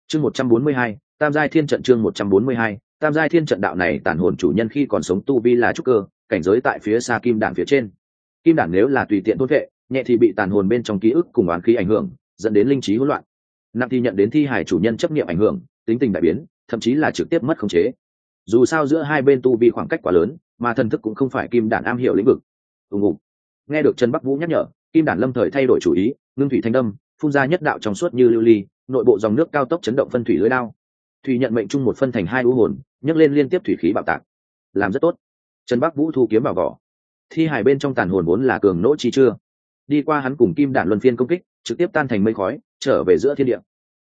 Chương 142, Tam giai thiên trận. Chương 142, Tam giai thiên trận. Đạo này tàn hồn chủ nhân khi còn sống tu vi là trúc cơ, cảnh giới tại phía xa kim đản phía trên. Kim đản nếu là tùy tiện thôn vệ, nhẹ thì bị tàn hồn bên trong ký ức cùng oán khí ảnh hưởng, dẫn đến linh trí hỗn loạn. Nặng thì nhận đến thi hải chủ nhân chấp niệm ảnh hưởng, tính tình đại biến, thậm chí là trực tiếp mất khống chế. Dù sao giữa hai bên tu vi khoảng cách quá lớn, mà thần thức cũng không phải kim đản am hiểu lĩnh vực. Nghe được Trần Bắc Vũ nhắc nhở, kim đản lâm thời thay đổi chủ ý, ngưng thủy thanh đâm, phun ra nhất đạo trong suốt như lưu ly, nội bộ dòng nước cao tốc chấn động phân thủy lưỡi đao. Thủy nhận mệnh chung một phân thành hai u hồn, nhấc lên liên tiếp thủy khí bạo tạc. Làm rất tốt. Trần Bắc Vũ thu kiếm vào vỏ. Thi hải bên trong tàn hồn vốn là cường nỗ chi chưa, đi qua hắn cùng kim đản luân phiên công kích, trực tiếp tan thành mây khói, trở về giữa thiên địa.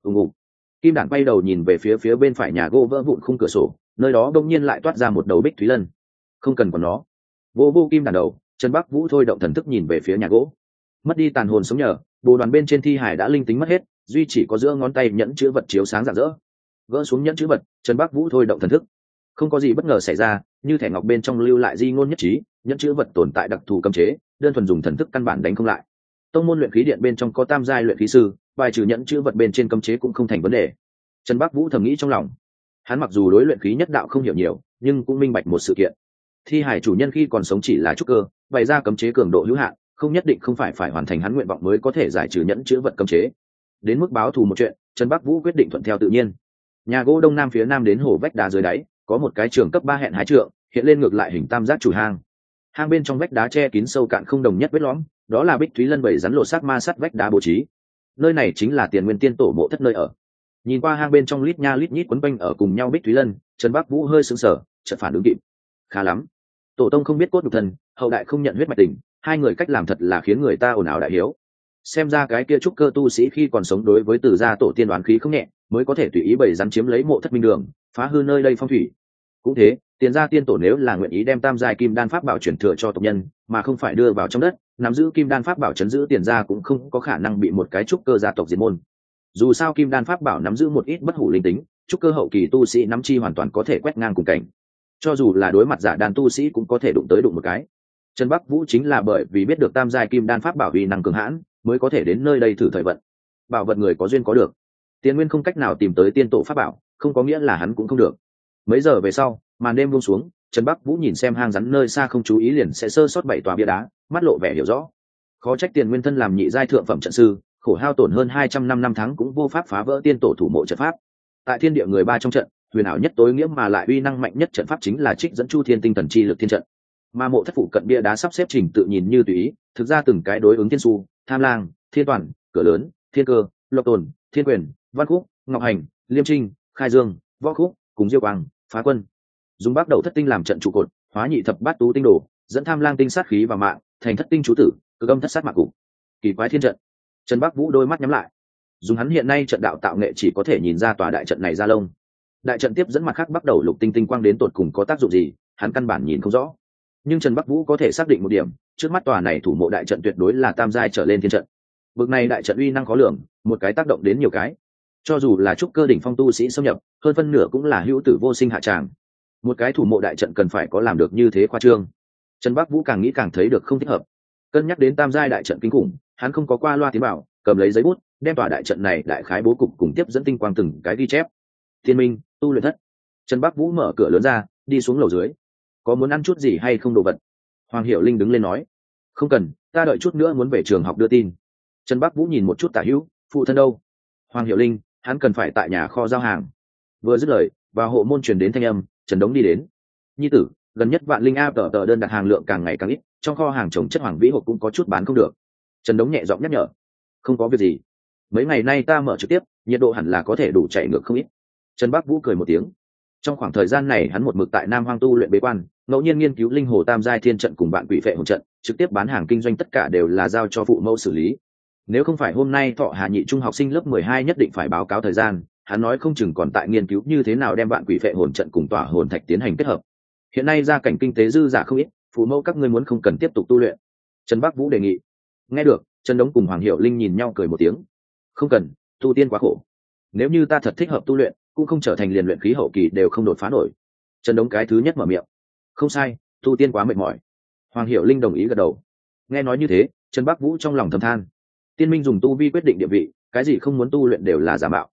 Kim đản quay đầu nhìn về phía bên phải nhà gỗ vỡ vụn khung cửa sổ, nơi đó đông nhiên lại toát ra một đầu bích thúy lân. Không cần còn nó. Vô kim đản đầu, Trần Bắc Vũ thôi động thần thức nhìn về phía nhà gỗ. Mất đi tàn hồn sống nhờ, bồ đoàn bên trên thi hải đã linh tính mất hết, duy chỉ có giữa ngón tay nhẫn chữ vật chiếu sáng rạng rỡ. Gỡ xuống nhẫn chữ vật, Trần Bắc Vũ thôi động thần thức. Không có gì bất ngờ xảy ra, như thẻ ngọc bên trong lưu lại di ngôn nhất trí, nhẫn chữ vật tồn tại đặc thù cấm chế, đơn thuần dùng thần thức căn bản đánh không lại. Tông môn luyện khí điện bên trong có tam giai luyện khí sư, bài trừ nhẫn chữ vật bên trên cấm chế cũng không thành vấn đề. Trần Bắc Vũ thầm nghĩ trong lòng. Hắn mặc dù đối luyện khí nhất đạo không hiểu nhiều, nhưng cũng minh bạch một sự kiện. Thi hải chủ nhân khi còn sống chỉ là trúc cơ, bày ra cấm chế cường độ hữu hạn, không nhất định không phải hoàn thành hắn nguyện vọng mới có thể giải trừ nhẫn chữ vật cấm chế. Đến mức báo thù một chuyện, Trần Bắc Vũ quyết định thuận theo tự nhiên. Nhà gỗ đông nam phía nam đến hồ vách đá dưới đáy, có một cái trường cấp 3 hẹn 2 trượng, hiện lên ngược lại hình tam giác chủ hang. Hang bên trong vách đá che kín sâu cạn không đồng nhất vết lõm, đó là bích thúy lân bảy rắn lộ sát ma sắt vách đá bố trí. Nơi này chính là Tiền Nguyên Tiên tổ mộ thất nơi ở. Nhìn qua hang bên trong lít nha lít nhít quấn quanh ở cùng nhau bích thúy lân, Trần Bắc Vũ hơi sững sờ, chợt phản ứng kịp. Khá lắm, tổ tông không biết cốt nhục thần, hậu đại không nhận huyết mạch tình, hai người cách làm thật là khiến người ta ồn ào đại hiếu. Xem ra cái kia trúc cơ tu sĩ khi còn sống đối với Từ gia tổ tiên đoán khí không nhẹ, mới có thể tùy ý bày rắn chiếm lấy mộ thất minh đường, phá hư nơi đây phong thủy. Cũng thế, Tiền gia tiên tổ nếu là nguyện ý đem tam giai kim đan pháp bảo chuyển thừa cho tộc nhân, mà không phải đưa vào trong đất, nắm giữ kim đan pháp bảo chấn giữ Tiền gia cũng không có khả năng bị một cái trúc cơ gia tộc diệt môn. Dù sao kim đan pháp bảo nắm giữ một ít bất hủ linh tính, trúc cơ hậu kỳ tu sĩ nắm chi hoàn toàn có thể quét ngang cùng cảnh. Cho dù là đối mặt giả đan tu sĩ cũng có thể đụng tới đụng một cái. Trần Bắc Vũ chính là bởi vì biết được tam giai kim đan pháp bảo uy năng cường hãn, mới có thể đến nơi đây thử thời vận. Bảo vật người có duyên có được. Tiền Nguyên không cách nào tìm tới tiên tổ pháp bảo, không có nghĩa là hắn cũng không được. Mấy giờ về sau, màn đêm buông xuống, Trần Bắc Vũ nhìn xem hang rắn nơi xa không chú ý liền sẽ sơ sót 7 tòa bia đá, mắt lộ vẻ hiểu rõ. Khó trách Tiền Nguyên thân làm nhị giai thượng phẩm trận sư, khổ hao tổn hơn 200 năm tháng cũng vô pháp phá vỡ tiên tổ thủ mộ trận pháp. Tại thiên địa người ba trong trận, huyền ảo nhất tối nghĩa mà lại uy năng mạnh nhất trận pháp chính là trích dẫn chu thiên tinh thần chi lực thiên trận. Mà mộ thất phụ cận bia đá sắp xếp trình tự nhìn như tùy ý, thực ra từng cái đối ứng thiên su, tham lang, thiên toàn, cửa lớn, thiên cơ, lộc tồn, thiên quyền, văn khúc, ngọc hành, liêm trinh, khai dương, võ khúc, cùng diêu quang, phá quân. Dùng bác đầu thất tinh làm trận trụ cột, hóa nhị thập bát tú tinh đồ, dẫn tham lang tinh sát khí vào mạng, thành thất tinh chú tử, cực âm thất sát mạc cục. Kỳ quái thiên trận. Trần Bắc Vũ đôi mắt nhắm lại. Dùng hắn hiện nay trận đạo tạo nghệ chỉ có thể nhìn ra tòa đại trận này ra lông. Đại trận tiếp dẫn mặt khác bắt đầu lục tinh tinh quang đến tột cùng có tác dụng gì, hắn căn bản nhìn không rõ. Nhưng Trần Bắc Vũ có thể xác định một điểm, trước mắt tòa này thủ mộ đại trận tuyệt đối là tam giai trở lên thiên trận. Bực này đại trận uy năng khó lường, một cái tác động đến nhiều cái. Cho dù là trúc cơ đỉnh phong tu sĩ xâm nhập, hơn phân nửa cũng là hữu tử vô sinh hạ tràng. Một cái thủ mộ đại trận cần phải có làm được như thế khoa trương. Trần Bắc Vũ càng nghĩ càng thấy được không thích hợp. Cân nhắc đến tam giai đại trận kinh khủng, hắn không có qua loa tiến bảo, cầm lấy giấy bút, đem tòa đại trận này đại khái bố cục cùng tiếp dẫn tinh quang từng cái ghi chép. Thiên Minh, tu luyện thất. Trần Bắc Vũ mở cửa lớn ra, đi xuống lầu dưới. Có muốn ăn chút gì hay không đồ vật? Hoàng Hiểu Linh đứng lên nói. Không cần, ta đợi chút nữa muốn về trường học đưa tin. Trần Bắc Vũ nhìn một chút Tả Hữu, phụ thân đâu? Hoàng Hiểu Linh, hắn cần phải tại nhà kho giao hàng. Vừa dứt lời, vào hộ môn truyền đến thanh âm, Trần Đống đi đến. Nhi tử, gần nhất Vạn Linh A tờ đơn đặt hàng lượng càng ngày càng ít, trong kho hàng trồng chất hoàng vĩ hộp cũng có chút bán không được. Trần Đống nhẹ giọng nhắc nhở. Không có việc gì, mấy ngày nay ta mở trực tiếp, nhiệt độ hẳn là có thể đủ chạy ngược không ít. Trần Bắc Vũ cười một tiếng. Trong khoảng thời gian này hắn một mực tại Nam Hoang tu luyện bế quan, ngẫu nhiên nghiên cứu linh hồ tam giai thiên trận cùng bạn quỷ phệ hồn trận, trực tiếp bán hàng kinh doanh tất cả đều là giao cho phụ mẫu xử lý. Nếu không phải hôm nay Thọ Hà nhị trung học sinh lớp 12 nhất định phải báo cáo thời gian, hắn nói không chừng còn tại nghiên cứu như thế nào đem bạn quỷ phệ hồn trận cùng tỏa hồn thạch tiến hành kết hợp. Hiện nay gia cảnh kinh tế dư giả không ít, phụ mẫu các ngươi muốn không cần tiếp tục tu luyện. Trần Bắc Vũ đề nghị. Nghe được, Trần Đống cùng Hoàng Hiểu Linh nhìn nhau cười một tiếng. Không cần, tu tiên quá khổ. Nếu như ta thật thích hợp tu luyện, cũng không trở thành liền luyện khí hậu kỳ đều không đột phá nổi. Trần Đống cái thứ nhất mở miệng. Không sai, tu tiên quá mệt mỏi. Hoàng Hiểu Linh đồng ý gật đầu. Nghe nói như thế, Trần Bắc Vũ trong lòng thầm than. Tiên minh dùng tu vi quyết định địa vị, cái gì không muốn tu luyện đều là giả mạo.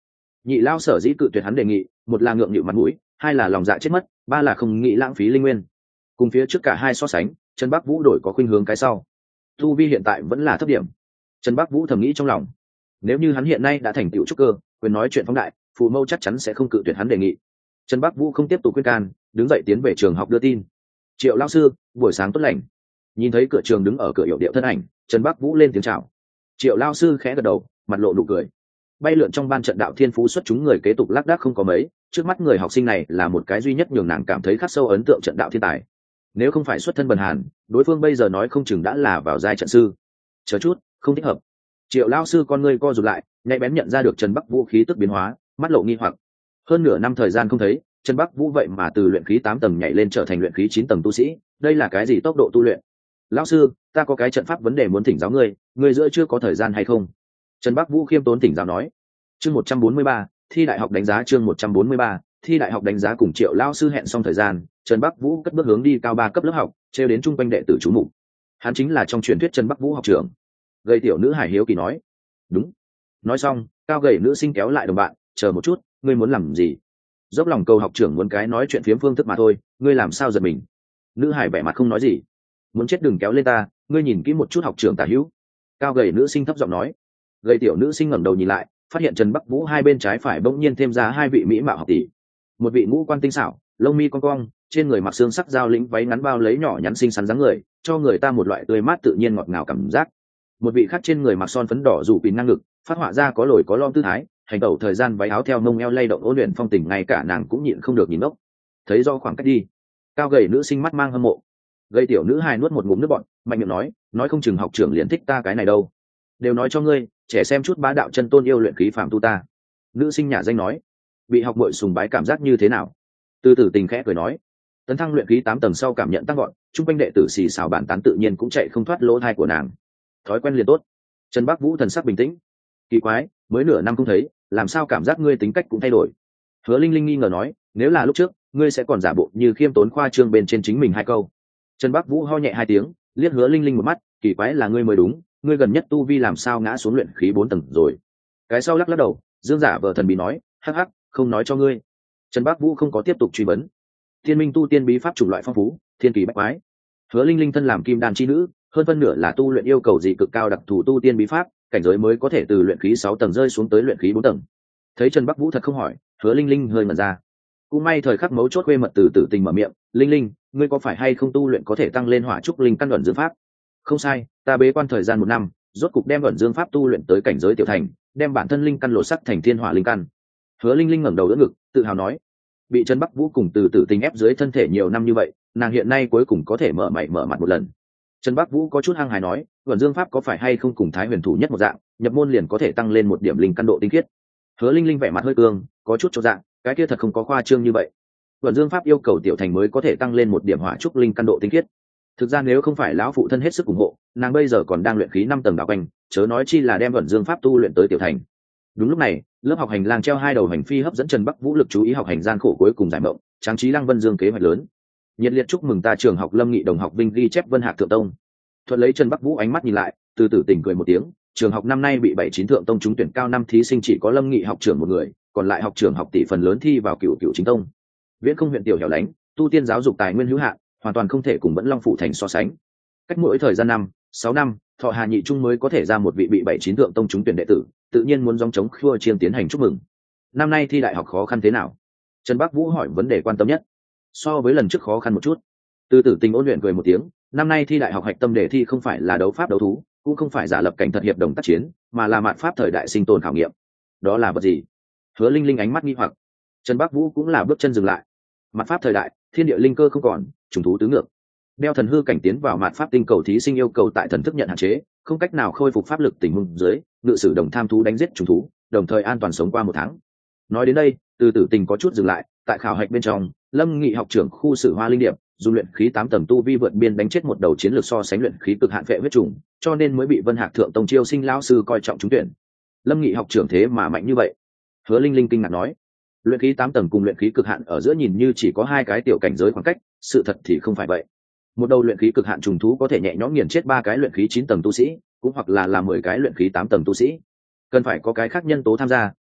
Nhị lao sở dĩ cự tuyệt hắn đề nghị, một là ngượng nghịu mặt mũi, hai là lòng dạ chết mất, ba là không nghĩ lãng phí linh nguyên. Cùng phía trước cả hai so sánh, Trần Bắc Vũ đổi có khuynh hướng cái sau. Tu vi hiện tại vẫn là thấp điểm. Trần Bắc Vũ thầm nghĩ trong lòng, nếu như hắn hiện nay đã thành tựu trúc cơ, quyền nói chuyện phóng đại, phụ mâu chắc chắn sẽ không cự tuyệt hắn đề nghị. Trần Bắc Vũ không tiếp tục khuyên can, đứng dậy tiến về trường học đưa tin. Triệu lão sư, buổi sáng tốt lành. Nhìn thấy cửa trường đứng ở cửa hiệu điệu thân ảnh, Trần Bắc Vũ lên tiếng chào. Triệu lão sư khẽ gật đầu, mặt lộ nụ cười. Bay lượn trong ban trận đạo thiên phú xuất chúng người kế tục lác đác không có mấy, trước mắt người học sinh này là một cái duy nhất nhường nàng cảm thấy khắc sâu ấn tượng trận đạo thiên tài. Nếu không phải xuất thân bần hàn, đối phương bây giờ nói không chừng đã là vào giai trận sư. Chờ chút, không thích hợp. Triệu lão sư con ngươi co rụt lại, nhạy bén nhận ra được Trần Bắc Vũ khí tức biến hóa, mắt lộ nghi hoặc. Hơn nửa năm thời gian không thấy, Trần Bắc Vũ vậy mà từ luyện khí 8 tầng nhảy lên trở thành luyện khí 9 tầng tu sĩ, đây là cái gì tốc độ tu luyện? Lão sư, ta có cái trận pháp vấn đề muốn thỉnh giáo ngươi giữa chưa có thời gian hay không? Trần Bắc Vũ khiêm tốn thỉnh giáo nói. Chương 143, thi đại học đánh giá chương 143, thi đại học đánh giá cùng Triệu lão sư hẹn xong thời gian, Trần Bắc Vũ cất bước hướng đi cao 3 cấp lớp học, trêu đến trung quanh đệ tử chú mục. Hắn chính là trong truyền thuyết Trần Bắc Vũ học trưởng. Gầy tiểu nữ hải hiếu kỳ nói. Đúng. Nói xong, cao gầy nữ sinh kéo lại đồng bạn, chờ một chút, ngươi muốn làm gì? Dốc lòng cầu học trưởng muốn cái nói chuyện phiếm phương thức mà thôi, ngươi làm sao giật mình? Nữ hải vẻ mặt không nói gì. Muốn chết đừng kéo lên ta, ngươi nhìn kỹ một chút học trưởng tả hữu. Cao gầy nữ sinh thấp giọng nói. Gầy tiểu nữ sinh ngẩng đầu nhìn lại, phát hiện Trần Bắc Vũ hai bên trái phải bỗng nhiên thêm ra hai vị mỹ mạo học tỷ. Một vị ngũ quan tinh xảo, lông mi cong cong, trên người mặc xương sắc giao lĩnh váy ngắn bao lấy nhỏ nhắn xinh xắn dáng người, cho người ta một loại tươi mát tự nhiên ngọt ngào cảm giác. Một vị khác trên người mặc son phấn đỏ rủ pin năng ngực, phát họa ra có lồi có lõm tư thái, hành tẩu thời gian váy áo theo mông eo lay động ôn luyện phong tình, ngay cả nàng cũng nhịn không được nhìn ngốc. Thấy do khoảng cách đi, cao gầy nữ sinh mắt mang hâm mộ. Gầy tiểu nữ hài nuốt một ngụm nước bọt, mạnh miệng nói không chừng học trưởng liền thích ta cái này đâu. Đều nói cho ngươi, trẻ xem chút bá đạo chân tôn yêu luyện khí phạm tu ta. Nữ sinh nhả danh nói. Bị học muội sùng bái cảm giác như thế nào? Từ từ tình khẽ cười nói. Tấn thăng luyện khí 8 tầng sau cảm nhận tăng gọn, trung quanh đệ tử xì xào bàn tán tự nhiên cũng chạy không thoát lỗ tai của nàng. Thói quen liền tốt. Trần Bắc Vũ thần sắc bình tĩnh. Kỳ quái, mới nửa năm không thấy, làm sao cảm giác ngươi tính cách cũng thay đổi? Hứa Linh Linh nghi ngờ nói, nếu là lúc trước, ngươi sẽ còn giả bộ như khiêm tốn khoa trương bên trên chính mình hai câu. Trần Bắc Vũ ho nhẹ hai tiếng, liếc Hứa Linh Linh một mắt, kỳ quái là ngươi mới đúng, ngươi gần nhất tu vi làm sao ngã xuống luyện khí 4 tầng rồi? Cái sau lắc lắc đầu, dương giả vờ thần bí nói, hắc hắc, không nói cho ngươi. Trần Bắc Vũ không có tiếp tục truy vấn. Thiên minh tu tiên bí pháp chủng loại phong phú, thiên kỳ bách quái. Hứa Linh Linh thân làm kim đan chi nữ, hơn phân nửa là tu luyện yêu cầu gì cực cao đặc thù tu tiên bí pháp, cảnh giới mới có thể từ luyện khí 6 tầng rơi xuống tới luyện khí 4 tầng. Thấy Trần Bắc Vũ thật không hỏi, Hứa Linh Linh hơi ngẩn ra. Cũng may thời khắc mấu chốt quê mật từ tử tình mở miệng, "Linh Linh, ngươi có phải hay không tu luyện có thể tăng lên hỏa trúc linh căn ẩn dương pháp?" "Không sai, ta bế quan thời gian 1 năm, rốt cục đem ẩn dương pháp tu luyện tới cảnh giới tiểu thành, đem bản thân linh căn lột sắc thành thiên hỏa linh căn." Hứa Linh Linh ngẩng đầu đỡ ngực, tự hào nói. Bị Trần Bắc Vũ cùng từ tử tình ép dưới thân thể nhiều năm như vậy, nàng hiện nay cuối cùng có thể mở mày mở mặt một lần. Trần Bắc Vũ có chút hăng hái nói, ẩn dương pháp có phải hay không cùng Thái Huyền thủ nhất một dạng, nhập môn liền có thể tăng lên 1 điểm linh căn độ tinh khiết. Hứa Linh Linh vẻ mặt hơi cương, có chút cho dạng, cái kia thật không có khoa trương như vậy. Ẩn dương pháp yêu cầu tiểu thành mới có thể tăng lên 1 điểm hỏa trúc linh căn độ tinh khiết. Thực ra nếu không phải lão phụ thân hết sức ủng hộ, nàng bây giờ còn đang luyện khí 5 tầng đạo quanh, chớ nói chi là đem ẩn dương pháp tu luyện tới tiểu thành. Đúng lúc này, lớp học hành lang treo hai đầu hành phi hấp dẫn Trần Bắc Vũ lực chú ý học hành gian khổ cuối cùng giải mộng, tráng trí Lăng Vân Dương kế hoạch lớn. Nhiệt liệt chúc mừng ta trường học Lâm Nghị đồng học vinh ghi chép Vân Hạc thượng tông. Thuận lấy Trần Bắc Vũ ánh mắt nhìn lại, từ từ tỉnh cười một tiếng, trường học năm nay bị 79 thượng tông trúng tuyển cao năm thí sinh chỉ có Lâm Nghị học trưởng một người, còn lại học trưởng học tỷ phần lớn thi vào cựu chính tông. Viễn không huyện tiểu hẻo lánh, tu tiên giáo dục tài nguyên hữu hạn, hoàn toàn không thể cùng Vẫn Long phủ thành so sánh. Cách mỗi thời gian 5-6 năm, Thọ Hà Nhị Trung mới có thể ra một vị bị 79 thượng tông trúng tuyển đệ tử, tự nhiên muốn dòng chống khua chiên tiến hành chúc mừng. Năm nay thi đại học khó khăn thế nào? Trần Bắc Vũ hỏi vấn đề quan tâm nhất. So với lần trước khó khăn một chút. Từ tử tình ôn luyện cười một tiếng, năm nay thi đại học hạch tâm đề thi không phải là đấu pháp đấu thú, cũng không phải giả lập cảnh thật hiệp đồng tác chiến, mà là mạn pháp thời đại sinh tồn khảo nghiệm. Đó là vật gì? Hứa Linh Linh ánh mắt nghi hoặc. Trần Bắc Vũ cũng là bước chân dừng lại. Mạn pháp thời đại, thiên địa linh cơ không còn, trùng thú tứ ngược. Đeo thần hư cảnh tiến vào mạn pháp tinh cầu thí sinh yêu cầu tại thần thức nhận hạn chế, không cách nào khôi phục pháp lực tình huống dưới, ngự sử đồng tham thú đánh giết trùng thú, đồng thời an toàn sống qua 1 tháng. Nói đến đây, từ tử tình có chút dừng lại, tại khảo hạch bên trong, Lâm Nghị học trưởng khu sử Hoa Linh Điệp, dùng luyện khí 8 tầng tu vi vượt biên đánh chết một đầu chiến lược so sánh luyện khí cực hạn vệ huyết trùng, cho nên mới bị Vân Hạc thượng tông chiêu sinh lão sư coi trọng trúng tuyển. Lâm Nghị học trưởng thế mà mạnh như vậy? Hứa Linh Linh kinh ngạc nói. Luyện khí 8 tầng cùng luyện khí cực hạn ở giữa nhìn như chỉ có 2 cái tiểu cảnh giới khoảng cách, sự thật thì không phải vậy. Một đầu luyện khí cực hạn trùng thú có thể nhẹ nhõm nghiền chết 3 cái luyện khí 9 tầng tu sĩ, cũng hoặc là 10 cái luyện khí 8 tầng tu sĩ. Cần phải có cái khác nhân tố tham gia,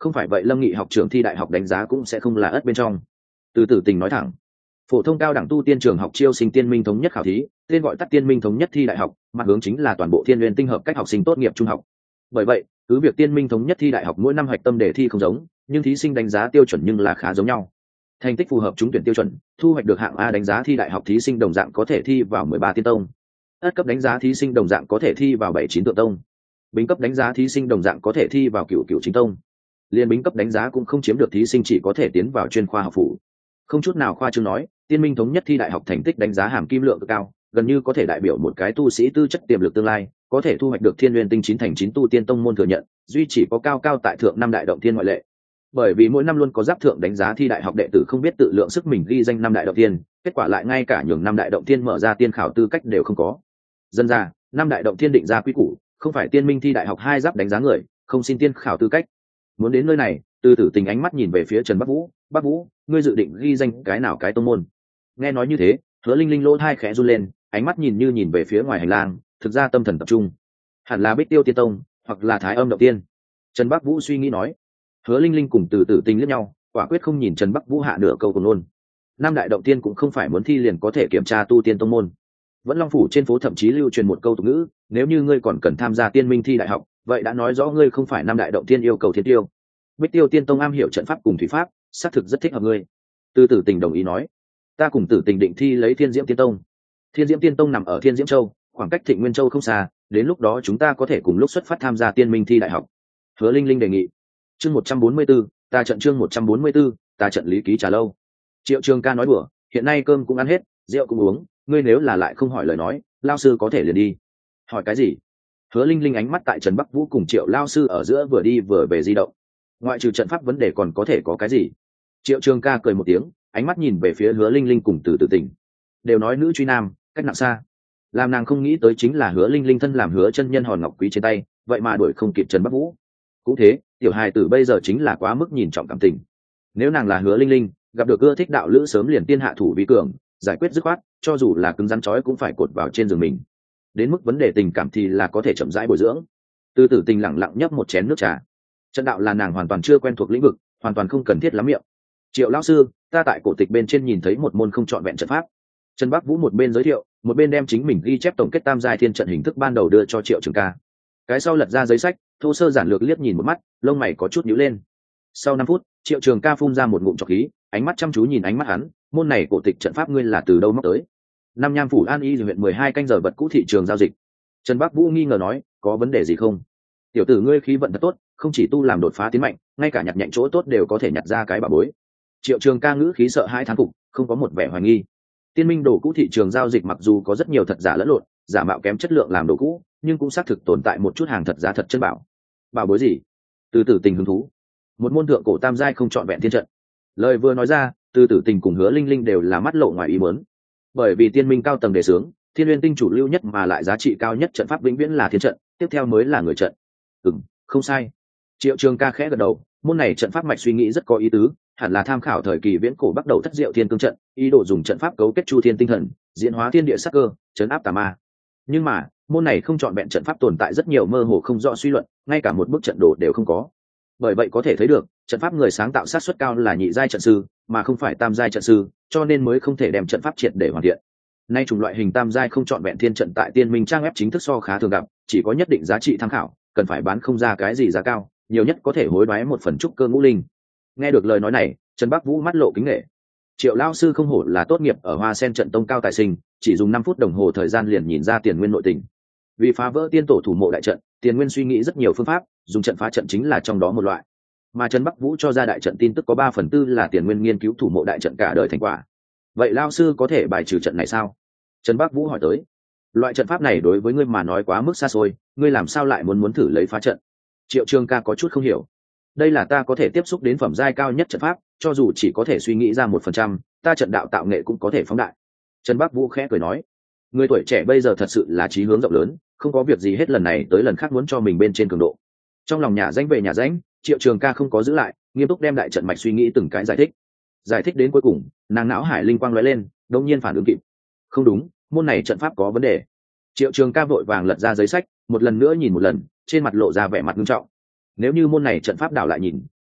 không phải vậy Lâm Nghị học trưởng thi đại học đánh giá cũng sẽ không là ất bên trong. Từ Tử Tình nói thẳng. Phổ thông cao đẳng tu tiên trường học chiêu sinh tiên minh thống nhất khảo thí, tên gọi tắt tiên minh thống nhất thi đại học, mặt hướng chính là toàn bộ Thiên Nguyên tinh hợp cách học sinh tốt nghiệp trung học. Bởi vậy, cứ việc tiên minh thống nhất thi đại học mỗi năm hoạch tâm đề thi không giống, nhưng thí sinh đánh giá tiêu chuẩn nhưng là khá giống nhau. Thành tích phù hợp trúng tuyển tiêu chuẩn, thu hoạch được hạng A đánh giá thi đại học thí sinh đồng dạng có thể thi vào 13 tiên tông. Ất cấp đánh giá thí sinh đồng dạng có thể thi vào 79 tượng tông. Bính cấp đánh giá thí sinh đồng dạng có thể thi vào cửu chính tông. Liên bính cấp đánh giá cũng không chiếm được thí sinh chỉ có thể tiến vào chuyên khoa học phủ. Không chút nào khoa trương nói, tiên minh thống nhất thi đại học thành tích đánh giá hàm kim lượng cực cao, gần như có thể đại biểu một cái tu sĩ tư chất tiềm lực tương lai, có thể thu hoạch được Thiên Nguyên tinh 9 thành 9 tu tiên tông môn thừa nhận, duy chỉ có cao cao tại thượng năm đại động thiên ngoại lệ. Bởi vì mỗi năm luôn có giáp thượng đánh giá thi đại học đệ tử không biết tự lượng sức mình ghi danh năm đại động tiên, kết quả lại ngay cả nhường năm đại động tiên mở ra tiên khảo tư cách đều không có. Dân ra, năm đại động tiên định ra quy củ, không phải tiên minh thi đại học hai giáp đánh giá người, không xin tiên khảo tư cách. Muốn đến nơi này, Từ Tử Tình ánh mắt nhìn về phía Trần Bắc Vũ, "Bắc Vũ, ngươi dự định ghi danh cái nào cái tông môn?" Nghe nói như thế, Hứa Linh Linh lỗ tai khẽ run lên, ánh mắt nhìn về phía ngoài hành lang, thực ra tâm thần tập trung. Hẳn là Bích Tiêu Tiên Tông, hoặc là Thái Âm Động Tiên. Trần Bắc Vũ suy nghĩ nói. Hứa Linh Linh cùng Từ Tử Tình liếc nhau, quả quyết không nhìn Trần Bắc Vũ hạ nửa câu cùng luôn. Năm đại động tiên cũng không phải muốn thi liền có thể kiểm tra tu tiên tông môn. Vẫn Long phủ trên phố thậm chí lưu truyền một câu tục ngữ, nếu như ngươi còn cần tham gia tiên minh thi đại học, vậy đã nói rõ ngươi không phải năm đại động tiên yêu cầu thiên tiêu. Bích Tiêu Tiên Tông am hiểu trận pháp cùng thủy pháp, xác thực rất thích hợp ngươi. Từ Tử Tình đồng ý nói. Ta cùng Tử Tình định thi lấy Thiên Diễm Tiên Tông. Thiên Diễm Tiên Tông nằm ở Thiên Diễm Châu, khoảng cách Thịnh Nguyên Châu không xa, đến lúc đó chúng ta có thể cùng lúc xuất phát tham gia tiên minh thi đại học. Hứa Linh Linh đề nghị. Chương 144, ta trận chương 144, ta trận lý ký trà lâu. Triệu Trường Ca nói đùa, hiện nay cơm cũng ăn hết, rượu cũng uống, ngươi nếu là lại không hỏi lời nói, lao sư có thể liền đi. Hỏi cái gì? Hứa Linh Linh ánh mắt tại Trần Bắc Vũ cùng Triệu lao sư ở giữa vừa đi vừa về di động. Ngoại trừ trận pháp vấn đề còn có thể có cái gì? Triệu Trường Ca cười một tiếng, ánh mắt nhìn về phía Hứa Linh Linh cùng Từ Tử Tình. Đều nói nữ truy nam, cách nặng xa. Làm nàng không nghĩ tới chính là Hứa Linh Linh thân làm Hứa chân nhân hòn ngọc quý trên tay, vậy mà đuổi không kịp Trần Bắc Vũ. Cũng thế, tiểu hài tử bây giờ chính là quá mức nhìn trọng cảm tình. Nếu nàng là Hứa Linh Linh, gặp được ưa thích đạo lữ sớm liền tiên hạ thủ vi cường, giải quyết dứt khoát, cho dù là cứng rắn chói cũng phải cột vào trên giường mình. Đến mức vấn đề tình cảm thì là có thể chậm rãi bồi dưỡng. Từ Tử Tình lặng lặng nhấp một chén nước trà. Trận đạo là nàng hoàn toàn chưa quen thuộc lĩnh vực, hoàn toàn không cần thiết lắm miệng. Triệu lão sư, ta tại cổ tịch bên trên nhìn thấy một môn không trọn vẹn trận pháp. Trần Bắc Vũ một bên giới thiệu, một bên đem chính mình ghi chép tổng kết tam giai thiên trận hình thức ban đầu đưa cho Triệu Trường Ca. Cái sau lật ra giấy sách, thô sơ giản lược liếc nhìn một mắt, lông mày có chút nhíu lên. Sau 5 phút, Triệu Trường Ca phun ra một ngụm trọc khí, ánh mắt chăm chú nhìn ánh mắt hắn, môn này cổ tịch trận pháp ngươi là từ đâu móc tới? Nam Nham phủ An Y huyện 12 canh giờ vật cũ thị trường giao dịch. Trần Bắc Vũ nghi ngờ nói, có vấn đề gì không? Tiểu tử ngươi khí vận thật tốt, không chỉ tu làm đột phá tiến mạnh, ngay cả nhặt nhạnh chỗ tốt đều có thể nhặt ra cái bà bối. Triệu Trường Ca ngữ khí sợ hãi thán phục, không có một vẻ hoài nghi. Tiên minh đồ cũ thị trường giao dịch mặc dù có rất nhiều thật giả lẫn lộn, giả mạo kém chất lượng làm đồ cũ, nhưng cũng xác thực tồn tại một chút hàng thật giá thật chân bảo. Bảo bối gì? Từ Tử Tình hứng thú. Một môn thượng cổ tam giai không trọn vẹn thiên trận. Lời vừa nói ra, Từ Tử Tình cùng Hứa Linh Linh đều là mắt lộ ngoài ý muốn. Bởi vì tiên minh cao tầng đề xướng, Thiên Nguyên tinh chủ lưu nhất mà lại giá trị cao nhất trận pháp vĩnh viễn là thiên trận, tiếp theo mới là người trận. Không sai. Triệu Trường Ca khẽ gật đầu, môn này trận pháp mạch suy nghĩ rất có ý tứ, hẳn là tham khảo thời kỳ viễn cổ bắt đầu thất diệu thiên cương trận, ý đồ dùng trận pháp cấu kết chu thiên tinh thần, diễn hóa thiên địa sắc cơ, trấn áp tà ma. Nhưng mà, môn này không trọn vẹn trận pháp tồn tại rất nhiều mơ hồ không rõ suy luận, ngay cả một bức trận đồ đều không có. Bởi vậy có thể thấy được, trận pháp người sáng tạo sát suất cao là nhị giai trận sư, mà không phải tam giai trận sư, cho nên mới không thể đem trận pháp triệt để hoàn thiện. Nay chủng loại hình tam giai không trọn vẹn thiên trận tại Tiên Minh trang web chính thức so khá thường gặp, chỉ có nhất định giá trị tham khảo, cần phải bán không ra cái gì giá cao, nhiều nhất có thể hối đoái một phần trúc cơ ngũ linh. Nghe được lời nói này, Trần Bắc Vũ mắt lộ kính nể. Triệu lão sư không hổ là tốt nghiệp ở Hoa Sen trận tông cao tài sinh, chỉ dùng 5 phút đồng hồ thời gian liền nhìn ra tiền nguyên nội tình. Vì phá vỡ tiên tổ thủ mộ đại trận, tiền nguyên suy nghĩ rất nhiều phương pháp, dùng trận phá trận chính là trong đó một loại. Mà Trần Bắc Vũ cho ra đại trận tin tức có 3/4 là tiền nguyên nghiên cứu thủ mộ đại trận cả đời thành quả. Vậy lão sư có thể bài trừ trận này sao? Trần Bắc Vũ hỏi tới. Loại trận pháp này đối với ngươi mà nói quá mức xa xôi, ngươi làm sao lại muốn thử lấy phá trận? Triệu Trường Ca có chút không hiểu. Đây là ta có thể tiếp xúc đến phẩm giai cao nhất trận pháp, cho dù chỉ có thể suy nghĩ ra 1%, ta trận đạo tạo nghệ cũng có thể phóng đại. Trần Bắc Vũ khẽ cười nói, người tuổi trẻ bây giờ thật sự là chí hướng rộng lớn, không có việc gì hết lần này tới lần khác muốn cho mình bên trên cường độ. Trong lòng nhà danh về nhà danh, Triệu Trường Ca không có giữ lại, nghiêm túc đem đại trận mạch suy nghĩ từng cái giải thích đến cuối cùng, nàng não hải linh quang lóe lên, đột nhiên phản ứng kịp. Không đúng, môn này trận pháp có vấn đề. Triệu Trường Ca vội vàng lật ra giấy sách, một lần nữa nhìn một lần, trên mặt lộ ra vẻ mặt nghiêm trọng. Nếu như môn này trận pháp đảo lại nhìn,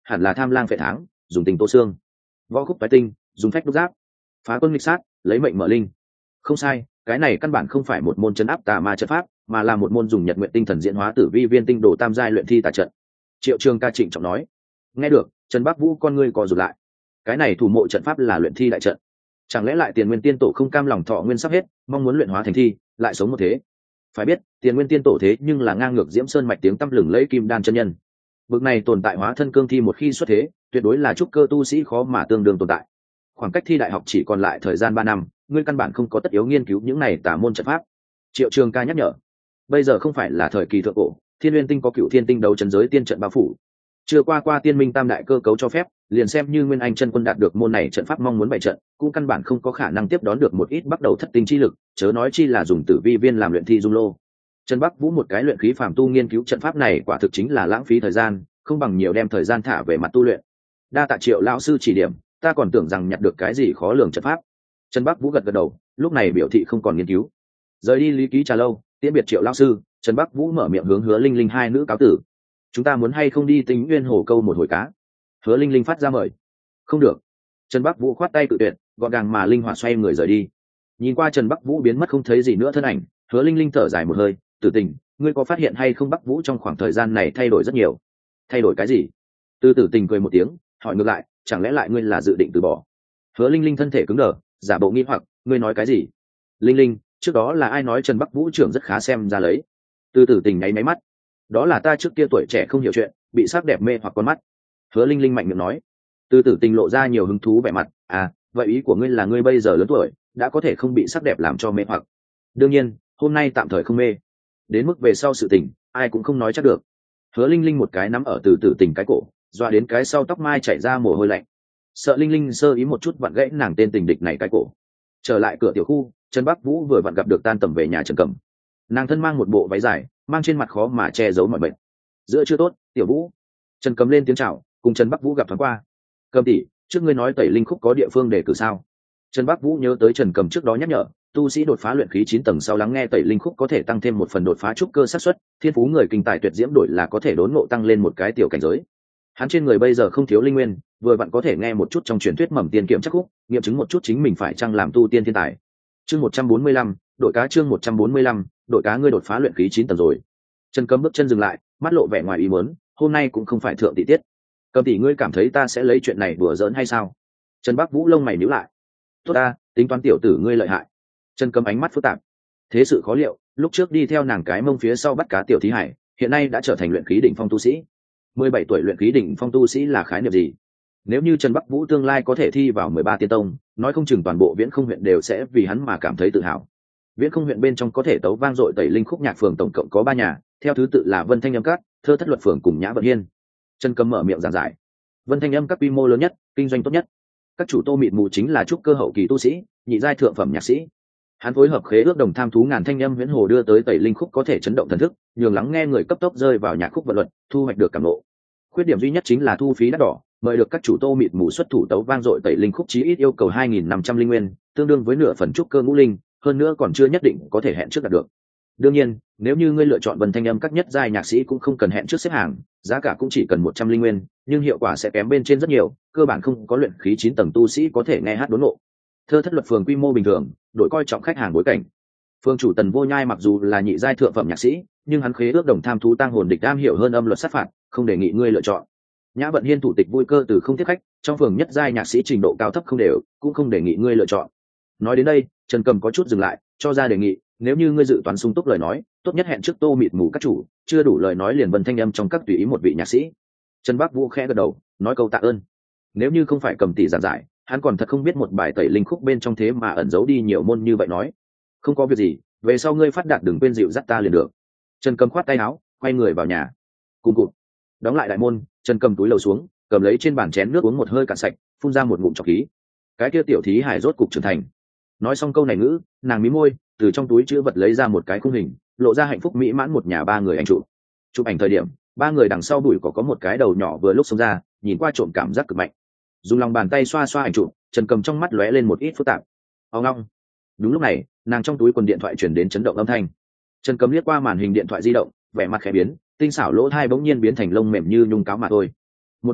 hẳn là tham lang phệ tháng, dùng tình tô xương, võ khúc phái tinh, dùng phách đúc giáp, phá quân nghịch sát, lấy mệnh mở linh. Không sai, cái này căn bản không phải một môn trấn áp tà ma trận pháp, mà là một môn dùng nhật nguyện tinh thần diễn hóa tử vi viên tinh đồ tam giai luyện thi tà trận. Triệu Trường Ca trịnh trọng nói. Nghe được, Trần Bắc Vũ con ngươi co rụt lại. Cái này thủ mộ trận pháp là luyện thi đại trận, chẳng lẽ lại Tiền Nguyên Tiên Tổ không cam lòng thọ nguyên sắp hết, mong muốn luyện hóa thành thi, lại sống một thế? Phải biết, Tiền Nguyên Tiên Tổ thế nhưng là ngang ngược Diễm Sơn mạch tiếng tăm lừng lẫy kim đan chân nhân. Bực này tồn tại hóa thân cương thi một khi xuất thế, tuyệt đối là trúc cơ tu sĩ khó mà tương đương tồn tại. Khoảng cách thi đại học chỉ còn lại thời gian 3 năm, ngươi căn bản không có tất yếu nghiên cứu những này tà môn trận pháp. Triệu Trường Ca nhắc nhở. Bây giờ không phải là thời kỳ thượng cổ, Thiên Nguyên Tinh có Cựu Thiên Tinh đấu trấn giới tiên trận bao phủ. Chưa qua tiên minh tam đại cơ cấu cho phép, liền xem như Nguyên Anh chân quân đạt được môn này trận pháp mong muốn bày trận, cũng căn bản không có khả năng tiếp đón được một ít bắt đầu thất tinh chi lực, chớ nói chi là dùng tử vi viên làm luyện thi dung lô. Trần Bắc Vũ một cái luyện khí phàm tu nghiên cứu trận pháp này quả thực chính là lãng phí thời gian, không bằng nhiều đem thời gian thả về mặt tu luyện. Đa tạ Triệu lão sư chỉ điểm, ta còn tưởng rằng nhặt được cái gì khó lường trận pháp. Trần Bắc Vũ gật gật đầu, lúc này biểu thị không còn nghiên cứu. Rời đi lý ký trà lâu, tiễn biệt Triệu lão sư, Trần Bắc Vũ mở miệng hướng Hứa Linh Linh hai nữ cáo tử. Chúng ta muốn hay không đi Tính Nguyên hồ câu một hồi cá? Hứa Linh Linh phát ra mời. Không được. Trần Bắc Vũ khoát tay cự tuyệt, gọn gàng mà linh hoạt xoay người rời đi. Nhìn qua Trần Bắc Vũ biến mất không thấy gì nữa thân ảnh, Hứa Linh Linh thở dài một hơi, Tử Tình, ngươi có phát hiện hay không Bắc Vũ trong khoảng thời gian này thay đổi rất nhiều? Thay đổi cái gì? Từ Tử Tình cười một tiếng, hỏi ngược lại, chẳng lẽ lại ngươi là dự định từ bỏ? Hứa Linh Linh thân thể cứng đờ, giả bộ nghi hoặc, ngươi nói cái gì? Linh Linh, trước đó là ai nói Trần Bắc Vũ trưởng rất khá xem ra lấy? Từ Tử Tình nháy máy mắt. Đó là ta trước kia tuổi trẻ không hiểu chuyện, bị sắc đẹp mê hoặc con mắt. Hứa Linh Linh mạnh miệng nói. Từ Tử Tình lộ ra nhiều hứng thú vẻ mặt. À, vậy ý của ngươi là ngươi bây giờ lớn tuổi, đã có thể không bị sắc đẹp làm cho mê hoặc? Đương nhiên, hôm nay tạm thời không mê. Đến mức về sau sự tình, ai cũng không nói chắc được. Hứa Linh Linh một cái nắm ở Từ Tử Tình cái cổ, doa đến cái sau tóc mai chảy ra mồ hôi lạnh. Sợ Linh Linh sơ ý một chút vặn gãy nàng tên tình địch này cái cổ. Trở lại cửa tiểu khu, Trần Bắc Vũ vừa vặn gặp được tan tầm về nhà Trần Cẩm. Nàng thân mang một bộ váy dài, mang trên mặt khó mà che giấu mọi bệnh. Giữa chưa tốt, tiểu Vũ. Trần Cẩm lên tiếng chào, cùng Trần Bắc Vũ gặp thoáng qua. Cẩm tỷ, trước ngươi nói Tẩy Linh Khúc có địa phương đề cử sao? Trần Bắc Vũ nhớ tới Trần Cẩm trước đó nhắc nhở, tu sĩ đột phá luyện khí 9 tầng sau lắng nghe Tẩy Linh Khúc có thể tăng thêm một phần đột phá trúc cơ xác suất, thiên phú người kinh tài tuyệt diễm đổi là có thể đốn ngộ tăng lên một cái tiểu cảnh giới. Hắn trên người bây giờ không thiếu linh nguyên, vừa vặn có thể nghe một chút trong truyền thuyết mầm tiên kiểm chắc khúc, nghiệm chứng một chút chính mình phải chăng làm tu tiên thiên tài. Chương 145, đội cá chương 145, đội cá ngươi đột phá luyện khí 9 tầng rồi. Trần Cấm bước chân dừng lại, mắt lộ vẻ ngoài ý muốn, hôm nay cũng không phải thượng tỷ tiết. Cấm tỷ ngươi cảm thấy ta sẽ lấy chuyện này đùa giỡn hay sao? Trần Bắc Vũ lông mày nhíu lại. Tốt ta, tính toán tiểu tử ngươi lợi hại. Trần Cấm ánh mắt phức tạp. Thế sự khó liệu, lúc trước đi theo nàng cái mông phía sau bắt cá tiểu thí hải, hiện nay đã trở thành luyện khí đỉnh phong tu sĩ. 17 tuổi luyện khí đỉnh phong tu sĩ là khái niệm gì? Nếu như Trần Bắc Vũ tương lai có thể thi vào 13 tiên tông, nói không chừng toàn bộ Viễn Không huyện đều sẽ vì hắn mà cảm thấy tự hào. Viễn Không huyện bên trong có thể tấu vang dội Tẩy Linh Khúc nhạc phường tổng cộng có 3 nhà, theo thứ tự là Vân Thanh Âm Các, Thơ Thất Luật phường cùng Nhã Vận Hiên. Trần Cấm mở miệng giảng giải. Vân Thanh Âm Các quy mô lớn nhất, kinh doanh tốt nhất. Các chủ Tô Mịt Mù chính là trúc cơ hậu kỳ tu sĩ, nhị giai thượng phẩm nhạc sĩ. Hắn phối hợp khế ước đồng tham thú ngàn thanh âm huyễn hồ đưa tới Tẩy Linh Khúc có thể chấn động thần thức, nhường lắng nghe người cấp tốc rơi vào nhạc khúc vận luật, thu hoạch được cảm ngộ. Khuyết điểm duy nhất chính là thu phí đắt đỏ, mời được các chủ Tô Mịt Mù xuất thủ tấu vang dội Tẩy Linh Khúc chí ít yêu cầu 2.500 linh nguyên, tương đương với nửa phần trúc cơ ngũ linh, hơn nữa còn chưa nhất định có thể hẹn trước đạt được. Đương nhiên, nếu như ngươi lựa chọn Vân Thanh Âm các nhất giai nhạc sĩ cũng không cần hẹn trước xếp hàng, giá cả cũng chỉ cần 100 linh nguyên, nhưng hiệu quả sẽ kém bên trên rất nhiều, cơ bản không có luyện khí 9 tầng tu sĩ có thể nghe hát đốn ngộ. Thơ Thất Luật phường quy mô bình thường, đội coi trọng khách hàng bối cảnh. Phương chủ Tần Vô Nhai mặc dù là nhị giai thượng phẩm nhạc sĩ, nhưng hắn khế ước đồng tham thú tang hồn địch am hiểu hơn âm luật sát phạt, không đề nghị ngươi lựa chọn. Nhã Vận Hiên thủ tịch vui cơ từ không tiếp khách, trong phường nhất giai nhạc sĩ trình độ cao thấp không đều, cũng không đề nghị ngươi lựa chọn. Nói đến đây, Trần Cầm có chút dừng lại, cho ra đề nghị, nếu như ngươi dự toán sung túc lời nói, tốt nhất hẹn trước Tô Mịt Mù các chủ, chưa đủ lời nói liền Vân Thanh Âm trong các tùy ý một vị nhạc sĩ. Trần Bắc Vũ khẽ gật đầu, nói câu tạ ơn. Nếu như không phải Cầm tỷ giảng giải, hắn còn thật không biết một bài Tẩy Linh Khúc bên trong thế mà ẩn giấu đi nhiều môn như vậy nói. Không có việc gì, về sau ngươi phát đạt đừng quên dịu dắt ta liền được. Trần Cầm khoát tay áo, quay người vào nhà. Cùng cụt, đóng lại đại môn, Trần Cầm túi lầu xuống, cầm lấy trên bàn chén nước uống một hơi cạn sạch, phun ra một ngụm trọc khí. Cái kia tiểu thí hải rốt cục trưởng thành. Nói xong câu này ngữ, nàng mí môi, từ trong túi chữ vật lấy ra một cái khung hình, lộ ra hạnh phúc mỹ mãn một nhà 3 người ảnh chụp. Chụp ảnh thời điểm, 3 người đằng sau bụi có một cái đầu nhỏ vừa lúc xông ra, nhìn qua trộm cảm giác cực mạnh. Dùng lòng bàn tay xoa xoa ảnh chụp, Trần Cầm trong mắt lóe lên một ít phức tạp. Ông long. Đúng lúc này, nàng trong túi quần điện thoại truyền đến chấn động âm thanh. Trần Cầm liếc qua màn hình điện thoại di động, vẻ mặt khẽ biến, tinh xảo lỗ tai bỗng nhiên biến thành lông mềm như nhung cáo mà thôi. Một bên khác,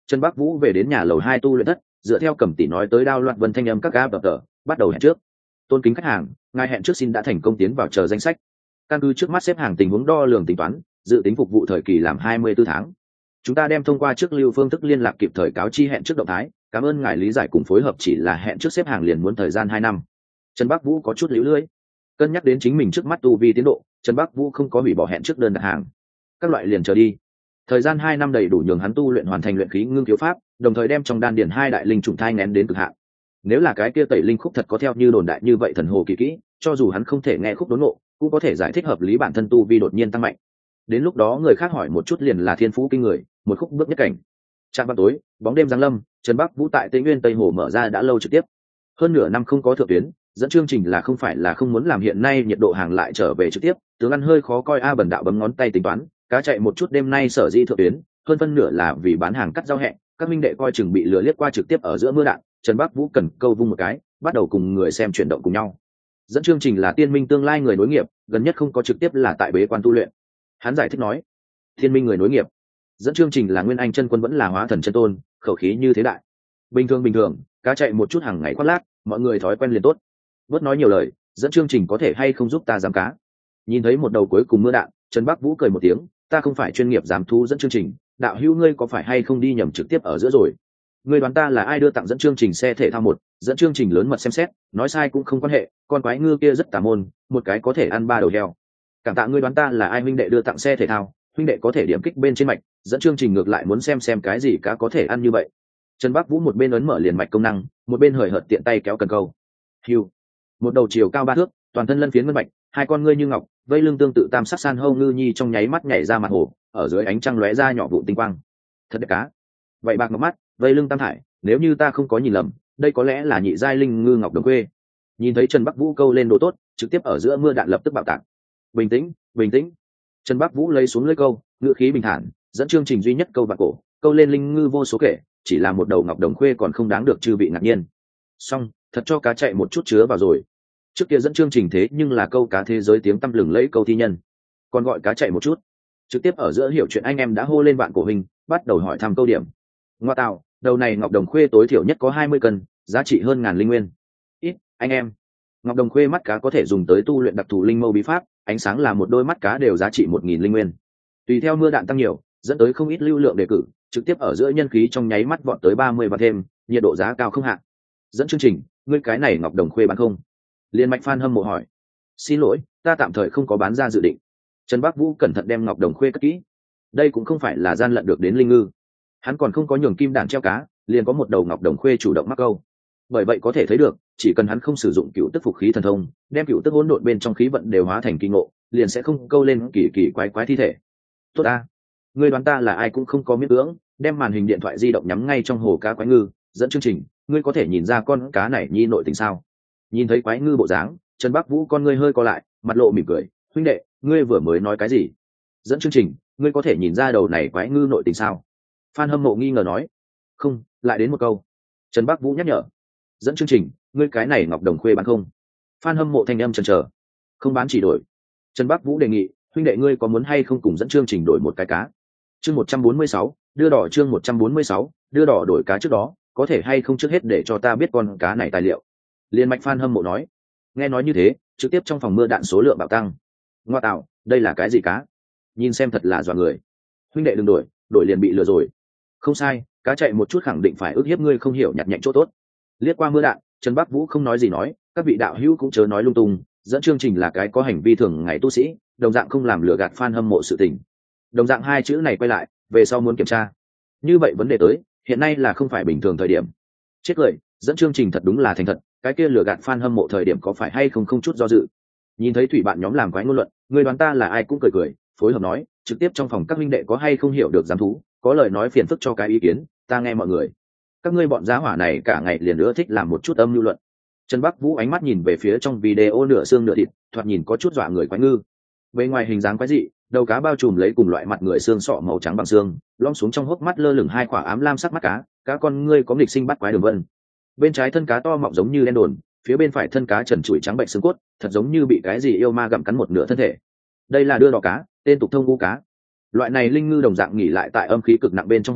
Trần Bắc Vũ về đến nhà lầu 2 tu luyện thất, dựa theo Cẩm Tỷ nói tới đao loạn vân thanh âm các gã đập tờ, bắt đầu hẹn trước. Tôn kính khách hàng, ngài hẹn trước xin đã thành công tiến vào chờ danh sách. Căn cứ trước mắt xếp hàng tình huống đo lường tính toán, dự tính phục vụ thời kỳ làm 24 tháng. Chúng ta đem thông qua trước lưu phương thức liên lạc kịp thời cáo chi hẹn trước động thái, cảm ơn ngài lý giải cùng phối hợp, chỉ là hẹn trước xếp hàng liền muốn thời gian 2 năm. Trần Bắc Vũ có chút líu lưỡi. Cân nhắc đến chính mình trước mắt tu vi tiến độ, Trần Bắc Vũ không có hủy bỏ hẹn trước đơn đặt hàng. Các loại liền chờ đi. Thời gian 2 năm đầy đủ nhường hắn tu luyện hoàn thành luyện khí ngưng thiếu pháp, đồng thời đem trong đan điền 2 đại linh trùng thai nén đến cực hạn. Nếu là cái kia tẩy linh khúc thật có theo như đồn đại như vậy thần hồ kỳ kỹ, cho dù hắn không thể nghe khúc đốn ngộ, cũng có thể giải thích hợp lý bản thân tu vi đột nhiên tăng mạnh. Đến lúc đó người khác hỏi một chút liền là thiên phú kinh người, một khúc bước nhất cảnh. Trạm vào tối, bóng đêm giáng lâm, Trần Bắc Vũ tại Tây Nguyên Tây Hồ mở ra đã lâu trực tiếp. Hơn nửa năm không có thượng tuyến, dẫn chương trình là không phải là không muốn làm, hiện nay nhiệt độ hàng lại trở về trực tiếp, tướng ăn hơi khó coi a. Bần đạo bấm ngón tay tính toán, cá chạy một chút đêm nay sở di thượng tuyến, hơn phân nửa là vì bán hàng cắt giao hẹn, các minh đệ coi chừng bị lừa liếc qua trực tiếp ở giữa mưa đạn. Trần Bắc Vũ cần câu vung một cái, bắt đầu cùng người xem chuyển động cùng nhau. Dẫn chương trình là Tiên Minh tương lai người nối nghiệp, gần nhất không có trực tiếp là tại bế quan tu luyện. Hắn giải thích nói, Tiên Minh người nối nghiệp, dẫn chương trình là Nguyên Anh chân quân vẫn là Hóa Thần chân tôn, khẩu khí như thế đại. Bình thường, cá chạy một chút hàng ngày khoác lác, mọi người thói quen liền tốt. Bớt nói nhiều lời, dẫn chương trình có thể hay không giúp ta giám cá. Nhìn thấy một đầu cuối cùng mưa đạn, Trần Bắc Vũ cười một tiếng, ta không phải chuyên nghiệp giám thu dẫn chương trình, đạo hữu ngươi có phải hay không đi nhầm trực tiếp ở giữa rồi. Ngươi đoán ta là ai đưa tặng dẫn chương trình xe thể thao 1, dẫn chương trình lớn mật xem xét, nói sai cũng không quan hệ, con quái ngư kia rất tà môn, một cái có thể ăn 3 đầu heo. Cảm tạ ngươi đoán ta là ai huynh đệ đưa tặng xe thể thao, huynh đệ có thể điểm kích bên trên mạch, dẫn chương trình ngược lại muốn xem cái gì cá có thể ăn như vậy. Trần Bắc Vũ một bên ấn mở liền mạch công năng, một bên hời hợt tiện tay kéo cần câu. Hưu. Một đầu chiều cao 3 thước, toàn thân lân phiến ngân bạch, hai con ngươi như ngọc, vây lưng tương tự tam sắc san hô ngư nhi trong nháy mắt nhảy ra mặt hồ, ở dưới ánh trăng lóe ra nhỏ vụ tinh quang. Thật đẹp cá. Vậy bạc ngọc mắt, vây lưng tam thải, nếu như ta không có nhìn lầm, đây có lẽ là nhị giai linh ngư ngọc đồng quê. Nhìn thấy Trần Bắc Vũ câu lên đồ tốt, trực tiếp ở giữa mưa đạn lập tức bạo tạc. Bình tĩnh. Trần Bắc Vũ lấy xuống lưỡi câu, ngữ khí bình thản, dẫn chương trình duy nhất câu bạc cổ, câu lên linh ngư vô số kể, chỉ là một đầu ngọc đồng khuê còn không đáng được chư vị ngạc nhiên. Xong, thật cho cá chạy một chút chứa vào rồi. Trước kia dẫn chương trình thế nhưng là câu cá thế giới tiếng tăm lừng lẫy câu thi nhân, còn gọi cá chạy một chút. Trực tiếp ở giữa hiểu chuyện anh em đã hô lên bạn của mình, bắt đầu hỏi thăm câu điểm. Ngoa tạo, đầu này ngọc đồng khuê tối thiểu nhất có 20 cân, giá trị hơn 1000 linh nguyên. Ít, anh em. Ngọc đồng khuê mắt cá có thể dùng tới tu luyện đặc thù linh mâu bí pháp, ánh sáng là một đôi mắt cá đều giá trị 1000 linh nguyên. Tùy theo mưa đạn tăng nhiều, dẫn tới không ít lưu lượng đề cử, trực tiếp ở giữa nhân khí trong nháy mắt vọt tới 30 và thêm, nhiệt độ giá cao không hạn. Dẫn chương trình, ngươi cái này ngọc đồng khuê bán không? Liên mạch fan hâm mộ hỏi. Xin lỗi, ta tạm thời không có bán ra dự định. Trần Bắc Vũ cẩn thận đem ngọc đồng khuê cất kỹ. Đây cũng không phải là gian lận được đến linh ngư, hắn còn không có nhường kim đàn treo cá, liền có một đầu ngọc đồng khuê chủ động mắc câu. Bởi vậy có thể thấy được, chỉ cần hắn không sử dụng cựu tức phục khí thần thông, đem cựu tức hỗn độn bên trong khí vận đều hóa thành kỳ ngộ, liền sẽ không câu lên kỳ quái thi thể. Tốt a, ngươi đoán ta là ai cũng không có miễn cưỡng, đem màn hình điện thoại di động nhắm ngay trong hồ cá quái ngư, dẫn chương trình, ngươi có thể nhìn ra con cá này nhi nội tình sao? Nhìn thấy quái ngư bộ dáng, Trần Bắc Vũ con ngươi hơi co lại, mặt lộ mỉm cười, huynh đệ, ngươi vừa mới nói cái gì? Dẫn chương trình, ngươi có thể nhìn ra đầu này quái ngư nội tình sao? Phan hâm mộ nghi ngờ nói. Không, lại đến một câu. Trần Bắc Vũ nhắc nhở. Dẫn chương trình, ngươi cái này ngọc đồng khuê bán không? Phan hâm mộ thanh âm chần chờ. Không bán chỉ đổi. Trần Bắc Vũ đề nghị, huynh đệ ngươi có muốn hay không cùng dẫn chương trình đổi một cái cá? Chương 146, đưa đỏ chương 146, đưa đỏ đổi cá trước đó, có thể hay không trước hết để cho ta biết con cá này tài liệu. Liên mạch Phan hâm mộ nói. Nghe nói như thế, trực tiếp trong phòng mưa đạn số lượng bạo tăng. Ngoa tạo, đây là cái gì cá? Nhìn xem thật là dọa người. Huynh đệ đừng đổi liền bị lừa rồi. Không sai, cá chạy một chút khẳng định phải ức hiếp ngươi không hiểu nhặt nhạnh chỗ tốt. Liếc qua mưa đạn, Trần Bắc Vũ không nói gì nói, các vị đạo hữu cũng chớ nói lung tung, dẫn chương trình là cái có hành vi thường ngày tu sĩ, đồng dạng không làm lừa gạt fan hâm mộ sự tình. Đồng dạng hai chữ này quay lại, về sau muốn kiểm tra. Như vậy vấn đề tới, hiện nay là không phải bình thường thời điểm. Chết cười, dẫn chương trình thật đúng là thành thật, cái kia lừa gạt fan hâm mộ thời điểm có phải hay không chút do dự. Nhìn thấy thủy bạn nhóm làm quái ngôn luận, người đoán ta là ai cũng cười, phối hợp nói, trực tiếp trong phòng các huynh đệ có hay không hiểu được giám thú, có lời nói phiền phức cho cái ý kiến, ta nghe mọi người. Các ngươi bọn giá hỏa này cả ngày liền nữa thích làm một chút âm lưu luận. Trần Bắc Vũ ánh mắt nhìn về phía trong video nửa xương nửa thịt, thoạt nhìn có chút dọa người quái ngư. Bên ngoài hình dáng quái dị, đầu cá bao trùm lấy cùng loại mặt người xương sọ màu trắng bằng xương, lõm xuống trong hốc mắt lơ lửng hai quả ám lam sắc mắt cá con ngươi có nghịch sinh bắt quái đường vân. Bên trái thân cá to mọng giống như đen đồn, phía bên phải thân cá trần trụi trắng bệnh xương cốt, thật giống như bị cái gì yêu ma gặm cắn một nửa thân thể. Đây là đưa đỏ cá, tên tục thông u cá. Loại này linh ngư đồng dạng nghỉ lại tại âm khí cực nặng bên trong hồ,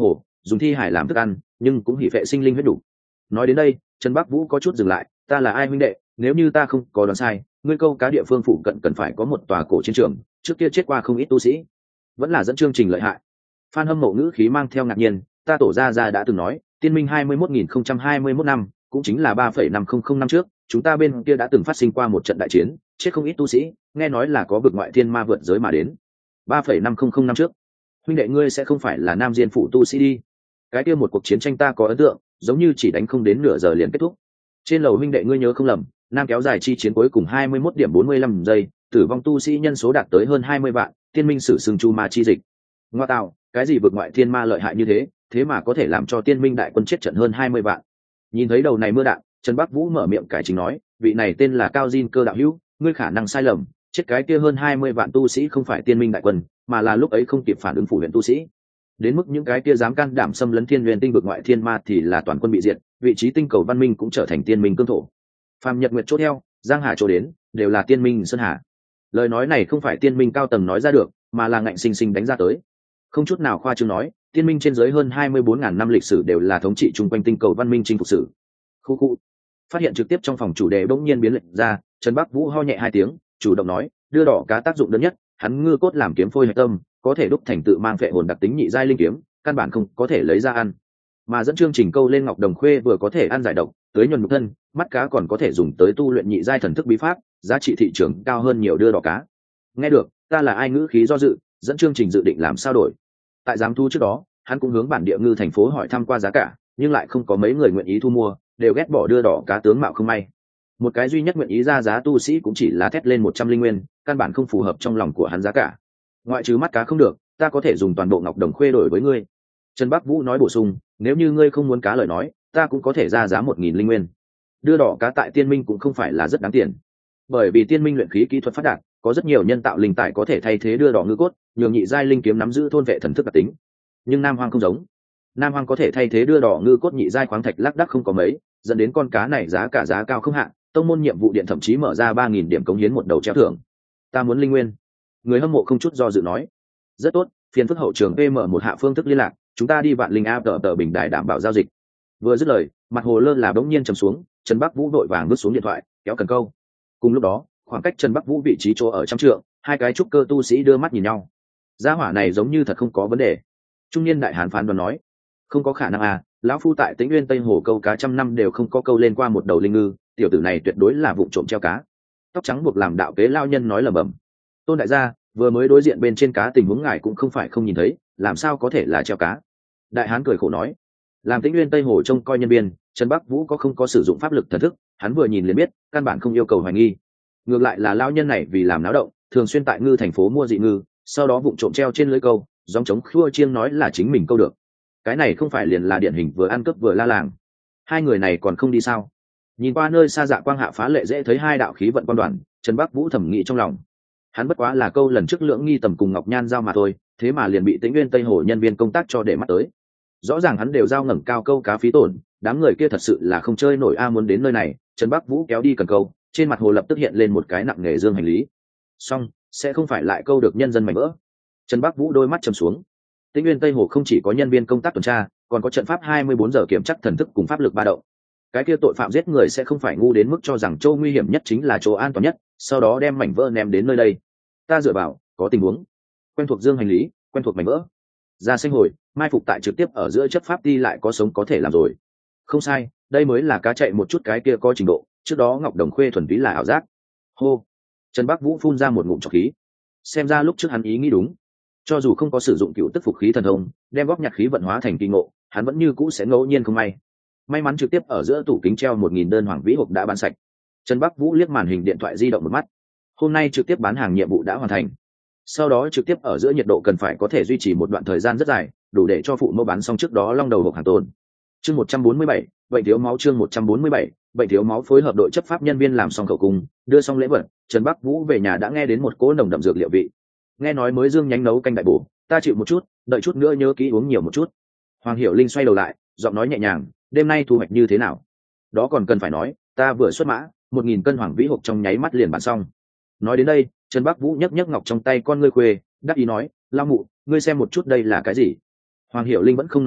dùng thi hải làm thức ăn nhưng cũng hỉ phệ sinh linh huyết đủ. Nói đến đây Trần Bắc Vũ có chút dừng lại, ta là ai huynh đệ, nếu như ta không có đoán sai ngươi câu cá địa phương phụ cận cần phải có một tòa cổ chiến trường, trước kia chết qua không ít tu sĩ, vẫn là dẫn chương trình lợi hại. Phan Hâm Mộ ngữ khí mang theo ngạc nhiên, ta tổ gia đã từng nói tiên minh 21.021 năm, cũng chính là 3,500 năm trước, chúng ta bên kia đã từng phát sinh qua một trận đại chiến, chết không ít tu sĩ, nghe nói là có vực ngoại thiên ma vượt giới mà đến. 3,500 năm trước, huynh đệ ngươi sẽ không phải là Nam Diên phủ tu sĩ đi? Cái kia một cuộc chiến tranh ta có ấn tượng, giống như chỉ đánh không đến nửa giờ liền kết thúc. Trên lầu huynh đệ ngươi nhớ không lầm, Nam kéo dài chi chiến cuối cùng 21:45 tử vong tu sĩ nhân số đạt tới hơn 20 vạn, tiên minh sử sừng chu ma chi dịch. Ngoa tạo, cái gì vực ngoại thiên ma lợi hại như thế, thế mà có thể làm cho tiên minh đại quân chết trận hơn 20 vạn. Nhìn thấy đầu này mưa đạn, Trần Bắc Vũ mở miệng cải chính nói, vị này tên là Cao Jin Cơ đạo hữu, ngươi khả năng sai lầm, chết cái kia hơn 20 vạn tu sĩ không phải tiên minh đại quân, mà là lúc ấy không kịp phản ứng phủ huyện tu sĩ. Đến mức những cái kia dám can đảm xâm lấn thiên nguyên tinh vực ngoại thiên ma thì là toàn quân bị diệt, vị trí tinh cầu văn minh cũng trở thành tiên minh cương thổ. Phàm Nhật Nguyệt chỗ theo, Giang Hà chỗ đến, đều là tiên minh sơn hà. Lời nói này không phải tiên minh cao tầng nói ra được, mà là ngạnh sinh sinh đánh ra tới. Không chút nào khoa trương nói, tiên minh trên dưới hơn 24.000 năm lịch sử đều là thống trị chung quanh tinh cầu văn minh chinh phục sử. Khu khu. Phát hiện trực tiếp trong phòng chủ đề bỗng nhiên biến lệnh ra, Trần Bắc Vũ ho nhẹ hai tiếng, chủ động nói, đưa đỏ cá tác dụng đơn nhất, hắn ngư cốt làm kiếm phôi hệ tâm, có thể đúc thành tự mang phệ hồn đặc tính nhị giai linh kiếm, căn bản không có thể lấy ra ăn. Mà dẫn chương trình câu lên ngọc đồng khuê vừa có thể ăn giải độc, tới nhuần nhục thân, mắt cá còn có thể dùng tới tu luyện nhị giai thần thức bí pháp, giá trị thị trường cao hơn nhiều đưa đỏ cá. Nghe được, ta là ai ngữ khí do dự, dẫn chương trình dự định làm sao đổi. Tại giám thu trước đó, hắn cũng hướng bản địa ngư thành phố hỏi thăm qua giá cả, nhưng lại không có mấy người nguyện ý thu mua, đều ghét bỏ đưa đỏ cá tướng mạo không may. Một cái duy nhất nguyện ý ra giá tu sĩ cũng chỉ là thét lên 100 linh nguyên, căn bản không phù hợp trong lòng của hắn giá cả. Ngoại trừ mắt cá không được, ta có thể dùng toàn bộ ngọc đồng khuê đổi với ngươi. Trần Bắc Vũ nói bổ sung, nếu như ngươi không muốn cá lời nói, ta cũng có thể ra giá 1.000 linh nguyên. Đưa đỏ cá tại tiên minh cũng không phải là rất đáng tiền, bởi vì tiên minh luyện khí kỹ thuật phát đạt, có rất nhiều nhân tạo linh tài có thể thay thế đưa đỏ ngư cốt, nhường nhị giai linh kiếm nắm giữ thôn vệ thần thức đặc tính. Nhưng Nam Hoang không giống, Nam Hoang có thể thay thế đưa đỏ ngư cốt nhị giai khoáng thạch lác đác không có mấy, dẫn đến con cá này giá cao không hạn. Tông môn nhiệm vụ điện thậm chí mở ra 3.000 điểm cống hiến một đầu treo thưởng. Ta muốn linh nguyên. Người hâm mộ không chút do dự nói. Rất tốt, phiền phức hậu trường PM một hạ phương thức liên lạc, chúng ta đi Vạn Linh Áp tờ bình đài đảm bảo giao dịch. Vừa dứt lời, mặt hồ lơ là bỗng nhiên trầm xuống, Trần Bắc Vũ đội vàng vứt xuống điện thoại, kéo cần câu. Cùng lúc đó, khoảng cách Trần Bắc Vũ vị trí chỗ ở trăm trượng, hai cái trúc cơ tu sĩ đưa mắt nhìn nhau. Gia hỏa này giống như thật không có vấn đề. Trung niên đại hán phán đoán nói, không có khả năng à, lão phu tại Tĩnh Nguyên Tây Hồ câu cá trăm năm đều không có câu lên qua một đầu linh ngư, tiểu tử này tuyệt đối là vụ trộm treo cá. Tóc trắng buộc làm đạo kế lao nhân nói lẩm bẩm. Tôn đại gia, vừa mới đối diện bên trên cá tình huống ngài cũng không phải không nhìn thấy, làm sao có thể là treo cá? Đại hán cười khổ nói, làm Tĩnh Nguyên Tây Hồ trông coi nhân viên, Trần Bắc Vũ có không có sử dụng pháp lực thần thức, hắn vừa nhìn liền biết, căn bản không yêu cầu hoài nghi. Ngược lại là lao nhân này vì làm náo động, thường xuyên tại ngư thành phố mua dị ngư, sau đó vụng trộm treo trên lưới câu, gióng trống khua chiêng nói là chính mình câu được. Cái này không phải liền là điển hình vừa ăn cướp vừa la làng. Hai người này còn không đi sao? Nhìn qua nơi xa dạ quang hạ phá lệ dễ thấy hai đạo khí vận quan đoàn, Trần Bắc Vũ thẩm nghĩ trong lòng. Hắn bất quá là câu lần trước lưỡng nghi tầm cùng Ngọc Nhan giao mà thôi, thế mà liền bị Tĩnh Nguyên Tây Hồ nhân viên công tác cho để mắt tới. Rõ ràng hắn đều giao ngẩng cao câu cá phí tổn, đám người kia thật sự là không chơi nổi a. Muốn đến nơi này, Trần Bắc Vũ kéo đi cần câu, trên mặt hồ lập tức hiện lên một cái nặng nghề dương hành lý. Xong, sẽ không phải lại câu được nhân dân mảnh vỡ. Trần Bắc Vũ đôi mắt trầm xuống. Tĩnh Nguyên Tây Hồ không chỉ có nhân viên công tác tuần tra, còn có trận pháp 24 giờ kiểm chắc thần thức cùng pháp lực ba động. Cái kia tội phạm giết người sẽ không phải ngu đến mức cho rằng chỗ nguy hiểm nhất chính là chỗ an toàn nhất, sau đó đem mảnh vỡ ném đến nơi đây. Ta dựa vào, có tình huống. Quen thuộc dương hành lý, quen thuộc mảnh vỡ. Ra sinh hồi, mai phục tại trực tiếp ở giữa chấp pháp đi lại có sống có thể làm rồi. Không sai, đây mới là cá chạy một chút cái kia có trình độ, trước đó Ngọc Đồng Khuê thuần túy là ảo giác. Hô. Trần Bắc Vũ phun ra một ngụm trọc khí. Xem ra lúc trước hắn ý nghĩ đúng. Cho dù không có sử dụng cựu tức phục khí thần thông, đem góp nhặt khí vận hóa thành kỳ ngộ, hắn vẫn như cũ sẽ ngẫu nhiên không may. May mắn trực tiếp ở giữa tủ kính treo 1.000 đơn hoàng vĩ hộp đã bán sạch. Trần Bắc Vũ liếc màn hình điện thoại di động một mắt. Hôm nay trực tiếp bán hàng nhiệm vụ đã hoàn thành. Sau đó trực tiếp ở giữa nhiệt độ cần phải có thể duy trì một đoạn thời gian rất dài, đủ để cho phụ mẫu bán xong trước đó long đầu hộp hàng tồn. Chương 147, bệnh thiếu máu chương 147, bệnh thiếu máu phối hợp đội chấp pháp nhân viên làm xong khẩu cung, đưa xong lễ vật, Trần Bắc Vũ về nhà đã nghe đến một cỗ nồng đậm dược liệu vị. Nghe nói mới dương nhánh nấu canh đại bổ, ta chịu một chút, đợi chút nữa nhớ kỹ uống nhiều một chút. Hoàng Hiểu Linh xoay đầu lại, giọng nói nhẹ nhàng, đêm nay thu hoạch như thế nào? Đó còn cần phải nói, ta vừa xuất mã, 1.000 cân hoàng vĩ hộp trong nháy mắt liền bán xong. Nói đến đây, Trần Bắc Vũ nhấc nhấc ngọc trong tay con ngươi khuê, đắc ý nói, lao mụ, ngươi xem một chút đây là cái gì? Hoàng Hiểu Linh vẫn không nói gì,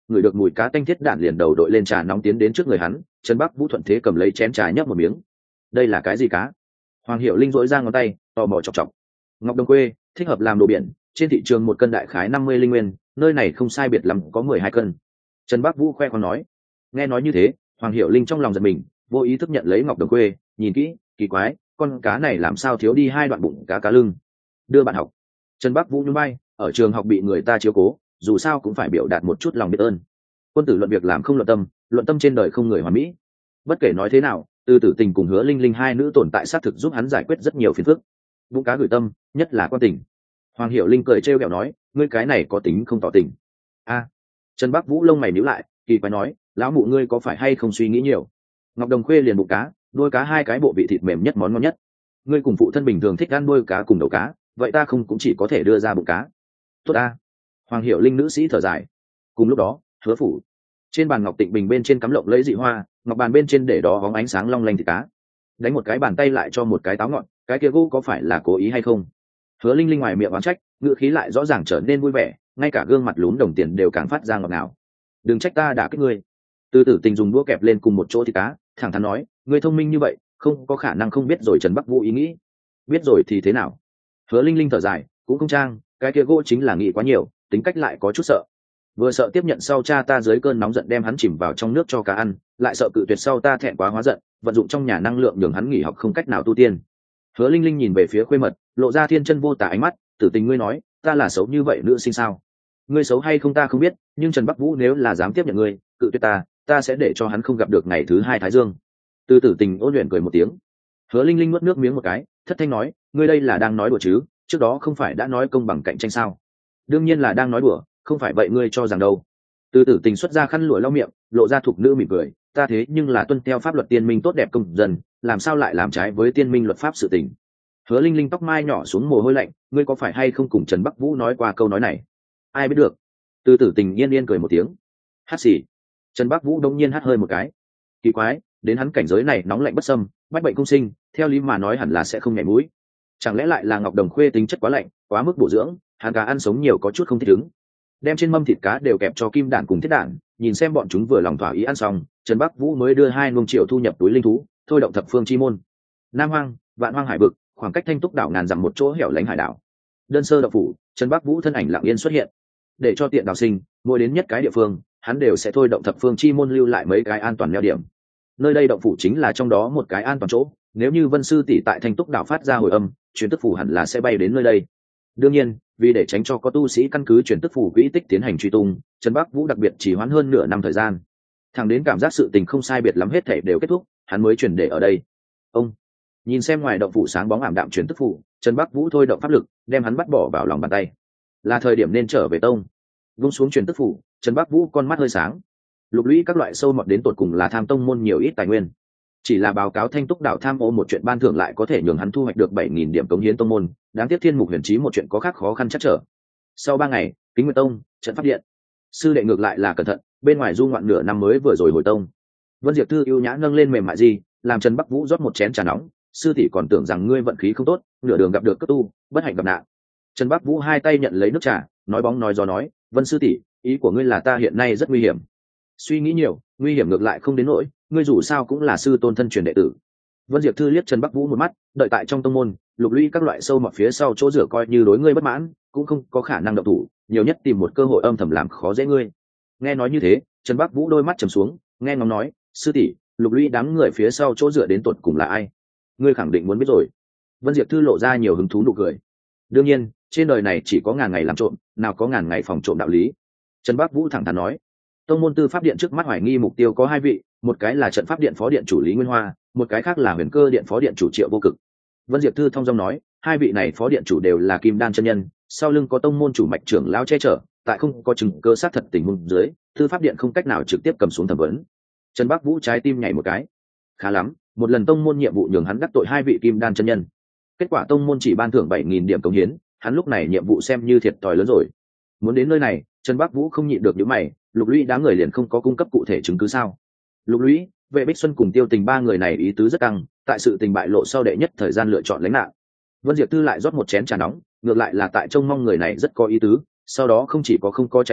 ngửi được mùi cá tanh thiết đạn liền đầu đội lên trà nóng tiến đến trước người hắn. Trần Bắc Vũ thuận thế cầm lấy chén trà nhấp một miếng. Đây là cái gì cá? Hoàng Hiểu Linh dỗi ra ngón tay tò mò chọc chọc. Ngọc Đồng quê, thích hợp làm đồ biển, trên thị trường một cân đại khái 50 linh nguyên, nơi này không sai biệt lắm có 12 cân. Trần Bắc Vũ khoe khoang nói. Nghe nói như thế, Hoàng Hiểu Linh trong lòng giật mình, vô ý thức nhận lấy Ngọc Đồng quê, nhìn kỹ, kỳ quái, con cá này làm sao thiếu đi 2 đoạn bụng cá lưng. Đưa bạn học. Trần Bắc Vũ nhún vai, ở trường học bị người ta chiếu cố, dù sao cũng phải biểu đạt một chút lòng biết ơn. Quân tử luận việc làm không luận tâm trên đời không người hoàn mỹ. Bất kể nói thế nào, Từ Tử Tình cùng Hứa Linh Linh hai nữ tồn tại xác thực giúp hắn giải quyết rất nhiều phiền phức. Bụng cá gửi tâm, nhất là quan tình. Hoàng Hiểu Linh cười trêu ghẹo nói, ngươi cái này có tính không tỏ tình. A. Trần Bắc Vũ lông mày nhíu lại, kỳ quái nói, lão mụ ngươi có phải hay không suy nghĩ nhiều? Ngọc Đồng khuê liền bụng cá, đuôi cá hai cái bộ vị thịt mềm nhất món ngon nhất. Ngươi cùng phụ thân bình thường thích ăn đuôi cá cùng đầu cá, vậy ta không cũng chỉ có thể đưa ra bụng cá. Tốt a. Hoàng Hiểu Linh nữ sĩ thở dài. Cùng lúc đó, Hứa phủ. Trên bàn ngọc tịnh bình bên trên cắm lộng lấy dị hoa, ngọc bàn bên trên để đó bóng ánh sáng long lanh thịt cá. Đánh một cái bàn tay lại cho một cái táo ngọn, cái kia gỗ có phải là cố ý hay không? Hứa Linh Linh ngoài miệng oán trách, ngữ khí lại rõ ràng trở nên vui vẻ, ngay cả gương mặt lún đồng tiền đều càng phát ra ngọt ngào. Đừng trách ta đã kích ngươi. Từ Tử Tình dùng đũa kẹp lên cùng một chỗ thịt cá, thẳng thắn nói, ngươi thông minh như vậy, không có khả năng không biết rồi. Trần Bắc Vũ ý nghĩ. Biết rồi thì thế nào? Hứa Linh Linh thở dài, cũng không trang, cái kia gỗ chính là nghĩ quá nhiều, tính cách lại có chút sợ. Vừa sợ tiếp nhận sau cha ta dưới cơn nóng giận đem hắn chìm vào trong nước cho cá ăn, lại sợ cự tuyệt sau ta thẹn quá hóa giận, vận dụng trong nhà năng lượng nhường hắn nghỉ học không cách nào tu tiên. Hứa Linh Linh nhìn về phía khuê mật, lộ ra thiên chân vô tả ánh mắt. Tử Tình ngươi nói, ta là xấu như vậy nữ sinh sao? Ngươi xấu hay không ta không biết, nhưng Trần Bắc Vũ nếu là dám tiếp nhận ngươi, cự tuyệt ta sẽ để cho hắn không gặp được ngày thứ hai thái dương. Từ Tử Tình ôn luyện cười một tiếng. Hứa Linh Linh nuốt nước miếng một cái, thất thanh nói, ngươi đây là đang nói đùa chứ? Trước đó không phải đã nói công bằng cạnh tranh sao? Đương nhiên là đang nói đùa, không phải vậy ngươi cho rằng đâu? Từ Tử Tình xuất ra khăn lụa lau miệng, lộ ra thục nữ mỉm cười, ta thế nhưng là tuân theo pháp luật tiên minh tốt đẹp công dân, làm sao lại làm trái với tiên minh luật pháp sự tình? Hứa Linh Linh tóc mai nhỏ xuống mồ hôi lạnh, ngươi có phải hay không cùng Trần Bắc Vũ nói qua câu nói này? Ai biết được. Từ Tử Tình yên yên cười một tiếng. Hát xì. Trần Bắc Vũ đông nhiên hát hơi một cái. Kỳ quái, đến hắn cảnh giới này nóng lạnh bất xâm, bách bệnh không sinh, theo lý mà nói hẳn là sẽ không nhảy mũi. Chẳng lẽ lại là Ngọc Đồng khuê tính chất quá lạnh, quá mức bổ dưỡng, hắn cá ăn sống nhiều có chút không thích ứng. Đem trên mâm thịt cá đều kẹp cho kim đản cùng thiết đản, nhìn xem bọn chúng vừa lòng thỏa ý ăn xong, Trần Bắc Vũ mới đưa 2 nung triệu thu nhập túi linh thú, thôi động thập phương chi môn. Nam Hoang, Vạn Hoang hải vực, khoảng cách Thanh Túc đảo ngàn dặm một chỗ hẻo lánh hải đảo. Đơn sơ động phủ, Trần Bắc Vũ thân ảnh lặng yên xuất hiện. Để cho tiện đào sinh, mỗi đến nhất cái địa phương, hắn đều sẽ thôi động thập phương chi môn lưu lại mấy cái an toàn neo điểm. Nơi đây động phủ chính là trong đó một cái an toàn chỗ, nếu như Vân sư tỷ tại Thanh Túc đảo phát ra hồi âm, truyền tức phủ hẳn là sẽ bay đến nơi đây. Đương nhiên, vì để tránh cho có tu sĩ căn cứ truyền tức phủ quỹ tích tiến hành truy tung, Trần Bắc Vũ đặc biệt chỉ hoãn hơn nửa năm thời gian. Thẳng đến cảm giác sự tình không sai biệt lắm hết thảy đều kết thúc, hắn mới chuyển để ở đây. Ông nhìn xem ngoài động phủ sáng bóng ảm đạm truyền tức phủ, Trần Bắc Vũ thôi động pháp lực, đem hắn bắt bỏ vào lòng bàn tay. Là thời điểm nên trở về tông. Vung xuống truyền tức phủ, Trần Bắc Vũ con mắt hơi sáng. Lục lũy các loại sâu mọt đến tột cùng là tham tông môn nhiều ít tài nguyên. Chỉ là báo cáo Thanh Túc đảo tham ô một chuyện ban thưởng lại có thể nhường hắn thu hoạch được 7.000 điểm cống hiến tông môn, đáng tiếc Thiên Mục Huyền Chí một chuyện có khác khó khăn chắc trở. Sau 3 ngày, Kính Nguyệt Tông, trận pháp điện. Sư đệ ngược lại là cẩn thận, bên ngoài du ngoạn nửa năm mới vừa rồi hồi tông. Vân Diệp Thư ưu nhã nâng lên mềm mại gì, làm Trần Bắc Vũ rót một chén trà nóng, sư tỷ còn tưởng rằng ngươi vận khí không tốt, nửa đường gặp được cấp tu, bất hạnh gặp nạn. Trần Bắc Vũ hai tay nhận lấy nước trà, nói bóng nói gió nói, Vân sư tỷ, ý của ngươi là ta hiện nay rất nguy hiểm. Suy nghĩ nhiều, nguy hiểm ngược lại không đến nỗi, ngươi dù sao cũng là sư tôn thân truyền đệ tử. Vân Diệp Thư liếc Trần Bắc Vũ một mắt, đợi tại trong tông môn, lục lũy các loại sâu mọt phía sau chỗ rửa coi như đối ngươi bất mãn, cũng không có khả năng động thủ, nhiều nhất tìm một cơ hội âm thầm làm khó dễ ngươi. Nghe nói như thế, Trần Bắc Vũ đôi mắt trầm xuống, nghe ngóng nói, sư tỷ, lục lũy đám người phía sau chỗ rửa đến tột cùng là ai? Ngươi khẳng định muốn biết rồi. Vân Diệp Thư lộ ra nhiều hứng thú nụ cười. Đương nhiên, trên đời này chỉ có ngàn ngày làm trộm, nào có ngàn ngày phòng trộm đạo lý. Trần Bắc Vũ thẳng thắn nói. Tông môn tư pháp điện trước mắt hoài nghi mục tiêu có 2 vị, một cái là trận pháp điện phó điện chủ Lý Nguyên Hoa, một cái khác là huyền cơ điện phó điện chủ Triệu Vô Cực. Vân Diệp Thư thông dong nói, 2 vị này phó điện chủ đều là kim đan chân nhân, sau lưng có tông môn chủ mạch trưởng lão che chở, tại không có chứng cơ xác thật tình huống dưới, tư pháp điện không cách nào trực tiếp cầm xuống thẩm vấn. Trần Bắc Vũ trái tim nhảy một cái. Khá lắm, một lần tông môn nhiệm vụ nhường hắn đắc tội 2 vị kim đan chân nhân. Kết quả tông môn chỉ ban thưởng 7.000 điểm cống hiến, hắn lúc này nhiệm vụ xem như thiệt thòi lớn rồi. Muốn đến nơi này, Trần Bắc Vũ không nhịn được những mày, lục lũy đám người liền không có cung cấp cụ thể chứng cứ sao? Lục lũy, Vệ Bích Xuân cùng Tiêu Tình 3 người này ý tứ rất căng, tại sự tình bại lộ sau đệ nhất thời gian lựa chọn lánh nạn. Vân Diệp Thư lại rót một chén trà nóng, ngược lại là tại trông mong người này rất có ý tứ, sau đó không chỉ có không có chạy trốn,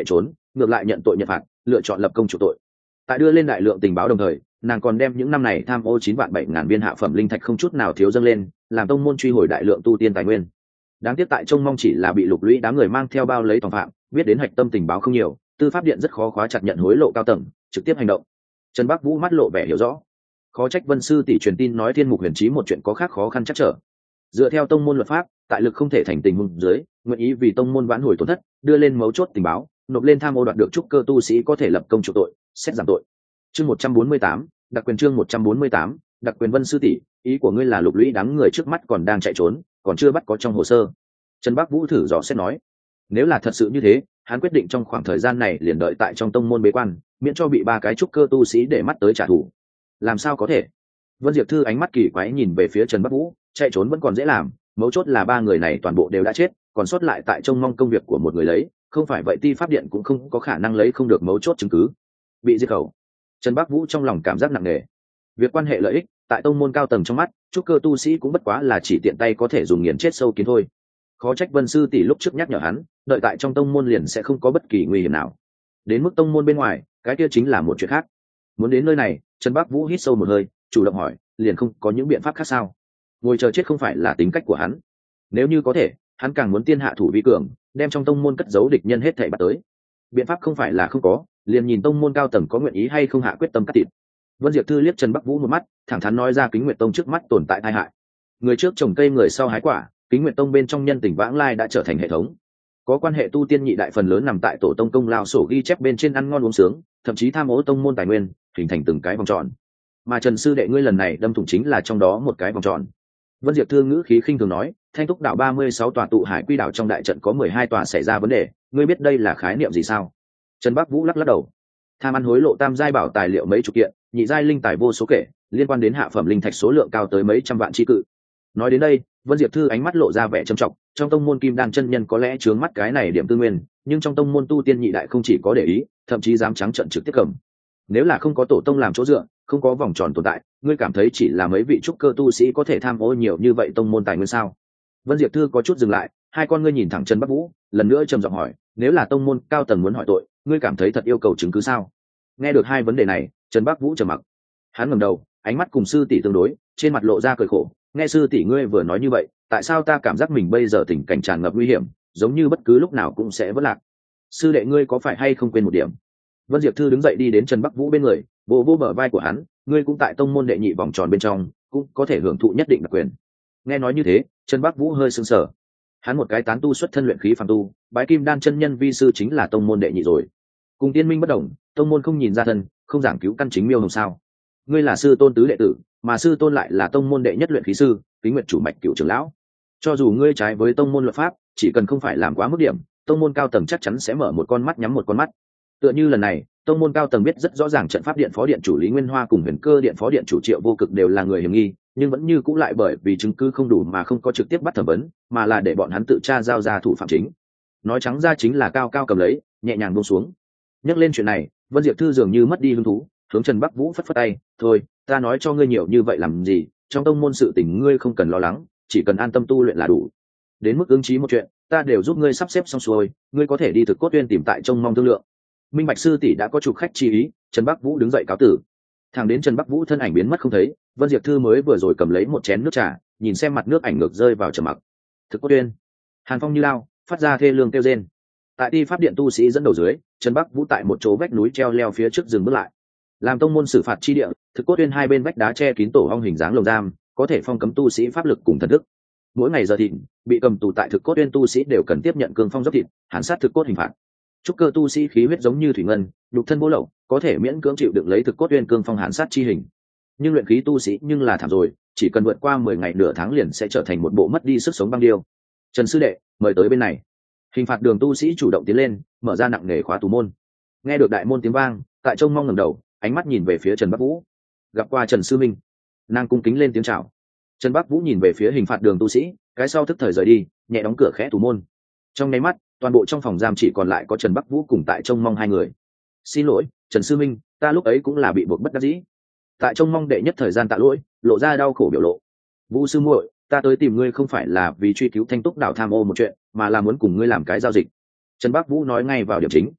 ngược lại nhận tội nhận phạt, lựa chọn lập công chủ tội. Tại đưa lên đại lượng tình báo đồng thời, nàng còn đem những năm này tham ô 9.700.000 viên hạ phẩm linh thạch không chút nào thiếu dâng lên, làm tông môn truy hồi đại lượng tu tiên tài nguyên. Đáng tiếc tại trông mong chỉ là bị Lục Lũy đám người mang theo bao lấy tòng phạm, biết đến hạch tâm tình báo không nhiều, tư pháp điện rất khó khóa chặt nhận hối lộ cao tầng, trực tiếp hành động. Trần Bắc Vũ mắt lộ vẻ hiểu rõ, khó trách Vân sư tỷ truyền tin nói Thiên Mục Huyền Chí một chuyện có khác khó khăn chắc trở. Dựa theo tông môn luật pháp, tại lực không thể thành tình huống dưới, nguyện ý vì tông môn vãn hồi tổn thất, đưa lên mấu chốt tình báo, nộp lên tham ô đoạt được trúc cơ tu sĩ có thể lập công chủ tội, xét giảm tội. Chương 148, đặc quyền chương 148, đặc quyền. Vân sư tỷ, ý của ngươi là Lục Lũy đám người trước mắt còn đang chạy trốn, còn chưa bắt có trong hồ sơ. Trần Bắc Vũ thử dò xét nói, nếu là thật sự như thế, hắn quyết định trong khoảng thời gian này liền đợi tại trong tông môn bế quan, miễn cho bị ba cái trúc cơ tu sĩ để mắt tới trả thù. Làm sao có thể? Vân Diệp Thư ánh mắt kỳ quái nhìn về phía Trần Bắc Vũ, chạy trốn vẫn còn dễ làm, mấu chốt là ba người này toàn bộ đều đã chết, còn sót lại tại trông mong công việc của một người lấy, không phải vậy Ti pháp điện cũng không có khả năng lấy không được mấu chốt chứng cứ. Bị diệt khẩu. Trần Bắc Vũ trong lòng cảm giác nặng nề. Việc quan hệ lợi ích, tại tông môn cao tầng trong mắt, trúc cơ tu sĩ cũng bất quá là chỉ tiện tay có thể dùng nghiền chết sâu kiến thôi. Khó trách Vân sư tỷ lúc trước nhắc nhở hắn, đợi tại trong tông môn liền sẽ không có bất kỳ nguy hiểm nào. Đến mức tông môn bên ngoài, cái kia chính là một chuyện khác. Muốn đến nơi này, Trần Bắc Vũ hít sâu một hơi, chủ động hỏi, liền không có những biện pháp khác sao? Ngồi chờ chết không phải là tính cách của hắn. Nếu như có thể, hắn càng muốn tiên hạ thủ vi cường, đem trong tông môn cất giấu địch nhân hết thảy bắt tới. Biện pháp không phải là không có, liền nhìn tông môn cao tầng có nguyện ý hay không hạ quyết tâm cắt thịt. Vân Diệp Thư liếc Trần Bắc Vũ một mắt, thẳng thắn nói ra Kính Nguyệt Tông trước mắt tồn tại tai hại. Người trước trồng cây người sau hái quả, Kính Nguyệt Tông bên trong nhân tình vãng lai đã trở thành hệ thống. Có quan hệ tu tiên nhị đại phần lớn nằm tại tổ tông công lao sổ ghi chép bên trên ăn ngon uống sướng, thậm chí tham ô tông môn tài nguyên, hình thành từng cái vòng tròn. Mà Trần sư đệ ngươi lần này đâm thủng chính là trong đó một cái vòng tròn. Vân Diệp Thư ngữ khí khinh thường nói, Thanh Túc đảo 36 tòa tụ hải quy đảo trong đại trận có 12 tòa xảy ra vấn đề, ngươi biết đây là khái niệm gì sao? Trần Bắc Vũ lắc lắc đầu. Tham ăn hối lộ tam giai bảo tài liệu mấy chục kiện, nhị giai linh tài vô số kể, liên quan đến hạ phẩm linh thạch số lượng cao tới mấy trăm vạn chi cự. Nói đến đây, Vân Diệp Thư ánh mắt lộ ra vẻ trầm trọng, trong tông môn Kim Đan chân nhân có lẽ chướng mắt cái này điểm tư nguyên, nhưng trong tông môn tu tiên nhị đại không chỉ có để ý, thậm chí dám trắng trợn trực tiếp cầm. Nếu là không có tổ tông làm chỗ dựa, không có vòng tròn tồn tại, ngươi cảm thấy chỉ là mấy vị trúc cơ tu sĩ có thể tham ô nhiều như vậy tông môn tài nguyên sao? Vân Diệp Thư có chút dừng lại, hai con ngươi nhìn thẳng Trần Bắc Vũ, lần nữa trầm giọng hỏi, nếu là tông môn cao tầng muốn hỏi tội, ngươi cảm thấy thật yêu cầu chứng cứ sao? Nghe được hai vấn đề này, Trần Bắc Vũ trầm mặc. Hắn ngẩng đầu, ánh mắt cùng sư tỷ tương đối, trên mặt lộ ra cười khổ, nghe sư tỷ ngươi vừa nói như vậy, tại sao ta cảm giác mình bây giờ tình cảnh tràn ngập nguy hiểm, giống như bất cứ lúc nào cũng sẽ vỡ lạc. Sư đệ ngươi có phải hay không quên một điểm? Vân Diệp Thư đứng dậy đi đến Trần Bắc Vũ bên người, vỗ vỗ bờ vai của hắn, ngươi cũng tại tông môn đệ nhị vòng tròn bên trong, cũng có thể hưởng thụ nhất định đặc quyền. Nghe nói như thế, Trần Bắc Vũ hơi sững sờ. Hắn một cái tán tu xuất thân luyện khí phàm tu, bái Kim Đan chân nhân vi sư chính là tông môn đệ nhị rồi. Cùng tiên minh bất đồng, tông môn không nhìn ra thân, không giảng cứu căn chính miêu hồng sao? Ngươi là sư tôn tứ đệ tử, mà sư tôn lại là tông môn đệ nhất luyện khí sư, Kính Nguyệt chủ mạch cửu trưởng lão. Cho dù ngươi trái với tông môn luật pháp, chỉ cần không phải làm quá mức điểm, tông môn cao tầng chắc chắn sẽ mở một con mắt nhắm một con mắt. Tựa như lần này, tông môn cao tầng biết rất rõ ràng trận pháp điện phó điện chủ Lý Nguyên Hoa cùng Huyền Cơ điện phó điện chủ Triệu Vô Cực đều là người hiểm nghi, nhưng vẫn như cũng lại bởi vì chứng cứ không đủ mà không có trực tiếp bắt thẩm vấn, mà là để bọn hắn tự tra giao ra thủ phạm chính. Nói trắng ra chính là cao cao cầm lấy, nhẹ nhàng buông xuống. Nhắc lên chuyện này, Vân Diệp Thư dường như mất đi hứng thú, hướng Trần Bắc Vũ phất phất tay, thôi, ta nói cho ngươi nhiều như vậy làm gì, trong tông môn sự tình ngươi không cần lo lắng, chỉ cần an tâm tu luyện là đủ. Đến mức ứng chí một chuyện, ta đều giúp ngươi sắp xếp xong xuôi, ngươi có thể đi thực cốt uyên tìm tại trông mong thương lượng. Minh Bạch sư tỷ đã có chủ khách chi ý, Trần Bắc Vũ đứng dậy cáo tử. Thẳng đến Trần Bắc Vũ thân ảnh biến mất không thấy, Vân Diệp Thư mới vừa rồi cầm lấy một chén nước trà, nhìn xem mặt nước ảnh ngược rơi vào trầm mặc. Thực cốt uyên, hàn phong như lao, phát ra thê lương kêu rên. Tại Ti pháp điện tu sĩ dẫn đầu dưới, Trần Bắc Vũ tại một chỗ vách núi treo leo phía trước dừng bước lại. Làm tông môn xử phạt chi địa, thực cốt uyên hai bên vách đá che kín tổ ong hình dáng lồng giam, có thể phong cấm tu sĩ pháp lực cùng thần thức. Mỗi ngày giờ thịnh, bị cầm tù tại thực cốt uyên tu sĩ đều cần tiếp nhận cương phong dốc thịt, hàn sát thực cốt hình phạt. Trúc cơ tu sĩ khí huyết giống như thủy ngân, nhục thân bố lậu, có thể miễn cưỡng chịu đựng lấy thực cốt uyên cương phong hàn sát chi hình. Nhưng luyện khí tu sĩ nhưng là thảm rồi, chỉ cần vượt qua 10 ngày nửa tháng liền sẽ trở thành một bộ mất đi sức sống băng điêu. Trần sư đệ, mời tới bên này. Hình phạt đường tu sĩ chủ động tiến lên, mở ra nặng nề khóa tù môn. Nghe được đại môn tiếng vang, tại trông mong ngẩng đầu, ánh mắt nhìn về phía Trần Bắc Vũ. Gặp qua Trần sư minh, nàng cung kính lên tiếng chào. Trần Bắc Vũ nhìn về phía hình phạt đường tu sĩ, cái sau thức thời rời đi, nhẹ đóng cửa khẽ tù môn. Trong nháy mắt, toàn bộ trong phòng giam chỉ còn lại có Trần Bắc Vũ cùng tại trông mong hai người. Xin lỗi, Trần sư minh, ta lúc ấy cũng là bị buộc bất đắc dĩ. Tại trông mong đệ nhất thời gian tạ lỗi, lộ ra đau khổ biểu lộ. Vũ sư muội, ta tới tìm ngươi không phải là vì truy cứu Thanh Túc đảo tham ô một chuyện, mà là muốn cùng ngươi làm cái giao dịch. Trần Bắc Vũ nói ngay vào điểm chính.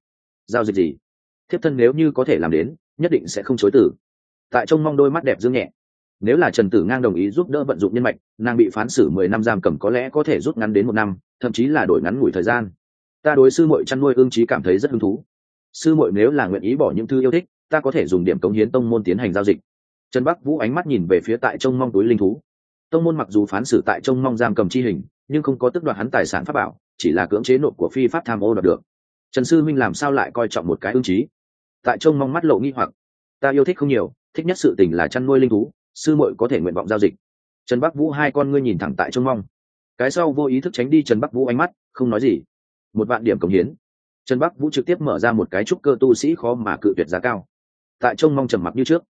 giao dịch gì? Thiếp thân nếu như có thể làm đến, nhất định sẽ không chối từ. Tại trông mong đôi mắt đẹp dương nhẹ. Nếu là Trần Tử Ngang đồng ý giúp đỡ vận dụng nhân mạch, nàng bị phán xử 10 năm giam cầm có lẽ có thể rút ngắn đến 1 năm, thậm chí là đổi ngắn ngủi thời gian. Ta đối sư muội chăn nuôi ương trí cảm thấy rất hứng thú. Sư muội nếu là nguyện ý bỏ những thứ yêu thích, ta có thể dùng điểm cống hiến tông môn tiến hành giao dịch. Trần Bắc Vũ ánh mắt nhìn về phía tại trông mong túi linh thú. Tông môn mặc dù phán xử tại trông mong giam cầm chi hình, nhưng không có tước đoạt hắn tài sản pháp bảo, chỉ là cưỡng chế nộp của phi pháp tham ô đoạt được. Trần sư minh làm sao lại coi trọng một cái ương trí? Tại trông mong mắt lộ nghi hoặc. Ta yêu thích không nhiều, thích nhất sự tình là chăn nuôi linh thú, sư muội có thể nguyện vọng giao dịch. Trần Bắc Vũ hai con ngươi nhìn thẳng tại trông mong. Cái sau vô ý thức tránh đi Trần Bắc Vũ ánh mắt, không nói gì. 1 vạn điểm cống hiến. Trần Bắc Vũ trực tiếp mở ra một cái trúc cơ tu sĩ khó mà cự tuyệt giá cao. Tại trông mong trầm mặc như trước.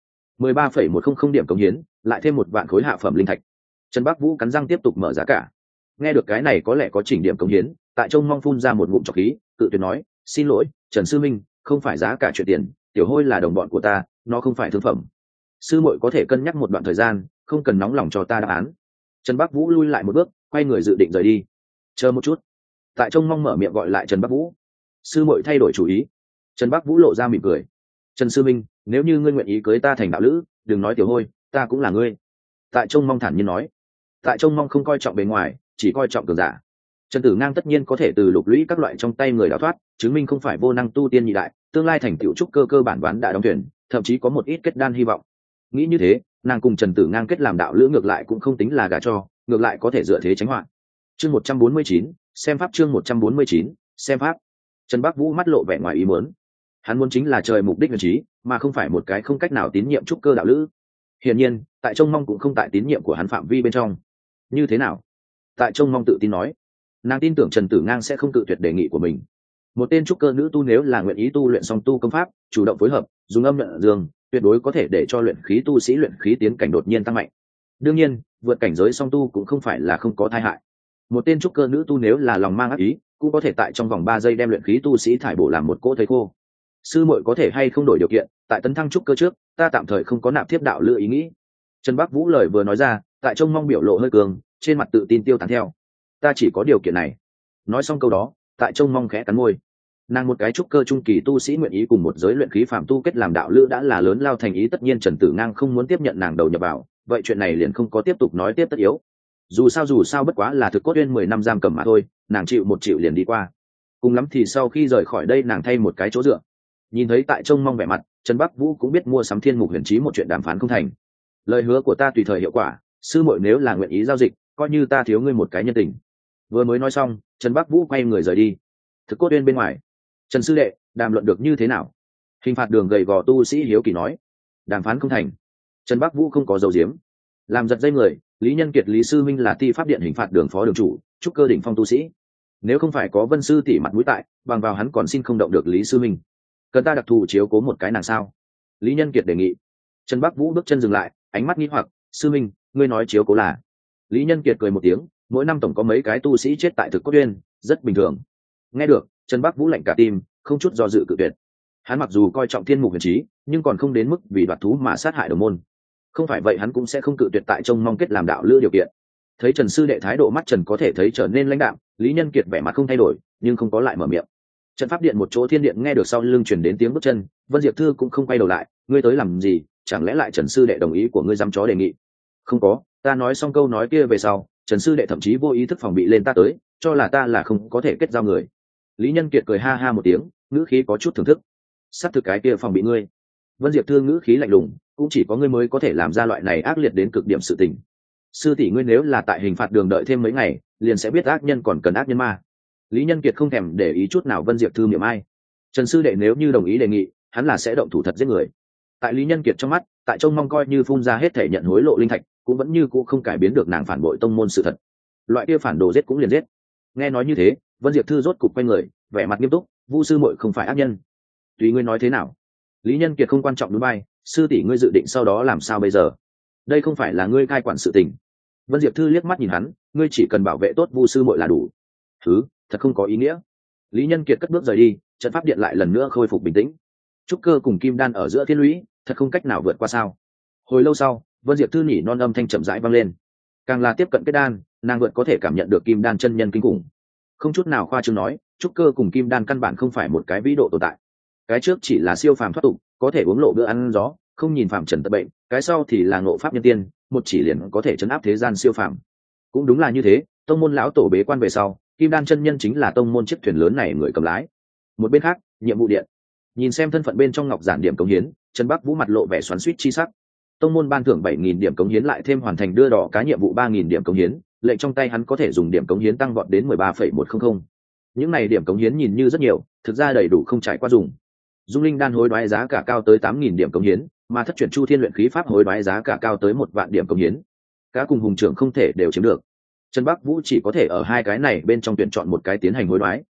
13,100 điểm cống hiến, lại thêm 1 vạn khối hạ phẩm linh thạch. Trần Bắc Vũ cắn răng tiếp tục mở giá cả. Nghe được cái này có lẽ có chỉnh điểm cống hiến, tại trông mong phun ra một ngụm trọc khí, cự tuyệt nói, xin lỗi, Trần sư minh, không phải giá cả chuyện tiền, tiểu hôi là đồng bọn của ta, nó không phải thương phẩm. Sư muội có thể cân nhắc một đoạn thời gian, không cần nóng lòng cho ta đáp án. Trần Bắc Vũ lui lại một bước, quay người dự định rời đi. Chờ một chút. Tại trông mong mở miệng gọi lại Trần Bắc Vũ. Sư muội thay đổi chủ ý. Trần Bắc Vũ lộ ra mỉm cười. Trần sư minh, nếu như ngươi nguyện ý cưới ta thành đạo lữ, đừng nói tiểu hôi, ta cũng là ngươi. Tại trông mong thản nhiên nói. Tại trông mong không coi trọng bề ngoài, chỉ coi trọng cường giả. Trần Tử Ngang tất nhiên có thể từ lục lũy các loại trong tay người đào thoát, chứng minh không phải vô năng tu tiên nhị đại, tương lai thành tựu trúc cơ bản ván đã đóng thuyền, thậm chí có một ít kết đan hy vọng. Nghĩ như thế, nàng cùng Trần Tử Ngang kết làm đạo lữ ngược lại cũng không tính là gả cho, ngược lại có thể dựa thế tránh họa. Chương 149, xem pháp. Chương 149, xem pháp. Trần Bắc Vũ mắt lộ vẻ ngoài ý muốn. Hắn muốn chính là trời mục đích huyền trí, mà không phải một cái không cách nào tín nhiệm trúc cơ đạo lữ. Hiển nhiên, tại trông mong cũng không tại tín nhiệm của hắn phạm vi bên trong. Như thế nào? Tại trông mong tự tin nói, nàng tin tưởng Trần Tử Ngang sẽ không cự tuyệt đề nghị của mình. Một tên trúc cơ nữ tu nếu là nguyện ý tu luyện song tu công pháp, chủ động phối hợp, dùng âm nhận dương, tuyệt đối có thể để cho luyện khí tu sĩ luyện khí tiến cảnh đột nhiên tăng mạnh. Đương nhiên, vượt cảnh giới song tu cũng không phải là không có tai hại. Một tên trúc cơ nữ tu nếu là lòng mang ác ý, cũng có thể tại trong vòng 3 giây đem luyện khí tu sĩ thải bổ làm một cỗ thây khô. Sư muội có thể hay không đổi điều kiện, tại tấn thăng trúc cơ trước, ta tạm thời không có nạp tiếp đạo lữ ý nghĩ. Trần Bắc Vũ lời vừa nói ra, tại trông mong biểu lộ hơi cường, trên mặt tự tin tiêu tán theo. Ta chỉ có điều kiện này. Nói xong câu đó, tại trông mong khẽ cắn môi. Nàng một cái trúc cơ trung kỳ tu sĩ nguyện ý cùng một giới luyện khí phàm tu kết làm đạo lữ đã là lớn lao thành ý, tất nhiên Trần Tử Ngang không muốn tiếp nhận nàng đầu nhập vào, vậy chuyện này liền không có tiếp tục nói tiếp tất yếu. Dù sao bất quá là thực cốt duyên 10 năm giam cầm mà thôi, nàng chịu một chịu liền đi qua. Cùng lắm thì sau khi rời khỏi đây nàng thay một cái chỗ dựa. Nhìn thấy tại trông mong vẻ mặt, Trần Bắc Vũ cũng biết mua sắm Thiên Mục Huyền Chí một chuyện đàm phán không thành. Lời hứa của ta tùy thời hiệu quả, sư muội nếu là nguyện ý giao dịch, coi như ta thiếu ngươi một cái nhân tình. Vừa mới nói xong, Trần Bắc Vũ quay người rời đi. Thực cốt duyên bên ngoài, Trần sư đệ, đàm luận được như thế nào? Hình phạt đường gầy gò tu sĩ hiếu kỳ nói. Đàm phán không thành. Trần Bắc Vũ không có dầu diếm, làm giật dây người. Lý Nhân Kiệt Lý sư minh là ti pháp điện hình phạt đường phó đường chủ, trúc cơ đỉnh phong tu sĩ. Nếu không phải có Vân sư tỷ mặt mũi tại, bằng vào hắn còn xin không động được Lý sư minh. Cần ta đặc thù chiếu cố một cái nàng sao? Lý Nhân Kiệt đề nghị. Trần Bắc Vũ bước chân dừng lại, ánh mắt nghi hoặc, sư minh, ngươi nói chiếu cố là? Lý Nhân Kiệt cười một tiếng, mỗi năm tổng có mấy cái tu sĩ chết tại thực cốt duyên, rất bình thường. Nghe được, Trần Bắc Vũ lạnh cả tim, không chút do dự cự tuyệt. Hắn mặc dù coi trọng Thiên Mục Huyền Chí, nhưng còn không đến mức vì đoạt thú mà sát hại đồng môn. Không phải vậy hắn cũng sẽ không cự tuyệt tại trông mong kết làm đạo lữ điều kiện. Thấy Trần sư đệ thái độ mắt Trần có thể thấy trở nên lãnh đạm, Lý Nhân Kiệt vẻ mặt không thay đổi, nhưng không có lại mở miệng. Trận pháp điện một chỗ thiên điện nghe được sau lưng truyền đến tiếng bước chân, Vân Diệp Thư cũng không quay đầu lại, ngươi tới làm gì? Chẳng lẽ lại Trần sư đệ đồng ý của ngươi dám chó đề nghị? Không có, ta nói xong câu nói kia về sau, Trần sư đệ thậm chí vô ý thức phòng bị lên ta tới, cho là ta là không có thể kết giao người. Lý Nhân Kiệt cười ha ha một tiếng, ngữ khí có chút thưởng thức. Sắp thực cái kia phòng bị ngươi. Vân Diệp Thư ngữ khí lạnh lùng, cũng chỉ có ngươi mới có thể làm ra loại này ác liệt đến cực điểm sự tình. Sư tỷ ngươi nếu là tại hình phạt đường đợi thêm mấy ngày, liền sẽ biết ác nhân còn cần ác nhân ma. Lý Nhân Kiệt không thèm để ý chút nào Vân Diệp Thư miệng ai. Trần sư đệ nếu như đồng ý đề nghị, hắn là sẽ động thủ thật giết người. Tại Lý Nhân Kiệt trong mắt, tại trông mong coi như phun ra hết thể nhận hối lộ linh thạch, cũng vẫn như cũ không cải biến được nàng phản bội tông môn sự thật. Loại kia phản đồ giết cũng liền giết. Nghe nói như thế, Vân Diệp Thư rốt cục quay người, vẻ mặt nghiêm túc, Vu sư muội không phải ác nhân. Tùy ngươi nói thế nào. Lý Nhân Kiệt không quan trọng núi bay, sư tỷ ngươi dự định sau đó làm sao bây giờ? Đây không phải là ngươi cai quản sự tình. Vân Diệp Thư liếc mắt nhìn hắn, ngươi chỉ cần bảo vệ tốt Vu sư muội là đủ. Thứ, thật không có ý nghĩa. Lý Nhân Kiệt cất bước rời đi, trận pháp điện lại lần nữa khôi phục bình tĩnh. Trúc cơ cùng kim đan ở giữa thiên lũy, thật không cách nào vượt qua sao? Hồi lâu sau, Vân Diệp Thư nhỉ non âm thanh chậm rãi vang lên. Càng là tiếp cận kết đan, nàng vượt có thể cảm nhận được kim đan chân nhân kinh khủng. Không chút nào khoa trương nói, trúc cơ cùng kim đan căn bản không phải một cái vĩ độ tồn tại. cái trước chỉ là siêu phàm thoát tục, có thể uống lộ bữa ăn gió, không nhìn phàm trần tật bệnh, cái sau thì là ngộ pháp nhân tiên, một chỉ liền có thể chấn áp thế gian siêu phàm. Cũng đúng là như thế, tông môn lão tổ bế quan về sau, Kim Đan chân nhân chính là tông môn chiếc thuyền lớn này người cầm lái. Một bên khác, nhiệm vụ điện. Nhìn xem thân phận bên trong ngọc giản điểm cống hiến, Trần Bắc Vũ mặt lộ vẻ xoắn xuýt chi sắc. Tông môn ban thưởng 7.000 điểm cống hiến lại thêm hoàn thành đưa đỏ cá nhiệm vụ 3.000 điểm cống hiến, lệnh trong tay hắn có thể dùng điểm cống hiến tăng vọt đến 13,100. Những này điểm cống hiến nhìn như rất nhiều, thực ra đầy đủ không trải qua dùng. Dung linh đan hối đoái giá cả cao tới 8.000 điểm cống hiến, mà thất chuyển chu thiên luyện khí pháp hối đoái giá cả cao tới 1 vạn điểm cống hiến. Cá cùng hùng trưởng không thể đều chiếm được. Trần Bắc Vũ chỉ có thể ở hai cái này bên trong tuyển chọn một cái tiến hành hối đoái.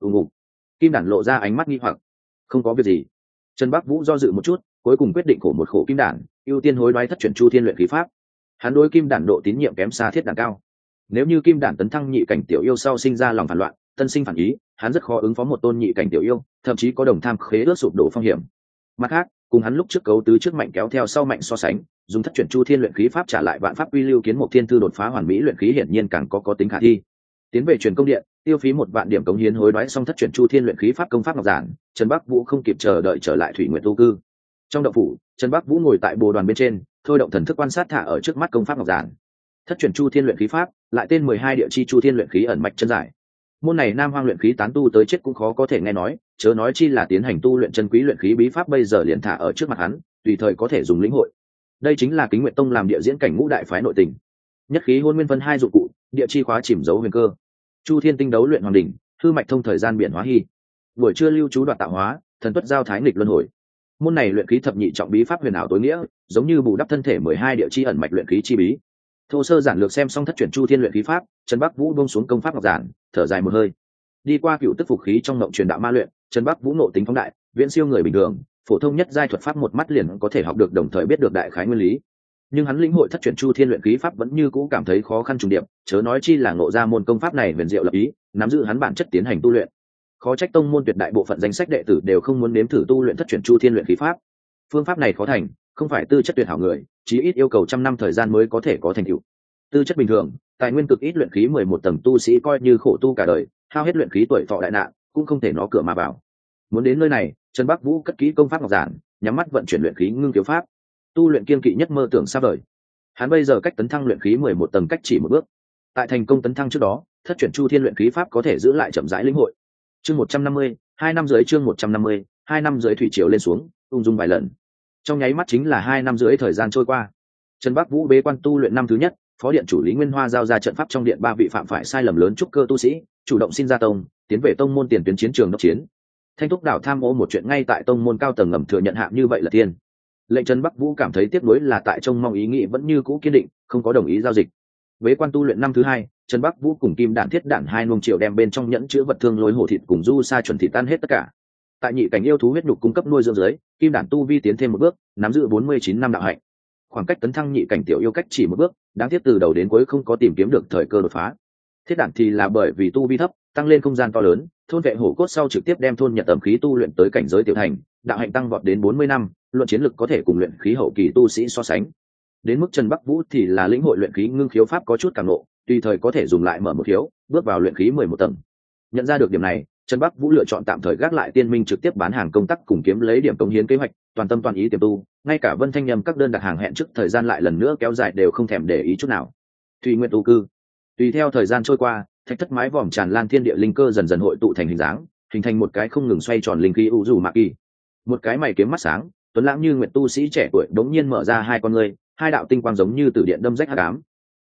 Kim Đản lộ ra ánh mắt nghi hoặc. Không có việc gì. Trần Bắc Vũ do dự một chút, cuối cùng quyết định khổ một khổ Kim Đản, ưu tiên hối đoái thất chuyển chu thiên luyện khí pháp. Hắn đối Kim Đản độ tín nhiệm kém xa Thiết Đản cao. Nếu như Kim Đản tấn thăng nhị cảnh tiểu yêu sau sinh ra lòng phản loạn, tân sinh phản ý, hắn rất khó ứng phó một tôn nhị cảnh tiểu yêu, thậm chí có đồng tham khế ước sụp đổ phong hiểm. Mặt khác, cùng hắn lúc trước cấu tứ trước mạnh kéo theo sau mạnh so sánh, dùng thất chuyển chu thiên luyện khí pháp trả lại vạn pháp quy lưu kiến một thiên thư đột phá hoàn mỹ luyện khí hiển nhiên càng có tính khả thi. Tiến về truyền công điện, tiêu phí 1 vạn điểm cống hiến hối đoái xong thất chuyển chu thiên luyện khí pháp công pháp ngọc giản, Trần Bắc Vũ không kịp chờ đợi trở lại Thủy Nguyệt tu cư. Trong động phủ, Trần Bắc Vũ ngồi tại bồ đoàn bên trên, thôi động thần thức quan sát thả ở trước mắt công pháp ngọc giản. Thất chuyển chu thiên luyện khí pháp, lại tên 12 địa chi chu thiên luyện khí ẩn mạch chân giải. Môn này nam hoang luyện khí tán tu tới chết cũng khó có thể nghe nói, chớ nói chi là tiến hành tu luyện chân quý luyện khí bí pháp bây giờ liền thả ở trước mặt hắn, tùy thời có thể dùng lĩnh hội. Đây chính là Kính Nguyệt Tông làm địa diễn cảnh ngũ đại phái nội tình. Nhất khí hôn nguyên phân hai dụng cụ, địa chi khóa chìm dấu huyền cơ. Chu thiên tinh đấu luyện hoàng đỉnh, hư mạch thông thời gian biển hóa hy. Buổi trưa lưu trú đoạt tạo hóa, thần tuất giao thái nghịch luân hồi. Môn này luyện khí thập nhị trọng bí pháp huyền ảo tối nghĩa, giống như bù đắp thân thể 12 địa chi ẩn mạch luyện khí chi bí. Thô sơ giản lược xem xong thất chuyển chu thiên luyện khí pháp, Trần Bắc Vũ buông xuống công pháp ngọc giản, thở dài một hơi. Đi qua cựu tức phục khí trong ngộng truyền đạo ma luyện, Trần Bắc Vũ nộ tính phóng đại, viễn siêu người bình thường, phổ thông nhất giai thuật pháp một mắt liền có thể học được, đồng thời biết được đại khái nguyên lý. Nhưng hắn lĩnh hội thất chuyển chu thiên luyện khí pháp vẫn như cũ cảm thấy khó khăn trùng điệp, chớ nói chi là ngộ ra môn công pháp này huyền diệu lập ý, nắm giữ hắn bản chất tiến hành tu luyện. Khó trách tông môn tuyệt đại bộ phận danh sách đệ tử đều không muốn nếm thử tu luyện thất chuyển chu thiên luyện khí pháp. Phương pháp này khó thành, không phải tư chất tuyệt hảo người, chí ít yêu cầu 100 năm thời gian mới có thể có thành tựu. Tư chất bình thường, tài nguyên cực ít luyện khí 11 tầng tu sĩ coi như khổ tu cả đời, hao hết luyện khí tuổi thọ đại nạn, cũng không thể nó cửa mà vào. Muốn đến nơi này, Trần Bắc Vũ cất kỹ công pháp ngọc giản, nhắm mắt vận chuyển luyện khí ngưng khiếu pháp. Tu luyện kiên kỵ nhất mơ tưởng xa vời. Hắn bây giờ cách tấn thăng luyện khí 11 tầng cách chỉ một bước. Tại thành công tấn thăng trước đó, thất chuyển chu thiên luyện khí pháp có thể giữ lại chậm rãi lĩnh hội. Chương 150, 2 năm dưới chương 150, 2 năm dưới thủy triều lên xuống, ung dung vài lần. Trong nháy mắt chính là 2 năm rưỡi thời gian trôi qua. Trần Bắc Vũ bế quan tu luyện năm thứ nhất, phó điện chủ Lý Nguyên Hoa giao ra trận pháp trong điện 3 vị phạm phải sai lầm lớn trúc cơ tu sĩ, chủ động xin ra tông, tiến về tông môn tiền tuyến chiến trường đốc chiến. Thanh thúc đảo tham ô một chuyện ngay tại tông môn cao tầng ngầm thừa nhận hạng như vậy là tiên. Lệnh Trần Bắc Vũ cảm thấy tiếc nuối là tại trông mong ý nghĩ vẫn như cũ kiên định, không có đồng ý giao dịch. Bế quan tu luyện năm thứ hai, Trần Bắc Vũ cùng Kim Đản Thiết Đản hai nuông triệu đem bên trong nhẫn chứa vật thương lối hổ thịt cùng du sa chuẩn thịt tan hết tất cả. Tại nhị cảnh yêu thú huyết nhục cung cấp nuôi dưỡng dưới, Kim Đản tu vi tiến thêm một bước, nắm giữ 49 năm đạo hạnh. Khoảng cách tấn thăng nhị cảnh tiểu yêu cách chỉ một bước, đáng tiếc từ đầu đến cuối không có tìm kiếm được thời cơ đột phá. Thiết Đản thì là bởi vì tu vi thấp, tăng lên không gian to lớn, thôn vệ hổ cốt sau trực tiếp đem thôn nhật tầm khí tu luyện tới cảnh giới tiểu thành, đạo hạnh tăng vọt đến 40 năm, luận chiến lực có thể cùng luyện khí hậu kỳ tu sĩ so sánh. Đến mức Trần Bắc Vũ thì là lĩnh hội luyện khí ngưng khiếu pháp có chút cảm ngộ, tùy thời có thể dùng lại mở một khiếu, bước vào luyện khí 11 tầng. Nhận ra được điểm này, Trần Bắc Vũ lựa chọn tạm thời gác lại tiên minh trực tiếp bán hàng công tác cùng kiếm lấy điểm cống hiến kế hoạch, toàn tâm toàn ý tiềm tu, ngay cả Vân Thanh Nhâm các đơn đặt hàng hẹn trước thời gian lại lần nữa kéo dài đều không thèm để ý chút nào. Thủy Nguyệt tu cư. Tùy theo thời gian trôi qua, thạch thất mái vòm tràn lan thiên địa linh cơ dần dần hội tụ thành hình dáng, hình thành một cái không ngừng xoay tròn linh khí u dù mạ kỳ. Một cái mày kiếm mắt sáng, tuấn lãng như nguyệt tu sĩ trẻ tuổi đống nhiên mở ra hai con ngươi, hai đạo tinh quang giống như từ điện đâm rách hắc ám.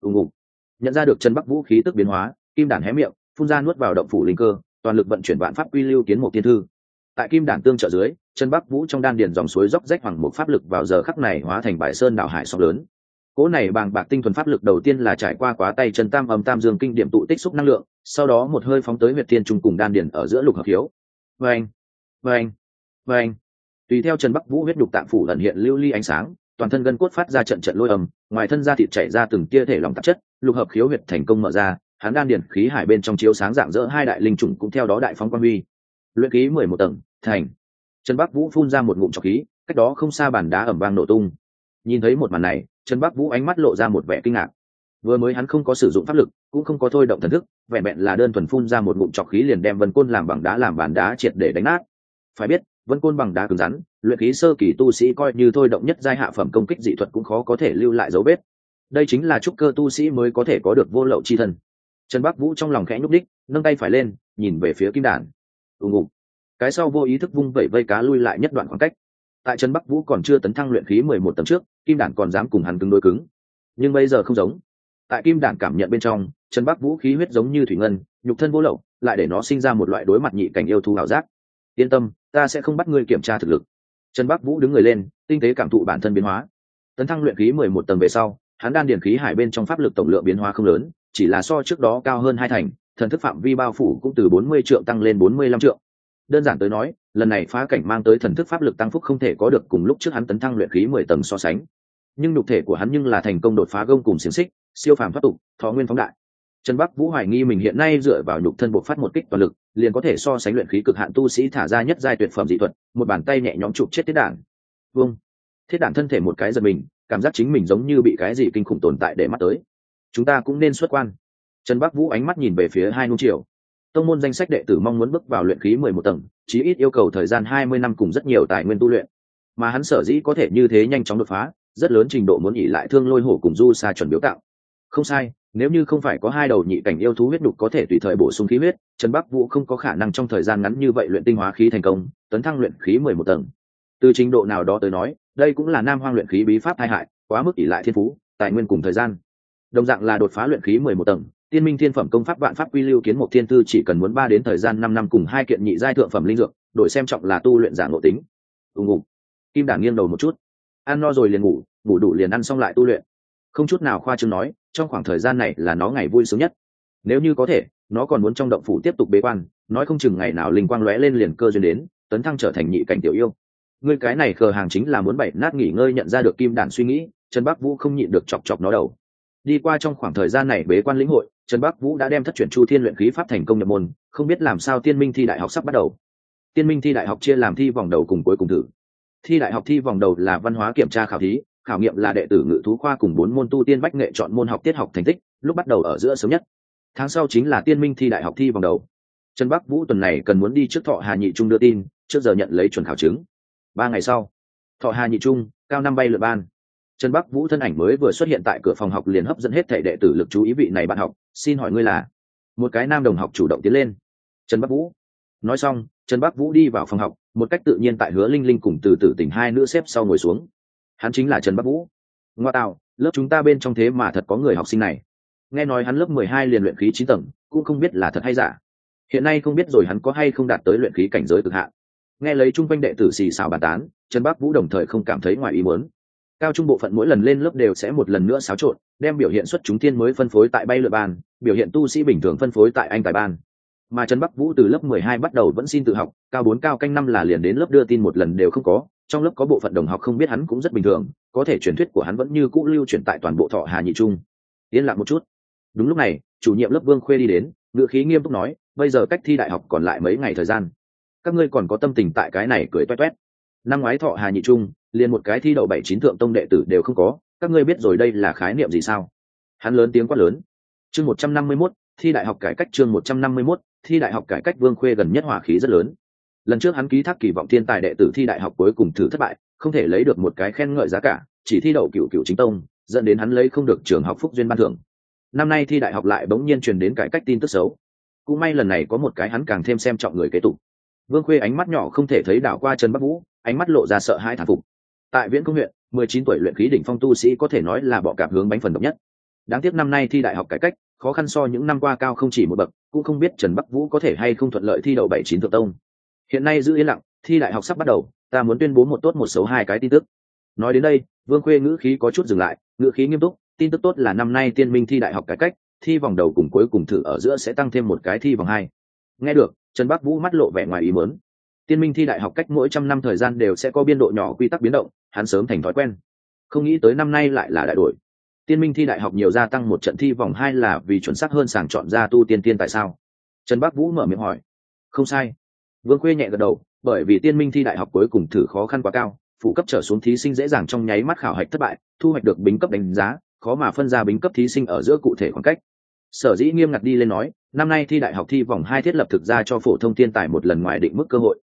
Nhận ra được Trần Bắc Vũ khí tức biến hóa, Kim Đản hé miệng, phun ra nuốt vào động phủ linh cơ, toàn lực vận chuyển vạn pháp quy lưu kiến một tiên thư. Tại Kim Đản tương trợ dưới, Trần Bắc Vũ trong đan điền dòng suối róc rách hoàng một pháp lực vào giờ khắc này hóa thành bãi sơn đảo hải sóng lớn. Cỗ này bàng bạc tinh thuần pháp lực đầu tiên là trải qua quá tay Trần Tam âm tam dương kinh điểm tụ tích xúc năng lượng, sau đó một hơi phóng tới huyệt thiên trung cùng đan điền ở giữa lục hợp khiếu. Vâng, vâng, vâng. Tùy theo Trần Bắc Vũ huyết đục tạng phủ ẩn hiện lưu ly ánh sáng, toàn thân gân cốt phát ra trận trận lôi ầm, ngoài thân da thịt chảy ra từng tia thể lỏng tạp chất, lục hợp khiếu huyệt thành công mở ra, hắn đan điền khí hải bên trong chiếu sáng dạng dỡ hai đại linh trùng cũng theo đó đại phóng quang huy. Luyện khí 11 tầng, thành. Trần Bắc Vũ phun ra một ngụm trọc khí, cách đó không xa bàn đá ầm vang nổ tung. Nhìn thấy một màn này, Trần Bắc Vũ ánh mắt lộ ra một vẻ kinh ngạc. Vừa mới hắn không có sử dụng pháp lực, cũng không có thôi động thần thức, vẹn vẹn là đơn thuần phun ra một ngụm trọc khí liền đem vân côn làm bằng đá làm bàn đá triệt để đánh nát. Phải biết, vân côn bằng đá cứng rắn, luyện khí sơ kỳ tu sĩ coi như thôi động nhất giai hạ phẩm công kích dị thuật cũng khó có thể lưu lại dấu vết. Đây chính là trúc cơ tu sĩ mới có thể có được vô lậu chi thân. Trần Bắc Vũ trong lòng khẽ nhúc đích, nâng tay phải lên, nhìn về phía kim đàn. Ùng ùng. Cái sau vô ý thức vung vẩy vây cá lui lại nhất đoạn khoảng cách. Tại Trần Bắc Vũ còn chưa tấn thăng luyện khí 11 tầng trước, kim đàn còn dám cùng hắn cứng đối cứng. Nhưng bây giờ không giống. Tại kim đàn cảm nhận bên trong, Trần Bắc Vũ khí huyết giống như thủy ngân, nhục thân vô lậu, lại để nó sinh ra một loại đối mặt nhị cảnh yêu thú ảo giác. Yên tâm, ta sẽ không bắt ngươi kiểm tra thực lực. Trần Bắc Vũ đứng người lên, tinh tế cảm thụ bản thân biến hóa. Tấn thăng luyện khí 11 tầng về sau, hắn đan điển khí hải bên trong pháp lực tổng lượng biến hóa không lớn, chỉ là so trước đó cao hơn 2 thành, thần thức phạm vi bao phủ cũng từ 40 trượng tăng lên 45 trượng. Đơn giản tới nói, lần này phá cảnh mang tới thần thức pháp lực tăng phúc không thể có được cùng lúc trước hắn tấn thăng luyện khí 10 tầng so sánh. Nhưng nhục thể của hắn nhưng là thành công đột phá gông cùng xiềng xích, siêu phàm thoát tục, thọ nguyên phóng đại. Trần Bắc Vũ hoài nghi mình hiện nay dựa vào nhục thân bộc phát một kích toàn lực, liền có thể so sánh luyện khí cực hạn tu sĩ thả ra nhất giai tuyệt phẩm dị thuật, một bàn tay nhẹ nhõm chụp chết thiết đản. Vâng. Thiết đản thân thể một cái giật mình, cảm giác chính mình giống như bị cái gì kinh khủng tồn tại để mắt tới. Chúng ta cũng nên xuất quan. Trần Bắc Vũ ánh mắt nhìn về phía hai nung triều. Tông môn danh sách đệ tử mong muốn bước vào luyện khí 11 tầng, chí ít yêu cầu thời gian 20 năm cùng rất nhiều tài nguyên tu luyện. Mà hắn sở dĩ có thể như thế nhanh chóng đột phá, rất lớn trình độ muốn ỷ lại Thương Lôi Hổ cùng Du Sa chuẩn biểu tạo. Không sai, nếu như không phải có hai đầu nhị cảnh yêu thú huyết đục có thể tùy thời bổ sung khí huyết, Trần Bắc Vũ không có khả năng trong thời gian ngắn như vậy luyện tinh hóa khí thành công, tấn thăng luyện khí 11 tầng. Từ trình độ nào đó tới nói, đây cũng là Nam Hoang luyện khí bí pháp tai hại, quá mức ỷ lại thiên phú, tài nguyên cùng thời gian. Đồng dạng là đột phá luyện khí 11 tầng, Tiên Minh Thiên phẩm công pháp vạn pháp quy lưu kiến một thiên thư chỉ cần muốn 3 đến thời gian 5 năm cùng 2 kiện nhị giai thượng phẩm linh dược, đổi xem trọng là tu luyện giả ngộ tính. Ngủ. Kim Đản nghiêng đầu một chút. Ăn no rồi liền ngủ, ngủ đủ liền ăn xong lại tu luyện. Không chút nào khoa trương nói, trong khoảng thời gian này là nó ngày vui sướng nhất. Nếu như có thể, nó còn muốn trong động phủ tiếp tục bế quan, nói không chừng ngày nào linh quang lóe lên liền cơ duyên đến, tấn thăng trở thành nhị cảnh tiểu yêu. Ngươi cái này khờ hàng chính là muốn bậy nát nghỉ ngơi nhận ra được Kim Đản suy nghĩ, Trần Bắc Vũ không nhịn được chọc chọc nó đầu. Đi qua trong khoảng thời gian này bế quan lĩnh hội, Trần Bắc Vũ đã đem thất chuyển Chu Thiên luyện khí pháp thành công nhập môn, không biết làm sao Tiên Minh thi đại học sắp bắt đầu. Tiên Minh thi đại học chia làm thi vòng đầu cùng cuối cùng thử. Thi đại học thi vòng đầu là văn hóa kiểm tra khảo thí, khảo nghiệm là đệ tử ngự thú khoa cùng 4 môn tu tiên bách nghệ chọn môn học tiết học thành tích, lúc bắt đầu ở giữa sớm nhất. Tháng sau chính là Tiên Minh thi đại học thi vòng đầu. Trần Bắc Vũ tuần này cần muốn đi trước Thọ Hà Nhị Trung đưa tin, trước giờ nhận lấy chuẩn khảo chứng. 3 ngày sau, Thọ Hà Nhị Trung, cao năm bay lượn ban. Trần Bắc Vũ thân ảnh mới vừa xuất hiện tại cửa phòng học liền hấp dẫn hết thảy đệ tử lực chú ý. Vị này bạn học, xin hỏi ngươi là? Một cái nam đồng học chủ động tiến lên. Trần Bắc Vũ. Nói xong, Trần Bắc Vũ đi vào phòng học, một cách tự nhiên tại Hứa Linh Linh cùng Từ Tử Tình hai nữ xếp sau ngồi xuống. Hắn chính là Trần Bắc Vũ. Ngoa tạo, lớp chúng ta bên trong thế mà thật có người học sinh này. Nghe nói hắn lớp 12 liền luyện khí 9 tầng, cũng không biết là thật hay giả. Hiện nay không biết rồi hắn có hay không đạt tới luyện khí cảnh giới cực hạn. Nghe lấy chung quanh đệ tử xì xào bàn tán, Trần Bắc Vũ đồng thời không cảm thấy ngoài ý muốn. Cao trung bộ phận mỗi lần lên lớp đều sẽ một lần nữa xáo trộn, đem biểu hiện xuất chúng tiên mới phân phối tại bay lượn ban, biểu hiện tu sĩ bình thường phân phối tại anh tài ban. Mà Trần Bắc Vũ từ lớp 12 bắt đầu vẫn xin tự học, cao 4 cao canh 5 là liền đến lớp đưa tin một lần đều không có. Trong lớp có bộ phận đồng học không biết hắn cũng rất bình thường, có thể truyền thuyết của hắn vẫn như cũ lưu truyền tại toàn bộ Thọ Hà Nhị Trung. Yên lặng một chút. Đúng lúc này, chủ nhiệm lớp Vương Khuê đi đến, ngữ khí nghiêm túc nói, bây giờ cách thi đại học còn lại mấy ngày thời gian. Các ngươi còn có tâm tình tại cái này cười toét toét. Năm ngoái Thọ Hà Nhị Trung, liền một cái thi đậu 7-9 thượng tông đệ tử đều không có, các ngươi biết rồi đây là khái niệm gì sao? Hắn lớn tiếng quát lớn. Chương 151, thi đại học cải cách. Chương 151, thi đại học cải cách. Vương Khuê gần nhất hỏa khí rất lớn. Lần trước hắn ký thác kỳ vọng thiên tài đệ tử thi đại học cuối cùng thử thất bại, không thể lấy được một cái khen ngợi giá cả, chỉ thi đậu cựu chính tông, dẫn đến hắn lấy không được trường học phúc duyên ban thưởng. Năm nay thi đại học lại bỗng nhiên truyền đến cải cách tin tức xấu. Cũng may lần này có một cái hắn càng thêm xem trọng người kế tục. Vương Khuê ánh mắt nhỏ không thể thấy đảo qua Trần Bắc Vũ, ánh mắt lộ ra sợ hãi thán phục. Tại Viễn Công huyện, 19 tuổi luyện khí đỉnh phong tu sĩ có thể nói là bọ cạp hướng bánh phần độc nhất. Đáng tiếc năm nay thi đại học cải cách, khó khăn so những năm qua cao không chỉ một bậc, cũng không biết Trần Bắc Vũ có thể hay không thuận lợi thi đậu 7-9 thượng tông. Hiện nay giữ yên lặng, thi đại học sắp bắt đầu, ta muốn tuyên bố một tốt một xấu hai cái tin tức. Nói đến đây, Vương Khuê ngữ khí có chút dừng lại, ngữ khí nghiêm túc, tin tức tốt là năm nay Tiên Minh thi đại học cải cách, thi vòng đầu cùng cuối cùng thử ở giữa sẽ tăng thêm một cái thi vòng 2. Nghe được, Trần Bắc Vũ mắt lộ vẻ ngoài ý muốn. Tiên Minh thi đại học cách mỗi trăm năm thời gian đều sẽ có biên độ nhỏ quy tắc biến động, hắn sớm thành thói quen. Không nghĩ tới năm nay lại là đại đổi. Tiên Minh thi đại học nhiều gia tăng một trận thi vòng 2 là vì chuẩn xác hơn sàng chọn ra tu tiên tại sao? Trần Bắc Vũ mở miệng hỏi. Không sai. Vương Khuê nhẹ gật đầu, bởi vì Tiên Minh thi đại học cuối cùng thử khó khăn quá cao, phụ cấp trở xuống thí sinh dễ dàng trong nháy mắt khảo hạch thất bại, thu hoạch được bính cấp đánh giá, khó mà phân ra bính cấp thí sinh ở giữa cụ thể khoảng cách. Sở dĩ nghiêm ngặt đi lên nói, năm nay thi đại học thi vòng 2 thiết lập thực ra cho phổ thông tiên tài một lần ngoài định mức cơ hội.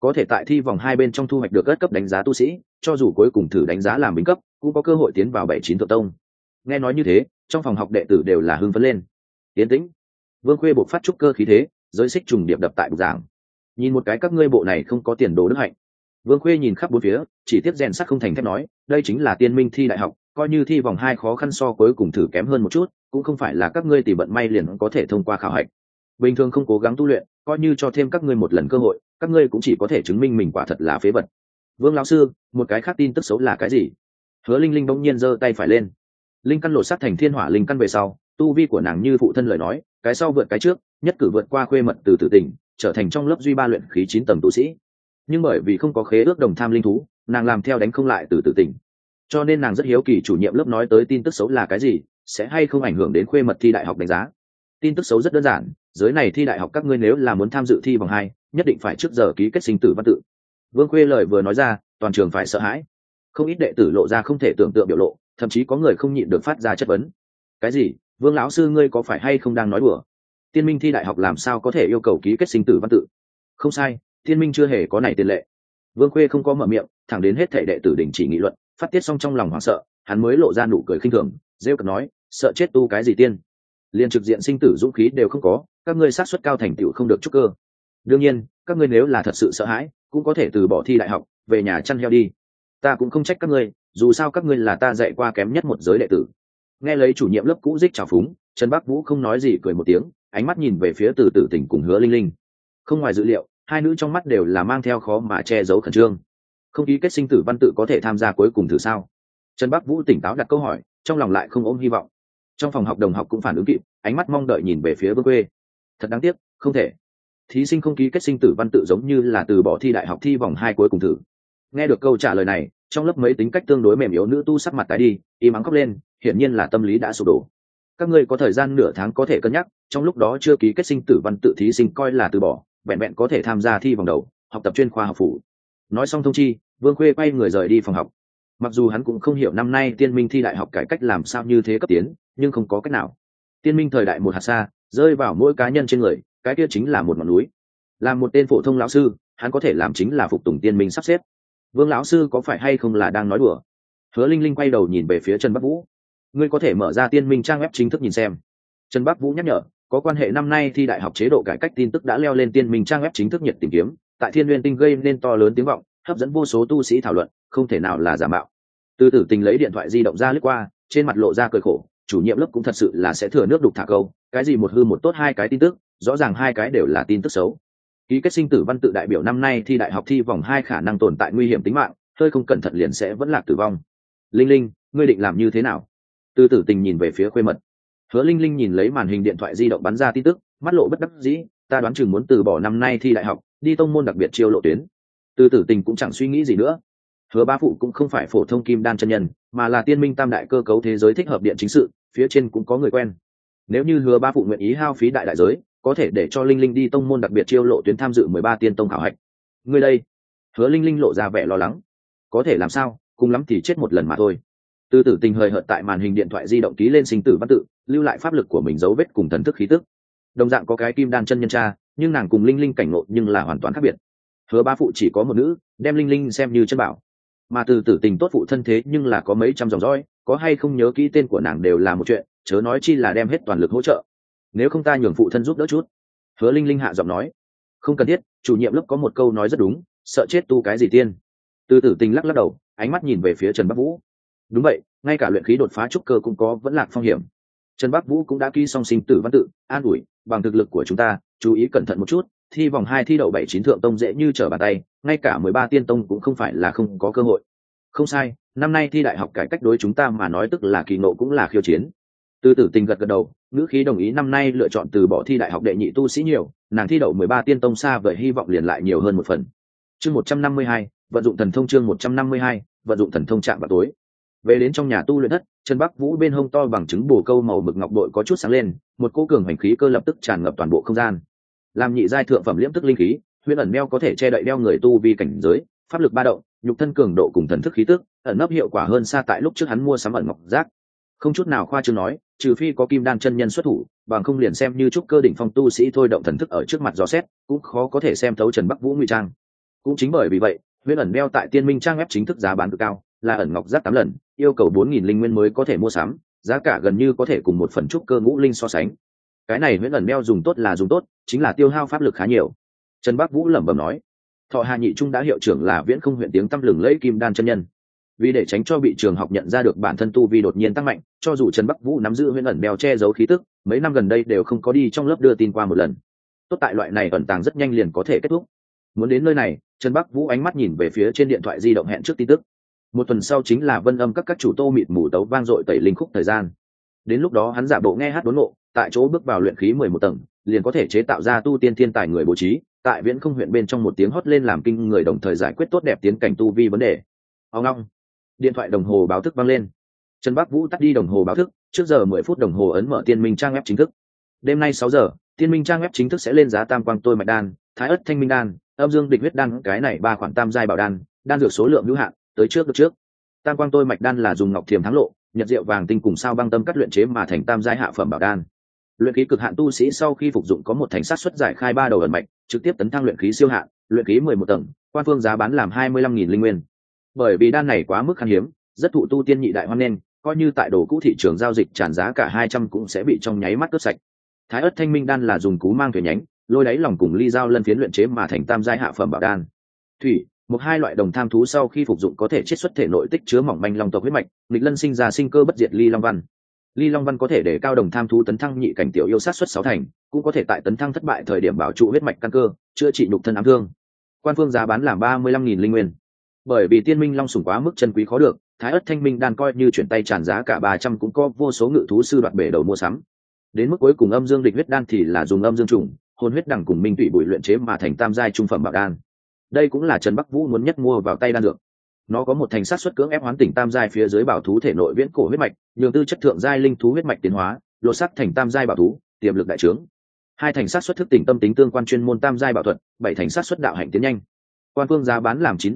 có thể tại thi vòng 2 bên trong thu hoạch được các cấp đánh giá tu sĩ, cho dù cuối cùng thử đánh giá làm bính cấp cũng có cơ hội tiến vào 7-9 thượng tông. Nghe nói như thế, trong phòng học đệ tử đều là hưng phấn lên. Tiến tĩnh. Vương Khuê buộc phát trúc cơ khí thế, giới xích trùng điệp đập tại bục giảng. Nhìn một cái các ngươi bộ này không có tiền đồ đức hạnh. Vương Khuê nhìn khắp bốn phía, chỉ tiếp rèn sắt không thành thép nói, đây chính là tiên minh thi đại học, coi như thi vòng 2 khó khăn so cuối cùng thử kém hơn một chút, cũng không phải là các ngươi tìm vận may liền có thể thông qua khảo hạch. Bình thường không cố gắng tu luyện, coi như cho thêm các ngươi một lần cơ hội, các ngươi cũng chỉ có thể chứng minh mình quả thật là phế vật. Vương lão sư, một cái khác tin tức xấu là cái gì? Hứa Linh Linh bỗng nhiên giơ tay phải lên. Linh căn lột xác thành thiên hỏa linh căn về sau, tu vi của nàng như phụ thân lời nói, cái sau vượt cái trước, nhất cử vượt qua Khuê Mật từ tử tỉnh, trở thành trong lớp duy ba luyện khí 9 tầng tu sĩ. Nhưng bởi vì không có khế ước đồng tham linh thú, nàng làm theo đánh không lại từ tử tỉnh. Cho nên nàng rất hiếu kỳ chủ nhiệm lớp nói tới tin tức xấu là cái gì, sẽ hay không ảnh hưởng đến Khuê Mật thi đại học đánh giá. Tin tức xấu rất đơn giản, giới này thi đại học các ngươi nếu là muốn tham dự thi vòng 2, nhất định phải trước giờ ký kết sinh tử văn tự. Vương Khuê lời vừa nói ra, toàn trường phải sợ hãi. Không ít đệ tử lộ ra không thể tưởng tượng biểu lộ, thậm chí có người không nhịn được phát ra chất vấn. Cái gì? Vương lão sư ngươi có phải hay không đang nói đùa? Tiên minh thi đại học làm sao có thể yêu cầu ký kết sinh tử văn tự? Không sai, Tiên minh chưa hề có này tiền lệ. Vương Khuê không có mở miệng, thẳng đến hết thảy đệ tử đình chỉ nghị luận, phát tiết xong trong lòng hoảng sợ, hắn mới lộ ra nụ cười khinh thường, rêu cợt nói, sợ chết tu cái gì tiên? Liên trực diện sinh tử dũng khí đều không có, các ngươi xác suất cao thành tựu không được trúc cơ. Đương nhiên, các ngươi nếu là thật sự sợ hãi, cũng có thể từ bỏ thi đại học, về nhà chăn heo đi. Ta cũng không trách các ngươi, dù sao các ngươi là ta dạy qua kém nhất một giới đệ tử. Nghe lấy chủ nhiệm lớp cũ dích trào phúng, Trần Bắc Vũ không nói gì cười một tiếng, ánh mắt nhìn về phía Từ Tử Tỉnh cùng Hứa Linh Linh. Không ngoài dự liệu, hai nữ trong mắt đều là mang theo khó mà che giấu khẩn trương. Không ký kết sinh tử văn tự có thể tham gia cuối cùng thử sao? Trần Bắc Vũ tỉnh táo đặt câu hỏi, trong lòng lại không ôm hy vọng. Trong phòng học đồng học cũng phản ứng kịp, ánh mắt mong đợi nhìn về phía Vương Khuê. Thật đáng tiếc, không thể. Thí sinh không ký kết sinh tử văn tự giống như là từ bỏ thi đại học thi vòng 2 cuối cùng thử. Nghe được câu trả lời này, trong lớp mấy tính cách tương đối mềm yếu nữ tu sắc mặt tái đi, im ắng khóc lên, hiển nhiên là tâm lý đã sụp đổ. Các ngươi có thời gian nửa tháng có thể cân nhắc, trong lúc đó chưa ký kết sinh tử văn tự thí sinh coi là từ bỏ, vẹn vẹn có thể tham gia thi vòng đầu, học tập chuyên khoa học phủ. Nói xong thông chi, Vương Khuê quay người rời đi phòng học. Mặc dù hắn cũng không hiểu năm nay Tiên Minh thi đại học cải cách làm sao như thế cấp tiến, nhưng không có cách nào. Tiên Minh thời đại một hạt sa, rơi vào mỗi cá nhân trên người, cái kia chính là một ngọn núi. Làm một tên phổ thông lão sư, hắn có thể làm chính là phục tùng Tiên Minh sắp xếp. Vương lão sư có phải hay không là đang nói đùa? Hứa Linh Linh quay đầu nhìn về phía Trần Bắc Vũ. Ngươi có thể mở ra Tiên Minh trang web chính thức nhìn xem. Trần Bắc Vũ nhắc nhở, có quan hệ năm nay thi đại học chế độ cải cách tin tức đã leo lên Tiên Minh trang web chính thức nhiệt tìm kiếm, tại Thiên Nguyên Tinh gây nên to lớn tiếng vọng, hấp dẫn vô số tu sĩ thảo luận, không thể nào là giả mạo. Từ Tử Tình lấy điện thoại di động ra lướt qua, trên mặt lộ ra cười khổ, chủ nhiệm lớp cũng thật sự là sẽ thừa nước đục thả câu, cái gì một hư một tốt hai cái tin tức, rõ ràng hai cái đều là tin tức xấu. Ký kết sinh tử văn tự đại biểu năm nay thi đại học thi vòng 2 khả năng tồn tại nguy hiểm tính mạng, hơi không cẩn thận liền sẽ vẫn lạc tử vong. Linh Linh, ngươi định làm như thế nào? Từ Tử Tình nhìn về phía Khuê Mật. Hứa Linh Linh nhìn lấy màn hình điện thoại di động bắn ra tin tức, mắt lộ bất đắc dĩ, ta đoán chừng muốn từ bỏ năm nay thi đại học, đi tông môn đặc biệt chiêu lộ tuyến. Từ Tử Tình cũng chẳng suy nghĩ gì nữa. Hứa Bá Phụ cũng không phải phổ thông kim đan chân nhân, mà là tiên minh tam đại cơ cấu thế giới thích hợp điện chính sự, phía trên cũng có người quen. Nếu như Hứa Bá Phụ nguyện ý hao phí đại đại giới, có thể để cho Linh Linh đi tông môn đặc biệt chiêu lộ tuyến tham dự 13 tiên tông khảo hạch. Ngươi đây? Hứa Linh Linh lộ ra vẻ lo lắng. Có thể làm sao, cùng lắm thì chết một lần mà thôi. Từ Tử Tình hời hợt tại màn hình điện thoại di động ký lên sinh tử văn tự, lưu lại pháp lực của mình dấu vết cùng thần thức khí tức. Đồng dạng có cái kim đan chân nhân cha, nhưng nàng cùng Linh Linh cảnh ngộ nhưng là hoàn toàn khác biệt. Hứa Bá Phụ chỉ có một nữ, đem Linh Linh xem như chân bảo. Mà Từ Tử Tình tốt phụ thân thế nhưng là có mấy trăm dòng dõi, có hay không nhớ kỹ tên của nàng đều là một chuyện, chớ nói chi là đem hết toàn lực hỗ trợ. Nếu không ta nhường phụ thân giúp đỡ chút. Hứa Linh Linh hạ giọng nói. Không cần thiết, chủ nhiệm lớp có một câu nói rất đúng, sợ chết tu cái gì tiên. Từ Tử Tình lắc lắc đầu, ánh mắt nhìn về phía Trần Bắc Vũ. Đúng vậy, ngay cả luyện khí đột phá trúc cơ cũng có vẫn lạc phong hiểm. Trần Bắc Vũ cũng đã ký xong sinh tử văn tự, an ủi, bằng thực lực của chúng ta, chú ý cẩn thận một chút, thi vòng 2 thi đậu 7-9 thượng tông dễ như trở bàn tay, ngay cả 13 tiên tông cũng không phải là không có cơ hội. Không sai, năm nay thi đại học cải cách đối chúng ta mà nói tức là kỳ ngộ cũng là khiêu chiến. Từ Tử Tình gật gật đầu, ngữ khí đồng ý năm nay lựa chọn từ bỏ thi đại học đệ nhị tu sĩ nhiều, nàng thi đậu 13 tiên tông xa vời hy vọng liền lại nhiều hơn một phần. Chương 152, vận dụng thần thông chương 152, vận dụng thần thông chạm vào tối. Về đến trong nhà tu luyện thất, Trần Bắc Vũ bên hông to bằng trứng bồ câu màu mực ngọc bội có chút sáng lên, một cỗ cường hành khí cơ lập tức tràn ngập toàn bộ không gian. Làm nhị giai thượng phẩm liễm tức linh khí, huyễn ẩn đeo có thể che đậy đeo người tu vi cảnh giới, pháp lực ba động, nhục thân cường độ cùng thần thức khí tức, ẩn nấp hiệu quả hơn xa tại lúc trước hắn mua sắm ẩn ngọc giác. Không chút nào khoa trương nói, trừ phi có kim đan chân nhân xuất thủ, bằng không liền xem như trúc cơ đỉnh phong tu sĩ thôi động thần thức ở trước mặt dò xét, cũng khó có thể xem thấu Trần Bắc Vũ ngụy trang. Cũng chính bởi vì vậy, huyễn ẩn đeo tại Tiên Minh trang web chính thức giá bán cực cao, là ẩn ngọc giác 8 lần, yêu cầu 4.000 linh nguyên mới có thể mua sắm, giá cả gần như có thể cùng một phần trúc cơ ngũ linh so sánh. Cái này huyễn ẩn đeo dùng tốt là dùng tốt, chính là tiêu hao pháp lực khá nhiều. Trần Bắc Vũ lẩm bẩm nói. Thọ Hà Nhị Trung đã hiệu trưởng là Viễn Không huyện tiếng tăm lừng lẫy kim đan chân nhân. Vì để tránh cho bị trường học nhận ra được bản thân tu vi đột nhiên tăng mạnh, cho dù Trần Bắc Vũ nắm giữ huyễn ẩn đeo che giấu khí tức, mấy năm gần đây đều không có đi trong lớp đưa tin qua một lần. Tốt tại loại này ẩn tàng rất nhanh liền có thể kết thúc. Muốn đến nơi này, Trần Bắc Vũ ánh mắt nhìn về phía trên điện thoại di động hẹn trước tin tức. Một tuần sau chính là Vân Âm các chủ tô mịt mù tấu vang dội tẩy linh khúc thời gian. Đến lúc đó hắn giả bộ nghe hát đốn ngộ, tại chỗ bước vào luyện khí 11 tầng, liền có thể chế tạo ra tu tiên thiên tài người bố trí, tại Viễn Không huyện bên trong một tiếng hót lên làm kinh người, đồng thời giải quyết tốt đẹp tiến cảnh tu vi vấn đề. Ông long, điện thoại đồng hồ báo thức vang lên. Trần Bắc Vũ tắt đi đồng hồ báo thức, trước giờ 10 phút đồng hồ ấn mở Tiên Minh trang web chính thức. Đêm nay 6 giờ, Tiên Minh trang web chính thức sẽ lên giá tam quang tôi mạch đan, thái ất thanh minh đan, âm dương địch huyết đan, cái này ba khoản tam giai bảo đan, đan dược số lượng hữu hạn, tới trước được trước. Tam quang tôi mạch đan là dùng ngọc thiềm thắng lộ, nhật diệu vàng tinh cùng sao băng tâm cắt luyện chế mà thành tam giai hạ phẩm bảo đan. Luyện khí cực hạn tu sĩ sau khi phục dụng có một thành sát suất giải khai 3 đầu ẩn mạch, trực tiếp tấn thăng luyện khí siêu hạn, luyện khí 11 tầng, quan phương giá bán làm 25.000 linh nguyên. Bởi vì đan này quá mức khan hiếm, rất thụ tu tiên nhị đại hoan nghênh, coi như tại đồ cũ thị trường giao dịch tràn giá cả 200 cũng sẽ bị trong nháy mắt cướp sạch. Thái ất thanh minh đan là dùng cú mang thủy nhánh, lôi đáy lòng cùng ly dao lân phiến luyện chế mà thành tam giai hạ phẩm bảo đan. Thủy, một hai loại đồng tham thú sau khi phục dụng có thể chiết xuất thể nội tích chứa mỏng manh long tộc huyết mạch, nghịch lân sinh ra sinh cơ bất diệt ly long văn. Ly long văn có thể để cao đồng tham thú tấn thăng nhị cảnh tiểu yêu sát xuất 6 thành, cũng có thể tại tấn thăng thất bại thời điểm bảo trụ huyết mạch căn cơ, chữa trị nhục thân ám thương. Quan phương giá bán làm 35.000 linh nguyên. Bởi vì Tiên Minh long sủng quá mức chân quý khó được, Thái ất thanh minh đan coi như chuyển tay tràn giá cả 300 cũng có vô số ngự thú sư đoạt bể đầu mua sắm. Đến mức cuối cùng âm dương địch huyết đan thì là dùng âm dương trùng, hồn huyết đằng cùng minh tụy bụi luyện chế mà thành tam giai trung phẩm bảo đan. Đây cũng là Trần Bắc Vũ muốn nhất mua vào tay đan dược. Nó có một thành sát suất cưỡng ép hoán tỉnh tam giai phía dưới bảo thú thể nội viễn cổ huyết mạch, nhường tư chất thượng giai linh thú huyết mạch tiến hóa, lột sắc thành tam giai bảo thú, tiềm lực đại trướng. 2 thành sát suất thức tỉnh tâm tính tương quan chuyên môn tam giai bảo thuật, 7 thành sát suất đạo hạnh tiến nhanh. Quan phương giá bán làm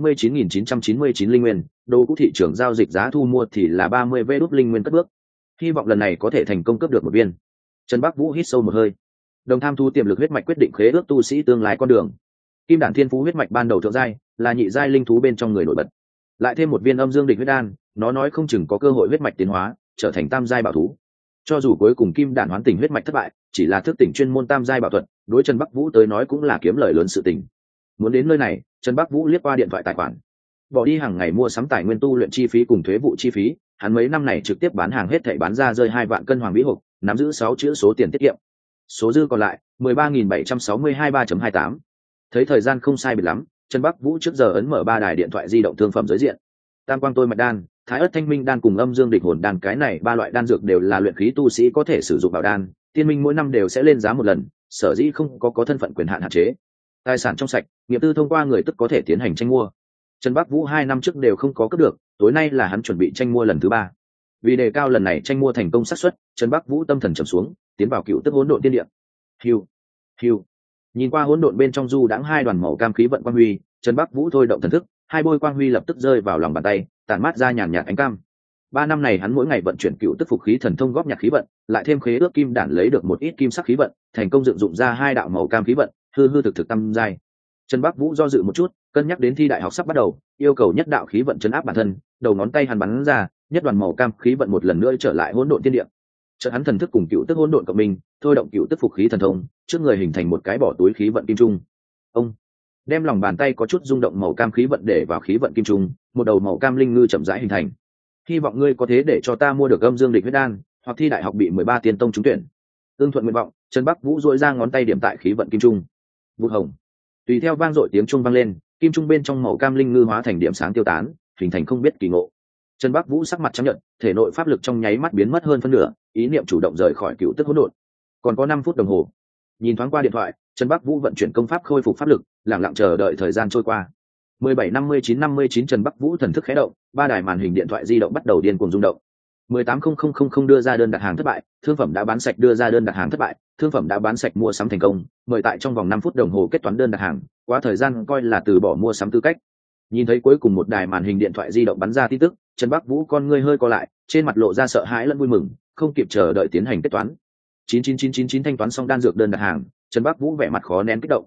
99.999 linh nguyên, đồ cũ thị trường giao dịch giá thu mua thì là 30 vé đút linh nguyên cất bước. Hy vọng lần này có thể thành công cướp được một viên. Trần Bắc Vũ hít sâu một hơi. Đồng tham thu tiềm lực huyết mạch quyết định khế ước tu sĩ tương lai con đường. Kim đản thiên phú huyết mạch ban đầu thượng giai, là nhị giai linh thú bên trong người nổi bật. Lại thêm một viên âm dương địch huyết đan, nó nói không chừng có cơ hội huyết mạch tiến hóa, trở thành tam giai bảo thú. Cho dù cuối cùng kim đản hoán tỉnh huyết mạch thất bại, chỉ là thức tỉnh chuyên môn tam giai bảo thuật, đối Trần Bắc Vũ tới nói cũng là kiếm lời lớn sự tình. Muốn đến nơi này, Trần Bắc Vũ liếc qua điện thoại tài khoản, bỏ đi hàng ngày mua sắm tài nguyên tu luyện chi phí cùng thuế vụ chi phí, hắn mấy năm này trực tiếp bán hàng hết thảy bán ra rơi 2 vạn cân hoàng vĩ hộp, nắm giữ 6 chữ số tiền tiết kiệm. Số dư còn lại 13.762 3.28. Thấy thời gian không sai biệt lắm, Trần Bắc Vũ trước giờ ấn mở 3 đài điện thoại di động thương phẩm giới diện. Tam quang tôi mạch đan, thái ất thanh minh đan cùng âm dương địch hồn đan, cái này 3 loại đan dược đều là luyện khí tu sĩ có thể sử dụng bảo đan, Tiên Minh mỗi năm đều sẽ lên giá một lần, sở dĩ không có thân phận quyền hạn hạn chế. Tài sản trong sạch, nghiệp tư thông qua người tức có thể tiến hành tranh mua. Trần Bắc Vũ 2 năm trước đều không có cướp được, tối nay là hắn chuẩn bị tranh mua lần thứ 3. Vì đề cao lần này tranh mua thành công xác suất, Trần Bắc Vũ tâm thần trầm xuống, tiến vào cựu tức hỗn độn tiên địa. Hiu, hiu. Nhìn qua hỗn độn bên trong du đãng 2 đoàn màu cam khí vận quang huy, Trần Bắc Vũ thôi động thần thức, 2 bôi quang huy lập tức rơi vào lòng bàn tay, tản mát ra nhàn nhạt ánh cam. 3 năm này hắn mỗi ngày vận chuyển cựu tức phục khí thần thông góp nhặt khí vận, lại thêm khế ước kim đản lấy được một ít kim sắc khí vận, thành công dựng dụng ra 2 đạo màu cam khí vận, hư hư thực thực tam giai. Trần Bắc Vũ do dự một chút, cân nhắc đến thi đại học sắp bắt đầu, yêu cầu nhất đạo khí vận trấn áp bản thân, đầu ngón tay hắn bắn ra, nhất đoàn màu cam khí vận một lần nữa trở lại hỗn độn tiên địa. Chợt hắn thần thức cùng cựu tức hỗn độn cộng minh, thôi động cựu tức phục khí thần thông, trước người hình thành một cái bỏ túi khí vận kim trung. Ông đem lòng bàn tay có chút rung động màu cam khí vận để vào khí vận kim trung, một đầu màu cam linh ngư chậm rãi hình thành. Hy vọng ngươi có thế để cho ta mua được âm dương địch huyết đan, hoặc thi đại học bị 13 tiên tông trúng tuyển. Ưng thuận nguyện vọng, Trần Bắc Vũ duỗi ra ngón tay điểm tại khí vận kim trung. Vụt hồng. Tùy theo vang dội tiếng trung vang lên, kim trung bên trong màu cam linh ngư hóa thành điểm sáng tiêu tán, hình thành không biết kỳ ngộ. Trần Bắc Vũ sắc mặt trắng nhợt, thể nội pháp lực trong nháy mắt biến mất hơn phân nửa, ý niệm chủ động rời khỏi cựu tức hỗn độn. Còn có 5 phút đồng hồ. Nhìn thoáng qua điện thoại, Trần Bắc Vũ vận chuyển công pháp khôi phục pháp lực, lặng lặng chờ đợi thời gian trôi qua. 17:59:59 Trần Bắc Vũ thần thức khẽ động, 3 đài màn hình điện thoại di động bắt đầu điên cuồng rung động. 18:00 đưa ra đơn đặt hàng thất bại, thương phẩm đã bán sạch đưa ra đơn đặt hàng thất bại, thương phẩm đã bán sạch mua sắm thành công, mời tại trong vòng 5 phút đồng hồ kết toán đơn đặt hàng, quá thời gian coi là từ bỏ mua sắm tư cách. Nhìn thấy cuối cùng một đài màn hình điện thoại di động bắn ra tin tức, Trần Bắc Vũ con ngươi hơi co lại, trên mặt lộ ra sợ hãi lẫn vui mừng, không kịp chờ đợi tiến hành kết toán. 99999 thanh toán xong đan dược đơn đặt hàng, Trần Bắc Vũ vẻ mặt khó nén kích động.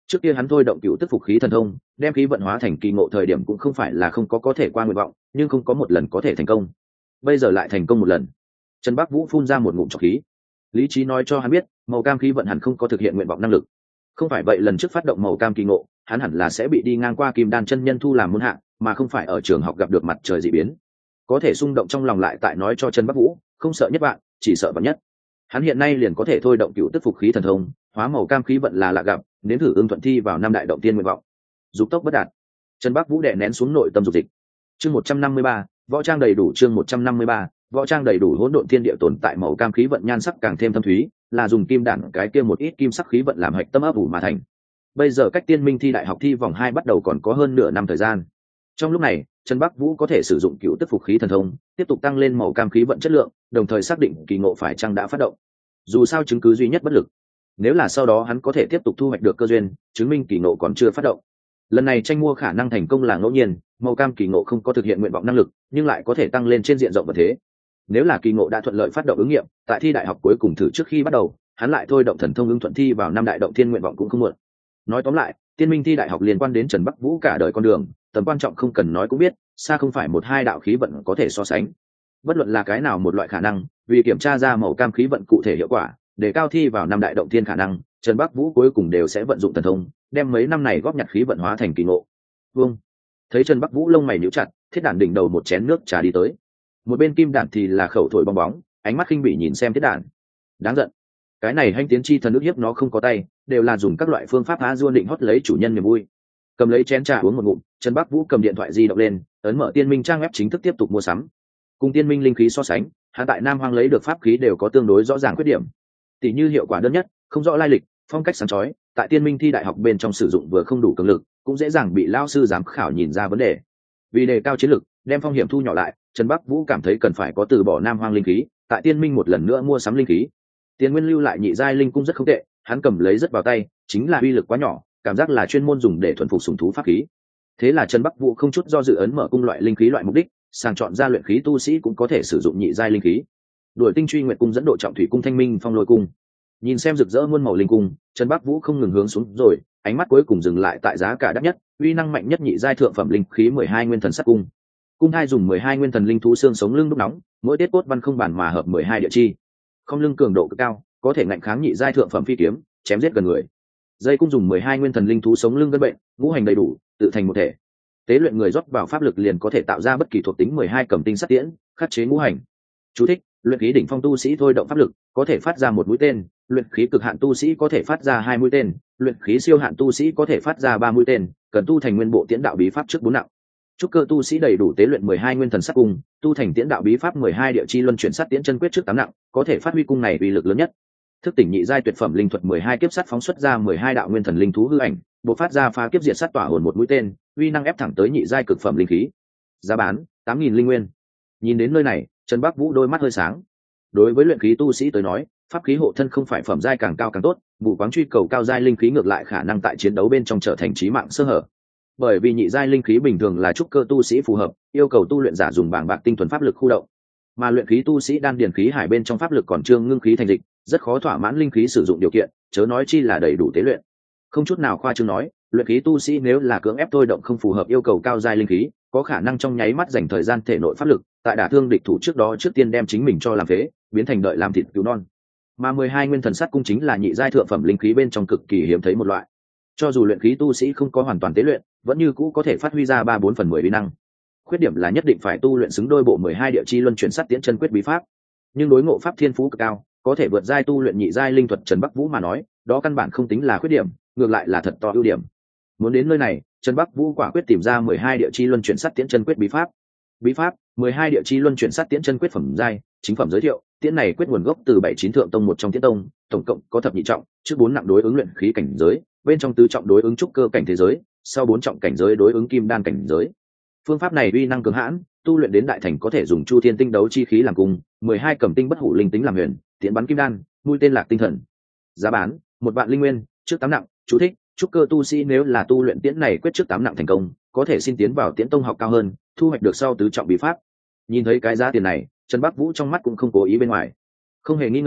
Trước kia hắn thôi động cựu tức phục khí thần thông, đem khí vận hóa thành kỳ ngộ thời điểm cũng không phải là không có thể qua nguyện vọng, nhưng không có một lần có thể thành công. Bây giờ lại thành công một lần. Trần Bắc Vũ phun ra một ngụm trọc khí. Lý trí nói cho hắn biết, màu cam khí vận hẳn không có thực hiện nguyện vọng năng lực. Không phải vậy lần trước phát động màu cam kỳ ngộ, hắn hẳn là sẽ bị đi ngang qua Kim Đan chân nhân thu làm môn hạ, mà không phải ở trường học gặp được mặt trời dị biến. Có thể xung động trong lòng lại tại nói cho Trần Bắc Vũ, không sợ nhất bạn, chỉ sợ vạn nhất. Hắn hiện nay liền có thể thôi động cựu tức phục khí thần thông, hóa màu cam khí vận là lạ gặp, nếm thử ưng thuận thi vào năm đại động tiên nguyện vọng. Dục tốc bất đạt. Trần Bắc Vũ đè nén xuống nội tâm dục dịch. Chương 153, võ trang đầy đủ. Chương 153, võ trang đầy đủ. Hỗn độn thiên địa tồn tại màu cam khí vận nhan sắc càng thêm thâm thúy, là dùng kim đản cái kia một ít kim sắc khí vận làm hạch tâm ấp ủ mà thành. Bây giờ cách Tiên Minh thi đại học thi vòng 2 bắt đầu còn có hơn nửa năm thời gian. Trong lúc này, Trần Bắc Vũ có thể sử dụng cựu tức phục khí thần thông, tiếp tục tăng lên màu cam khí vận chất lượng, đồng thời xác định kỳ ngộ phải chăng đã phát động. Dù sao chứng cứ duy nhất bất lực. Nếu là sau đó hắn có thể tiếp tục thu hoạch được cơ duyên, chứng minh kỳ ngộ còn chưa phát động. Lần này tranh mua khả năng thành công là ngẫu nhiên, màu cam kỳ ngộ không có thực hiện nguyện vọng năng lực, nhưng lại có thể tăng lên trên diện rộng vật thế. Nếu là kỳ ngộ đã thuận lợi phát động ứng nghiệm, tại thi đại học cuối cùng thử trước khi bắt đầu, hắn lại thôi động thần thông ứng thuận thi vào năm đại động thiên nguyện vọng cũng không muộn. Nói tóm lại, Tiên Minh thi đại học liên quan đến Trần Bắc Vũ cả đời con đường, tầm quan trọng không cần nói cũng biết, xa không phải một hai đạo khí vận có thể so sánh. Bất luận là cái nào một loại khả năng, vì kiểm tra ra màu cam khí vận cụ thể hiệu quả, để cao thi vào năm đại động thiên khả năng, Trần Bắc Vũ cuối cùng đều sẽ vận dụng thần thông, đem mấy năm này góp nhặt khí vận hóa thành kỳ ngộ. Vương thấy Trần Bắc Vũ lông mày nhíu chặt, Thiết Đản đỉnh đầu một chén nước trà đi tới. Một bên Kim Đản thì là khẩu thổi bong bóng, ánh mắt khinh bỉ nhìn xem Thiết Đản. Đáng giận, cái này Hanh Tiến Chi thần ức hiếp nó không có tay, đều là dùng các loại phương pháp há duôn định hót lấy chủ nhân niềm vui. Cầm lấy chén trà uống một ngụm, Trần Bắc Vũ cầm điện thoại di động lên, ấn mở Tiên Minh trang web chính thức tiếp tục mua sắm. Cùng Tiên Minh linh khí so sánh, hắn tại Nam Hoang lấy được pháp khí đều có tương đối rõ ràng khuyết điểm. Tỷ như hiệu quả đơn nhất, không rõ lai lịch, phong cách sáng chói, tại Tiên Minh thi đại học bên trong sử dụng vừa không đủ cường lực, cũng dễ dàng bị lao sư giám khảo nhìn ra vấn đề. Vì đề cao chiến lực, đem phong hiểm thu nhỏ lại, Trần Bắc Vũ cảm thấy cần phải có từ bỏ Nam Hoang linh khí, tại Tiên Minh một lần nữa mua sắm linh khí. Tiền Nguyên lưu lại nhị giai linh cung rất không tệ, hắn cầm lấy rất vào tay, chính là uy lực quá nhỏ, cảm giác là chuyên môn dùng để thuần phục sủng thú pháp khí. Thế là Trần Bắc Vũ không chút do dự ấn mở cung loại linh khí loại mục đích, sàng chọn ra luyện khí tu sĩ cũng có thể sử dụng nhị giai linh khí. Đuổi Tinh Truy Nguyệt cung dẫn độ trọng thủy cung Thanh Minh Phong Lôi cung. Nhìn xem rực rỡ muôn màu linh cung, Trần Bắc Vũ không ngừng hướng xuống rồi, ánh mắt cuối cùng dừng lại tại giá cả đắt nhất, uy năng mạnh nhất nhị giai thượng phẩm linh khí 12 nguyên thần sắt cung. Cung hai dùng 12 nguyên thần linh thú xương sống lưng đúc nóng, mỗi tiết cốt văn không bản mà hợp 12 địa chi. Không lưng cường độ cực cao, có thể ngạnh kháng nhị giai thượng phẩm phi kiếm, chém giết gần người. Dây cung dùng 12 nguyên thần linh thú sống lưng gân bệnh, ngũ hành đầy đủ, tự thành một thể. Tế luyện người rót vào pháp lực liền có thể tạo ra bất kỳ thuộc tính 12 cầm tinh sát tiễn, khắc chế ngũ hành. Chú thích: luyện khí đỉnh phong tu sĩ thôi động pháp lực, có thể phát ra một mũi tên, luyện khí cực hạn tu sĩ có thể phát ra 2 mũi tên, luyện khí siêu hạn tu sĩ có thể phát ra 3 mũi tên, cần tu thành nguyên bộ tiễn đạo bí pháp trước 4 nặng. Trúc cơ tu sĩ đầy đủ tế luyện 12 nguyên thần sát cung, tu thành tiễn đạo bí pháp 12 địa chi luân chuyển sát tiễn chân quyết trước 8 nặng, có thể phát huy cung này uy lực lớn nhất. Thức tỉnh nhị giai tuyệt phẩm linh thuật 12 kiếp sát phóng xuất ra 12 đạo nguyên thần linh thú hư ảnh, bộc phát ra phá kiếp diệt sát tỏa hồn một mũi tên, uy năng ép thẳng tới nhị giai cực phẩm linh khí. Giá bán 8000 linh nguyên. Nhìn đến nơi này, Trần Bắc Vũ đôi mắt hơi sáng. Đối với luyện khí tu sĩ tới nói, pháp khí hộ thân không phải phẩm giai càng cao càng tốt, vụ quáng truy cầu cao giai linh khí ngược lại khả năng tại chiến đấu bên trong trở thành chí mạng sơ hở. Bởi vì nhị giai linh khí bình thường là trúc cơ tu sĩ phù hợp, yêu cầu tu luyện giả dùng bảng bạc tinh thuần pháp lực khu động, mà luyện khí tu sĩ đan điền khí hải bên trong pháp lực còn chưa ngưng khí thành dịch, rất khó thỏa mãn linh khí sử dụng điều kiện, chớ nói chi là đầy đủ tế luyện. Không chút nào khoa trương nói, luyện khí tu sĩ nếu là cưỡng ép thôi động không phù hợp yêu cầu cao giai linh khí, có khả năng trong nháy mắt dành thời gian thể nội pháp lực, tại đả thương địch thủ trước đó trước tiên đem chính mình cho làm phế, biến thành đợi làm thịt cứu non. Mà 12 nguyên thần sát cung chính là nhị giai thượng phẩm linh khí bên trong cực kỳ hiếm thấy một loại. Cho dù luyện khí tu sĩ không có hoàn toàn tế luyện, vẫn như cũ có thể phát huy ra 3/4/10 uy năng. Khuyết điểm là nhất định phải tu luyện xứng đôi bộ 12 địa chi luân chuyển sát tiễn chân quyết bí pháp. Nhưng đối ngộ pháp thiên phú cực cao, có thể vượt giai tu luyện nhị giai linh thuật Trần Bắc Vũ mà nói, đó căn bản không tính là khuyết điểm, ngược lại là thật to ưu điểm. Muốn đến nơi này, Trần Bắc Vũ quả quyết tìm ra 12 địa chi luân chuyển sát tiễn chân quyết bí pháp. Bí pháp 12 địa chi luân chuyển sát tiễn chân quyết phẩm giai, chính phẩm giới thiệu, tiễn này quyết nguồn gốc từ 79 thượng tông một trong tiễn tông, tổng cộng có thập nhị trọng, trước 4 nặng đối ứng luyện khí cảnh giới, bên trong tứ trọng đối ứng trúc cơ cảnh thế giới, sau 4 trọng cảnh giới đối ứng kim đan cảnh giới. Phương pháp này uy năng cường hãn, tu luyện đến đại thành có thể dùng chu thiên tinh đấu chi khí làm cung, 12 cầm tinh bất hủ linh tính làm huyền, tiễn bắn kim đan, mũi tên lạc tinh thần. Giá bán 1 vạn linh nguyên, trước 8 nặng. Chú thích: trúc cơ tu sĩ nếu là tu luyện tiễn này quyết trước 8 nặng thành công, có thể xin tiến vào tiễn tông học cao hơn, thu hoạch được sau tứ trọng bí pháp. Nhìn thấy cái giá tiền này, Trần Bắc Vũ trong mắt cũng không cố ý bên ngoài. Không hề nghi ngờ,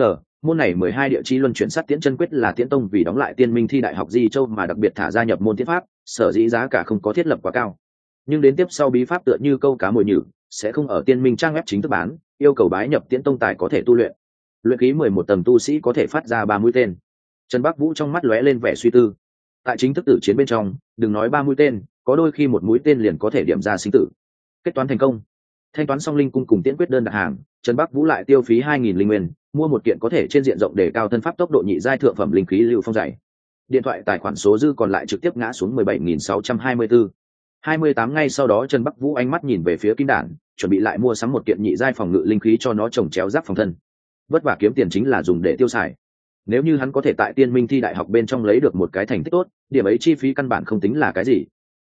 Môn này 12 địa chi luân chuyển sát tiễn chân quyết là Tiễn Tông vì đóng lại Tiên Minh thi đại học Di Châu mà đặc biệt thả gia nhập môn tiễn pháp, sở dĩ giá cả không có thiết lập quá cao. Nhưng đến tiếp sau bí pháp tựa như câu cá mồi nhử, sẽ không ở Tiên Minh trang web chính thức bán, yêu cầu bái nhập Tiễn Tông tài có thể tu luyện. Luyện khí 11 tầng tu sĩ có thể phát ra 3 mũi tên. Trần Bắc Vũ trong mắt lóe lên vẻ suy tư. Tại chính thức tử chiến bên trong, đừng nói 3 mũi tên, có đôi khi một mũi tên liền có thể điểm ra sinh tử. Kết toán thành công. Thanh toán xong linh cung cùng tiễn quyết đơn đặt hàng, Trần Bắc Vũ lại tiêu phí 2000 linh nguyên, mua một kiện có thể trên diện rộng để cao thân pháp tốc độ nhị giai thượng phẩm linh khí lưu phong dày. Điện thoại tài khoản số dư còn lại trực tiếp ngã xuống 17624. 28 ngày sau đó Trần Bắc Vũ ánh mắt nhìn về phía kim đản, chuẩn bị lại mua sắm một kiện nhị giai phòng ngự linh khí cho nó trồng chéo giáp phòng thân. Vất vả kiếm tiền chính là dùng để tiêu xài. Nếu như hắn có thể tại Tiên Minh thi đại học bên trong lấy được một cái thành tích tốt, điểm ấy chi phí căn bản không tính là cái gì.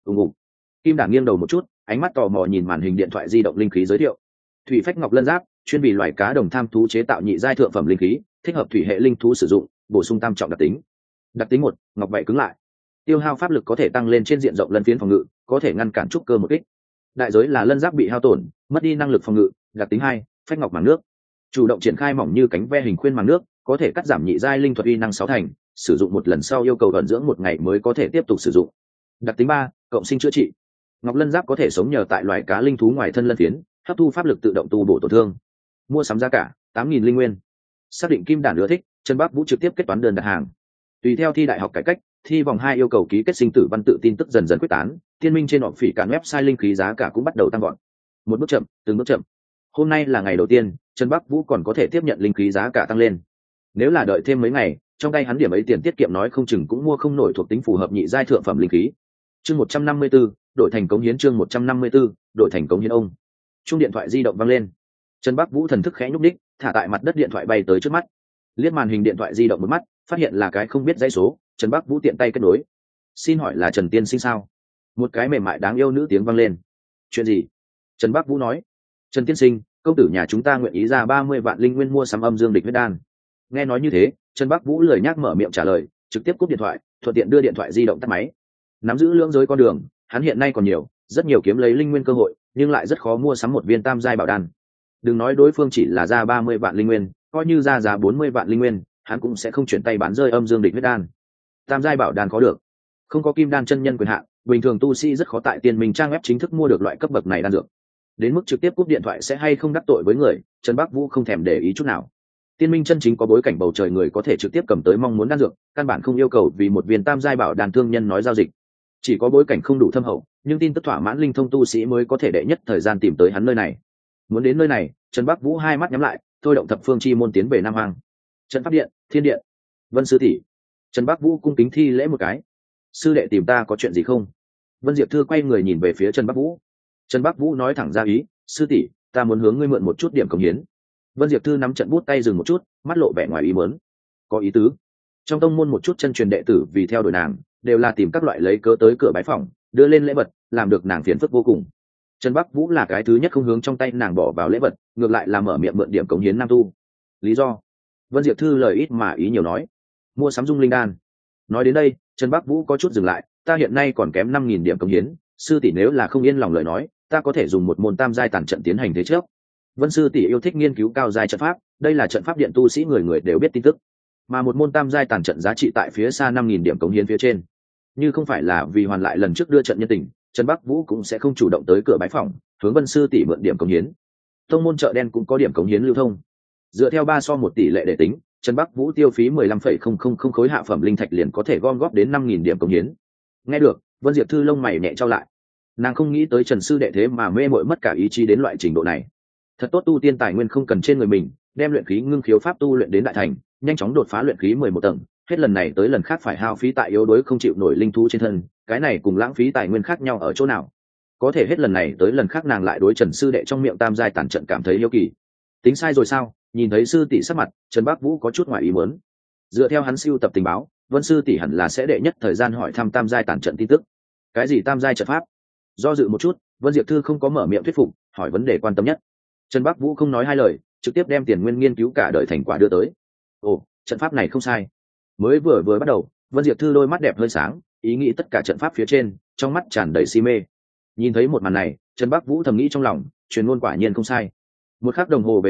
Kim đản nghiêng đầu một chút, ánh mắt tò mò nhìn màn hình điện thoại di động linh khí giới thiệu. Thủy phách ngọc lân giáp, chuyên vì loài cá đồng tham thú chế tạo nhị giai thượng phẩm linh khí, thích hợp thủy hệ linh thú sử dụng, bổ sung tam trọng đặc tính. Đặc tính 1, ngọc vậy cứng lại. Tiêu hao pháp lực có thể tăng lên trên diện rộng lân phiến phòng ngự, có thể ngăn cản trúc cơ một kích. Đại giới là lân giáp bị hao tổn, mất đi năng lực phòng ngự. Đặc tính 2, phách ngọc màng nước. Chủ động triển khai mỏng như cánh ve hình khuyên màng nước, có thể cắt giảm nhị giai linh thuật uy năng 6 thành, sử dụng một lần sau yêu cầu ẩn dưỡng một ngày mới có thể tiếp tục sử dụng. Đặc tính 3, cộng sinh chữa trị. Ngọc lân giáp có thể sống nhờ tại loài cá linh thú ngoài thân lân phiến, hấp thu pháp lực tự động tu bổ tổn thương. Mua sắm giá cả 8000 linh nguyên. Xác định kim đản ưa thích, Trần Bắc Vũ trực tiếp kết toán đơn đặt hàng. Tùy theo thi đại học cải cách, thi vòng 2 yêu cầu ký kết sinh tử văn tự tin tức dần dần quyết tán, Tiên Minh trên họp phỉ cản website linh khí giá cả cũng bắt đầu tăng gọn. Một bước chậm, từng bước chậm. Hôm nay là ngày đầu tiên, Trần Bắc Vũ còn có thể tiếp nhận linh khí giá cả tăng lên. Nếu là đợi thêm mấy ngày, trong tay hắn điểm ấy tiền tiết kiệm nói không chừng cũng mua không nổi thuộc tính phù hợp nhị giai thượng phẩm linh khí. Chương 154, đổi thành cống hiến chương 154, đổi thành cống hiến ông. Chuông điện thoại di động vang lên. Trần Bắc Vũ thần thức khẽ nhúc đích, thả tại mặt đất điện thoại bay tới trước mắt. Liếc màn hình điện thoại di động một mắt, phát hiện là cái không biết dãy số, Trần Bắc Vũ tiện tay kết nối. Xin hỏi là Trần tiên sinh sao? Một cái mềm mại đáng yêu nữ tiếng vang lên. Chuyện gì? Trần Bắc Vũ nói. Trần tiên sinh, công tử nhà chúng ta nguyện ý ra 30 vạn linh nguyên mua sắm âm dương địch huyết đan. Nghe nói như thế, Trần Bắc Vũ lười nhác mở miệng trả lời, trực tiếp cúp điện thoại, thuận tiện đưa điện thoại di động tắt máy. Nắm giữ lưỡng giới con đường, hắn hiện nay còn nhiều, rất nhiều kiếm lấy linh nguyên cơ hội, nhưng lại rất khó mua sắm một viên tam giai bảo đan. Đừng nói đối phương chỉ là ra 30 vạn linh nguyên, coi như ra giá 40 vạn linh nguyên, hắn cũng sẽ không chuyển tay bán rơi âm dương địch huyết đan. Tam giai bảo đan có được, không có kim đan chân nhân quyền hạn, bình thường tu sĩ rất khó tại Tiên Minh trang web chính thức mua được loại cấp bậc này đan dược. Đến mức trực tiếp cúp điện thoại sẽ hay không đắc tội với người, Trần Bắc Vũ không thèm để ý chút nào. Tiên Minh chân chính có bối cảnh bầu trời người có thể trực tiếp cầm tới mong muốn đan dược, căn bản không yêu cầu vì một viên tam giai bảo đan thương nhân nói giao dịch. Chỉ có bối cảnh không đủ thâm hậu, nhưng tin tức thỏa mãn linh thông tu sĩ mới có thể đệ nhất thời gian tìm tới hắn nơi này. Muốn đến nơi này, Trần Bắc Vũ hai mắt nhắm lại, thôi động thập phương chi môn tiến về Nam Hoang. Trận pháp điện, Thiên điện. Vân sư tỷ. Trần Bắc Vũ cung kính thi lễ một cái. Sư đệ tìm ta có chuyện gì không? Vân Diệp Thư quay người nhìn về phía Trần Bắc Vũ. Trần Bắc Vũ nói thẳng ra ý, sư tỷ, ta muốn hướng ngươi mượn một chút điểm cống hiến. Vân Diệp Thư nắm trận bút tay dừng một chút, mắt lộ vẻ ngoài ý muốn. Có ý tứ. Trong tông môn một chút chân truyền đệ tử vì theo đuổi nàng, đều là tìm các loại lấy cớ tới cửa bái phỏng, đưa lên lễ vật, làm được nàng phiền phức vô cùng. Trần Bắc Vũ là cái thứ nhất không hướng trong tay nàng bỏ vào lễ vật, ngược lại là mở miệng mượn điểm cống hiến nam tu. Lý do? Vân Diệp Thư lời ít mà ý nhiều nói. Mua sắm dung linh đan. Nói đến đây, Trần Bắc Vũ có chút dừng lại, ta hiện nay còn kém 5000 điểm cống hiến, sư tỷ nếu là không yên lòng lời nói, ta có thể dùng một môn tam giai tàn trận tiến hành thế trước. Vân sư tỷ yêu thích nghiên cứu cao giai trận pháp, đây là trận pháp điện tu sĩ người người đều biết tin tức. Mà một môn tam giai tàn trận giá trị tại phía xa 5000 điểm cống hiến phía trên. Như không phải là vì hoàn lại lần trước đưa trận nhân tình, Trần Bắc Vũ cũng sẽ không chủ động tới cửa bái phỏng, hướng Vân sư tỷ mượn điểm cống hiến. Tông môn chợ đen cũng có điểm cống hiến lưu thông. Dựa theo 3:1 tỷ lệ để tính, Trần Bắc Vũ tiêu phí 15,000 khối hạ phẩm linh thạch liền có thể gom góp đến 5000 điểm cống hiến. Nghe được, Vân Diệp Thư lông mày nhẹ trao lại. Nàng không nghĩ tới Trần sư đệ thế mà mê mội mất cả ý chí đến loại trình độ này. Thật tốt tu tiên tài nguyên không cần trên người mình, đem luyện khí ngưng khiếu pháp tu luyện đến đại thành, nhanh chóng đột phá luyện khí 11 tầng, hết lần này tới lần khác phải hao phí tại yếu đuối không chịu nổi linh thú trên thân, cái này cùng lãng phí tài nguyên khác nhau ở chỗ nào? Có thể hết lần này tới lần khác nàng lại đối Trần sư đệ trong miệng tam giai tản trận cảm thấy yêu kỳ. Tính sai rồi sao? Nhìn thấy sư tỷ sắc mặt, Trần Bắc Vũ có chút ngoài ý muốn. Dựa theo hắn siêu tập tình báo, Vân sư tỷ hẳn là sẽ đệ nhất thời gian hỏi thăm tam giai tản trận tin tức. Cái gì tam giai trận pháp? Do dự một chút, Vân Diệp Thư không có mở miệng thuyết phục, hỏi vấn đề quan tâm nhất. Trần Bắc Vũ không nói hai lời, trực tiếp đem tiền nguyên nghiên cứu cả đời thành quả đưa tới. Ồ, trận pháp này không sai. Mới vừa bắt đầu, Vân Diệp Thư đôi mắt đẹp hơi sáng, ý nghĩ tất cả trận pháp phía trên, trong mắt tràn đầy si mê. Nhìn thấy một màn này, Trần Bắc Vũ thầm nghĩ trong lòng, truyền ngôn quả nhiên không sai. Một khắc đồng hồ về sau,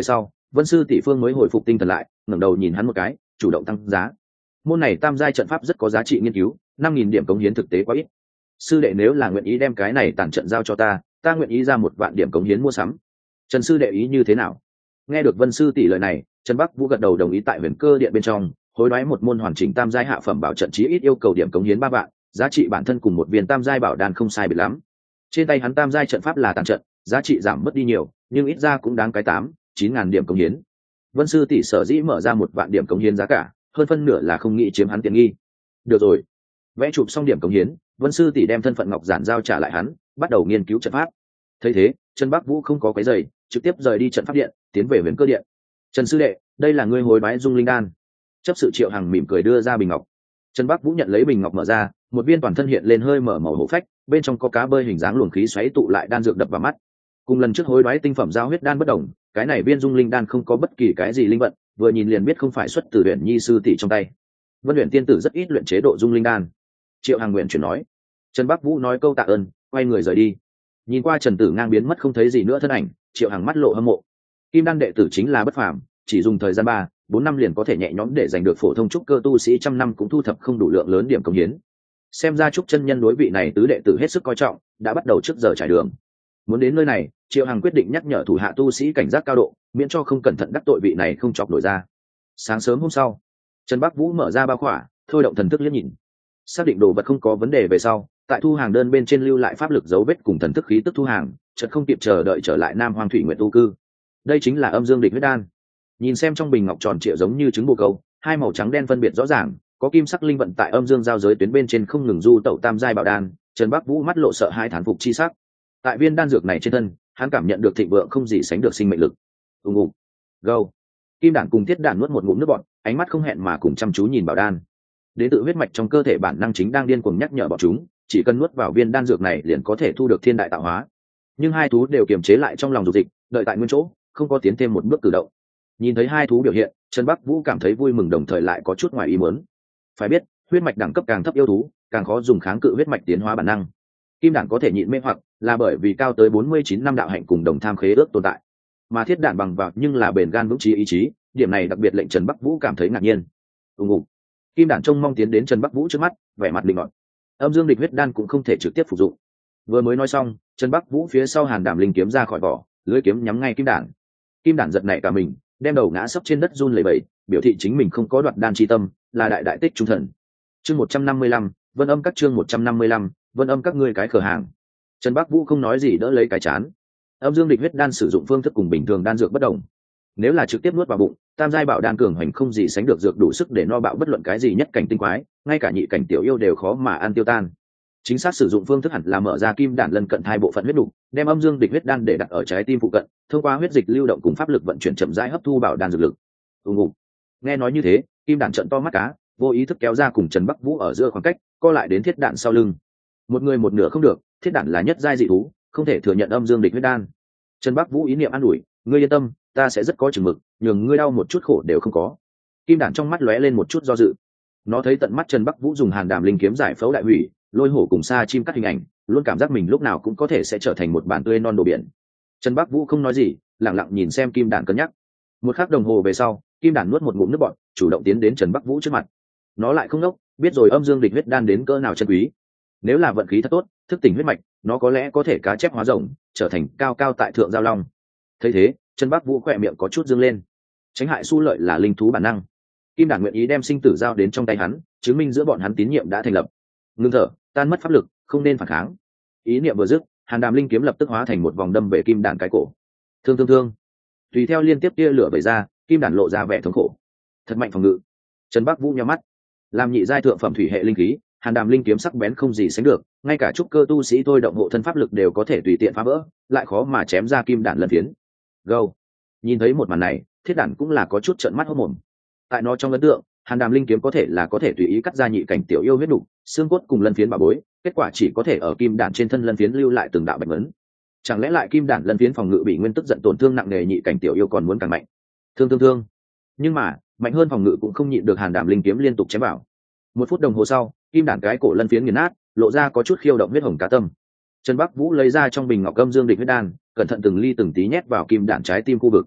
Vân sư tỷ phương mới hồi phục tinh thần lại, ngẩng đầu nhìn hắn một cái, chủ động tăng giá. Môn này tam giai trận pháp rất có giá trị nghiên cứu, 5.000 điểm cống hiến thực tế quá ít. Sư đệ nếu là nguyện ý đem cái này tản trận giao cho ta nguyện ý ra 1 vạn điểm cống hiến mua sắm. Trần sư đệ ý như thế nào? Nghe được Vân sư tỷ lời này, Trần Bắc Vũ gật đầu đồng ý. Tại Huyền Cơ Điện bên trong, hối đoái một môn hoàn chỉnh tam giai hạ phẩm bảo trận chí ít yêu cầu điểm cống hiến 3 vạn, giá trị bản thân cùng một viên tam giai bảo đan không sai biệt lắm. Trên tay hắn tam giai trận pháp là tàn trận, giá trị giảm mất đi nhiều, nhưng ít ra cũng đáng cái 8-9 ngàn điểm cống hiến. Vân sư tỷ sở dĩ mở ra 1 vạn điểm cống hiến giá cả, hơn phân nửa là không nghĩ chiếm hắn tiện nghi. Được rồi, vẽ chụp xong điểm cống hiến, Vân sư tỷ đem thân phận ngọc giản giao trả lại hắn, bắt đầu nghiên cứu trận pháp. Thấy thế, Trần Bắc Vũ không có quấy rầy, trực tiếp rời đi trận pháp điện, tiến về Huyền Cơ Điện. Trần sư đệ, đây là ngươi hối đoái dung linh đan. Chấp sự Triệu Hằng mỉm cười đưa ra bình ngọc. Trần Bắc Vũ nhận lấy bình ngọc mở ra, một viên toàn thân hiện lên hơi mở màu hổ phách, bên trong có cá bơi hình dáng luồng khí xoáy tụ lại đan dược đập vào mắt. Cùng lần trước hối đoái tinh phẩm giao huyết đan bất đồng, cái này viên dung linh đan không có bất kỳ cái gì linh vận, vừa nhìn liền biết không phải xuất từ Huyền Nhi sư tỷ trong tay. Vân Huyền tiên tử rất ít luyện chế độ dung linh đan. Triệu Hằng nguyện chuyển nói. Trần Bắc Vũ nói câu tạ ơn, quay người rời đi. Nhìn qua Trần Tử Ngang biến mất không thấy gì nữa thân ảnh, Triệu Hằng mắt lộ hâm mộ. Kim đan đệ tử chính là bất phàm, chỉ dùng thời gian 3-4 năm liền có thể nhẹ nhõm để giành được phổ thông trúc cơ tu sĩ 100 năm cũng thu thập không đủ lượng lớn điểm cống hiến. Xem ra trúc chân nhân đối vị này tứ đệ tử hết sức coi trọng, đã bắt đầu trước giờ trải đường. Muốn đến nơi này, Triệu Hằng quyết định nhắc nhở thủ hạ tu sĩ cảnh giác cao độ, miễn cho không cẩn thận đắc tội vị này không chọc nổi ra. Sáng sớm hôm sau, Trần Bắc Vũ mở ra bao khỏa, thôi động thần thức liếc nhìn, xác định đồ vật không có vấn đề về sau, tại thu hàng đơn bên trên lưu lại pháp lực dấu vết cùng thần thức khí tức thu hàng, chợt không kịp chờ đợi trở lại Nam Hoang Thủy Nguyện tu cư. Đây chính là âm dương địch huyết đan. Nhìn xem trong bình ngọc tròn trịa giống như trứng bồ câu, hai màu trắng đen phân biệt rõ ràng, có kim sắc linh vận tại âm dương giao giới tuyến bên trên không ngừng du tẩu tam giai bảo đan. Trần Bắc Vũ mắt lộ sợ hai thán phục chi sắc. Tại viên đan dược này trên thân, hắn cảm nhận được thịnh vượng không gì sánh được sinh mệnh lực. Ùng ục, gâu. Kim đản cùng thiết đản nuốt một ngụm nước bọt, ánh mắt không hẹn mà cùng chăm chú nhìn bảo đan. Đến tự huyết mạch trong cơ thể bản năng chính đang điên cuồng nhắc nhở bọn chúng, chỉ cần nuốt vào viên đan dược này liền có thể thu được thiên đại tạo hóa. Nhưng hai thú đều kiềm chế lại trong lòng dục dịch, đợi tại nguyên chỗ, không có tiến thêm một bước cử động. Nhìn thấy hai thú biểu hiện, Trần Bắc Vũ cảm thấy vui mừng đồng thời lại có chút ngoài ý muốn. Phải biết, huyết mạch đẳng cấp càng thấp yêu thú, càng khó dùng kháng cự huyết mạch tiến hóa bản năng. Kim đản có thể nhịn mê hoặc, là bởi vì cao tới 49 năm đạo hạnh cùng đồng tham khế ước tồn tại. Mà thiết đản bằng vào nhưng là bền gan vững chí ý chí, điểm này đặc biệt lệnh Trần Bắc Vũ cảm thấy ngạc nhiên. Ùng ục. Kim đản trông mong tiến đến Trần Bắc Vũ trước mắt, vẻ mặt định ngọt. Âm dương địch huyết đan cũng không thể trực tiếp phục dụng. Vừa mới nói xong, Trần Bắc Vũ phía sau Hàn Đảm linh kiếm ra khỏi vỏ, lưỡi kiếm nhắm ngay Kim đản. Kim đản giật nảy cả mình, đem đầu ngã sấp trên đất run lẩy bẩy, biểu thị chính mình không có đoạt đan chi tâm, là đại đại tích trung thần. Chương 155, Vân Âm các chương 155, Vân Âm các ngươi cái cửa hàng. Trần Bắc Vũ không nói gì đỡ lấy cái chán. Âm dương địch huyết đan sử dụng phương thức cùng bình thường đan dược bất đồng. Nếu là trực tiếp nuốt vào bụng, tam giai bảo đan cường hành không gì sánh được dược đủ sức để no bạo bất luận cái gì nhất cảnh tinh quái, ngay cả nhị cảnh tiểu yêu đều khó mà ăn tiêu tan. Chính xác sử dụng phương thức hẳn là mở ra kim đản lân cận hai bộ phận huyết đủ, đem âm dương địch huyết đan để đặt ở trái tim phụ cận, thông qua huyết dịch lưu động cùng pháp lực vận chuyển chậm rãi hấp thu bảo đan dược lực. Ùng ục. Nghe nói như thế, kim đản trợn to mắt cá, vô ý thức kéo ra cùng Trần Bắc Vũ ở giữa khoảng cách, co lại đến thiết đản sau lưng. Một người một nửa không được, thiết đản là nhất giai dị thú, không thể thừa nhận âm dương địch huyết đan. Trần Bắc Vũ ý niệm an ủi, ngươi yên tâm, ta sẽ rất có chừng mực, nhường ngươi đau một chút khổ đều không có. Kim đản trong mắt lóe lên một chút do dự. Nó thấy tận mắt Trần Bắc Vũ dùng Hàn Đàm linh kiếm giải phẫu đại hủy, lôi hổ cùng sa chim cắt hình ảnh, luôn cảm giác mình lúc nào cũng có thể sẽ trở thành một bản tươi non đồ biển. Trần Bắc Vũ không nói gì, lặng lặng nhìn xem kim đản cân nhắc. Một khắc đồng hồ về sau, kim đản nuốt một ngụm nước bọt, chủ động tiến đến Trần Bắc Vũ trước mặt. Nó lại không ngốc, biết rồi âm dương địch huyết đan đến cỡ nào chân quý. Nếu là vận khí thật tốt, thức tỉnh huyết mạch, nó có lẽ có thể cá chép hóa rồng, trở thành cao cao tại thượng giao long. Thấy thế, Trần Bắc Vũ khỏe miệng có chút dương lên. Tránh hại xu lợi là linh thú bản năng. Kim đản nguyện ý đem sinh tử giao đến trong tay hắn, chứng minh giữa bọn hắn tín nhiệm đã thành lập. Ngưng thở, tan mất pháp lực, không nên phản kháng. Ý niệm vừa dứt, Hàn Đàm linh kiếm lập tức hóa thành một vòng đâm về kim đản cái cổ. Thương thương thương. Tùy theo liên tiếp tia lửa vẩy ra, kim đản lộ ra vẻ thống khổ. Thật mạnh phòng ngự. Trần Bắc Vũ nhíu mắt. Làm nhị giai thượng phẩm thủy hệ linh khí, Hàn Đàm linh kiếm sắc bén không gì sánh được, ngay cả trúc cơ tu sĩ thôi động hộ thân pháp lực đều có thể tùy tiện phá vỡ, lại khó mà chém ra kim đản lần phiến. Gâu. Nhìn thấy một màn này, thiết đản cũng là có chút trợn mắt hốt mồm. Tại nó trong ấn tượng, Hàn Đàm linh kiếm có thể tùy ý cắt ra nhị cảnh tiểu yêu huyết đủ, xương cốt cùng lân phiến bảo bối, kết quả chỉ có thể ở kim đản trên thân lân phiến lưu lại từng đạo bạch ấn. Chẳng lẽ lại kim đản lân phiến phòng ngự bị nguyên tức giận tổn thương nặng nề, nhị cảnh tiểu yêu còn muốn càng mạnh. Thương thương thương. Nhưng mà, mạnh hơn phòng ngự cũng không nhịn được Hàn Đàm linh kiếm liên tục chém vào. 1 phút đồng hồ sau, kim đản cái cổ lân phiến nghiền nát, lộ ra có chút khiêu động huyết hồng cá tâm. Trần Bắc Vũ lấy ra trong bình ngọc âm dương địch huyết đan, cẩn thận từng ly từng tí nhét vào kim đản trái tim khu vực.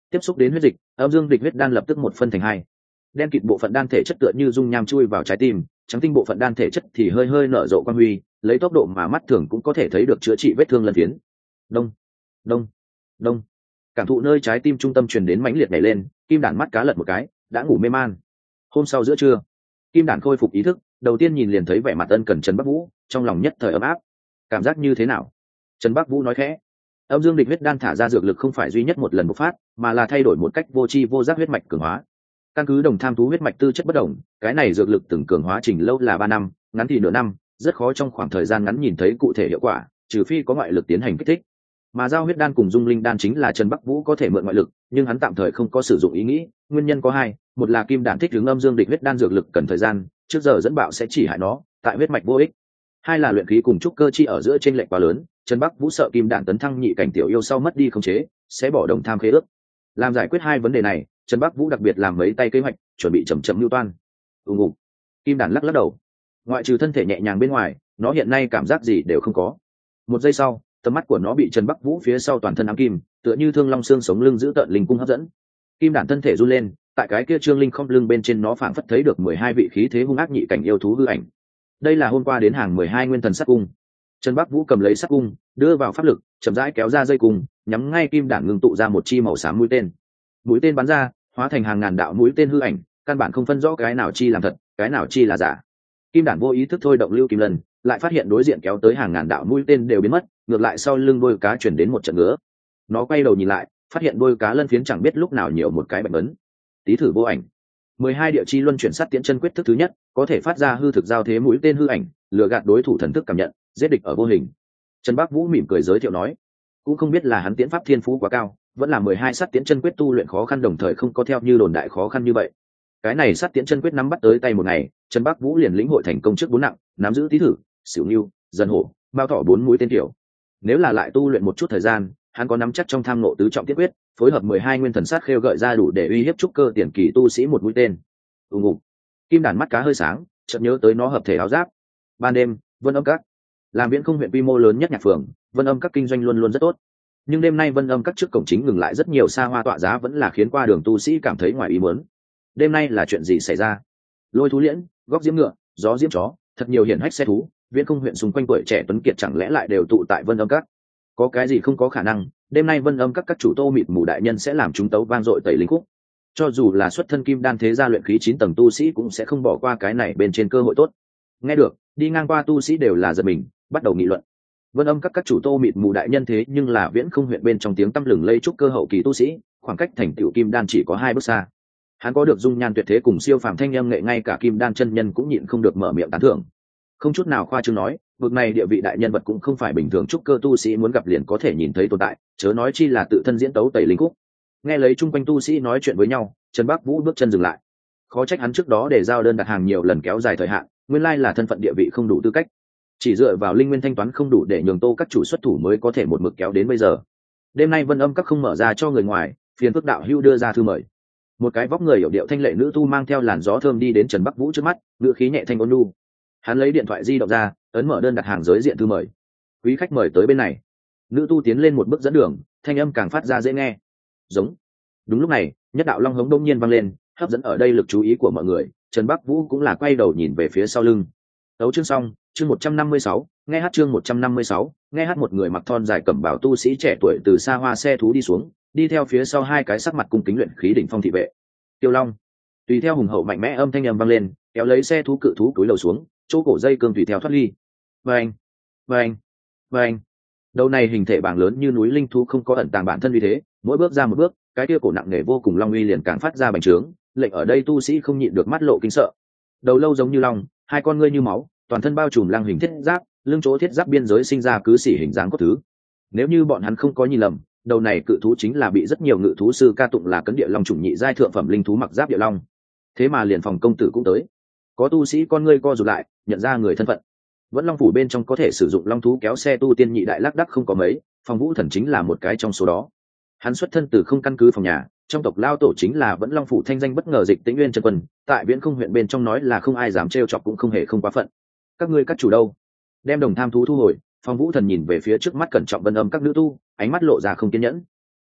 Tiếp xúc đến huyết dịch, âm dương địch huyết đan lập tức một phân thành hai. Đen kịt bộ phận đan thể chất tựa như dung nham chui vào trái tim, trắng tinh bộ phận đan thể chất thì hơi hơi nở rộ quang huy, lấy tốc độ mà mắt thường cũng có thể thấy được chữa trị vết thương lân phiến. Đông, đông, đông. Cảm thụ nơi trái tim trung tâm truyền đến mãnh liệt nhảy lên, Kim Đản mắt cá lật một cái, đã ngủ mê man. Hôm sau giữa trưa, Kim Đản khôi phục ý thức, đầu tiên nhìn liền thấy vẻ mặt ân cần Trần Bắc Vũ, trong lòng nhất thời ấm áp. Cảm giác như thế nào? Trần Bắc Vũ nói khẽ. Âm dương địch huyết đan thả ra dược lực không phải duy nhất một lần bộc phát, mà là thay đổi một cách vô tri vô giác huyết mạch cường hóa. Căn cứ đồng tham thú huyết mạch tư chất bất đồng, cái này dược lực từng cường hóa trình lâu là 3 năm, ngắn thì nửa năm, rất khó trong khoảng thời gian ngắn nhìn thấy cụ thể hiệu quả, trừ phi có ngoại lực tiến hành kích thích. Mà giao huyết đan cùng dung linh đan chính là Trần Bắc Vũ có thể mượn ngoại lực, nhưng hắn tạm thời không có sử dụng ý nghĩ, nguyên nhân có hai, một là Kim Đản thích ứng âm dương địch huyết đan dược lực cần thời gian, trước giờ dẫn bạo sẽ chỉ hại nó, tại huyết mạch vô ích. Hai là luyện khí cùng trúc cơ chi ở giữa chênh lệch quá lớn, Trần Bắc Vũ sợ Kim Đản tấn thăng nhị cảnh tiểu yêu sau mất đi khống chế, sẽ bỏ đồng tham khế ước. Làm giải quyết hai vấn đề này, Trần Bắc Vũ đặc biệt làm mấy tay kế hoạch, chuẩn bị chậm chậm lưu toan. Ngủ. Kim Đản lắc lắc đầu. Ngoại trừ thân thể nhẹ nhàng bên ngoài, nó hiện nay cảm giác gì đều không có. Một giây sau, tầm mắt của nó bị Trần Bắc Vũ phía sau toàn thân ám kim, tựa như thương long xương sống lưng giữ tợn linh cung hấp dẫn. Kim Đản thân thể run lên, tại cái kia trương linh không lưng bên trên nó phảng phất thấy được 12 vị khí thế hung ác nhị cảnh yêu thú hư ảnh. Đây là hôm qua đến hàng 12 nguyên thần sát cung. Trần Bắc Vũ cầm lấy sát cung, đưa vào pháp lực, chậm rãi kéo ra dây cung, nhắm ngay Kim Đản ngưng tụ ra một chi màu xám mũi tên. Mũi tên bắn ra, hóa thành hàng ngàn đạo mũi tên hư ảnh, căn bản không phân rõ cái nào chi làm thật, cái nào chi là giả. Kim Đản vô ý thức thôi động lưu kim lần, lại phát hiện đối diện kéo tới hàng ngàn đạo mũi tên đều biến mất, ngược lại sau lưng đôi cá chuyển đến một trận ngứa. Nó quay đầu nhìn lại, phát hiện đôi cá lân phiến chẳng biết lúc nào nhiều một cái bệnh ấn. Tí thử vô ảnh. 12 địa chi luân chuyển sát tiễn chân quyết thức thứ nhất, có thể phát ra hư thực giao thế mũi tên hư ảnh, lừa gạt đối thủ thần thức cảm nhận, giết địch ở vô hình. Trần Bắc Vũ mỉm cười giới thiệu nói, cũng không biết là hắn tiễn pháp thiên phú quá cao, vẫn là 12 sát tiễn chân quyết tu luyện khó khăn đồng thời không có theo như đồn đại khó khăn như vậy. Cái này sát tiễn chân quyết nắm bắt tới tay một ngày, Trần Bắc Vũ liền lĩnh hội thành công trước 4 nặng, nắm giữ tí thử, xỉu nưu, dần hổ, bao thỏ 4 mũi tên tiểu. Nếu là lại tu luyện một chút thời gian, hắn có nắm chắc trong tham ngộ tứ trọng tiết quyết, phối hợp 12 nguyên thần sát khêu gợi ra đủ để uy hiếp trúc cơ tiền kỳ tu sĩ một mũi tên. Ngủ. Kim Đản mắt cá hơi sáng, chợt nhớ tới nó hợp thể áo giáp. Ban đêm, Vân Âm Các, làm Viễn Không huyện quy mô lớn nhất nhạc phường, Vân Âm Các kinh doanh luôn luôn rất tốt. Nhưng đêm nay Vân Âm Các trước cổng chính ngừng lại rất nhiều xa hoa tọa giá vẫn là khiến qua đường tu sĩ cảm thấy ngoài ý muốn. Đêm nay là chuyện gì xảy ra? Lôi thú liễn, góc diễm ngựa, gió diễm chó, thật nhiều hiển hách xe thú, Viễn Không huyện xung quanh tuổi trẻ tuấn kiệt chẳng lẽ lại đều tụ tại Vân Âm Các? Có cái gì không có khả năng, đêm nay Vân Âm các chủ Tô Mịt Mù đại nhân sẽ làm chúng tấu vang dội tẩy linh khúc. Cho dù là xuất thân kim đan thế gia luyện khí 9 tầng tu sĩ cũng sẽ không bỏ qua cái này bên trên cơ hội tốt. Nghe được, đi ngang qua tu sĩ đều là giật mình, bắt đầu nghị luận. Vân Âm các chủ Tô Mịt Mù đại nhân thế nhưng là Viễn Không huyện bên trong tiếng tăm lừng lây trúc cơ hậu kỳ tu sĩ, khoảng cách thành tựu kim đan chỉ có 2 bước xa. Hắn có được dung nhan tuyệt thế cùng siêu phàm thanh âm nghệ ngay cả kim đan chân nhân cũng nhịn không được mở miệng tán thưởng. Không chút nào khoa trương nói, vực này địa vị đại nhân vật cũng không phải bình thường trúc cơ tu sĩ muốn gặp liền có thể nhìn thấy tồn tại, chớ nói chi là tự thân diễn tấu tẩy linh khúc. Nghe lấy chung quanh tu sĩ nói chuyện với nhau, Trần Bắc Vũ bước chân dừng lại. Khó trách hắn trước đó để giao đơn đặt hàng nhiều lần kéo dài thời hạn, nguyên lai là thân phận địa vị không đủ tư cách. Chỉ dựa vào linh nguyên thanh toán không đủ để nhường Tô các chủ xuất thủ mới có thể một mực kéo đến bây giờ. Đêm nay Vân Âm các không mở ra cho người ngoài, phiền phức đạo hữu đưa ra thư mời. Một cái vóc người hiểu điệu thanh lệ nữ tu mang theo làn gió thơm đi đến Trần Bắc Vũ trước mắt, ngữ khí nhẹ thanh ôn nhu. Hắn lấy điện thoại di động ra, ấn mở đơn đặt hàng giới diện thư mời. Quý khách mời tới bên này. Nữ tu tiến lên một bước dẫn đường, thanh âm càng phát ra dễ nghe. Giống. Đúng lúc này, nhất đạo long hống đông nhiên vang lên, hấp dẫn ở đây lực chú ý của mọi người. Trần Bắc Vũ cũng là quay đầu nhìn về phía sau lưng. Tấu chương xong, chương 156, nghe hát chương 156, nghe hát một người mặc thon dài cẩm bào tu sĩ trẻ tuổi từ xa hoa xe thú đi xuống, đi theo phía sau hai cái sắc mặt cung kính luyện khí đỉnh phong thị vệ. Tiêu Long. Tùy theo hùng hậu mạnh mẽ âm thanh âm vang lên, kéo lấy xe thú cự thú túi lầu xuống, chỗ cổ dây cương tùy theo thoát ly. Vâng, vâng, vâng. Đầu này hình thể bảng lớn như núi linh thú không có ẩn tàng bản thân uy thế, mỗi bước ra một bước, cái kia cổ nặng nề vô cùng long uy liền càng phát ra bành trướng, lệnh ở đây tu sĩ không nhịn được mắt lộ kinh sợ. Đầu lâu giống như long, hai con ngươi như máu, toàn thân bao trùm lăng hình thiết giáp, lưng chỗ thiết giáp biên giới sinh ra cứ xỉ hình dáng cốt thứ. Nếu như bọn hắn không có nhìn lầm, đầu này cự thú chính là bị rất nhiều ngự thú sư ca tụng là cấn địa long chủng nhị giai thượng phẩm linh thú mặc giáp địa long. Thế mà liền phòng công tử cũng tới. Có tu sĩ con ngươi co rụt lại, nhận ra người thân phận. Vẫn long phủ bên trong có thể sử dụng long thú kéo xe tu tiên nhị đại lác đắc không có mấy, Phong Vũ Thần chính là một cái trong số đó. Hắn xuất thân từ không căn cứ phòng nhà, trong tộc lao tổ chính là Vẫn Long phủ thanh danh bất ngờ Dịch Tĩnh Nguyên chân quân, tại Viễn Không huyện bên trong nói là không ai dám trêu chọc cũng không hề không quá phận. Các ngươi các chủ đâu? Đem đồng tham thú thu hồi, Phong Vũ Thần nhìn về phía trước mắt cẩn trọng Vân Âm các nữ tu, ánh mắt lộ ra không kiên nhẫn.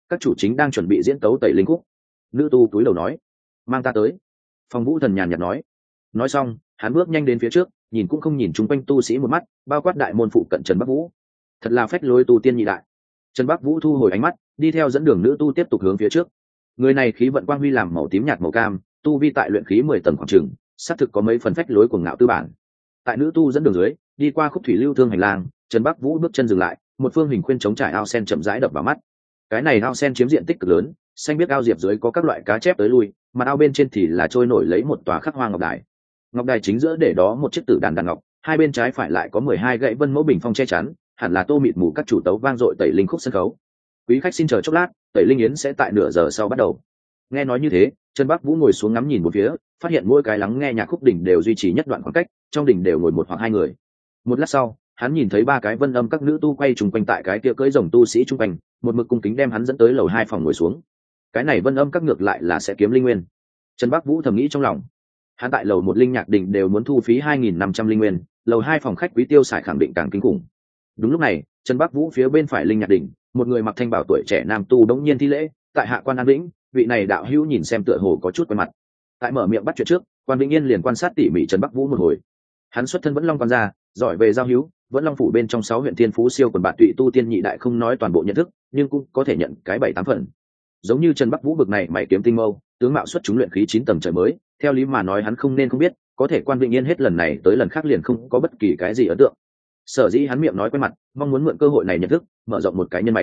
các chủ chính đang chuẩn bị diễn tấu tẩy linh khúc. Nữ tu cúi đầu nói, mang ta tới. Phong Vũ Thần nhàn nhạt nói xong hắn bước nhanh đến phía trước, nhìn cũng không nhìn chung quanh tu sĩ một mắt, bao quát đại môn phụ cận Trần Bắc Vũ. Thật là phách lối tu tiên nhị đại. Trần Bắc Vũ thu hồi ánh mắt, đi theo dẫn đường nữ tu tiếp tục hướng phía trước. Người này khí vận quang huy làm màu tím nhạt màu cam, tu vi tại luyện khí 10 tầng khoảng chừng, xác thực có mấy phần phách lối cuồng ngạo tư bản. Tại nữ tu dẫn đường dưới, đi qua khúc thủy lưu thương hành lang, Trần Bắc Vũ bước chân dừng lại, một phương hình khuyên chống trải ao sen chậm rãi đập vào mắt. Cái này ao sen chiếm diện tích cực lớn, xanh biết ao diệp dưới có các loại cá chép tới lui, mà ao bên trên thì là trôi nổi lấy một tòa khắc hoa ngọc đài. Ngọc đài chính giữa để đó một chiếc tử đàn đàn ngọc, hai bên trái phải lại có 12 gậy vân mẫu bình phong che chắn, hẳn là Tô Mịt Mù các chủ tấu vang dội tẩy linh khúc sân khấu. Quý khách xin chờ chốc lát, tẩy linh yến sẽ tại nửa giờ sau bắt đầu. Nghe nói như thế, Trần Bắc Vũ ngồi xuống ngắm nhìn một phía, phát hiện mỗi cái lắng nghe nhạc khúc đỉnh đều duy trì nhất đoạn khoảng cách, trong đỉnh đều ngồi một hoặc hai người. Một lát sau, hắn nhìn thấy ba cái vân âm các nữ tu quay trùng quanh tại cái kia cưỡi rồng tu sĩ trung quanh, một mực cung kính đem hắn dẫn tới lầu 2 phòng ngồi xuống. Cái này vân âm các ngược lại là sẽ kiếm linh nguyên. Trần Bắc Vũ thầm nghĩ trong lòng. Hắn tại lầu 1 linh nhạc đỉnh đều muốn thu phí 2.500 linh nguyên, lầu 2 phòng khách quý tiêu xài khẳng định càng kinh khủng. Đúng lúc này, Trần Bắc Vũ phía bên phải linh nhạc đỉnh, một người mặc thanh bảo tuổi trẻ nam tu đống nhiên thi lễ, tại hạ quan An Vĩnh, vị này đạo hữu nhìn xem tựa hồ có chút quen mặt. Tại mở miệng bắt chuyện trước, quan Vĩnh Yên liền quan sát tỉ mỉ Trần Bắc Vũ một hồi. Hắn xuất thân vẫn long quan gia, giỏi về giao hữu, vẫn long phủ bên trong 6 huyện thiên phú siêu quần bạn tụy tu tiên nhị đại không nói toàn bộ nhận thức, nhưng cũng có thể nhận cái 7-8 phần. Giống như Trần Bắc Vũ bực này mày kiếm tinh mâu, tướng mạo xuất chúng luyện khí 9 tầng trời mới, theo lý mà nói hắn không nên không biết, có thể quan Vĩnh Yên hết lần này tới lần khác liền không có bất kỳ cái gì ấn tượng. Sở dĩ hắn miệng nói quen mặt, mong muốn mượn cơ hội này nhận thức, mở rộng một cái nhân mạch.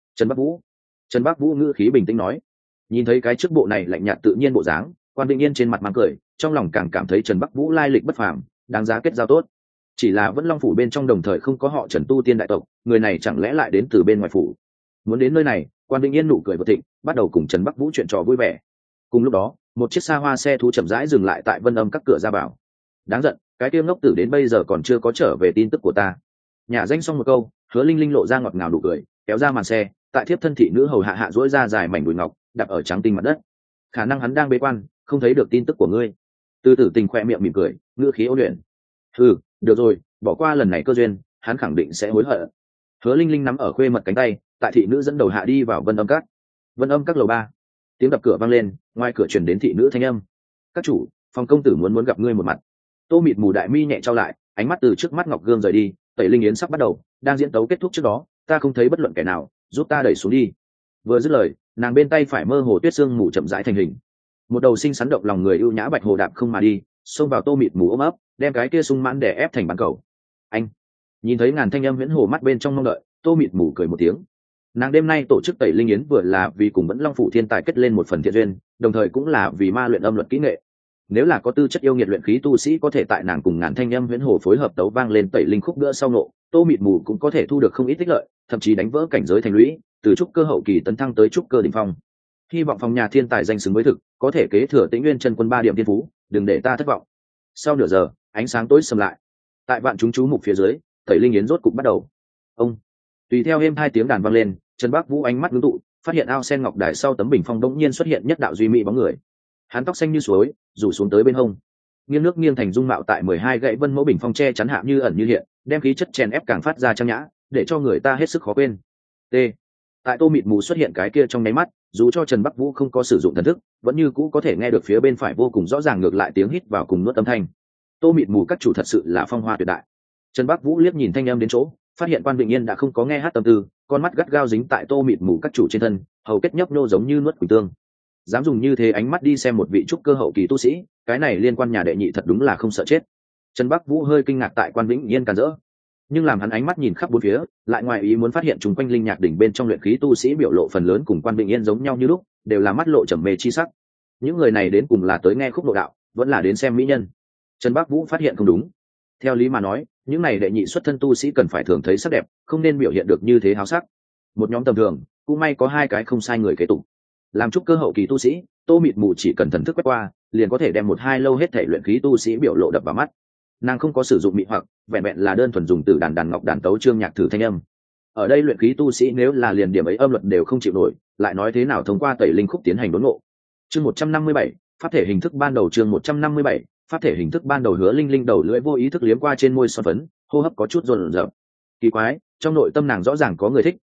Trần Bắc Vũ ngữ khí bình tĩnh nói. Nhìn thấy cái trước bộ này lạnh nhạt tự nhiên bộ dáng, quan Vĩnh Yên trên mặt mang cười, trong lòng càng cảm thấy Trần Bắc Vũ lai lịch bất phàm, đáng giá kết giao tốt. Chỉ là vẫn long phủ bên trong đồng thời không có họ Trần tu tiên đại tộc, người này chẳng lẽ lại đến từ bên ngoài phủ. Muốn đến nơi này, quan Vĩnh Yên nụ cười bất thịnh, bắt đầu cùng Trần Bắc Vũ chuyện trò vui vẻ. Cùng lúc đó, một chiếc xa hoa xe thú chậm rãi dừng lại tại Vân Âm các cửa ra vào. Đáng giận, cái tiêu ngốc tử đến bây giờ còn chưa có trở về tin tức của ta. Nhà danh xong một câu, Hứa Linh Linh lộ ra ngọt ngào nụ cười, kéo ra màn xe, tại thiếp thân thị nữ hầu hạ hạ duỗi ra dài mảnh đùi ngọc, đặt ở trắng tinh mặt đất. Khả năng hắn đang bế quan, không thấy được tin tức của ngươi. Từ Tử Tình khoe miệng mỉm cười, ngữ khí ôn luyện. Được rồi, bỏ qua lần này cơ duyên, hắn khẳng định sẽ hối hận. Hứa Linh Linh nắm ở khuê mật cánh tay, tại thị nữ dẫn đầu hạ đi vào Vân Âm các. Vân Âm các lầu 3. Tiếng đập cửa vang lên, ngoài cửa truyền đến thị nữ thanh âm. Các chủ, phòng công tử muốn gặp ngươi một mặt. Tô Mịt Mù đại mi nhẹ trao lại, ánh mắt từ trước mắt ngọc gương rời đi. Tẩy linh yến sắp bắt đầu, đang diễn tấu kết thúc trước đó, ta không thấy bất luận kẻ nào, giúp ta đẩy xuống đi. Vừa dứt lời, nàng bên tay phải mơ hồ tuyết sương mù chậm rãi thành hình. Một đầu sinh sắn động lòng người ưu nhã bạch hồ đạp không mà đi, xông vào Tô Mịt Mù ôm ấp, đem cái kia sung mãn đè ép thành bán cầu. Anh nhìn thấy ngàn thanh âm huyễn hồ mắt bên trong mong đợi, Tô Mịt Mù cười một tiếng. Nàng đêm nay tổ chức tẩy linh yến vừa là vì cùng vẫn long phủ thiên tài kết lên một phần thiện duyên, đồng thời cũng là vì ma luyện âm luật kỹ nghệ. Nếu là có tư chất yêu nghiệt luyện khí tu sĩ có thể tại nàng cùng ngàn thanh âm huyễn hồ phối hợp tấu vang lên tẩy linh khúc bữa sau nộ, Tô Mịt Mù cũng có thể thu được không ít tích lợi, thậm chí đánh vỡ cảnh giới thành lũy, từ trúc cơ hậu kỳ tấn thăng tới trúc cơ đỉnh phong. Hy vọng phòng nhà thiên tài danh xứng với thực, có thể kế thừa Tĩnh Nguyên chân quân 3 điểm thiên phú, đừng để ta thất vọng. Sau nửa giờ, ánh sáng tối sầm lại. Tại vạn chúng chú mục phía dưới, tẩy linh yến rốt cục bắt đầu. Ông tùy theo êm 2 tiếng đàn vang lên, Trần Bắc Vũ ánh mắt ngưng tụ, phát hiện ao sen ngọc đài sau tấm bình phong đống nhiên xuất hiện nhất đạo duy mỹ bóng người. Hắn tóc xanh như suối, rủ xuống tới bên hông, nghiêng nước nghiêng thành dung mạo tại 12 gậy vân mẫu bình phong che chắn hạ như ẩn như hiện, đem khí chất chèn ép càng phát ra trang nhã, để cho người ta hết sức khó quên. T. Tại Tô Mịt Mù xuất hiện cái kia trong nháy mắt, dù cho Trần Bắc Vũ không có sử dụng thần thức, vẫn như cũ có thể nghe được phía bên phải vô cùng rõ ràng ngược lại tiếng hít vào cùng nuốt âm thanh. Tô Mịt Mù các chủ thật sự là phong hoa tuyệt đại. Trần Bắc Vũ liếc nhìn thanh âm đến chỗ, phát hiện quan Vĩnh Yên đã không có nghe hát tâm tư, con mắt gắt gao dính tại Tô Mịt Mù các chủ trên thân, hầu kết nhấp nhô giống như nuốt quỷ tương. Dám dùng như thế ánh mắt đi xem một vị trúc cơ hậu kỳ tu sĩ, cái này liên quan nhà đệ nhị thật đúng là không sợ chết. Trần Bắc Vũ hơi kinh ngạc tại quan Vĩnh Yên càn rỡ, nhưng làm hắn ánh mắt nhìn khắp bốn phía, lại ngoài ý muốn phát hiện chúng quanh linh nhạc đỉnh bên trong luyện khí tu sĩ biểu lộ phần lớn cùng quan Vĩnh Yên giống nhau như lúc, đều là mắt lộ trầm mê chi sắc. Những người này đến cùng là tới nghe khúc độ đạo, vẫn là đến xem mỹ nhân. Trần Bắc Vũ phát hiện không đúng. Theo lý mà nói, những này đệ nhị xuất thân tu sĩ cần phải thường thấy sắc đẹp, không nên biểu hiện được như thế háo sắc. Một nhóm tầm thường, cũng may có 2 cái không sai người kế tục. Làm trúc cơ hậu kỳ tu sĩ, Tô Mịt Mù chỉ cần thần thức quét qua, liền có thể đem 1-2 lâu hết thể luyện khí tu sĩ biểu lộ đập vào mắt. Nàng không có sử dụng mị hoặc, vẹn vẹn là đơn thuần dùng từ đàn ngọc đàn tấu chương nhạc thử thanh âm. Ở đây luyện khí tu sĩ nếu là liền điểm ấy âm luật đều không chịu nổi, lại nói thế nào thông qua tẩy linh khúc tiến hành đốn ngộ. Chương 157, pháp thể hình thức ban đầu. Chương 157, pháp thể hình thức ban đầu. Hứa Linh Linh đầu lưỡi vô ý thức liếm qua trên môi son phấn, hô hấp có chút run rợn. Kỳ quái, trong nội tâm nàng rõ ràng có người thích,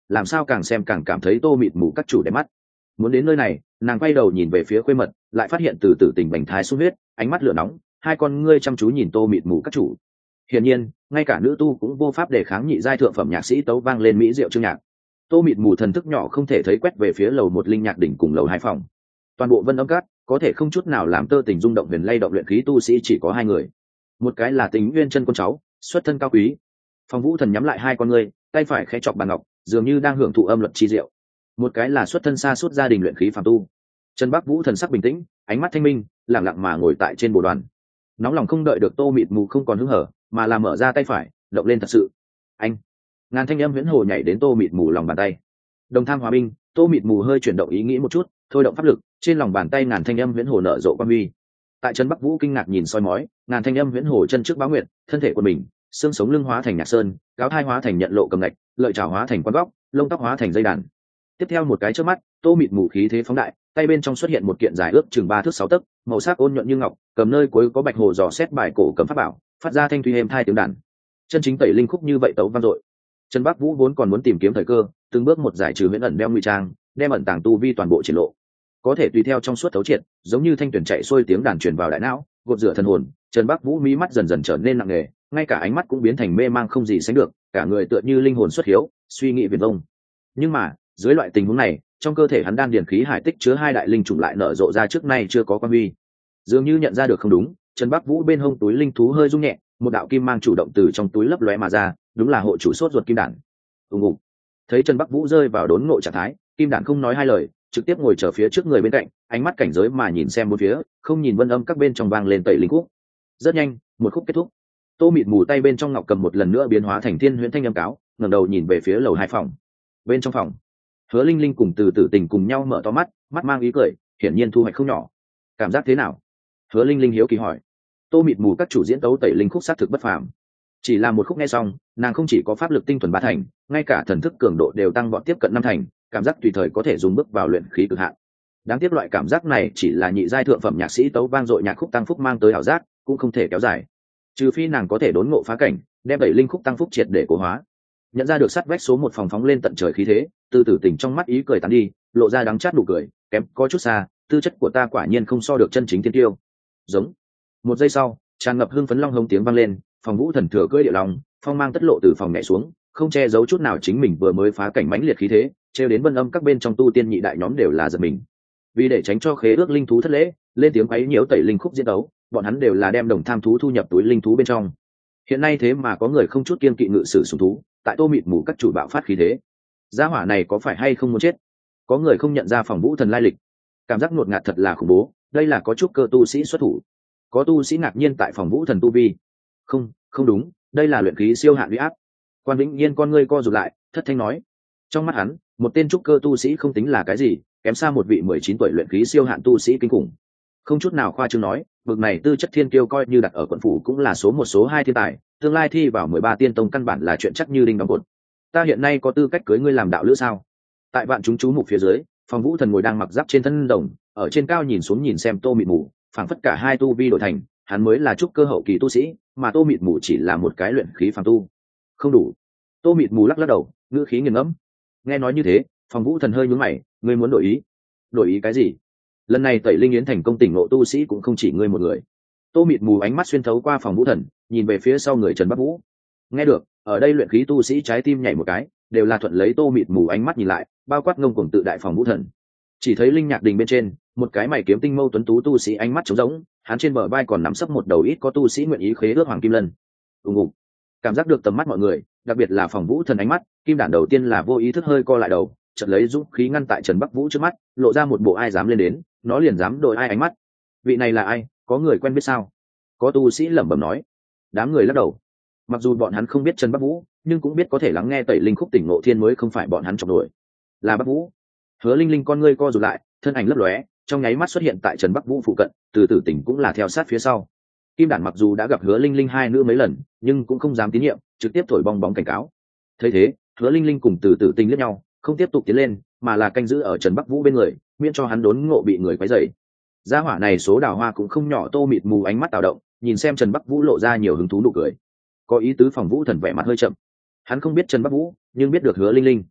làm sao càng xem càng cảm thấy Tô Mịt Mù các chủ đẹp mắt. Muốn đến nơi này, nàng quay đầu nhìn về phía Khuê Mật, lại phát hiện từ tử tình bành thái sung huyết, ánh mắt lửa nóng, hai con ngươi chăm chú nhìn Tô Mịt Mù các chủ. Hiển nhiên, ngay cả nữ tu cũng vô pháp để kháng nhị giai thượng phẩm nhạc sĩ tấu vang lên mỹ diệu chương nhạc. Tô Mịt Mù thần thức nhỏ không thể thấy quét về phía lầu 1 linh nhạc đỉnh cùng lầu 2 phòng. Toàn bộ Vân Âm Các có thể không chút nào làm tơ tình rung động huyền lay động luyện khí tu sĩ chỉ có hai người. Một cái là Tính Nguyên chân con cháu, xuất thân cao quý. Phong Vũ Thần nhắm lại hai con ngươi, tay phải khẽ chọc bàn ngọc, dường như đang hưởng thụ âm luật chi diệu. Một cái là xuất thân xa suốt gia đình luyện khí phàm tu. Trần Bắc Vũ thần sắc bình tĩnh, ánh mắt thanh minh, lặng lặng mà ngồi tại trên bồ đoàn. Nóng lòng không đợi được Tô Mịt Mù không còn hứng hở, mà là mở ra tay phải, động lên thật sự. Anh, ngàn thanh âm huyễn hồ nhảy đến Tô Mịt Mù lòng bàn tay. Đồng tham hòa binh, Tô Mịt Mù hơi chuyển động ý nghĩ một chút, thôi động pháp lực, trên lòng bàn tay ngàn thanh âm huyễn hồ nở rộ quang huy. Tại Trần Bắc Vũ kinh ngạc nhìn soi mói, ngàn thanh âm huyễn hồ chân trước báo nguyện, thân thể của mình, xương sống lưng hóa thành nhạc sơn, cáo thai hóa thành nhận lộ cầm ngạch, lợi trảo hóa thành quan góc, lông tóc hóa thành dây đàn. Tiếp theo một cái chớp mắt, Tô Mịt Mù khí thế phóng đại, tay bên trong xuất hiện một kiện dài ước chừng 3 thước 6 tấc, màu sắc ôn nhuận như ngọc, cầm nơi cuối có bạch hồ dò xét bài cổ cầm pháp bảo, phát ra thanh thủy êm thai tiếng đàn. Chân chính tẩy linh khúc như vậy tấu vang dội. Trần Bắc Vũ vốn còn muốn tìm kiếm thời cơ, từng bước một giải trừ huyễn ẩn đeo ngụy trang, đem ẩn tàng tu vi toàn bộ triển lộ. Có thể tùy theo trong suốt thấu triệt, giống như thanh tuyển chạy xuôi tiếng đàn truyền vào đại não, gột rửa thần hồn. Trần Bắc Vũ mí mắt dần dần trở nên nặng nề, ngay cả ánh mắt cũng biến thành mê mang không gì sánh được, cả người tựa như linh hồn xuất hiếu, suy nghĩ viển vông. Nhưng mà, dưới loại tình huống này, trong cơ thể hắn đan điền khí hải tích chứa hai đại linh trùng lại nở rộ ra trước nay chưa có quan huy. Dường như nhận ra được không đúng, Trần Bắc Vũ bên hông túi linh thú hơi rung nhẹ, một đạo kim mang chủ động từ trong túi lấp lóe mà ra, đúng là hộ chủ sốt ruột kim đản. Ùng. Thấy Trần Bắc Vũ rơi vào đốn ngộ trạng thái, kim đản không nói hai lời, trực tiếp ngồi trở phía trước người bên cạnh, ánh mắt cảnh giới mà nhìn xem bốn phía, không nhìn Vân Âm các bên trong vang lên tẩy linh khúc. Rất nhanh, một khúc kết thúc. Tô Mịt Mù tay bên trong ngọc cầm một lần nữa biến hóa thành thiên huyễn thanh âm cáo, ngẩng đầu nhìn về phía lầu 2 phòng. Bên trong phòng, Hứa Linh Linh cùng Từ Tử Tình cùng nhau mở to mắt, mắt mang ý cười, hiển nhiên thu hoạch không nhỏ. Cảm giác thế nào? Hứa Linh Linh hiếu kỳ hỏi. Tô Mịt Mù các chủ diễn tấu tẩy linh khúc sát thực bất phàm. Chỉ là một khúc nghe xong, nàng không chỉ có pháp lực tinh thuần 3 thành, ngay cả thần thức cường độ đều tăng vọt tiếp cận 5 thành, cảm giác tùy thời có thể dùng bước vào luyện khí cực hạn. Đáng tiếc loại cảm giác này chỉ là nhị giai thượng phẩm nhạc sĩ tấu vang dội nhạc khúc tăng phúc mang tới ảo giác, cũng không thể kéo dài. Trừ phi nàng có thể đốn ngộ phá cảnh, đem tẩy linh khúc tăng phúc triệt để cố hóa. Nhận ra được sắt vách số 1 phòng phóng lên tận trời khí thế, Từ Tử Tình trong mắt ý cười tán đi, lộ ra đắng chát nụ cười, kém có chút xa, tư chất của ta quả nhiên không so được chân chính thiên tiêu. Giống. Một giây sau, tràn ngập hương phấn long hống tiếng vang lên, Phòng Vũ Thần thừa cưỡi địa long, phong mang tất lộ từ phòng nhảy xuống, không che giấu chút nào chính mình vừa mới phá cảnh mãnh liệt khí thế, trêu đến Vân Âm các bên trong tu tiên nhị đại nhóm đều là giật mình. Vì để tránh cho khế ước linh thú thất lễ, lên tiếng quấy nhiễu tẩy linh khúc diễn đấu, bọn hắn đều là đem đồng tham thú thu nhập túi linh thú bên trong. Hiện nay thế mà có người không chút kiên kỵ ngự sử sùng thú, tại Tô Mịt Mù các chủ bạo phát khí thế. Gia hỏa này có phải hay không muốn chết? Có người không nhận ra Phòng Vũ Thần lai lịch, cảm giác ngột ngạt thật là khủng bố, đây là có chút cơ tu sĩ xuất thủ. Có tu sĩ ngạc nhiên tại Phòng Vũ Thần tu vi. Không đúng, đây là luyện khí siêu hạn uy áp. Quan Vĩnh Nhiên con ngươi co rụt lại, thất thanh nói. Trong mắt hắn, một tên trúc cơ tu sĩ không tính là cái gì, kém xa một vị 19 tuổi luyện khí siêu hạn tu sĩ kinh khủng. Không chút nào khoa trương nói, bậc này tư chất thiên kiêu coi như đặt ở quận phủ cũng là số 1 số 2 thiên tài, tương lai thi vào 13 tiên tông căn bản là chuyện chắc như đinh đóng cột. Ta hiện nay có tư cách cưới ngươi làm đạo lữ sao? Tại vạn chúng chú mục phía dưới, Phòng Vũ Thần ngồi đang mặc giáp trên thân rồng, ở trên cao nhìn xuống nhìn xem Tô Mịt Mù, phảng phất cả hai tu vi đổi thành, hắn mới là trúc cơ hậu kỳ tu sĩ, mà Tô Mịt Mù chỉ là một cái luyện khí phàm tu. Không đủ. Tô Mịt Mù lắc lắc đầu, ngữ khí nghiền ngẫm. Nghe nói như thế, Phòng Vũ Thần hơi nhướng mày, ngươi muốn đổi ý? Đổi ý cái gì? Lần này tẩy linh yến thành công tỉnh ngộ tu sĩ cũng không chỉ ngươi một người. Tô Mịt Mù ánh mắt xuyên thấu qua Phòng Vũ Thần, nhìn về phía sau người Trần Bắc Vũ. Nghe được, ở đây luyện khí tu sĩ trái tim nhảy một cái, đều là thuận lấy Tô Mịt Mù ánh mắt nhìn lại, bao quát ngông cuồng tự đại Phòng Vũ Thần. Chỉ thấy linh nhạc đình bên trên, một cái mày kiếm tinh mâu tuấn tú tu sĩ ánh mắt trống rỗng, hắn trên bờ vai còn nắm sấp một đầu ít có tu sĩ nguyện ý khế ước hoàng kim lân. Ùng ùng. Cảm giác được tầm mắt mọi người, đặc biệt là Phòng Vũ Thần ánh mắt, kim đản đầu tiên là vô ý thức hơi co lại đầu, chợt lấy dũng khí ngăn tại Trần Bắc Vũ trước mắt, lộ ra một bộ ai dám lên đến, nó liền dám đội ai ánh mắt. Vị này là ai, có người quen biết sao? Có tu sĩ lẩm bẩm nói. Đám người lắc đầu. Mặc dù bọn hắn không biết Trần Bắc Vũ, nhưng cũng biết có thể lắng nghe tẩy linh khúc tỉnh ngộ thiên mới không phải bọn hắn chọc nổi. Là Bắc Vũ. Hứa Linh Linh con ngươi co rụt lại, thân ảnh lấp lóe, trong nháy mắt xuất hiện tại Trần Bắc Vũ phụ cận, Từ Tử Tình cũng là theo sát phía sau. Kim Đản mặc dù đã gặp Hứa Linh Linh hai nữ mấy lần, nhưng cũng không dám tín nhiệm, trực tiếp thổi bong bóng cảnh cáo. Thấy thế, Hứa Linh Linh cùng Từ Tử Tình liếc nhau, không tiếp tục tiến lên, mà là canh giữ ở Trần Bắc Vũ bên người, miễn cho hắn đốn ngộ bị người quấy rầy. Gia hỏa này số đào hoa cũng không nhỏ. Tô Mịt Mù ánh mắt tạo động, nhìn xem Trần Bắc Vũ lộ ra nhiều hứng thú nụ cười. Có ý tứ Phòng Vũ Thần vẻ mặt hơi chậm. Hắn không biết Trần Bắc Vũ, nhưng biết được Hứa Linh Linh.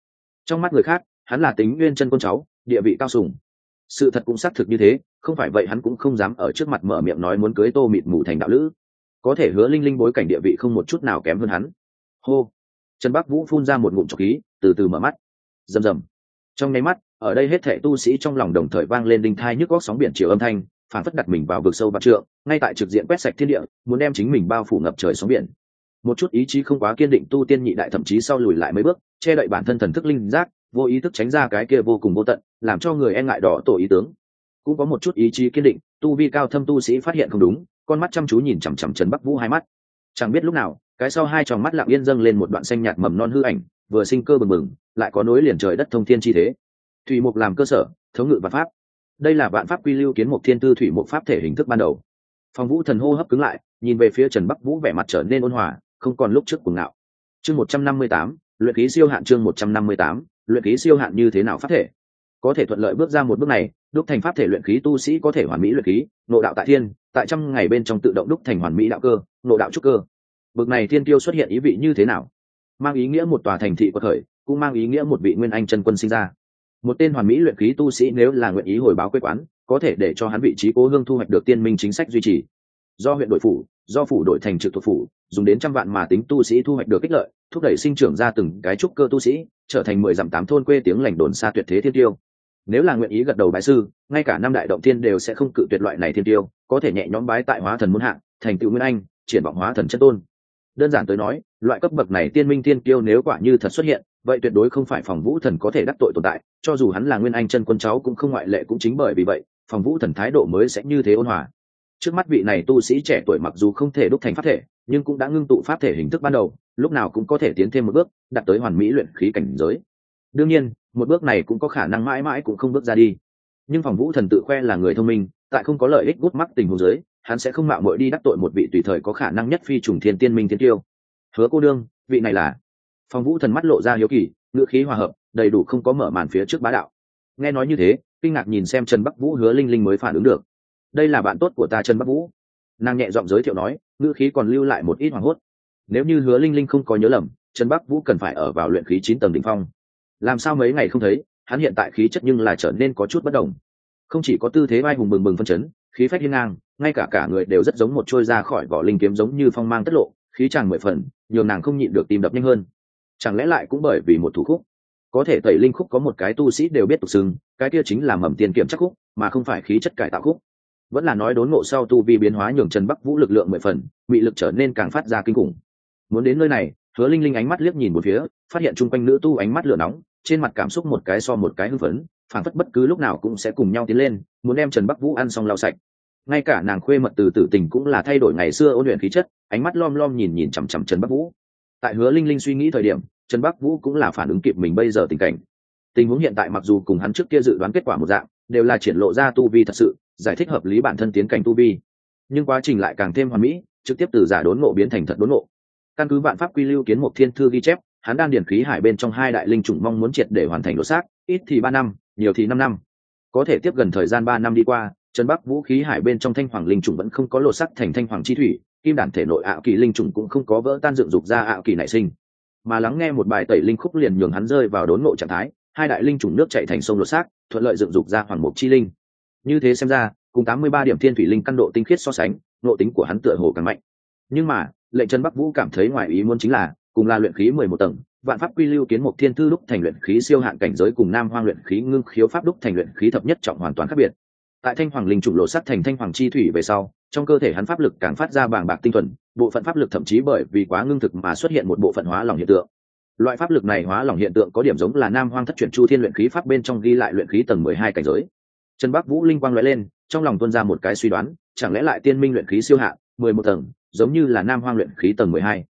Trong mắt người khác hắn là Tính Nguyên chân quân cháu, địa vị cao sùng. Sự thật cũng xác thực như thế, không phải vậy hắn cũng không dám ở trước mặt mở miệng nói muốn cưới Tô Mịt Mù thành đạo lữ. Có thể Hứa Linh Linh bối cảnh địa vị không một chút nào kém hơn hắn. Hô. Trần Bắc Vũ phun ra một ngụm trọc khí, từ từ mở mắt. Rầm rầm. Trong nháy mắt, ở đây hết thảy tu sĩ trong lòng đồng thời vang lên đinh thai nhức óc sóng biển chiều âm thanh, phản phất đặt mình vào vực sâu bạc trượng, ngay tại trực diện quét sạch thiên địa, muốn đem chính mình bao phủ ngập trời sóng biển. Một chút ý chí không quá kiên định tu tiên nhị đại thậm chí sau lùi lại mấy bước, che đậy bản thân thần thức linh giác, vô ý thức tránh ra cái kia vô cùng vô tận, làm cho người e ngại đỏ tổ ý tướng. Cũng có một chút ý chí kiên định, tu vi cao thâm tu sĩ phát hiện không đúng, con mắt chăm chú nhìn chằm chằm Trần Bắc Vũ hai mắt. Chẳng biết lúc nào, cái sau hai tròng mắt lặng yên dâng lên một đoạn xanh nhạt mầm non hư ảnh, vừa sinh cơ bừng bừng, lại có nối liền trời đất thông thiên chi thế. Thủy mục làm cơ sở, thống ngự vạn pháp. Đây là vạn pháp quy lưu kiến mục thiên tư thủy mục pháp thể hình thức ban đầu. Phong Vũ thần hô hấp cứng lại, nhìn về phía Trần Bắc Vũ vẻ mặt trở nên ôn hòa, không còn lúc trước cuồng ngạo. Chương 158, luyện khí siêu hạn. Chương 158, luyện khí siêu hạn như thế nào pháp thể? Có thể thuận lợi bước ra một bước này, đúc thành pháp thể luyện khí tu sĩ có thể hoàn mỹ luyện khí, ngộ đạo tại thiên, tại trăm ngày bên trong tự động đúc thành hoàn mỹ đạo cơ, ngộ đạo trúc cơ. Bực này thiên tiêu xuất hiện ý vị như thế nào? Mang ý nghĩa một tòa thành thị của khởi, cũng mang ý nghĩa một vị nguyên anh chân quân sinh ra. Một tên hoàn mỹ luyện khí tu sĩ nếu là nguyện ý hồi báo quê quán, có thể để cho hắn vị trí cố hương thu hoạch được tiên minh chính sách duy trì. Do huyện đổi phủ, do phủ đổi thành trực thuộc phủ, dùng đến trăm vạn mà tính tu sĩ thu hoạch được ích lợi, thúc đẩy sinh trưởng ra từng cái trúc cơ tu sĩ, trở thành 10 dặm 8 thôn quê tiếng lành đồn xa tuyệt thế thiên tiêu. Nếu là nguyện ý gật đầu bái sư, ngay cả năm đại động thiên đều sẽ không cự tuyệt loại này thiên tiêu, có thể nhẹ nhõm bái tại hóa thần môn hạng, thành tựu nguyên anh, triển vọng hóa thần chân tôn. Đơn giản tới nói, loại cấp bậc này tiên minh thiên kiêu nếu quả như thật xuất hiện, vậy tuyệt đối không phải Phòng Vũ Thần có thể đắc tội tồn tại, cho dù hắn là nguyên anh chân quân cháu cũng không ngoại lệ, cũng chính bởi vì vậy, Phòng Vũ Thần thái độ mới sẽ như thế ôn hòa. Trước mắt vị này tu sĩ trẻ tuổi mặc dù không thể đúc thành pháp thể, nhưng cũng đã ngưng tụ pháp thể hình thức ban đầu, lúc nào cũng có thể tiến thêm một bước, đạt tới hoàn mỹ luyện khí cảnh giới. Đương nhiên, một bước này cũng có khả năng mãi mãi cũng không bước ra đi. Nhưng Phòng Vũ Thần tự khoe là người thông minh, tại không có lợi ích gút mắc tình huống dưới, hắn sẽ không mạo muội đi đắc tội một vị tùy thời có khả năng nhất phi trùng thiên tiên minh thiên tiêu. Hứa cô đương, vị này là? Phong Vũ Thần mắt lộ ra hiếu kỳ, ngữ khí hòa hợp, đầy đủ không có mở màn phía trước bá đạo. Nghe nói như thế, kinh ngạc nhìn xem Trần Bắc Vũ, Hứa Linh Linh mới phản ứng được. Đây là bạn tốt của ta Trần Bắc Vũ. Nàng nhẹ giọng giới thiệu nói, ngữ khí còn lưu lại một ít hoảng hốt. Nếu như Hứa Linh Linh không có nhớ lầm, Trần Bắc Vũ cần phải ở vào luyện khí 9 tầng đỉnh phong. Làm sao mấy ngày không thấy, hắn hiện tại khí chất nhưng là trở nên có chút bất động. Không chỉ có tư thế vai hùng bừng bừng phân chấn, khí phách hiên ngang, ngay cả người đều rất giống một trôi ra khỏi vỏ linh kiếm, giống như phong mang tất lộ, khí tràng 10 phần, nhường nàng không nhịn được tim đập nhanh hơn. Chẳng lẽ lại cũng bởi vì một thủ khúc? Có thể tẩy linh khúc có một cái tu sĩ đều biết tục xưng, cái kia chính là mầm tiền kiểm chắc khúc, mà không phải khí chất cải tạo khúc. Vẫn là nói đốn ngộ sau tu vi biến hóa nhường Trần Bắc Vũ lực lượng 10 phần, mị lực trở nên càng phát ra kinh khủng. Muốn đến nơi này, Hứa Linh Linh ánh mắt liếc nhìn một phía, phát hiện chung quanh nữ tu ánh mắt lửa nóng, trên mặt cảm xúc một cái so một cái hưng phấn, phảng phất bất cứ lúc nào cũng sẽ cùng nhau tiến lên, muốn đem Trần Bắc Vũ ăn xong lau sạch. Ngay cả nàng khuê mật Từ Tử Tình cũng là thay đổi ngày xưa ôn luyện khí chất, ánh mắt lom lom nhìn chằm chằm Trần Bắc Vũ. Tại Hứa Linh Linh suy nghĩ thời điểm, Trần Bắc Vũ cũng là phản ứng kịp mình bây giờ tình cảnh. Tình huống hiện tại mặc dù cùng hắn trước kia dự đoán kết quả một dạng, đều là triển lộ ra tu vi thật sự, giải thích hợp lý bản thân tiến cảnh tu vi, nhưng quá trình lại càng thêm hoàn mỹ, trực tiếp từ giả đốn ngộ biến thành thật đốn ngộ. Căn cứ vạn pháp quy lưu kiến mục thiên thư ghi chép, hắn đang điển khí hải bên trong hai đại linh chủng mong muốn triệt để hoàn thành đột xác, ít thì 3 năm, nhiều thì 5 năm. Có thể tiếp gần thời gian 3 năm đi qua, Trần Bắc Vũ khí hải bên trong thanh hoàng linh chủng vẫn không có lột sắc thành thanh hoàng chi thủy, kim đản thể nội ảo kỳ linh chủng cũng không có vỡ tan dựng dục ra ảo kỳ nảy sinh, mà lắng nghe một bài tẩy linh khúc liền nhường hắn rơi vào đốn ngộ trạng thái, hai đại linh chủng nước chảy thành sông lột xác, thuận lợi dựng dục ra hoàng mục chi linh. Như thế xem ra, cùng 83 điểm thiên thủy linh căn độ tinh khiết so sánh, ngộ tính của hắn tựa hồ càng mạnh. Nhưng mà, lệnh Trần Bắc Vũ cảm thấy ngoài ý muốn chính là, cùng là luyện khí 11 tầng, vạn pháp quy lưu kiến mục thiên thư đúc thành luyện khí siêu hạn cảnh giới cùng nam hoang luyện khí ngưng khiếu pháp đúc thành luyện khí thập nhất trọng hoàn toàn khác biệt. Tại thanh hoàng linh chủng lộ sắc thành thanh hoàng chi thủy về sau, trong cơ thể hắn pháp lực càng phát ra bàng bạc tinh thuần, bộ phận pháp lực thậm chí bởi vì quá ngưng thực mà xuất hiện một bộ phận hóa lỏng hiện tượng. Loại pháp lực này hóa lỏng hiện tượng có điểm giống là nam hoang thất chuyển chu thiên luyện khí pháp bên trong ghi lại luyện khí tầng 12 cảnh giới. Trần Bắc Vũ linh quang lóe lên, trong lòng tuôn ra một cái suy đoán, chẳng lẽ lại tiên minh luyện khí siêu hạn 11 tầng, giống như là nam hoang luyện khí tầng 12.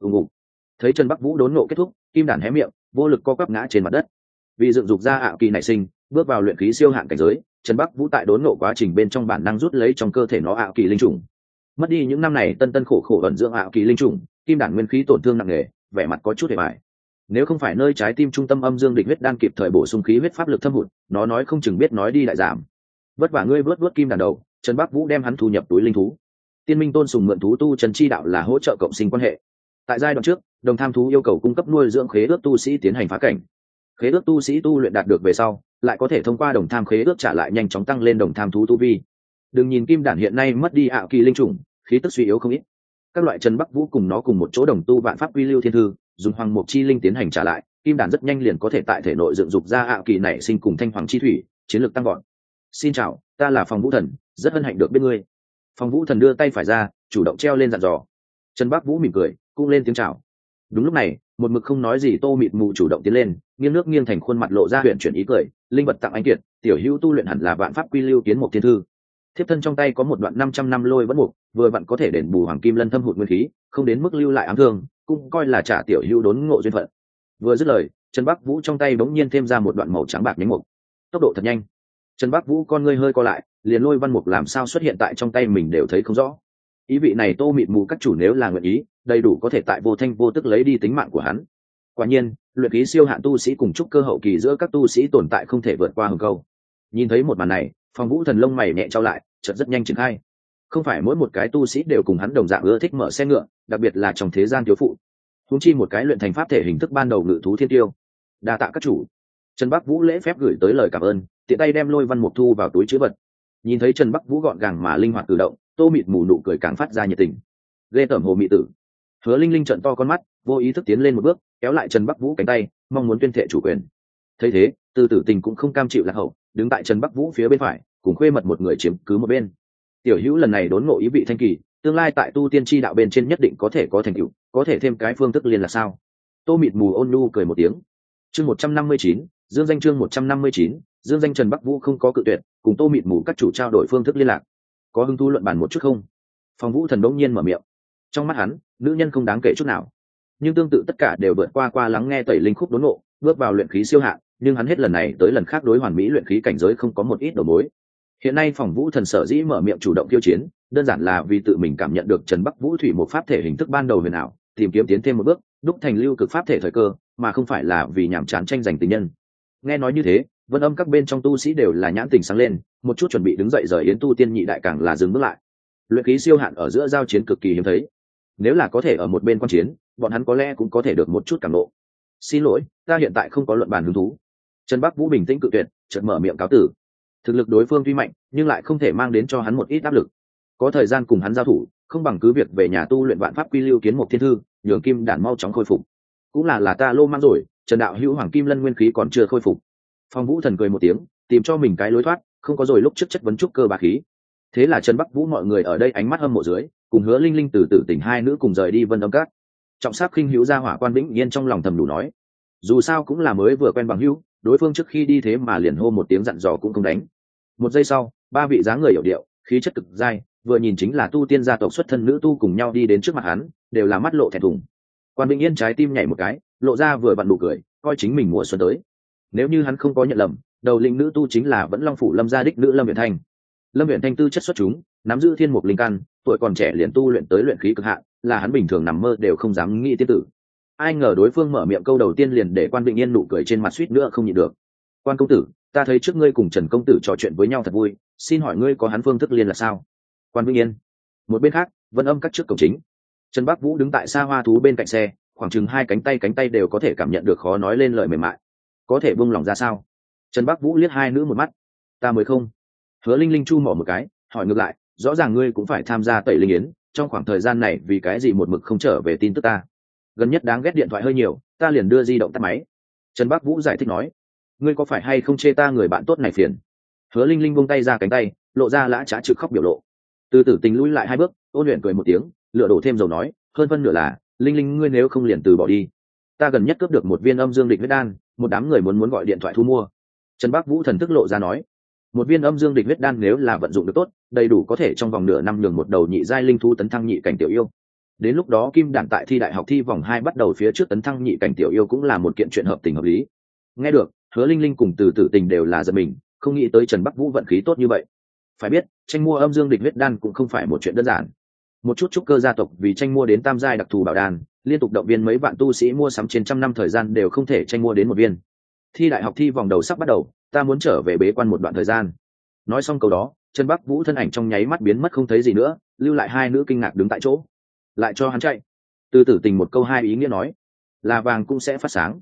Thấy Trần Bắc Vũ đốn ngộ kết thúc, kim đản hé miệng, vô lực co quắp ngã trên mặt đất. Vì dựng dục ra ảo kỳ nảy sinh, bước vào luyện khí siêu hạn cảnh giới, Trần Bắc Vũ tại đốn ngộ quá trình bên trong bản năng rút lấy trong cơ thể nó ảo kỳ linh trùng. Mất đi những năm này tân khổ ẩn dưỡng ảo kỳ linh trùng, kim đản nguyên khí tổn thương nặng nề, vẻ mặt có chút hề bại. Nếu không phải nơi trái tim trung tâm âm dương địch huyết đan kịp thời bổ sung khí huyết pháp lực thâm hụt, nó nói không chừng biết nói đi lại giảm. Vất vả ngươi vớt kim đàn đầu, Trần Bắc Vũ đem hắn thu nhập túi linh thú. Tiên Minh Tôn sùng mượn thú tu Trần chi đạo là hỗ trợ cộng sinh quan hệ. Tại giai đoạn trước, đồng tham thú yêu cầu cung cấp nuôi dưỡng khế ước tu sĩ tiến hành phá cảnh. khế ước tu sĩ tu luyện đạt được về sau lại có thể thông qua đồng tham khế ước trả lại nhanh chóng tăng lên đồng tham thú tu vi. Đừng nhìn kim đản hiện nay mất đi ảo kỳ linh chủng, khí tức suy yếu không ít, các loại Trần Bắc Vũ cùng nó cùng một chỗ đồng tu vạn pháp quy lưu thiên thư, dùng hoàng mục chi linh tiến hành trả lại, kim đản rất nhanh liền có thể tại thể nội dựng dục ra ảo kỳ nảy sinh cùng thanh hoàng chi thủy, chiến lược tăng gọn. Xin chào, ta là Phòng Vũ Thần, rất hân hạnh được biết ngươi. Phòng Vũ Thần đưa tay phải ra, chủ động treo lên dặn dò. Trần Bắc Vũ mỉm cười, cũng lên tiếng chào. Đúng lúc này, một mực không nói gì Tô Mịt Mù chủ động tiến lên, nghiêng nước nghiêng thành khuôn mặt lộ ra huyền chuyển ý cười, linh vật tặng anh kiệt, tiểu hữu tu luyện hẳn là vạn pháp quy lưu kiến một thiên thư. Thiếp thân trong tay có một đoạn 500 năm lôi vẫn mục, vừa vặn có thể đền bù hoàng kim lân thâm hụt nguyên khí, không đến mức lưu lại ám thương, cũng coi là trả tiểu hữu đốn ngộ duyên phận. Vừa dứt lời, Trần Bắc Vũ trong tay bỗng nhiên thêm ra một đoạn màu trắng bạc nhánh mục. Tốc độ thật nhanh. Trần Bắc Vũ con ngươi hơi co lại, liền lôi văn mục làm sao xuất hiện tại trong tay mình đều thấy không rõ. Ý vị này Tô Mịt Mù các chủ nếu là nguyện ý, đầy đủ có thể tại vô thanh vô tức lấy đi tính mạng của hắn. Quả nhiên, luyện khí siêu hạn tu sĩ cùng trúc cơ hậu kỳ giữa các tu sĩ tồn tại không thể vượt qua hừng câu. Nhìn thấy một màn này, Phòng Vũ Thần lông mày nhẹ trao lại, chợt rất nhanh triển khai. Không phải mỗi một cái tu sĩ đều cùng hắn đồng dạng ưa thích mở xe ngựa, đặc biệt là trong thế gian thiếu phụ. Huống chi một cái luyện thành pháp thể hình thức ban đầu ngự thú thiên tiêu. Đa tạ các chủ. Trần Bắc Vũ lễ phép gửi tới lời cảm ơn, tiện tay đem lôi văn mục thu vào túi trữ vật. Nhìn thấy Trần Bắc Vũ gọn gàng mà linh hoạt cử động, Tô Mịt Mù nụ cười càng phát ra nhiệt tình. Ghê tởm hồ mị tử. Hứa Linh Linh trợn to con mắt, vô ý thức tiến lên một bước, kéo lại Trần Bắc Vũ cánh tay, mong muốn tuyên thệ chủ quyền. Thấy thế, Từ Tử Tình cũng không cam chịu lạc hậu, đứng tại Trần Bắc Vũ phía bên phải, cùng khuê mật một người chiếm cứ một bên. Tiểu hữu lần này đốn ngộ ý vị thanh kỳ, tương lai tại tu tiên chi đạo bên trên nhất định có thể có thành tựu, có thể thêm cái phương thức liên là sao? Tô Mịt Mù ôn nhu cười một tiếng. Chương 159, dương danh chương 159, dương danh. Trần Bắc Vũ không có cự tuyệt, cùng Tô Mịt Mù các chủ trao đổi phương thức liên lạc. Có hứng thú luận bàn một chút không? Phòng Vũ Thần đống nhiên mở miệng. Trong mắt hắn, nữ nhân không đáng kể chút nào, nhưng tương tự tất cả đều vượt qua lắng nghe tẩy linh khúc đốn ngộ, bước vào luyện khí siêu hạn, nhưng hắn hết lần này tới lần khác đối hoàn mỹ luyện khí cảnh giới không có một ít đầu mối. Hiện nay Phòng Vũ Thần sở dĩ mở miệng chủ động khiêu chiến, đơn giản là vì tự mình cảm nhận được Trần Bắc Vũ thủy một pháp thể hình thức ban đầu huyền ảo, tìm kiếm tiến thêm một bước, đúc thành lưu cực pháp thể thời cơ, mà không phải là vì nhảm chán tranh giành tình nhân. Nghe nói như thế, Vân Âm các bên trong tu sĩ đều là nhãn tình sáng lên, một chút chuẩn bị đứng dậy rời Yến tu tiên nhị đại càng là dừng bước lại. Luyện khí siêu hạn ở giữa giao chiến cực kỳ hiếm thấy, nếu là có thể ở một bên quan chiến, bọn hắn có lẽ cũng có thể được một chút cảm ngộ. Xin lỗi, ta hiện tại không có luận bàn hứng thú. Trần Bắc Vũ bình tĩnh cự tuyệt, chợt mở miệng cáo tử. Thực lực đối phương tuy mạnh, nhưng lại không thể mang đến cho hắn một ít áp lực. Có thời gian cùng hắn giao thủ, không bằng cứ việc về nhà tu luyện vạn pháp quy lưu kiến một thiên thư, nhường kim đản mau chóng khôi phục. Cũng là ta lô mang rồi, Trần đạo hữu hoàng kim lân nguyên khí còn chưa khôi phục. Phong Vũ Thần cười một tiếng, tìm cho mình cái lối thoát, không có rồi lúc trước chất vấn trúc cơ bá khí. Thế là Trần Bắc Vũ mọi người ở đây ánh mắt hâm mộ dưới, cùng Hứa Linh Linh từ từ tỉnh hai nữ cùng rời đi Vân Âm Các. Trọng sắc khinh hữu ra hỏa quan Vĩnh Yên trong lòng thầm đủ nói, dù sao cũng là mới vừa quen bằng hữu, đối phương trước khi đi thế mà liền hô một tiếng dặn dò cũng không đánh. Một giây sau, ba vị dáng người hiểu điệu, khí chất cực dai, vừa nhìn chính là tu tiên gia tộc xuất thân nữ tu cùng nhau đi đến trước mặt hắn, đều là mắt lộ thẹn thùng. Quan Vĩnh Yên trái tim nhảy một cái, lộ ra vừa vặn nụ cười, coi chính mình mùa xuân tới. Nếu như hắn không có nhận lầm, đầu linh nữ tu chính là vẫn Long phủ Lâm gia đích nữ Lâm Uyển Thanh. Lâm Uyển Thanh tư chất xuất chúng, nắm giữ thiên mục linh căn, tuổi còn trẻ liền tu luyện tới luyện khí cực hạn, là hắn bình thường nằm mơ đều không dám nghĩ tiên tử. Ai ngờ đối phương mở miệng câu đầu tiên liền để Quan Vĩnh Yên nụ cười trên mặt suýt nữa không nhịn được. Quan công tử, ta thấy trước ngươi cùng Trần công tử trò chuyện với nhau thật vui, xin hỏi ngươi có hắn phương thức liên là sao? Quan Vĩnh Yên. Một bên khác, Vân Âm Các trước cổng chính, Trần Bắc Vũ đứng tại xa hoa thú bên cạnh xe, khoảng chừng hai cánh tay đều có thể cảm nhận được khó nói lên lời mềm mại. Có thể buông lòng ra sao? Trần Bắc Vũ liếc hai nữ một mắt. Ta mới không. Hứa Linh Linh chu mỏ một cái, hỏi ngược lại, rõ ràng ngươi cũng phải tham gia tẩy linh yến, trong khoảng thời gian này vì cái gì một mực không trở về tin tức ta? Gần nhất đáng ghét điện thoại hơi nhiều, ta liền đưa di động tắt máy. Trần Bắc Vũ giải thích nói, ngươi có phải hay không chê ta người bạn tốt này phiền? Hứa Linh Linh buông tay ra cánh tay, lộ ra lã trá trực khóc biểu lộ. Từ Tử Tình lùi lại hai bước, ôn luyện cười một tiếng, lựa đổ thêm dầu nói, hơn phân nửa là, Linh Linh ngươi nếu không liền từ bỏ đi. Ta gần nhất cướp được một viên âm dương địch huyết đan, một đám người muốn gọi điện thoại thu mua. Trần Bắc Vũ thần thức lộ ra nói, một viên âm dương địch huyết đan nếu là vận dụng được tốt, đầy đủ có thể trong vòng nửa năm nhường một đầu nhị giai linh thú tấn thăng nhị cảnh tiểu yêu. Đến lúc đó kim đản tại thi đại học thi vòng 2 bắt đầu phía trước tấn thăng nhị cảnh tiểu yêu cũng là một kiện chuyện hợp tình hợp lý. Nghe được, Hứa Linh Linh cùng Từ Tử Tình đều là giật mình, không nghĩ tới Trần Bắc Vũ vận khí tốt như vậy. Phải biết, tranh mua âm dương địch huyết đan cũng không phải một chuyện đơn giản. Một chút trúc cơ gia tộc vì tranh mua đến tam giai đặc thù bảo đan, liên tục động viên mấy vạn tu sĩ mua sắm trên trăm năm thời gian đều không thể tranh mua đến một viên. Thi đại học thi vòng đầu sắp bắt đầu, ta muốn trở về bế quan một đoạn thời gian. Nói xong câu đó, Trần Bắc Vũ thân ảnh trong nháy mắt biến mất không thấy gì nữa, lưu lại hai nữ kinh ngạc đứng tại chỗ. Lại cho hắn chạy. Từ Tử Tình một câu hai ý nghĩa nói, là vàng cũng sẽ phát sáng.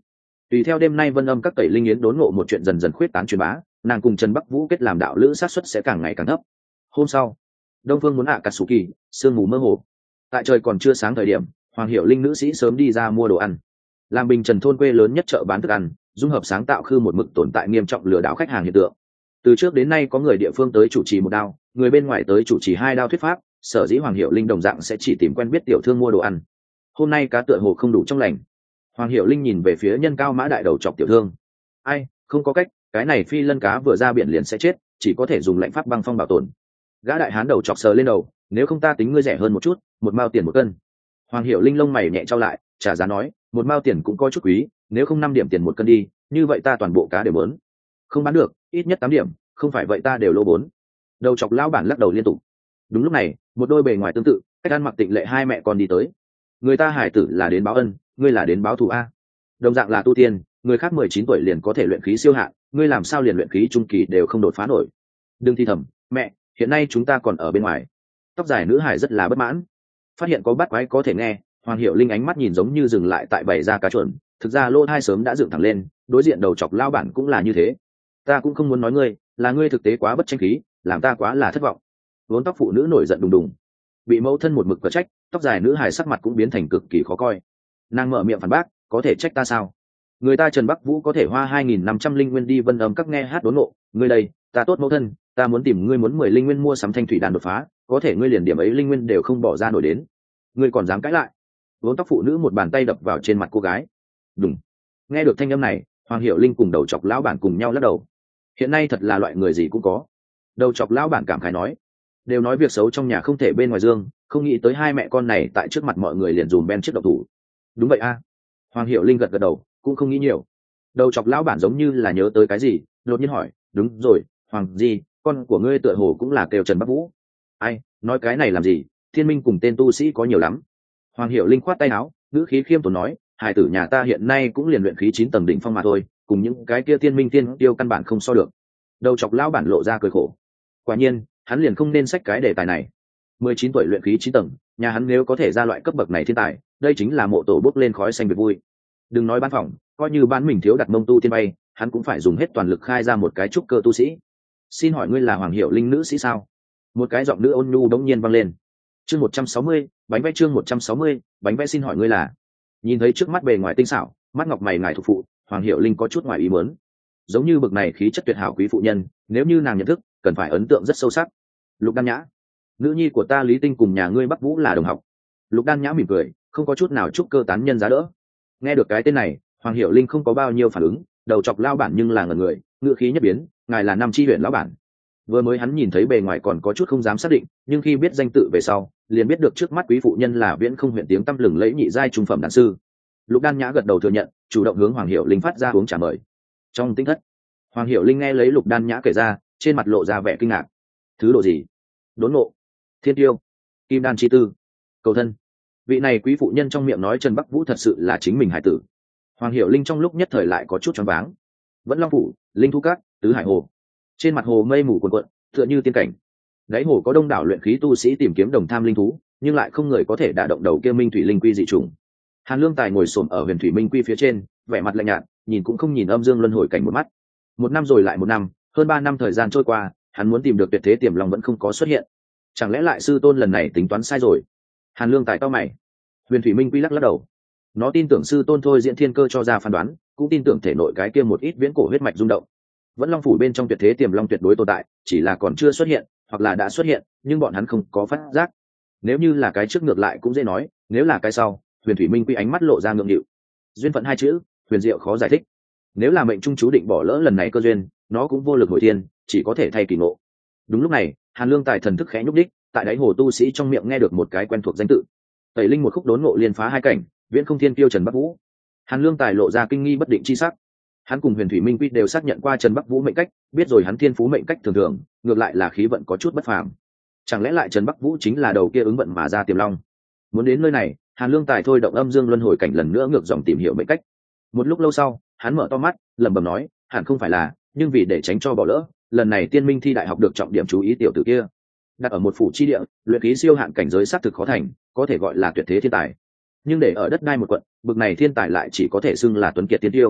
Tùy theo đêm nay Vân Âm các tẩy linh yến đốn ngộ một chuyện dần dần khuyết tán truyền bá, nàng cùng Trần Bắc Vũ kết làm đạo lữ xác suất sẽ càng ngày càng thấp. Hôm sau, Đông Phương muốn Akatsuki, sương mù mơ hồ. Tại trời còn chưa sáng thời điểm, Hoàng Hiểu Linh nữ sĩ sớm đi ra mua đồ ăn. Làm Bình Trần thôn quê lớn nhất chợ bán thức ăn, dung hợp sáng tạo khư một mực tồn tại nghiêm trọng lừa đảo khách hàng hiện tượng. Từ trước đến nay có người địa phương tới chủ trì một đao, người bên ngoài tới chủ trì hai đao thuyết pháp, sở dĩ Hoàng Hiểu Linh đồng dạng sẽ chỉ tìm quen biết tiểu thương mua đồ ăn. Hôm nay cá tựa hồ không đủ trong lành. Hoàng Hiểu Linh nhìn về phía nhân cao mã đại đầu chọc tiểu thương. Ai, không có cách, cái này phi lân cá vừa ra biển liền sẽ chết, chỉ có thể dùng lệnh pháp băng phong bảo tồn. Gã đại hán đầu chọc sờ lên đầu, nếu không ta tính ngươi rẻ hơn một chút, một mao tiền một cân. Hoàng Hiểu Linh lông mày nhẹ trao lại, trả giá nói, một mao tiền cũng có chút quý, nếu không 5 điểm tiền một cân đi, như vậy ta toàn bộ cá đều muốn. Không bán được, ít nhất 8 điểm, không phải vậy ta đều lỗ 4. Đầu chọc lão bản lắc đầu liên tục. Đúng lúc này, một đôi bề ngoài tương tự, cách ăn mặc tịnh lệ hai mẹ con đi tới. Người ta hải tử là đến báo ân, ngươi là đến báo thù a. Đồng dạng là tu tiên, người khác 19 tuổi liền có thể luyện khí siêu hạn, ngươi làm sao liền luyện khí trung kỳ đều không đột phá nổi. Đừng thi thầm, mẹ, hiện nay chúng ta còn ở bên ngoài. Tóc dài nữ hải rất là bất mãn. Phát hiện có bắt quái có thể nghe, Hoàng Hiểu Linh ánh mắt nhìn giống như dừng lại tại bày ra cá chuẩn, thực ra lỗ hai sớm đã dựng thẳng lên, đối diện đầu chọc lao bản cũng là như thế. Ta cũng không muốn nói ngươi, là ngươi thực tế quá bất tranh khí, làm ta quá là thất vọng. Vốn tóc phụ nữ nổi giận đùng đùng, bị mẫu thân một mực cờ trách, tóc dài nữ hài sắc mặt cũng biến thành cực kỳ khó coi. Nàng mở miệng phản bác, có thể trách ta sao? Người ta Trần Bắc Vũ có thể hoa 2.500 linh nguyên đi Vân Âm các nghe hát đốn ngộ, ngươi đây, ta tốt mẫu thân, ta muốn tìm ngươi muốn 10 linh nguyên mua sắm thanh thủy đàn đột phá, có thể ngươi liền điểm ấy linh nguyên đều không bỏ ra nổi đến, ngươi còn dám cãi lại? Vốn tóc phụ nữ một bàn tay đập vào trên mặt cô gái. Đúng. Nghe được thanh âm này, Hoàng Hiểu Linh cùng đầu chọc lão bản cùng nhau lắc đầu. Hiện nay thật là loại người gì cũng có. Đầu chọc lão bản cảm khái nói, đều nói việc xấu trong nhà không thể bên ngoài dương, không nghĩ tới hai mẹ con này tại trước mặt mọi người liền dùm ben chiếc độc thủ. Đúng vậy a. Hoàng Hiểu Linh gật gật đầu, cũng không nghĩ nhiều. Đầu chọc lão bản giống như là nhớ tới cái gì, đột nhiên hỏi, đúng rồi, Hoàng gì, con của ngươi tựa hồ cũng là kêu Trần Bắc Vũ. Ai, nói cái này làm gì, thiên minh cùng tên tu sĩ có nhiều lắm. Hoàng Hiểu Linh khoát tay áo, ngữ khí khiêm tốn nói, hải tử nhà ta hiện nay cũng liền luyện khí 9 tầng đỉnh phong mà thôi, cùng những cái kia thiên minh tiên tiêu căn bản không so được. Đầu chọc lão bản lộ ra cười khổ. Quả nhiên, hắn liền không nên xách cái đề tài này. 19 tuổi luyện khí 9 tầng, nhà hắn nếu có thể ra loại cấp bậc này thiên tài, đây chính là mộ tổ bốc lên khói xanh việc vui. Đừng nói bán phòng, coi như bán mình thiếu đặt mông tu tiên bay, hắn cũng phải dùng hết toàn lực khai ra một cái trúc cơ tu sĩ. Xin hỏi ngươi là Hoàng Hiểu Linh nữ sĩ sao? Một cái giọng nữ ôn nhu đống nhiên vang lên. Chương 160, bánh vẽ chương 160, bánh vẽ xin hỏi ngươi là. Nhìn thấy trước mắt bề ngoài tinh xảo, mắt ngọc mày ngài thuộc phụ, Hoàng Hiểu Linh có chút ngoài ý muốn. Giống như bậc này khí chất tuyệt hảo quý phụ nhân, nếu như nàng nhận thức, cần phải ấn tượng rất sâu sắc. Lục Đan Nhã, nữ nhi của ta Lý Tinh cùng nhà ngươi Bắc Vũ là đồng học. Lục Đan Nhã mỉm cười, không có chút nào chúc cơ tán nhân giá đỡ. Nghe được cái tên này, Hoàng Hiểu Linh không có bao nhiêu phản ứng, đầu chọc lao bản nhưng là ngẩn người, ngựa khí nhất biến, ngài là Nam Chi huyện lão bản. Vừa mới hắn nhìn thấy bề ngoài còn có chút không dám xác định, nhưng khi biết danh tự về sau, liền biết được trước mắt quý phụ nhân là Viễn Không huyện tiếng tăm lừng lẫy nhị giai trung phẩm đan sư. Lục Đan Nhã gật đầu thừa nhận, chủ động hướng Hoàng Hiểu Linh phát ra uống trà mời. Trong tinh thất, Hoàng Hiểu Linh nghe lấy Lục Đan Nhã kể ra, trên mặt lộ ra vẻ kinh ngạc. Thứ độ gì? Đốn ngộ, thiên tiêu, kim đan chi tư, cầu thân. Vị này quý phụ nhân trong miệng nói Trần Bắc Vũ thật sự là chính mình hải tử. Hoàng Hiểu Linh trong lúc nhất thời lại có chút choáng váng. Vẫn Long phủ, Linh Thu Cát, Tứ Hải Hồ. Trên mặt hồ mây mù cuồn cuộn, tựa như tiên cảnh. Đáy hồ có đông đảo luyện khí tu sĩ tìm kiếm đồng tham linh thú, nhưng lại không người có thể đả động đầu kia Minh Thủy Linh Quy dị trùng. Hàn Lương Tài ngồi xổm ở Huyền Thủy Minh Quy phía trên, vẻ mặt lạnh nhạt, nhìn cũng không nhìn âm dương luân hồi cảnh một mắt. Một năm rồi lại một năm, hơn 3 năm thời gian trôi qua, hắn muốn tìm được tuyệt thế tiềm long vẫn không có xuất hiện. Chẳng lẽ lại sư tôn lần này tính toán sai rồi? Hàn Lương Tài cau mày. Huyền Thủy Minh Quy lắc đầu. Nó tin tưởng sư tôn thôi diễn thiên cơ cho ra phán đoán, cũng tin tưởng thể nội cái kia một ít viễn cổ huyết mạch rung động. Vẫn Long phủ bên trong tuyệt thế tiềm long tuyệt đối tồn tại, chỉ là còn chưa xuất hiện, hoặc là đã xuất hiện, nhưng bọn hắn không có phát giác. Nếu như là cái trước ngược lại cũng dễ nói, nếu là cái sau, Huyền Thủy Minh Quy ánh mắt lộ ra ngượng nghịu. Duyên phận hai chữ, huyền diệu khó giải thích. Nếu là mệnh trung chú định bỏ lỡ lần này cơ duyên, nó cũng vô lực hồi thiên, chỉ có thể thay kỳ ngộ. Đúng lúc này, Hàn Lương Tài thần thức khẽ nhúc đích, tại đáy hồ tu sĩ trong miệng nghe được một cái quen thuộc danh tự. Tẩy linh một khúc đốn ngộ liên phá hai cảnh, Viễn Không thiên tiêu Trần Bắc Vũ. Hàn Lương Tài lộ ra kinh nghi bất định chi sắc. Hắn cùng Huyền Thủy Minh Quy đều xác nhận qua Trần Bắc Vũ mệnh cách, biết rồi hắn thiên phú mệnh cách thường thường, ngược lại là khí vận có chút bất phàm. Chẳng lẽ lại Trần Bắc Vũ chính là đầu kia ứng vận mà ra tiềm long? Muốn đến nơi này, Hàn Lương Tài thôi động âm dương luân hồi cảnh lần nữa ngược dòng tìm hiểu mệnh cách. Một lúc lâu sau, hắn mở to mắt, lẩm bẩm nói, hẳn không phải là, nhưng vì để tránh cho bỏ lỡ, lần này Tiên Minh thi đại học được trọng điểm chú ý tiểu tử kia. Đặt ở một phủ chi địa, luyện khí siêu hạn cảnh giới xác thực khó thành, có thể gọi là tuyệt thế thiên tài. Nhưng để ở đất đai một quận, bực này thiên tài lại chỉ có thể xưng là tuấn kiệt tiên tiêu.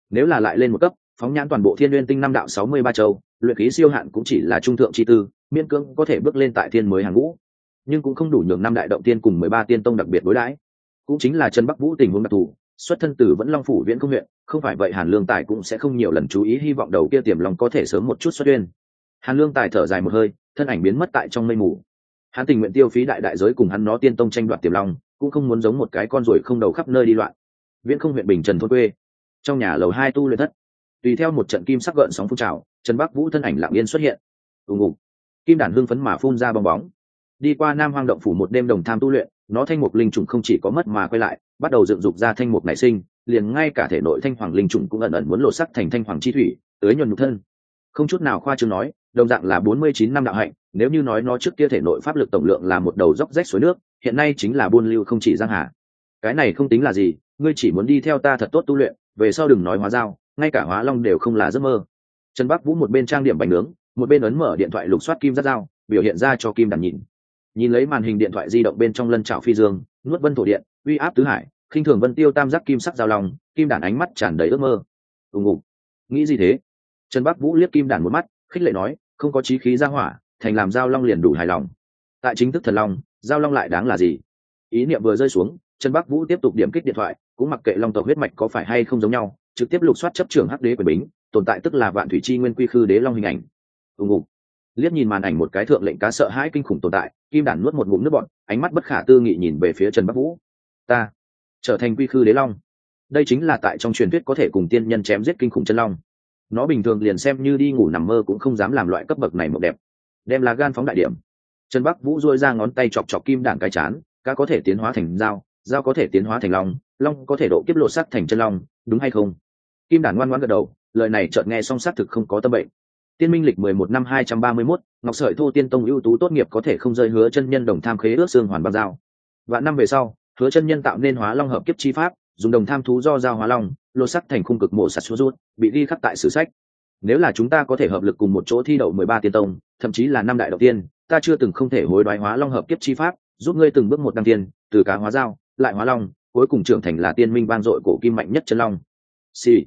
Nếu là lại lên một cấp, phóng nhãn toàn bộ Thiên Nguyên Tinh năm đạo 63 châu, luyện khí siêu hạn cũng chỉ là trung thượng chi tư, miễn cưỡng có thể bước lên tại thiên mới hàng ngũ, nhưng cũng không đủ nhường năm đại động tiên cùng 13 tiên tông đặc biệt đối đãi. Cũng chính là Trần Bắc Vũ tình huống đặc thù, xuất thân từ vẫn Long phủ Viễn Công huyện, không phải vậy Hàn Lương Tài cũng sẽ không nhiều lần chú ý hy vọng đầu kia tiềm long có thể sớm một chút xuất duyên. Hàn Lương Tài thở dài một hơi, thân ảnh biến mất tại trong mây mù. Hắn tình nguyện tiêu phí đại đại giới cùng hắn nó tiên tông tranh đoạt tiềm long, cũng không muốn giống một cái con ruồi không đầu khắp nơi đi loạn. Viễn Không huyện Bình Trần thôn quê, trong nhà lầu 2 tu luyện thất, tùy theo một trận kim sắc gợn sóng phun trào, Trần Bắc Vũ thân ảnh lặng yên xuất hiện. Ùng ùng, kim đản hưng phấn mà phun ra bong bóng. Đi qua Nam Hoang động phủ một đêm đồng tham tu luyện, nó thanh mục linh trùng không chỉ có mất mà quay lại, bắt đầu dựng dục ra thanh mục nảy sinh, liền ngay cả thể nội thanh hoàng linh trùng cũng ẩn ẩn muốn lộ sắc thành thanh hoàng chi thủy, tưới nhuần nhục thân. Không chút nào khoa trương nói, đồng dạng là 49 năm đạo hạnh, nếu như nói nó trước kia thể nội pháp lực tổng lượng là một đầu dốc rách suối nước, hiện nay chính là buôn lưu không chỉ giang hà. Cái này không tính là gì, ngươi chỉ muốn đi theo ta thật tốt tu luyện, về sau đừng nói hóa dao, ngay cả hóa long đều không là giấc mơ. Trần Bắc Vũ một bên trang điểm bánh nướng, một bên ấn mở điện thoại lục soát kim giác dao, biểu hiện ra cho kim đàn nhìn lấy màn hình điện thoại di động bên trong lân trảo phi dương, nuốt vân thổ điện, uy áp tứ hải, khinh thường vân tiêu tam giác kim sắc giao long, kim đàn ánh mắt tràn đầy ước mơ. Ùng ùng, nghĩ gì thế? Trần Bắc Vũ liếc kim đàn một mắt, khích lệ nói, không có chí khí ra hỏa, thành làm giao long liền đủ hài lòng. Tại chính thức thần long, giao long lại đáng là gì? Ý niệm vừa rơi xuống, Trần Bắc Vũ tiếp tục điểm kích điện thoại, cũng mặc kệ long tộc huyết mạch có phải hay không giống nhau, trực tiếp lục soát chấp trưởng hắc đế quyền bính, tồn tại tức là vạn thủy chi nguyên quy khư đế long hình ảnh. Ùng ùng, liếc nhìn màn ảnh một cái thượng lệnh cá sợ hãi kinh khủng tồn tại, kim đản nuốt một ngụm nước bọt, ánh mắt bất khả tư nghị nhìn về phía Trần Bắc Vũ. Ta trở thành quy khư đế long, đây chính là tại trong truyền thuyết có thể cùng tiên nhân chém giết kinh khủng chân long. Nó bình thường liền xem như đi ngủ nằm mơ cũng không dám làm loại cấp bậc này mộng đẹp. Đem lá gan phóng đại điểm. Trần Bắc Vũ duỗi ra ngón tay chọc chọc kim đản cái chán, cá có thể tiến hóa thành dao, dao có thể tiến hóa thành long, long có thể độ kiếp lộ sắc thành chân long, đúng hay không? Kim đản ngoan ngoãn gật đầu, lời này chợt nghe xong xác thực không có tâm bệnh. Tiên minh lịch 11 năm 231, Ngọc Sợi Thô Tiên Tông ưu tú tốt nghiệp có thể không rơi Hứa chân nhân đồng tham khế ước xương hoàn băng dao. Vạn năm về sau, Hứa chân nhân tạo nên hóa long hợp kiếp chi pháp, dùng đồng tham thú do dao hóa long, lô sắc thành khung cực mộ sạt xuống rút, bị ghi khắc tại sử sách. Nếu là chúng ta có thể hợp lực cùng một chỗ thi đậu 13 tiên tông, thậm chí là năm đại đầu tiên, ta chưa từng không thể hối đoái hóa long hợp kiếp chi pháp, giúp ngươi từng bước một đăng tiên, từ cá hóa dao, lại hóa long, cuối cùng trưởng thành là tiên minh vang dội cổ kim mạnh nhất chân long. Xì.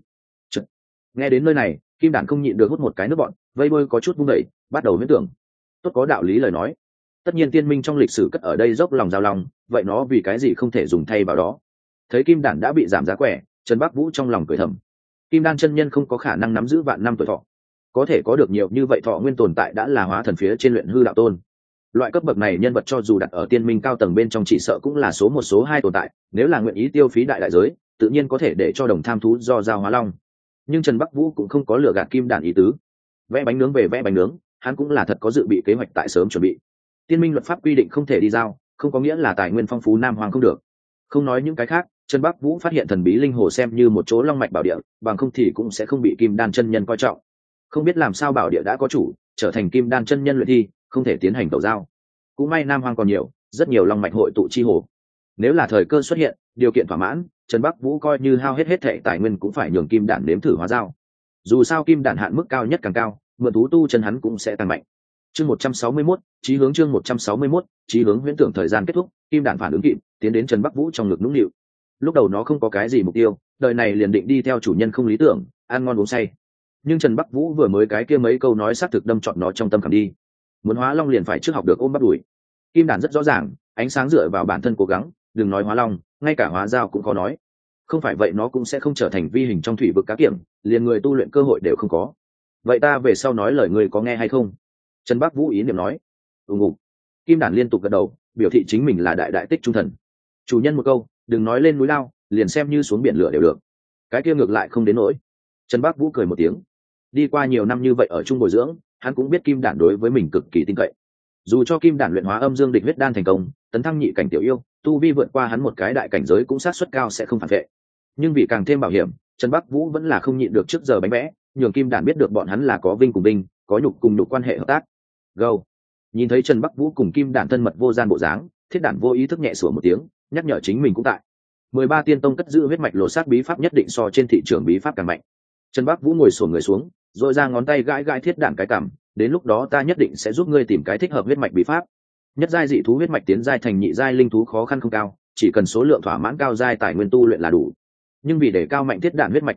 Nghe đến nơi này, kim đản không nhịn được hút một cái nước bọn, vây bôi có chút vung đẩy, bắt đầu huyễn tưởng. Tốt có đạo lý lời nói. Tất nhiên tiên minh trong lịch sử cất ở đây dốc lòng giao long, vậy nó vì cái gì không thể dùng thay vào đó? Thấy kim đản đã bị giảm giá quẻ, Trần Bắc Vũ trong lòng cười thầm. Kim đan chân nhân không có khả năng nắm giữ vạn năm tuổi thọ, có thể có được nhiều như vậy thọ nguyên tồn tại đã là hóa thần phía trên luyện hư đạo tôn. Loại cấp bậc này nhân vật cho dù đặt ở tiên minh cao tầng bên trong chỉ sợ cũng là số một số hai tồn tại, nếu là nguyện ý tiêu phí đại đại giới, tự nhiên có thể để cho đồng tham thú do giao hóa long. Nhưng Trần Bắc Vũ cũng không có lừa gạt kim đản ý tứ. Vẽ bánh nướng về vẽ bánh nướng, hắn cũng là thật có dự bị kế hoạch tại sớm chuẩn bị. Tiên minh luật pháp quy định không thể đi giao, không có nghĩa là tài nguyên phong phú Nam Hoàng không được. Không nói những cái khác, Trần Bắc Vũ phát hiện thần bí linh hồ xem như một chỗ long mạch bảo địa, bằng không thì cũng sẽ không bị kim đan chân nhân coi trọng. Không biết làm sao bảo địa đã có chủ, trở thành kim đan chân nhân luyện thi, không thể tiến hành tẩu giao. Cũng may Nam Hoàng còn nhiều, rất nhiều long mạch hội tụ chi hồ. Nếu là thời cơ xuất hiện, điều kiện thỏa mãn, Trần Bắc Vũ coi như hao hết thệ tài nguyên cũng phải nhường kim đản nếm thử hóa giao. Dù sao kim đản hạn mức cao nhất càng cao, mượn thú tu chân hắn cũng sẽ tăng mạnh. Chương 161, chí hướng chương 161, chí hướng huyễn tưởng thời gian kết thúc, kim đản phản ứng kịp, tiến đến Trần Bắc Vũ trong ngực nũng nịu. Lúc đầu nó không có cái gì mục tiêu, đời này liền định đi theo chủ nhân không lý tưởng, ăn ngon uống say. Nhưng Trần Bắc Vũ vừa mới cái kia mấy câu nói xác thực đâm trọn nó trong tâm khảm đi. Muốn hóa long liền phải trước học được ôm bắt đuổi. Kim đản rất rõ ràng, ánh sáng dựa vào bản thân cố gắng, đừng nói hóa long, ngay cả hóa giao cũng khó nói. Không phải vậy nó cũng sẽ không trở thành vi hình trong thủy vực cá kiểm, liền người tu luyện cơ hội đều không có. Vậy ta về sau nói lời người có nghe hay không? Trần Bắc Vũ ý niệm nói. Ùng ục. Kim đản liên tục gật đầu, biểu thị chính mình là đại đại tích trung thần. Chủ nhân một câu, đừng nói lên núi lao, liền xem như xuống biển lửa đều được. Cái kia ngược lại không đến nỗi. Trần Bắc Vũ cười một tiếng. Đi qua nhiều năm như vậy ở chung bồi dưỡng, hắn cũng biết kim đản đối với mình cực kỳ tin cậy. Dù cho kim đản luyện hóa âm dương địch huyết đan thành công, tấn thăng nhị cảnh tiểu yêu, tu vi vượt qua hắn một cái đại cảnh giới cũng sát suất cao sẽ không phản vệ. Nhưng vì càng thêm bảo hiểm, Trần Bắc Vũ vẫn là không nhịn được trước giờ bánh vẽ, nhường kim đản biết được bọn hắn là có vinh cùng vinh, có nhục cùng nhục quan hệ hợp tác. Go. Nhìn thấy Trần Bắc Vũ cùng kim đản thân mật vô gian bộ dáng, thiết đản vô ý thức nhẹ sủa một tiếng, nhắc nhở chính mình cũng tại. 13 tiên tông cất giữ huyết mạch lộ sát bí pháp nhất định so trên thị trường bí pháp càng mạnh. Trần Bắc Vũ ngồi xổm người xuống, rồi ra ngón tay gãi gãi thiết đản cái cằm, đến lúc đó ta nhất định sẽ giúp ngươi tìm cái thích hợp huyết mạch bí pháp. Nhất giai dị thú huyết mạch tiến giai thành nhị giai linh thú khó khăn không cao, chỉ cần số lượng thỏa mãn cao giai tài nguyên tu luyện là đủ. Nhưng vì để cao mạnh thiết đản huyết mạch tiềm lực,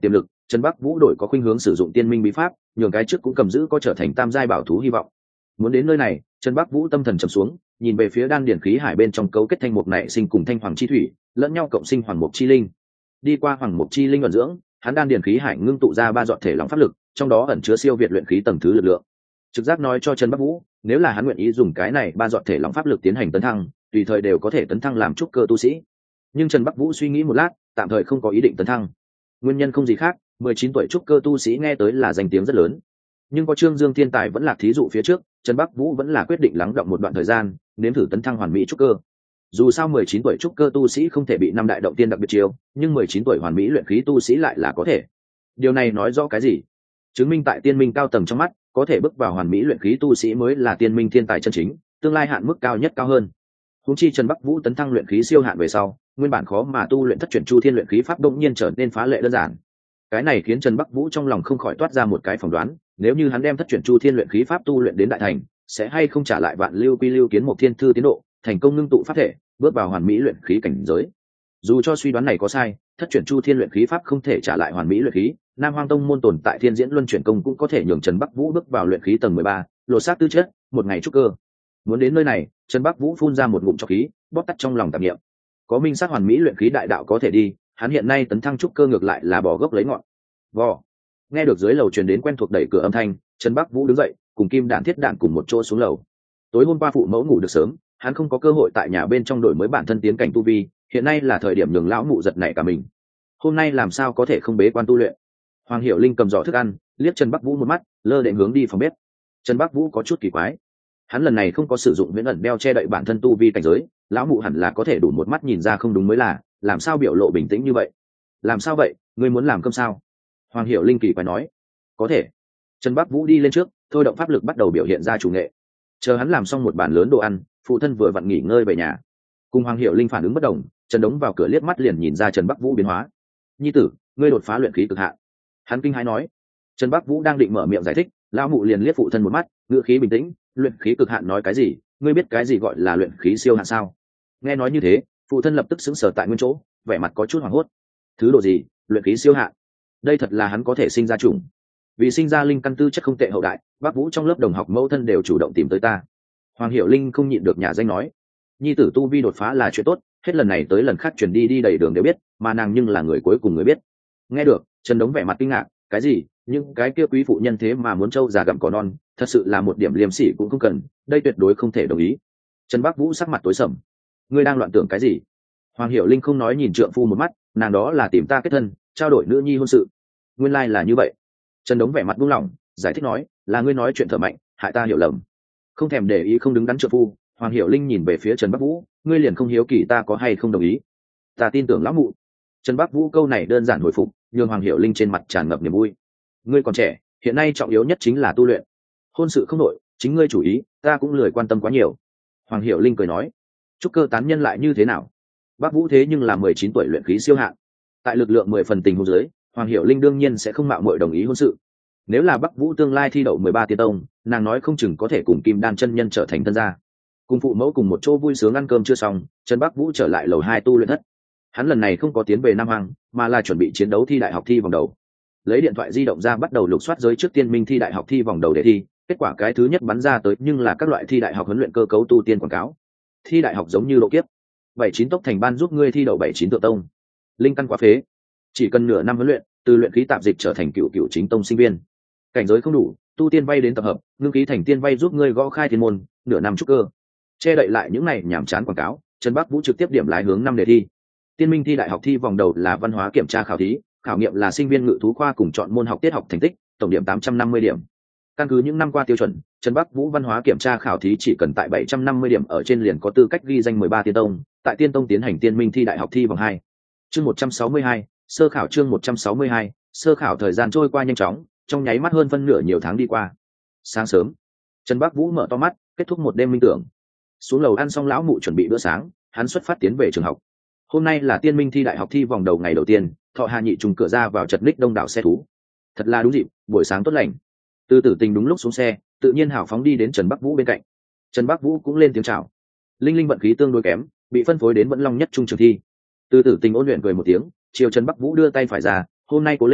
Trần Bắc Vũ đổi có khuynh hướng sử dụng tiên minh bí pháp, nhường cái trước cũng cầm giữ có trở thành tam giai bảo thú hy vọng. Muốn đến nơi này, Trần Bắc Vũ tâm thần trầm xuống, nhìn về phía đan điển khí hải bên trong cấu kết thanh mục nảy sinh cùng thanh hoàng chi thủy, lẫn nhau cộng sinh hoàng mục chi linh. Đi qua hoàng mục chi linh vận dưỡng, hắn đan điển khí hải ngưng tụ ra ba giọt thể lỏng pháp lực, trong đó ẩn chứa siêu việt luyện khí tầng thứ lực lượng. Trực giác nói cho Trần Bắc Vũ, nếu là hắn nguyện ý dùng cái này ba giọt thể lỏng pháp lực tiến hành tấn thăng, tùy thời đều có thể tấn thăng làm trúc cơ tu sĩ. Nhưng Trần Bắc Vũ suy nghĩ một lát, tạm thời không có ý định tấn thăng. Nguyên nhân không gì khác, 19 tuổi trúc cơ tu sĩ nghe tới là danh tiếng rất lớn, nhưng có Trương Dương thiên tài vẫn là thí dụ phía trước, Trần Bắc Vũ vẫn là quyết định lắng đọng một đoạn thời gian, nếm thử tấn thăng hoàn mỹ trúc cơ. Dù sao 19 tuổi trúc cơ tu sĩ không thể bị năm đại động tiên đặc biệt chiếu, nhưng 19 tuổi hoàn mỹ luyện khí tu sĩ lại là có thể. Điều này nói rõ cái gì? Chứng minh tại tiên minh cao tầng trong mắt, có thể bước vào hoàn mỹ luyện khí tu sĩ mới là tiên minh thiên tài chân chính, tương lai hạn mức cao nhất cao hơn. Huống chi Trần Bắc Vũ tấn thăng luyện khí siêu hạn về sau, nguyên bản khó mà tu luyện thất chuyển chu thiên luyện khí pháp đột nhiên trở nên phá lệ đơn giản. Cái này khiến Trần Bắc Vũ trong lòng không khỏi toát ra một cái phỏng đoán, nếu như hắn đem thất chuyển chu thiên luyện khí pháp tu luyện đến đại thành, sẽ hay không trả lại vạn lưu quy lưu kiến một thiên thư tiến độ, thành công ngưng tụ pháp thể, bước vào hoàn mỹ luyện khí cảnh giới. Dù cho suy đoán này có sai, thất chuyển chu thiên luyện khí pháp không thể trả lại hoàn mỹ luyện khí, Nam Hoang Tông môn tồn tại thiên diễn luân chuyển công cũng có thể nhường Trần Bắc Vũ bước vào luyện khí tầng 13, lột xác tư chất, một ngày trúc cơ. Muốn đến nơi này, Trần Bắc Vũ phun ra một ngụm trọc khí, bóp tắt trong lòng tạp niệm. Có minh sát hoàn mỹ luyện khí đại đạo có thể đi, hắn hiện nay tấn thăng trúc cơ ngược lại là bỏ gốc lấy ngọn. Vò. Nghe được dưới lầu truyền đến quen thuộc đẩy cửa âm thanh, Trần Bắc Vũ đứng dậy, cùng Kim Đản Thiết Đản cùng một chỗ xuống lầu. Tối hôm qua phụ mẫu ngủ được sớm, hắn không có cơ hội tại nhà bên trong đổi mới bản thân tiến cảnh tu vi, hiện nay là thời điểm nhường lão mụ giật nảy cả mình. Hôm nay làm sao có thể không bế quan tu luyện? Hoàng Hiểu Linh cầm giỏ thức ăn, liếc Trần Bắc Vũ một mắt, lơ đễnh hướng đi phòng bếp. Trần Bắc Vũ có chút kỳ quái, hắn lần này không có sử dụng viễn ẩn đeo che đậy bản thân tu vi cảnh giới, lão mụ hẳn là có thể đủ một mắt nhìn ra không đúng mới là, làm sao biểu lộ bình tĩnh như vậy? Làm sao vậy, ngươi muốn làm cơm sao? Hoàng Hiểu Linh kỳ quái nói. Có thể. Trần Bắc Vũ đi lên trước, thôi động pháp lực bắt đầu biểu hiện ra chủ nghệ. Chờ hắn làm xong một bàn lớn đồ ăn, phụ thân vừa vặn nghỉ ngơi về nhà. Cùng Hoàng Hiểu Linh phản ứng bất đồng, Trần Đống vào cửa liếc mắt liền nhìn ra Trần Bắc Vũ biến hóa. Nhi tử, ngươi đột phá luyện khí cực hạn. Hắn kinh hãi nói. Trần Bắc Vũ đang định mở miệng giải thích, lão mụ liền liếc phụ thân một mắt, ngữ khí bình tĩnh, luyện khí cực hạn nói cái gì? Ngươi biết cái gì gọi là luyện khí siêu hạn sao? Nghe nói như thế, phụ thân lập tức sững sờ tại nguyên chỗ, vẻ mặt có chút hoảng hốt. Thứ độ gì? Luyện khí siêu hạn? Đây thật là hắn có thể sinh ra chủng. Vì sinh ra linh căn tư chất không tệ hậu đại, Bắc Vũ trong lớp đồng học mẫu thân đều chủ động tìm tới ta. Hoàng Hiểu Linh không nhịn được nhà danh nói, nhi tử tu vi đột phá là chuyện tốt, hết lần này tới lần khác truyền đi đầy đường đều biết, mà nàng nhưng là người cuối cùng người biết. Nghe được, Trần Đống vẻ mặt kinh ngạc, cái gì? Nhưng cái kia quý phụ nhân thế mà muốn trâu già gặm cỏ non, thật sự là một điểm liêm sỉ cũng không cần, đây tuyệt đối không thể đồng ý. Trần Bắc Vũ sắc mặt tối sầm, ngươi đang loạn tưởng cái gì? Hoàng Hiểu Linh không nói nhìn trượng phu một mắt, nàng đó là tìm ta kết thân, trao đổi nữ nhi hôn sự. Nguyên lai là như vậy. Trần Đống vẻ mặt buông lỏng, giải thích nói, là ngươi nói chuyện thở mạnh, hại ta hiểu lầm. Không thèm để ý không đứng đắn trượng phu, Hoàng Hiểu Linh nhìn về phía Trần Bắc Vũ, ngươi liền không hiếu kỳ ta có hay không đồng ý? Ta tin tưởng lão mụ. Trần Bắc Vũ câu này đơn giản hồi phục, nhưng Hoàng Hiểu Linh trên mặt tràn ngập niềm vui. Ngươi còn trẻ, hiện nay trọng yếu nhất chính là tu luyện. Hôn sự không nội, chính ngươi chủ ý, ta cũng lười quan tâm quá nhiều. Hoàng Hiểu Linh cười nói, trúc cơ tán nhân lại như thế nào? Bắc Vũ thế nhưng là 19 tuổi luyện khí siêu hạng. Tại lực lượng 10 phần tình huống dưới, Hoàng Hiểu Linh đương nhiên sẽ không mạo muội đồng ý hôn sự. Nếu là Bắc Vũ tương lai thi đậu 13 tiên tông, nàng nói không chừng có thể cùng Kim Đan chân nhân trở thành thân gia. Cùng phụ mẫu cùng một chỗ vui sướng ăn cơm chưa xong, Trần Bắc Vũ trở lại lầu 2 tu luyện thất. Hắn lần này không có tiến về Nam Hoàng, mà là chuẩn bị chiến đấu thi đại học thi vòng đầu. Lấy điện thoại di động ra bắt đầu lục soát giới trước tiên minh thi đại học thi vòng đầu để thi, kết quả cái thứ nhất bắn ra tới nhưng là các loại thi đại học huấn luyện cơ cấu tu tiên quảng cáo. Thi đại học giống như độ kiếp, 79 tốc thành ban giúp ngươi thi đậu 79 tự tông. Linh căn quá phế, chỉ cần nửa năm huấn luyện, từ luyện khí tạp dịch trở thành cựu chính tông sinh viên. Cảnh giới không đủ, tu tiên vay đến tập hợp, ngưng khí thành tiên vay giúp ngươi gõ khai thiên môn, nửa năm trúc cơ. Che đậy lại những này nhảm chán quảng cáo, Trần Bắc Vũ trực tiếp điểm lái hướng 5 đề thi. Tiên minh thi đại học thi vòng đầu là văn hóa kiểm tra khảo thí, khảo nghiệm là sinh viên ngự thú khoa cùng chọn môn học tiết học thành tích, tổng điểm 850 điểm. Căn cứ những năm qua tiêu chuẩn, Trần Bắc Vũ văn hóa kiểm tra khảo thí chỉ cần tại 750 điểm ở trên liền có tư cách ghi danh 13 tiên tông, tại tiên tông tiến hành tiên minh thi đại học thi vòng 2. Chương 162, sơ khảo chương 162, sơ khảo thời gian trôi qua nhanh chóng, trong nháy mắt hơn phân nửa nhiều tháng đi qua. Sáng sớm, Trần Bắc Vũ mở to mắt, kết thúc một đêm minh tưởng. Xuống lầu ăn xong lão mụ chuẩn bị bữa sáng, hắn xuất phát tiến về trường học. Hôm nay là tiên minh thi đại học thi vòng đầu ngày đầu tiên, Thọ Hà nhị trùng cửa ra vào chật ních đông đảo xe thú. Thật là đúng dịp, buổi sáng tốt lành. Từ Tử Tình đúng lúc xuống xe, tự nhiên hào phóng đi đến Trần Bắc Vũ bên cạnh. Trần Bắc Vũ cũng lên tiếng chào. Linh Linh vận khí tương đối kém, bị phân phối đến Vẫn Long nhất trung trường thi. Từ Tử Tình ôn luyện cười một tiếng, chiều Trần Bắc Vũ đưa tay phải ra, hôm nay cố lên,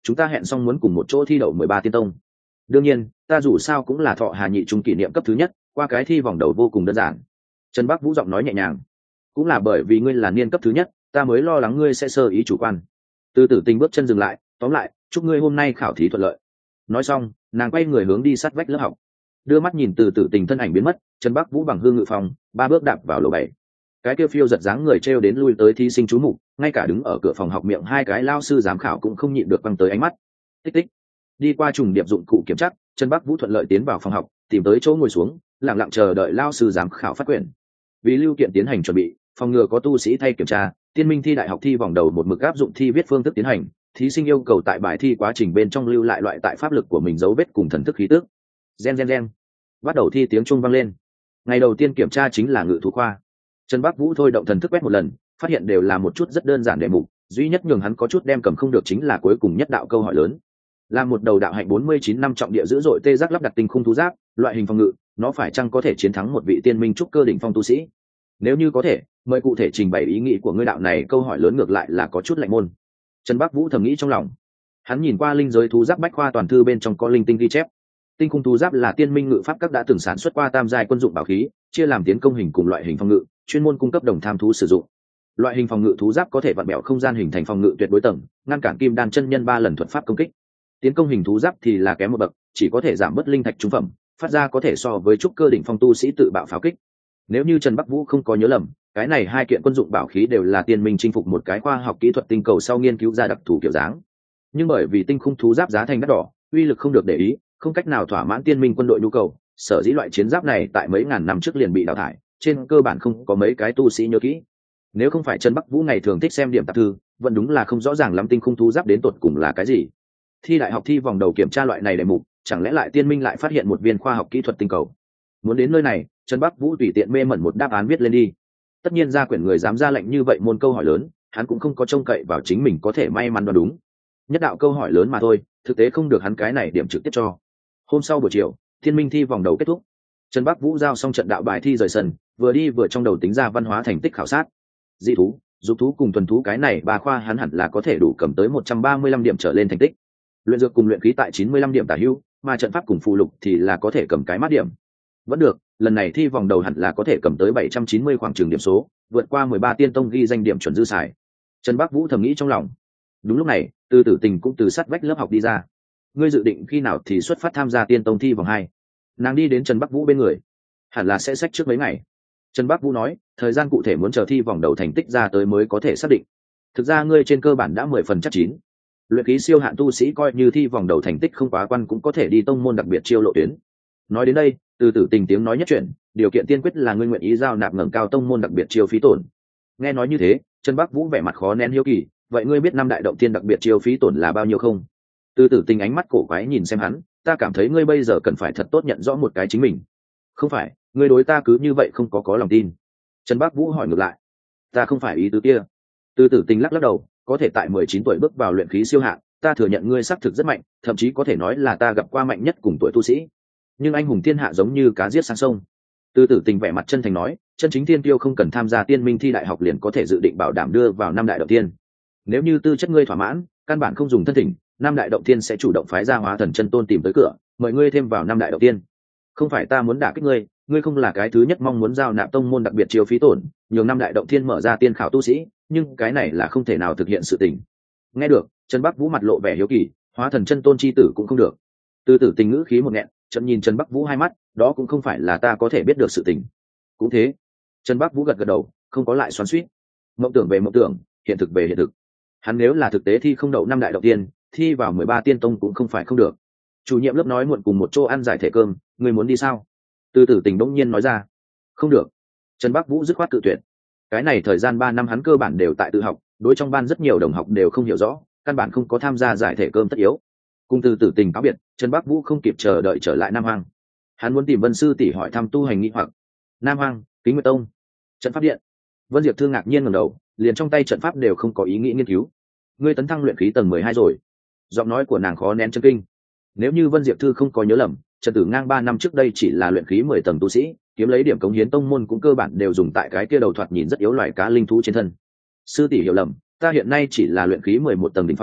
chúng ta hẹn xong muốn cùng một chỗ thi đậu 13 tiên tông. Đương nhiên ta dù sao cũng là thọ hà nhị trung kỷ niệm cấp thứ nhất, qua cái thi vòng đầu vô cùng đơn giản. Trần Bắc Vũ giọng nói nhẹ nhàng. Cũng là bởi vì ngươi là niên cấp thứ nhất, ta mới lo lắng ngươi sẽ sơ ý chủ quan. Từ Tử Tình bước chân dừng lại, tóm lại chúc ngươi hôm nay khảo thí thuận lợi. Nói xong nàng quay người hướng đi sát vách lớp học, đưa mắt nhìn Từ Tử Tình thân ảnh biến mất. Trần Bắc Vũ bằng hương ngự phòng 3 bước đạp vào lầu 7. Cái kia phiêu giật dáng người trêu đến lui tới thí sinh chú mục, ngay cả đứng ở cửa phòng học miệng 2 cái lao sư giám khảo cũng không nhịn được quăng tới ánh mắt. Tích tích. Đi qua trùng điệp dụng cụ kiểm tra, Trần Bắc Vũ thuận lợi tiến vào phòng học, tìm tới chỗ ngồi xuống, lặng lặng chờ đợi lao sư giám khảo phát quyển. Vì lưu kiện tiến hành chuẩn bị, phòng ngừa có tu sĩ thay kiểm tra, Tiên Minh thi đại học thi vòng đầu một mực áp dụng thi viết phương thức tiến hành, thí sinh yêu cầu tại bài thi quá trình bên trong lưu lại loại tại pháp lực của mình dấu vết cùng thần thức khí tức. Gen gen gen. Bắt đầu thi tiếng chuông vang lên. Ngày đầu tiên kiểm tra chính là ngự thú khoa. Trần Bắc Vũ thôi động thần thức quét một lần, phát hiện đều là một chút rất đơn giản đề mục, duy nhất nhường hắn có chút đem cầm không được chính là cuối cùng nhất đạo câu hỏi lớn. Là một đầu đạo hạnh 49 năm trọng địa dữ dội tê giác lắp đặt tinh khung thú giáp, loại hình phòng ngự, nó phải chăng có thể chiến thắng một vị tiên minh trúc cơ đỉnh phong tu sĩ? Nếu như có thể, mời cụ thể trình bày ý nghĩ của ngươi. Đạo này câu hỏi lớn ngược lại là có chút lạnh môn. Trần Bắc Vũ thầm nghĩ trong lòng. Hắn nhìn qua linh giới thú giáp bách khoa toàn thư bên trong có linh tinh ghi chép. Tinh khung thú giáp là tiên minh ngự pháp các đã từng sản xuất qua tam giai quân dụng bảo khí, chia làm tiến công hình cùng loại hình phòng ngự, chuyên môn cung cấp đồng tham thú sử dụng. Loại hình phòng ngự thú giáp có thể vặn bẹo không gian hình thành phòng ngự tuyệt đối tầng, ngăn cản kim đan chân nhân 3 lần thuật pháp công kích. Tiến công hình thú giáp thì là kém một bậc, chỉ có thể giảm bớt linh thạch trung phẩm, phát ra có thể so với trúc cơ đỉnh phong tu sĩ tự bạo pháo kích. Nếu như Trần Bắc Vũ không có nhớ lầm, cái này 2 kiện quân dụng bảo khí đều là tiên minh chinh phục một cái khoa học kỹ thuật tinh cầu sau nghiên cứu ra đặc thù kiểu dáng. Nhưng bởi vì tinh khung thú giáp giá thành đắt đỏ, uy lực không được để ý, không cách nào thỏa mãn tiên minh quân đội nhu cầu, sở dĩ loại chiến giáp này tại mấy ngàn năm trước liền bị đào thải, trên cơ bản không có mấy cái tu sĩ nhớ kỹ. Nếu không phải Trần Bắc Vũ ngày thường thích xem điểm tạp thư, vẫn đúng là không rõ ràng lắm tinh khung thú giáp đến tột cùng là cái gì. Thi đại học thi vòng đầu kiểm tra loại này đề mục, chẳng lẽ lại tiên minh lại phát hiện một viên khoa học kỹ thuật tinh cầu? Muốn đến nơi này, Trần Bắc Vũ tùy tiện mê mẩn một đáp án viết lên đi. Tất nhiên ra quyển người dám ra lệnh như vậy môn câu hỏi lớn, hắn cũng không có trông cậy vào chính mình có thể may mắn đoán đúng. Nhất đạo câu hỏi lớn mà thôi, thực tế không được hắn cái này điểm trực tiếp cho. Hôm sau buổi chiều, Thiên Minh thi vòng đầu kết thúc. Trần Bắc Vũ giao xong trận đạo bài thi rời sân, vừa đi vừa trong đầu tính ra văn hóa thành tích khảo sát. Dị thú, dục thú cùng thuần thú cái này 3 khoa hắn hẳn là có thể đủ cầm tới 135 điểm trở lên thành tích. Luyện dược cùng luyện khí tại 95 điểm tả hữu, mà trận pháp cùng phù lục thì là có thể cầm cái mát điểm. Vẫn được, lần này thi vòng đầu hẳn là có thể cầm tới 790 khoảng trường điểm số, vượt qua 13 tiên tông ghi danh điểm chuẩn dư xài. Trần Bắc Vũ thầm nghĩ trong lòng. Đúng lúc này, Từ Tử Tình cũng từ sát vách lớp học đi ra. Ngươi dự định khi nào thì xuất phát tham gia tiên tông thi vòng 2? Nàng đi đến Trần Bắc Vũ bên người. Hẳn là sẽ sách trước mấy ngày. Trần Bắc Vũ nói, thời gian cụ thể muốn chờ thi vòng đầu thành tích ra tới mới có thể xác định. Thực ra ngươi trên cơ bản đã 10 phần chắc chín. Luyện khí siêu hạn tu sĩ coi như thi vòng đầu thành tích không quá quan cũng có thể đi tông môn đặc biệt chiêu lộ tuyến. Nói đến đây, Từ Tử Tình tiếng nói nhất chuyển, điều kiện tiên quyết là ngươi nguyện ý giao nạp ngẩng cao tông môn đặc biệt chiêu phí tổn. Nghe nói như thế, Trần Bắc Vũ vẻ mặt khó nén hiếu kỳ, vậy ngươi biết 5 đại động tiên đặc biệt chiêu phí tổn là bao nhiêu không? Từ Tử Tình ánh mắt cổ quái nhìn xem hắn, ta cảm thấy ngươi bây giờ cần phải thật tốt nhận rõ một cái chính mình. Không phải, ngươi đối ta cứ như vậy không có lòng tin. Trần Bắc Vũ hỏi ngược lại. Ta không phải ý tứ kia. Từ Tử Tình lắc lắc đầu, có thể tại 19 tuổi bước vào luyện khí siêu hạng, ta thừa nhận ngươi xác thực rất mạnh, thậm chí có thể nói là ta gặp qua mạnh nhất cùng tuổi tu sĩ. Nhưng anh hùng thiên hạ giống như cá giết sang sông. Từ Tử Tình vẻ mặt chân thành nói, chân chính thiên tiêu không cần tham gia tiên minh thi đại học liền có thể dự định bảo đảm đưa vào 5 đại động tiên. Nếu như tư chất ngươi thỏa mãn, căn bản không dùng thân thỉnh, 5 đại động tiên sẽ chủ động phái ra Hóa Thần Chân Tôn tìm tới cửa, mời ngươi thêm vào 5 đại động tiên. Không phải ta muốn đả kích ngươi, ngươi không là cái thứ nhất mong muốn giao nạp tông môn đặc biệt chiêu phí tổn, nhường 5 đại động tiên mở ra tiên khảo tu sĩ, nhưng cái này là không thể nào thực hiện sự tình. Nghe được, Trần Bắc Vũ mặt lộ vẻ hiếu kỳ, Hóa Thần Chân Tôn chi tử cũng không được. Từ Tử Tình ngữ khí một nghẹn, chậm nhìn Trần Bắc Vũ hai mắt, đó cũng không phải là ta có thể biết được sự tình. Cũng thế. Trần Bắc Vũ gật gật đầu, không có lại xoắn xuýt. Mộng tưởng về mộng tưởng, hiện thực về hiện thực. Hắn nếu là thực tế thi không đậu 5 đại động tiên, thi vào 13 tiên tông cũng không phải không được. Chủ nhiệm lớp nói muộn cùng một chỗ ăn giải thể cơm, ngươi muốn đi sao? Từ Tử Tình bỗng nhiên nói ra. Không được. Trần Bắc Vũ dứt khoát cự tuyệt. Cái này thời gian 3 năm hắn cơ bản đều tại tự học, đối trong ban rất nhiều đồng học đều không hiểu rõ, căn bản không có tham gia giải thể cơm tất yếu. Cùng Từ Tử Tình cáo biệt, Trần Bắc Vũ không kịp chờ đợi trở lại Nam Hoang. Hắn muốn tìm Vân sư tỷ hỏi thăm tu hành nghi hoặc. Nam Hoang, Kính Nguyệt Tông, trận pháp điện. Vân Diệp Thương ngạc nhiên ngẩng đầu, liền trong tay trận pháp đều không có ý nghĩ nghiên cứu. Ngươi tấn thăng luyện khí tầng 12 rồi. Giọng nói của nàng khó nén chân kinh. Nếu như Vân Diệp Thư không có nhớ lầm, Trần Tử Ngang 3 năm trước đây chỉ là luyện khí 10 tầng tu sĩ, kiếm lấy điểm cống hiến tông môn cũng cơ bản đều dùng tại cái kia đầu thoạt nhìn rất yếu loài cá linh thú trên thân. Sư tỷ hiểu lầm, ta hiện nay chỉ là luyện khí 11 tầng đỉnh phong,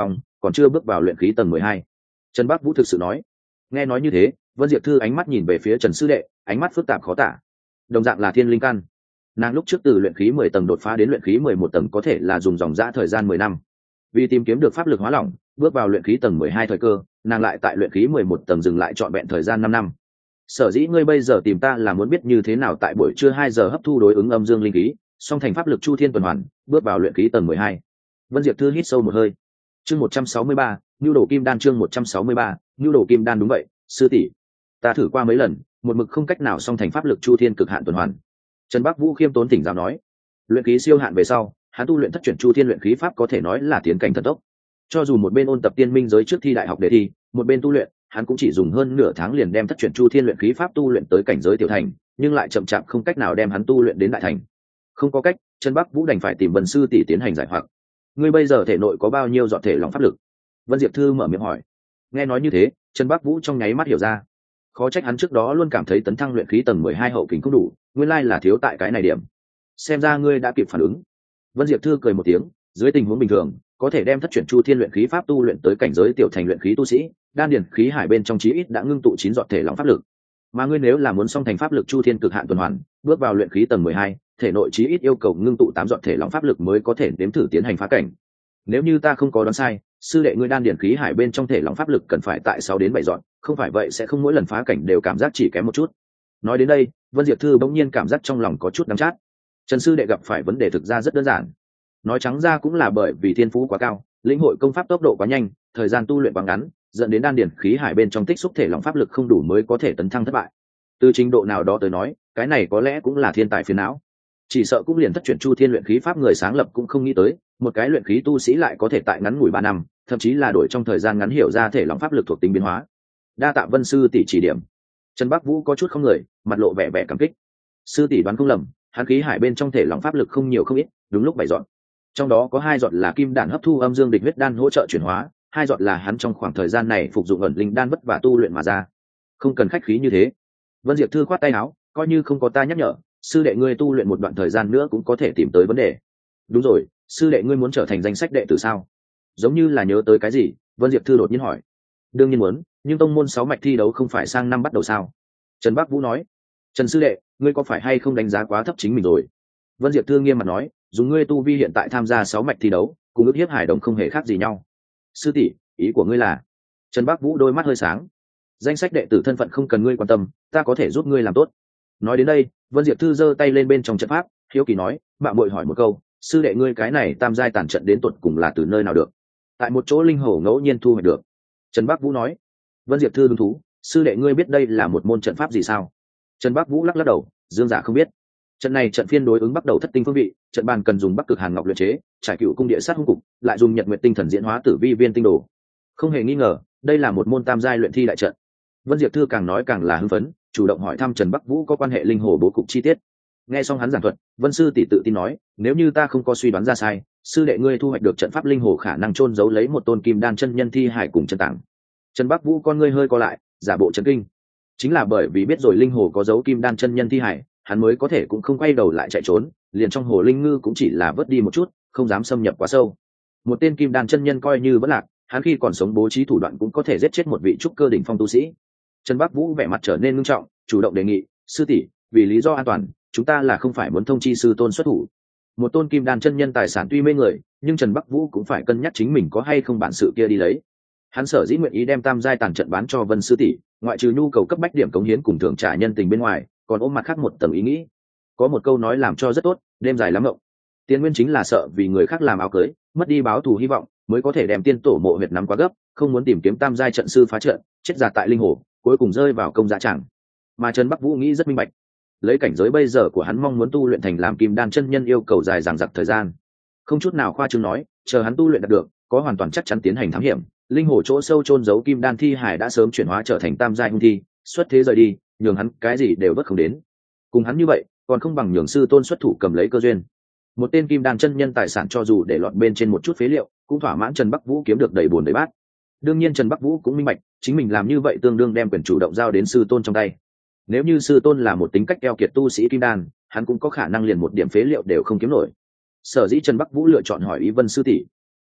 còn chưa bước vào luyện khí tầng 12. Trần Bắc Vũ thực sự nói. Nghe nói như thế, Vân Diệp Thư ánh mắt nhìn về phía Trần sư đệ, ánh mắt phức tạp khó tả. Đồng dạng là thiên linh căn, nàng lúc trước từ luyện khí 10 tầng đột phá đến luyện khí 11 tầng có thể là dùng dòng dã thời gian 10 năm. Vì tìm kiếm được pháp lực hóa lỏng, bước vào luyện khí tầng 12 thời cơ, nàng lại tại luyện khí 11 tầng dừng lại trọn vẹn thời gian 5 năm. Sở dĩ ngươi bây giờ tìm ta là muốn biết như thế nào tại buổi trưa 2 giờ hấp thu đối ứng âm dương linh khí, song thành pháp lực chu thiên tuần hoàn, bước vào luyện khí tầng 12. Vân Diệp Thư hít sâu một hơi. Chương 163, nhu đồ kim đan. Chương 163, nhu đồ kim đan. Đúng vậy, sư tỷ, ta thử qua mấy lần, một mực không cách nào song thành pháp lực chu thiên cực hạn tuần hoàn. Trần Bắc Vũ khiêm tốn thỉnh giáo nói. Luyện khí siêu hạn về sau, hắn tu luyện thất chuyển chu thiên luyện khí pháp có thể nói là tiến cảnh thần tốc. Cho dù một bên ôn tập tiên minh giới trước thi đại học đề thi, một bên tu luyện, hắn cũng chỉ dùng hơn nửa tháng liền đem thất chuyển chu thiên luyện khí pháp tu luyện tới cảnh giới tiểu thành, nhưng lại chậm chạp không cách nào đem hắn tu luyện đến đại thành. Không có cách, Trần Bắc Vũ đành phải tìm Vân sư tỷ tiến hành giải hoặc. Ngươi bây giờ thể nội có bao nhiêu giọt thể lòng pháp lực? Vân Diệp Thư mở miệng hỏi. Nghe nói như thế, Trần Bắc Vũ trong nháy mắt hiểu ra. Khó trách hắn trước đó luôn cảm thấy tấn thăng luyện khí tầng 12 hậu kình không đủ, nguyên lai là thiếu tại cái này điểm. Xem ra ngươi đã kịp phản ứng. Vân Diệp Thư cười một tiếng, dưới tình huống bình thường, có thể đem thất chuyển chu thiên luyện khí pháp tu luyện tới cảnh giới tiểu thành luyện khí tu sĩ, đan điển khí hải bên trong chí ít đã ngưng tụ 9 giọt thể lòng pháp lực. Mà ngươi nếu là muốn song thành pháp lực chu thiên cực hạn tuần hoàn, bước vào luyện khí tầng 12, thể nội chí ít yêu cầu ngưng tụ 8 giọt thể lòng pháp lực mới có thể đếm thử tiến hành phá cảnh. Nếu như ta không có đoán sai, sư đệ ngươi đan điển khí hải bên trong thể lòng pháp lực cần phải tại 6 đến 7 giọt, không phải vậy sẽ không mỗi lần phá cảnh đều cảm giác chỉ kém một chút. Nói đến đây, Vân Diệp Thư bỗng nhiên cảm giác trong lòng có chút đắng chát. Trần sư đệ gặp phải vấn đề thực ra rất đơn giản. Nói trắng ra cũng là bởi vì thiên phú quá cao, lĩnh hội công pháp tốc độ quá nhanh, thời gian tu luyện quá ngắn, dẫn đến đan điển khí hải bên trong tích xúc thể lòng pháp lực không đủ mới có thể tấn thăng thất bại. Từ trình độ nào đó tới nói, cái này có lẽ cũng là thiên tài phiền não. Chỉ sợ cũng liền thất chuyển chu thiên luyện khí pháp người sáng lập cũng không nghĩ tới, một cái luyện khí tu sĩ lại có thể tại ngắn ngủi 3 năm, thậm chí là đổi trong thời gian ngắn hiểu ra thể lòng pháp lực thuộc tính biến hóa. Đa tạ Vân sư tỷ chỉ điểm. Trần Bắc Vũ có chút không người, mặt lộ vẻ vẻ cảm kích. Sư tỷ đoán không lầm, hắn khí hải bên trong thể lòng pháp lực không nhiều không ít, đúng lúc 7 giọt. Trong đó có 2 giọt là kim đan hấp thu âm dương địch huyết đan hỗ trợ chuyển hóa, 2 giọt là hắn trong khoảng thời gian này phục dụng ẩn linh đan vất vả tu luyện mà ra. Không cần khách khí như thế. Vân Diệp Thư khoát tay áo, coi như không có ta nhắc nhở, sư đệ ngươi tu luyện một đoạn thời gian nữa cũng có thể tìm tới vấn đề. Đúng rồi, sư đệ ngươi muốn trở thành danh sách đệ tử sao? Giống như là nhớ tới cái gì, Vân Diệp Thư đột nhiên hỏi. Đương nhiên muốn, nhưng tông môn 6 mạch thi đấu không phải sang năm bắt đầu sao? Trần Bắc Vũ nói. Trần sư đệ, ngươi có phải hay không đánh giá quá thấp chính mình rồi? Vân Diệp Thư nghiêm mặt nói, dùng ngươi tu vi hiện tại tham gia 6 mạch thi đấu, cùng ước hiếp hải đồng không hề khác gì nhau. Sư tỷ, ý của ngươi là? Trần Bắc Vũ đôi mắt hơi sáng. Danh sách đệ tử thân phận không cần ngươi quan tâm, ta có thể giúp ngươi làm tốt. Nói đến đây, Vân Diệp Thư giơ tay lên bên trong trận pháp, hiếu kỳ nói, mạng muội hỏi một câu, sư đệ ngươi cái này tam giai tản trận đến tuột cùng là từ nơi nào được? Tại một chỗ linh hồ ngẫu nhiên thu hoạch được. Trần Bắc Vũ nói. Vân Diệp Thư hứng thú, sư đệ ngươi biết đây là một môn trận pháp gì sao? Trần Bắc Vũ lắc lắc đầu, dương giả không biết. Trận này trận phiên đối ứng bắt đầu thất tinh phương vị, trận bàn cần dùng Bắc Cực Hàn Ngọc luyện chế, trải cựu cung địa sát hung cục, lại dùng Nhật Nguyệt tinh thần diễn hóa tử vi viên tinh đồ. Không hề nghi ngờ, đây là một môn tam giai luyện thi đại trận. Vân Diệp Thư càng nói càng là hưng phấn, chủ động hỏi thăm Trần Bắc Vũ có quan hệ linh hồ bố cục chi tiết. Nghe xong hắn giảng thuật, Vân sư tỷ tự tin nói, nếu như ta không có suy đoán ra sai, sư đệ ngươi thu hoạch được trận pháp linh hồ khả năng chôn giấu lấy một tôn kim đan chân nhân thi hải cùng chân tảng. Trần Bắc Vũ con ngươi hơi co lại, giả bộ chấn kinh. Chính là bởi vì biết rồi linh hồ có dấu kim đan chân nhân thi hải, hắn mới có thể cũng không quay đầu lại chạy trốn, liền trong hồ linh ngư cũng chỉ là vớt đi một chút, không dám xâm nhập quá sâu. Một tên kim đan chân nhân coi như vẫn lạc, hắn khi còn sống bố trí thủ đoạn cũng có thể giết chết một vị trúc cơ đỉnh phong tu sĩ. Trần Bắc Vũ vẻ mặt trở nên nghiêm trọng, chủ động đề nghị, sư tỷ, vì lý do an toàn, chúng ta là không phải muốn thông chi sư tôn xuất thủ. Một tôn kim đan chân nhân tài sản tuy mê người, nhưng Trần Bắc Vũ cũng phải cân nhắc chính mình có hay không bản sự kia đi lấy. Hắn sở dĩ nguyện ý đem tam giai tàn trận bán cho Vân sư tỷ, ngoại trừ nhu cầu cấp bách điểm cống hiến cùng thưởng trả nhân tình bên ngoài, còn ôm mặt khác một tầng ý nghĩ. Có một câu nói làm cho rất tốt, đêm dài lắm ngộng. Tiên nguyên chính là sợ vì người khác làm áo cưới, mất đi báo thù hy vọng, mới có thể đem tiên tổ mộ huyệt nắm quá gấp, không muốn tìm kiếm tam giai trận sư phá trận, chết già tại linh hồ, cuối cùng rơi vào công giá chẳng. Mà Trần Bắc Vũ nghĩ rất minh bạch, lấy cảnh giới bây giờ của hắn mong muốn tu luyện thành làm kim đan chân nhân yêu cầu dài dằng dặc thời gian. Không chút nào khoa trương nói, chờ hắn tu luyện đạt được, có hoàn toàn chắc chắn tiến hành thám hiểm, linh hồ chỗ sâu chôn giấu kim đan thi hải đã sớm chuyển hóa trở thành tam giai hung thi, xuất thế rời đi, nhường hắn cái gì đều vất không đến. Cùng hắn như vậy, còn không bằng nhường sư tôn xuất thủ cầm lấy cơ duyên. Một tên kim đan chân nhân tài sản cho dù để lọt bên trên một chút phế liệu, cũng thỏa mãn Trần Bắc Vũ kiếm được đầy buồn đầy bát. Đương nhiên Trần Bắc Vũ cũng minh bạch, chính mình làm như vậy tương đương đem quyền chủ động giao đến sư tôn trong tay. Nếu như sư tôn là một tính cách keo kiệt tu sĩ kim đan, hắn cũng có khả năng liền một điểm phế liệu đều không kiếm nổi. Sở dĩ Trần Bắc Vũ lựa chọn hỏi ý Vân sư tỷ.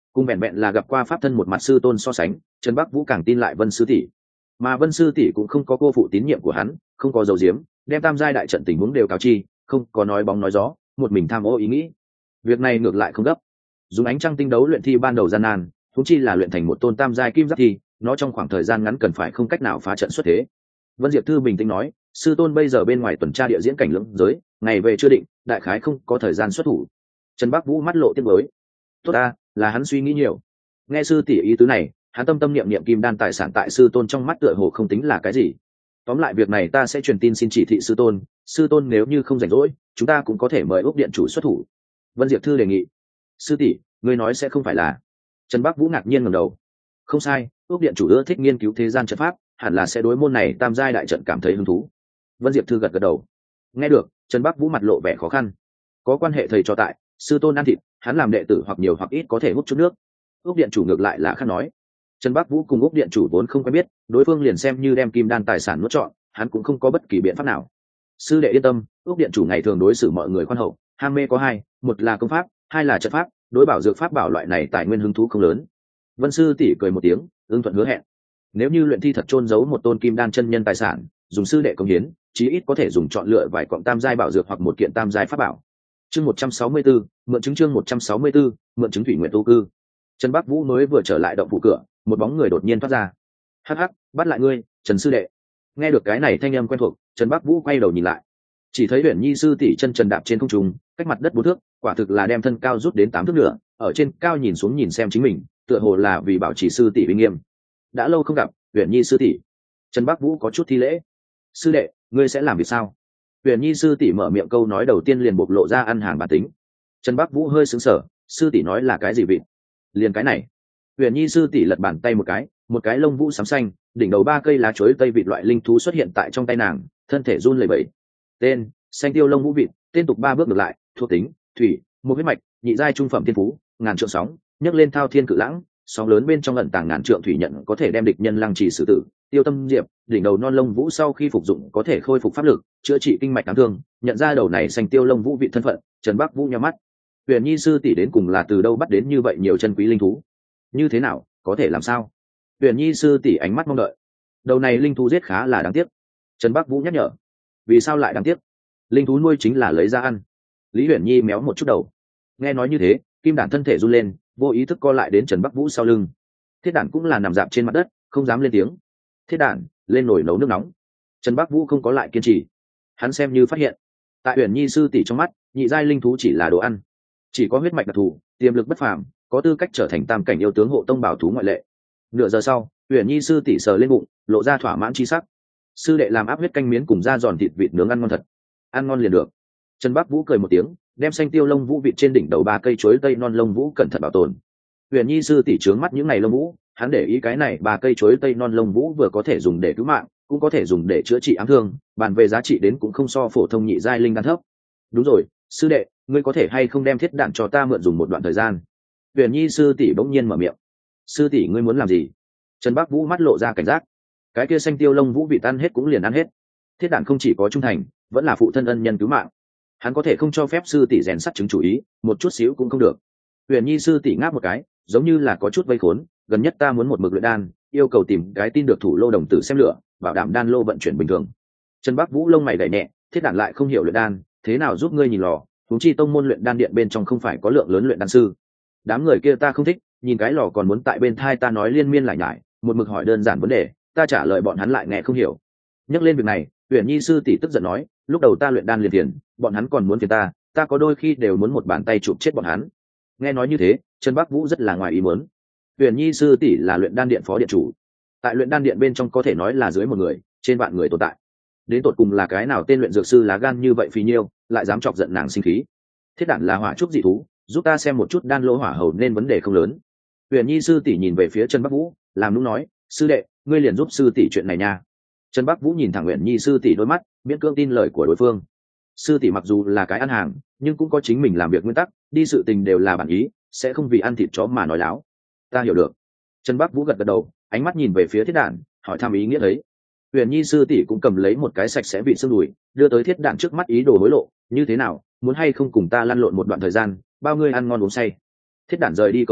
cùng vẹn vẹn là gặp qua pháp thân một mặt sư tôn so sánh, Trần Bắc Vũ càng tin lại Vân sư tỷ. Mà Vân sư tỷ cũng không có cô phụ tín nhiệm của hắn, không có dầu diếm, đem tam giai đại trận tình huống đều cáo chi, không có nói bóng nói gió, một mình tham ô ý nghĩ. Việc này ngược lại không gấp. Dùng ánh trăng tinh đấu luyện thi ban đầu gian nan, thúng chi là luyện thành một tôn tam giai kim giáp thi, nó trong khoảng thời gian ngắn cần phải không cách nào phá trận xuất thế. Vân Diệp Thư bình tĩnh nói, sư tôn bây giờ bên ngoài tuần tra địa diễn cảnh lưỡng giới, ngày về chưa định, đại khái không có thời gian xuất thủ. Trần Bắc Vũ mắt lộ tiếc nuối. Tốt ta, là hắn suy nghĩ nhiều. Nghe sư tỷ ý tứ này, hắn tâm tâm niệm niệm kim đan tài sản tại sư tôn trong mắt tựa hồ không tính là cái gì. Tóm lại việc này ta sẽ truyền tin xin chỉ thị sư tôn nếu như không rảnh rỗi, chúng ta cũng có thể mời Úc điện chủ xuất thủ. Vân Diệp Thư đề nghị. Sư tỷ, ngươi nói sẽ không phải là? Trần Bắc Vũ ngạc nhiên ngẩng đầu. Không sai, Úc điện chủ ưa thích nghiên cứu thế gian trận pháp, hẳn là sẽ đối môn này tam giai đại trận cảm thấy hứng thú. Vân Diệp Thư gật gật đầu. Nghe được, Trần Bắc Vũ mặt lộ vẻ khó khăn. Có quan hệ thầy trò tại, sư tôn ăn thịt, hắn làm đệ tử hoặc nhiều hoặc ít có thể hút chút nước. Úc điện chủ ngược lại là khác nói. Trần Bắc Vũ cùng Úc điện chủ vốn không quen biết, đối phương liền xem như đem kim đan tài sản nuốt trọn, hắn cũng không có bất kỳ biện pháp nào. Sư đệ yên tâm, Úc điện chủ ngày thường đối xử mọi người khoan hậu, ham mê có hai, một là công pháp, hai là trận pháp, đối bảo dược pháp bảo loại này tài nguyên hứng thú không lớn. Vân sư tỷ cười một tiếng, ưng thuận hứa hẹn. Nếu như luyện thi thật chôn giấu một tôn kim đan chân nhân tài sản, dùng sư đệ công hiến, chí ít có thể dùng chọn lựa vài cọng tam giai bảo dược hoặc một kiện tam giai pháp bảo. Chương 164, mượn chứng chương 164, mượn chứng thủy nguyện tu cư. Trần Bắc Vũ mới vừa trở lại động phủ cửa, một bóng người đột nhiên thoát ra. Hắc hắc, bắt lại ngươi, Trần sư đệ. Nghe được cái này thanh âm quen thuộc, Trần Bắc Vũ quay đầu nhìn lại, chỉ thấy Uyển Nhi sư tỷ chân trần đạp trên không trung, cách mặt đất 4 thước, quả thực là đem thân cao rút đến 8 thước nữa, ở trên cao nhìn xuống nhìn xem chính mình, tựa hồ là vì bảo trì sư tỷ uy nghiêm. Đã lâu không gặp, Uyển Nhi sư tỷ. Trần Bắc Vũ có chút thi lễ. Sư đệ, ngươi sẽ làm việc sao? Uyển Nhi sư tỷ mở miệng câu nói đầu tiên liền bộc lộ ra ăn hàng bản tính. Trần Bắc Vũ hơi sững sờ, sư tỷ nói là cái gì vịt? Liền cái này. Uyển Nhi sư tỷ lật bàn tay một cái lông vũ xám xanh, đỉnh đầu 3 cây lá chuối tây vịt loại linh thú xuất hiện tại trong tay nàng, thân thể run lẩy bẩy. Tên: xanh tiêu lông vũ vịt, tên tục 3 bước ngược lại, thuộc tính: thủy, một huyết mạch, nhị giai trung phẩm thiên phú, ngàn trượng sóng, nhấc lên thao thiên cự lãng, sóng lớn bên trong ẩn tàng ngàn trượng thủy nhận có thể đem địch nhân lăng trì xử tử. Tiêu tâm diệp, đỉnh đầu non lông vũ sau khi phục dụng có thể khôi phục pháp lực, chữa trị kinh mạch đáng thương. Nhận ra đầu này xanh tiêu lông vũ vị thân phận, Trần Bắc Vũ nhíu mắt. Huyền Nhi sư tỷ đến cùng là từ đâu bắt đến như vậy nhiều chân quý linh thú? Như thế nào, có thể làm sao? Huyền Nhi sư tỷ ánh mắt mong đợi. Đầu này linh thú giết khá là đáng tiếc. Trần Bắc Vũ nhắc nhở. Vì sao lại đáng tiếc? Linh thú nuôi chính là lấy ra ăn. Lý Huyền Nhi méo một chút đầu. Nghe nói như thế, Kim Đản thân thể run lên, vô ý thức co lại đến Trần Bắc Vũ sau lưng. Thiết Đản cũng là nằm dạp trên mặt đất, không dám lên tiếng. Thiết Đản, lên nồi nấu nước nóng. Trần Bắc Vũ không có lại kiên trì. Hắn xem như phát hiện, tại Huyền Nhi sư tỷ trong mắt, nhị giai linh thú chỉ là đồ ăn, chỉ có huyết mạch đặc thù, tiềm lực bất phàm, có tư cách trở thành tam cảnh yêu tướng hộ tông bảo thú ngoại lệ. Nửa giờ sau, Huyền Nhi sư tỷ sờ lên bụng, lộ ra thỏa mãn chi sắc. Sư đệ làm áp huyết canh miến cùng da giòn thịt vịt nướng ăn ngon thật. Ăn ngon liền được. Trần Bắc Vũ cười một tiếng, đem xanh tiêu lông vũ vịt trên đỉnh đầu 3 cây chuối tây non lông vũ cẩn thận bảo tồn. Huyền Nhi sư tỷ trướng mắt những này lông vũ, hắn để ý cái này 3 cây chuối tây non lông vũ vừa có thể dùng để cứu mạng, cũng có thể dùng để chữa trị ám thương, bàn về giá trị đến cũng không so phổ thông nhị giai linh đan thấp. Đúng rồi, sư đệ, ngươi có thể hay không đem thiết đạn cho ta mượn dùng một đoạn thời gian? Huyền Nhi sư tỷ bỗng nhiên mở miệng. Sư tỷ ngươi muốn làm gì? Trần Bắc Vũ mắt lộ ra cảnh giác. Cái kia xanh tiêu lông vũ vịt ăn hết cũng liền ăn hết. Thiết đạn không chỉ có trung thành, vẫn là phụ thân ân nhân cứu mạng. Hắn có thể không cho phép sư tỷ rèn sắt chứng chủ ý, một chút xíu cũng không được. Huyền Nhi sư tỷ ngáp một cái, giống như là có chút vây khốn. Gần nhất ta muốn một mực luyện đan, yêu cầu tìm cái tin được thủ lô đồng tử xem lửa, bảo đảm đan lô vận chuyển bình thường. Trần Bắc Vũ lông mày đẩy nhẹ, thiết đạn lại không hiểu luyện đan, thế nào giúp ngươi nhìn lò? Huống chi tông môn luyện đan điện bên trong không phải có lượng lớn luyện đan sư. Đám người kia ta không thích, nhìn cái lò còn muốn tại bên thai ta nói liên miên lại nhải, một mực hỏi đơn giản vấn đề, ta trả lời bọn hắn lại nghe không hiểu. Nhắc lên việc này, Huyền Nhi sư tỷ tức giận nói, lúc đầu ta luyện đan liền tiền, bọn hắn còn muốn phiền ta có đôi khi đều muốn một bàn tay chụp chết bọn hắn. Nghe nói như thế, Trần Bắc Vũ rất là ngoài ý muốn. Huyền Nhi sư tỷ là luyện đan điện phó điện chủ, tại luyện đan điện bên trong có thể nói là dưới 1 người, trên vạn người tồn tại. Đến tột cùng là cái nào tên luyện dược sư lá gan như vậy phì nhiêu, lại dám chọc giận nàng sinh khí. Thiết đản là hỏa trúc dị thú, giúp ta xem một chút đan lô hỏa hầu nên vấn đề không lớn. Huyền Nhi sư tỷ nhìn về phía Trần Bắc Vũ, làm nũng nói, sư đệ, ngươi liền giúp sư tỷ chuyện này nha. Trần Bắc Vũ nhìn thẳng Huyền Nhi sư tỷ đôi mắt, miễn cưỡng tin lời của đối phương. Sư tỷ mặc dù là cái ăn hàng, nhưng cũng có chính mình làm việc nguyên tắc, đi sự tình đều là bản ý, sẽ không vì ăn thịt chó mà nói láo. Ta hiểu được. Trần Bắc Vũ gật gật đầu, ánh mắt nhìn về phía Thiết Đản, hỏi thăm ý nghĩa ấy. Huyền Nhi sư tỷ cũng cầm lấy một cái sạch sẽ vị xương đùi, đưa tới Thiết Đản trước mắt ý đồ hối lộ, như thế nào, muốn hay không cùng ta lăn lộn một đoạn thời gian, bao ngươi ăn ngon uống say. Thiết Đản rời đi cầu đầu,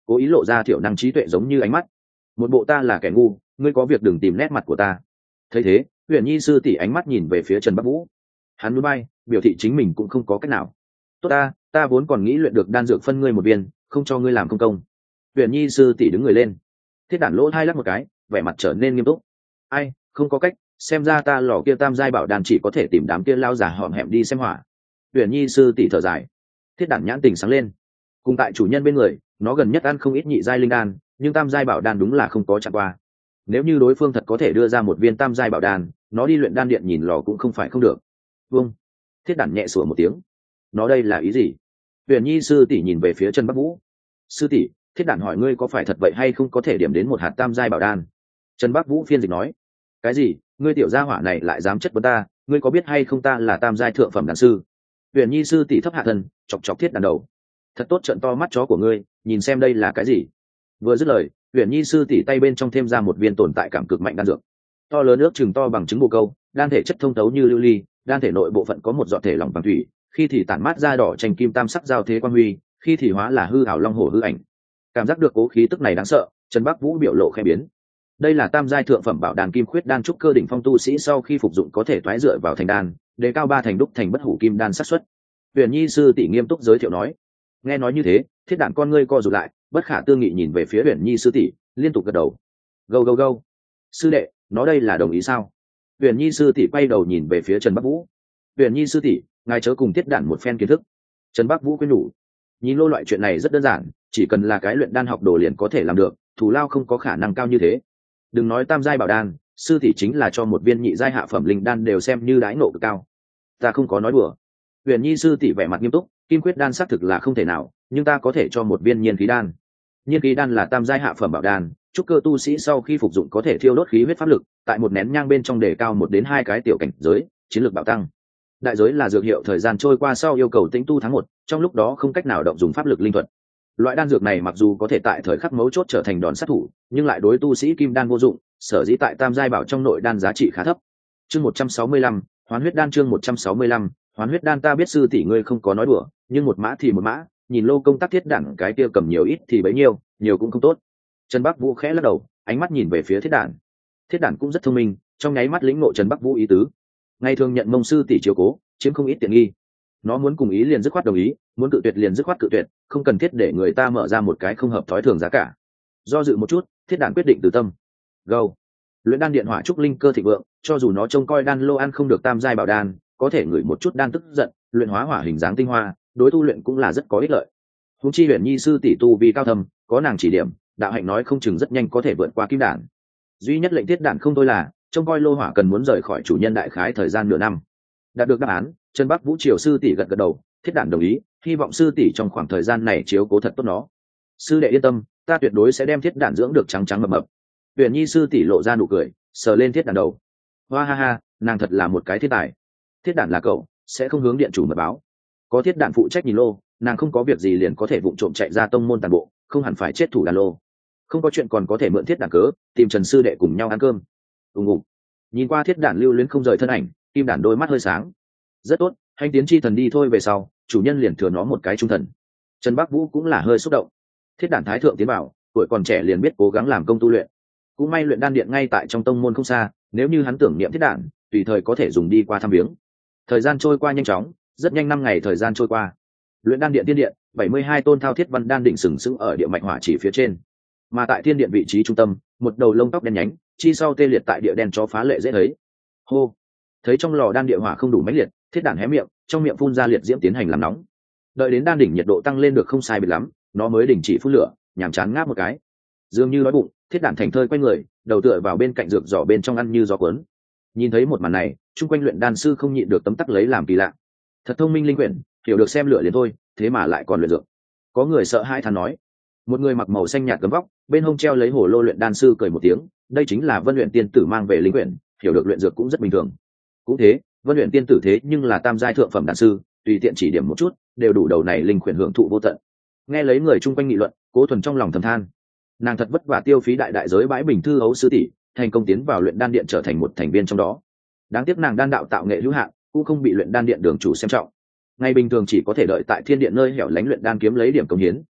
cố ý lộ ra thiểu năng trí tuệ giống như ánh mắt. Một bộ ta là kẻ ngu, ngươi có việc đừng tìm nét mặt của ta. Thấy thế, Huyền Nhi sư tỷ ánh mắt nhìn về phía Trần Bắc Vũ. Hắn núi bay, biểu thị chính mình cũng không có cách nào. Tốt ta vốn còn nghĩ luyện được đan dược phân ngươi một viên, không cho ngươi làm công công. Huyền Nhi sư tỷ đứng người lên. Thiết Đản lỗ hai lắc một cái, vẻ mặt trở nên nghiêm túc. Ai, không có cách, xem ra ta lò kia tam giai bảo đan chỉ có thể tìm đám kia lao giả hõm hẹm đi xem hỏa. Huyền Nhi sư tỷ thở dài. Thiết Đản nhãn tình sáng lên. Cùng tại chủ nhân bên người, nó gần nhất ăn không ít nhị giai linh đan, nhưng tam giai bảo đan đúng là không có chạm qua. Nếu như đối phương thật có thể đưa ra một viên tam giai bảo đan, nó đi luyện đan điện nhìn lò cũng không phải không được. Vâng. Thiết Đản nhẹ sủa một tiếng. Nó đây là ý gì? Huyền Nhi sư tỷ nhìn về phía Trần Bắc Vũ. Sư tỷ, Thiết Đản hỏi ngươi có phải thật vậy hay không có thể điểm đến một hạt tam giai bảo đan. Trần Bắc Vũ phiên dịch nói. Cái gì? Ngươi tiểu gia hỏa này lại dám chất vấn ta, ngươi có biết hay không ta là tam giai thượng phẩm đan sư? Huyền Nhi sư tỷ thấp hạ thân, chọc chọc Thiết Đản đầu. Thật tốt trợn to mắt chó của ngươi, nhìn xem đây là cái gì. Vừa dứt lời, Huyền Nhi sư tỷ tay bên trong thêm ra một viên tồn tại cảm cực mạnh đan dược. To lớn ước chừng to bằng trứng bồ câu, đan thể chất thông tấu như lưu ly, đan thể nội bộ phận có một giọt thể lỏng bằng thủy, khi thì tản mát ra đỏ tranh kim tam sắc giao thế quang huy, khi thì hóa là hư ảo long hổ hư ảnh. Cảm giác được cố khí tức này đáng sợ, Trần Bắc Vũ biểu lộ khẽ biến. Đây là tam giai thượng phẩm bảo đan kim khuyết đan trúc cơ đỉnh phong tu sĩ sau khi phục dụng có thể thoái dựa vào thành đan, đề cao 3 thành đúc thành bất hủ kim đan xác suất. Huyền Nhi sư tỷ nghiêm túc giới thiệu nói. Nghe nói như thế, Thiết Đản con ngươi co rụt lại, bất khả tư nghị nhìn về phía Huyền Nhi sư tỷ, liên tục gật đầu. Go. Sư đệ, nó đây là đồng ý sao? Huyền Nhi sư tỷ quay đầu nhìn về phía Trần Bắc Vũ. Huyền Nhi sư tỷ, ngài chớ cùng Thiết Đản một phen kiến thức. Trần Bắc Vũ khuyên nhủ. Nhìn lô loại chuyện này rất đơn giản, chỉ cần là cái luyện đan học đồ liền có thể làm được, thù lao không có khả năng cao như thế. Đừng nói tam giai bảo đan, sư tỷ chính là cho một viên nhị giai hạ phẩm linh đan đều xem như đãi ngộ cực cao. Ta không có nói đùa. Huyền Nhi sư tỷ vẻ mặt nghiêm túc, kim quyết đan xác thực là không thể nào, nhưng ta có thể cho một viên nhiên khí đan. Nhiên khí đan là tam giai hạ phẩm bảo đan, trúc cơ tu sĩ sau khi phục dụng có thể thiêu đốt khí huyết pháp lực, tại một nén nhang bên trong đề cao 1 đến 2 cái tiểu cảnh giới, chiến lược bạo tăng. Đại giới là dược hiệu thời gian trôi qua sau yêu cầu tĩnh tu tháng 1, trong lúc đó không cách nào động dùng pháp lực linh thuật. Loại đan dược này mặc dù có thể tại thời khắc mấu chốt trở thành đòn sát thủ, nhưng lại đối tu sĩ kim đan vô dụng, sở dĩ tại tam giai bảo trong nội đan giá trị khá thấp. Chương 165, Hoán huyết đan chương 165, Hoán huyết đan ta biết sư tỷ ngươi không có nói đùa, nhưng một mã thì một mã, nhìn lô công tác Thiết Đản cái kia cầm nhiều ít thì bấy nhiêu, nhiều cũng không tốt. Trần Bắc Vũ khẽ lắc đầu, ánh mắt nhìn về phía Thiết Đản. Thiết Đản cũng rất thông minh, trong nháy mắt lĩnh ngộ Trần Bắc Vũ ý tứ. Ngày thường nhận mông sư tỷ chiếu cố, chiếm không ít tiện nghi. Nó muốn cùng ý liền dứt khoát đồng ý, muốn cự tuyệt liền dứt khoát cự tuyệt, không cần thiết để người ta mở ra một cái không hợp thói thường giá cả. Do dự một chút, Thiết Đản quyết định từ tâm. Go. Luyện đan điện hỏa trúc linh cơ thịnh vượng, cho dù nó trông coi đan lô ăn không được tam giai bảo đan, có thể ngửi một chút đan tức giận, luyện hóa hỏa hình dáng tinh hoa, đối tu luyện cũng là rất có ích lợi. Huống chi Huyền Nhi sư tỷ tu vi cao thâm, có nàng chỉ điểm, đạo hạnh nói không chừng rất nhanh có thể vượt qua kim đản. Duy nhất lệnh Thiết Đản không thôi là trông coi lô hỏa cần muốn rời khỏi chủ nhân đại khái thời gian nửa năm. Đạt được đáp án, Trần Bắc Vũ triều sư tỷ gật gật đầu, Thiết Đản đồng ý, hy vọng sư tỷ trong khoảng thời gian này chiếu cố thật tốt nó. Sư đệ yên tâm, ta tuyệt đối sẽ đem Thiết Đản dưỡng được trắng trắng mập mập. Huyền Nhi sư tỷ lộ ra nụ cười, sờ lên Thiết Đản đầu. Hoa ha ha, nàng thật là một cái thiên tài. Thiết Đản là cậu, sẽ không hướng điện chủ mật báo. Có Thiết Đản phụ trách nhìn lô, nàng không có việc gì liền có thể vụng trộm chạy ra tông môn toàn bộ, không hẳn phải chết thủ đàn lô. Không có chuyện còn có thể mượn Thiết Đản cớ, tìm Trần sư đệ cùng nhau ăn cơm. Ngủ. Nhìn qua Thiết Đản lưu luyến không rời thân ảnh, Kim Đản đôi mắt hơi sáng. Rất tốt, hành tiến chi thần đi thôi về sau, chủ nhân liền thừa nó một cái trung thần. Trần Bắc Vũ cũng là hơi xúc động. Thiết Đản thái thượng tiến bảo, tuổi còn trẻ liền biết cố gắng làm công tu luyện. Cũng may luyện đan điện ngay tại trong tông môn không xa, nếu như hắn tưởng niệm Thiết Đản, tùy thời có thể dùng đi qua thăm viếng. Thời gian trôi qua nhanh chóng, rất nhanh 5 ngày thời gian trôi qua. Luyện đan điện tiên điện, 72 tôn thao thiết văn đan định sừng sững ở địa mạch hỏa chỉ phía trên. Mà tại thiên điện vị trí trung tâm, một đầu lông tóc đen nhánh, chi sau tê liệt tại địa đen cho phá lệ dễ thấy. Hô. Thấy trong lò đan địa hỏa không đủ mãnh liệt, Thiết Đản hé miệng, trong miệng phun ra liệt diễm tiến hành làm nóng. Đợi đến đan đỉnh nhiệt độ tăng lên được không sai biệt lắm, nó mới đình chỉ phun lửa, nhàm chán ngáp một cái. Dường như đói bụng, Thiết Đản thành thơi quay người, đầu tựa vào bên cạnh dược giỏ bên trong ăn như gió cuốn. Nhìn thấy một màn này, chung quanh luyện đan sư không nhịn được tấm tắc lấy làm kỳ lạ. Thật thông minh linh quyển, hiểu được xem lửa liền thôi, thế mà lại còn luyện dược. Có người sợ hãi thán nói. Một người mặc màu xanh nhạt gấm vóc, bên hông treo lấy hổ lô luyện đan sư cười một tiếng, đây chính là Vân Luyện tiên tử mang về linh quyển, hiểu được luyện dược cũng rất bình thường. Cũng thế, Vân Luyện tiên tử thế nhưng là tam giai thượng phẩm đan sư, tùy tiện chỉ điểm một chút, đều đủ đầu này linh quyển hưởng thụ vô tận. Nghe lấy người chung quanh nghị luận, Cố Thuần trong lòng thầm than. Nàng thật vất vả tiêu phí đại đại giới bãi bình thư ấu sư tỷ, thành công tiến vào luyện đan điện trở thành một thành viên trong đó. Đáng tiếc nàng đan đạo tạo nghệ hữu hạn, cũng không bị luyện đan điện đường chủ xem trọng. Ngày bình thường chỉ có thể đợi tại thiên điện nơi hẻo lánh luyện đan kiếm lấy điểm công hiến,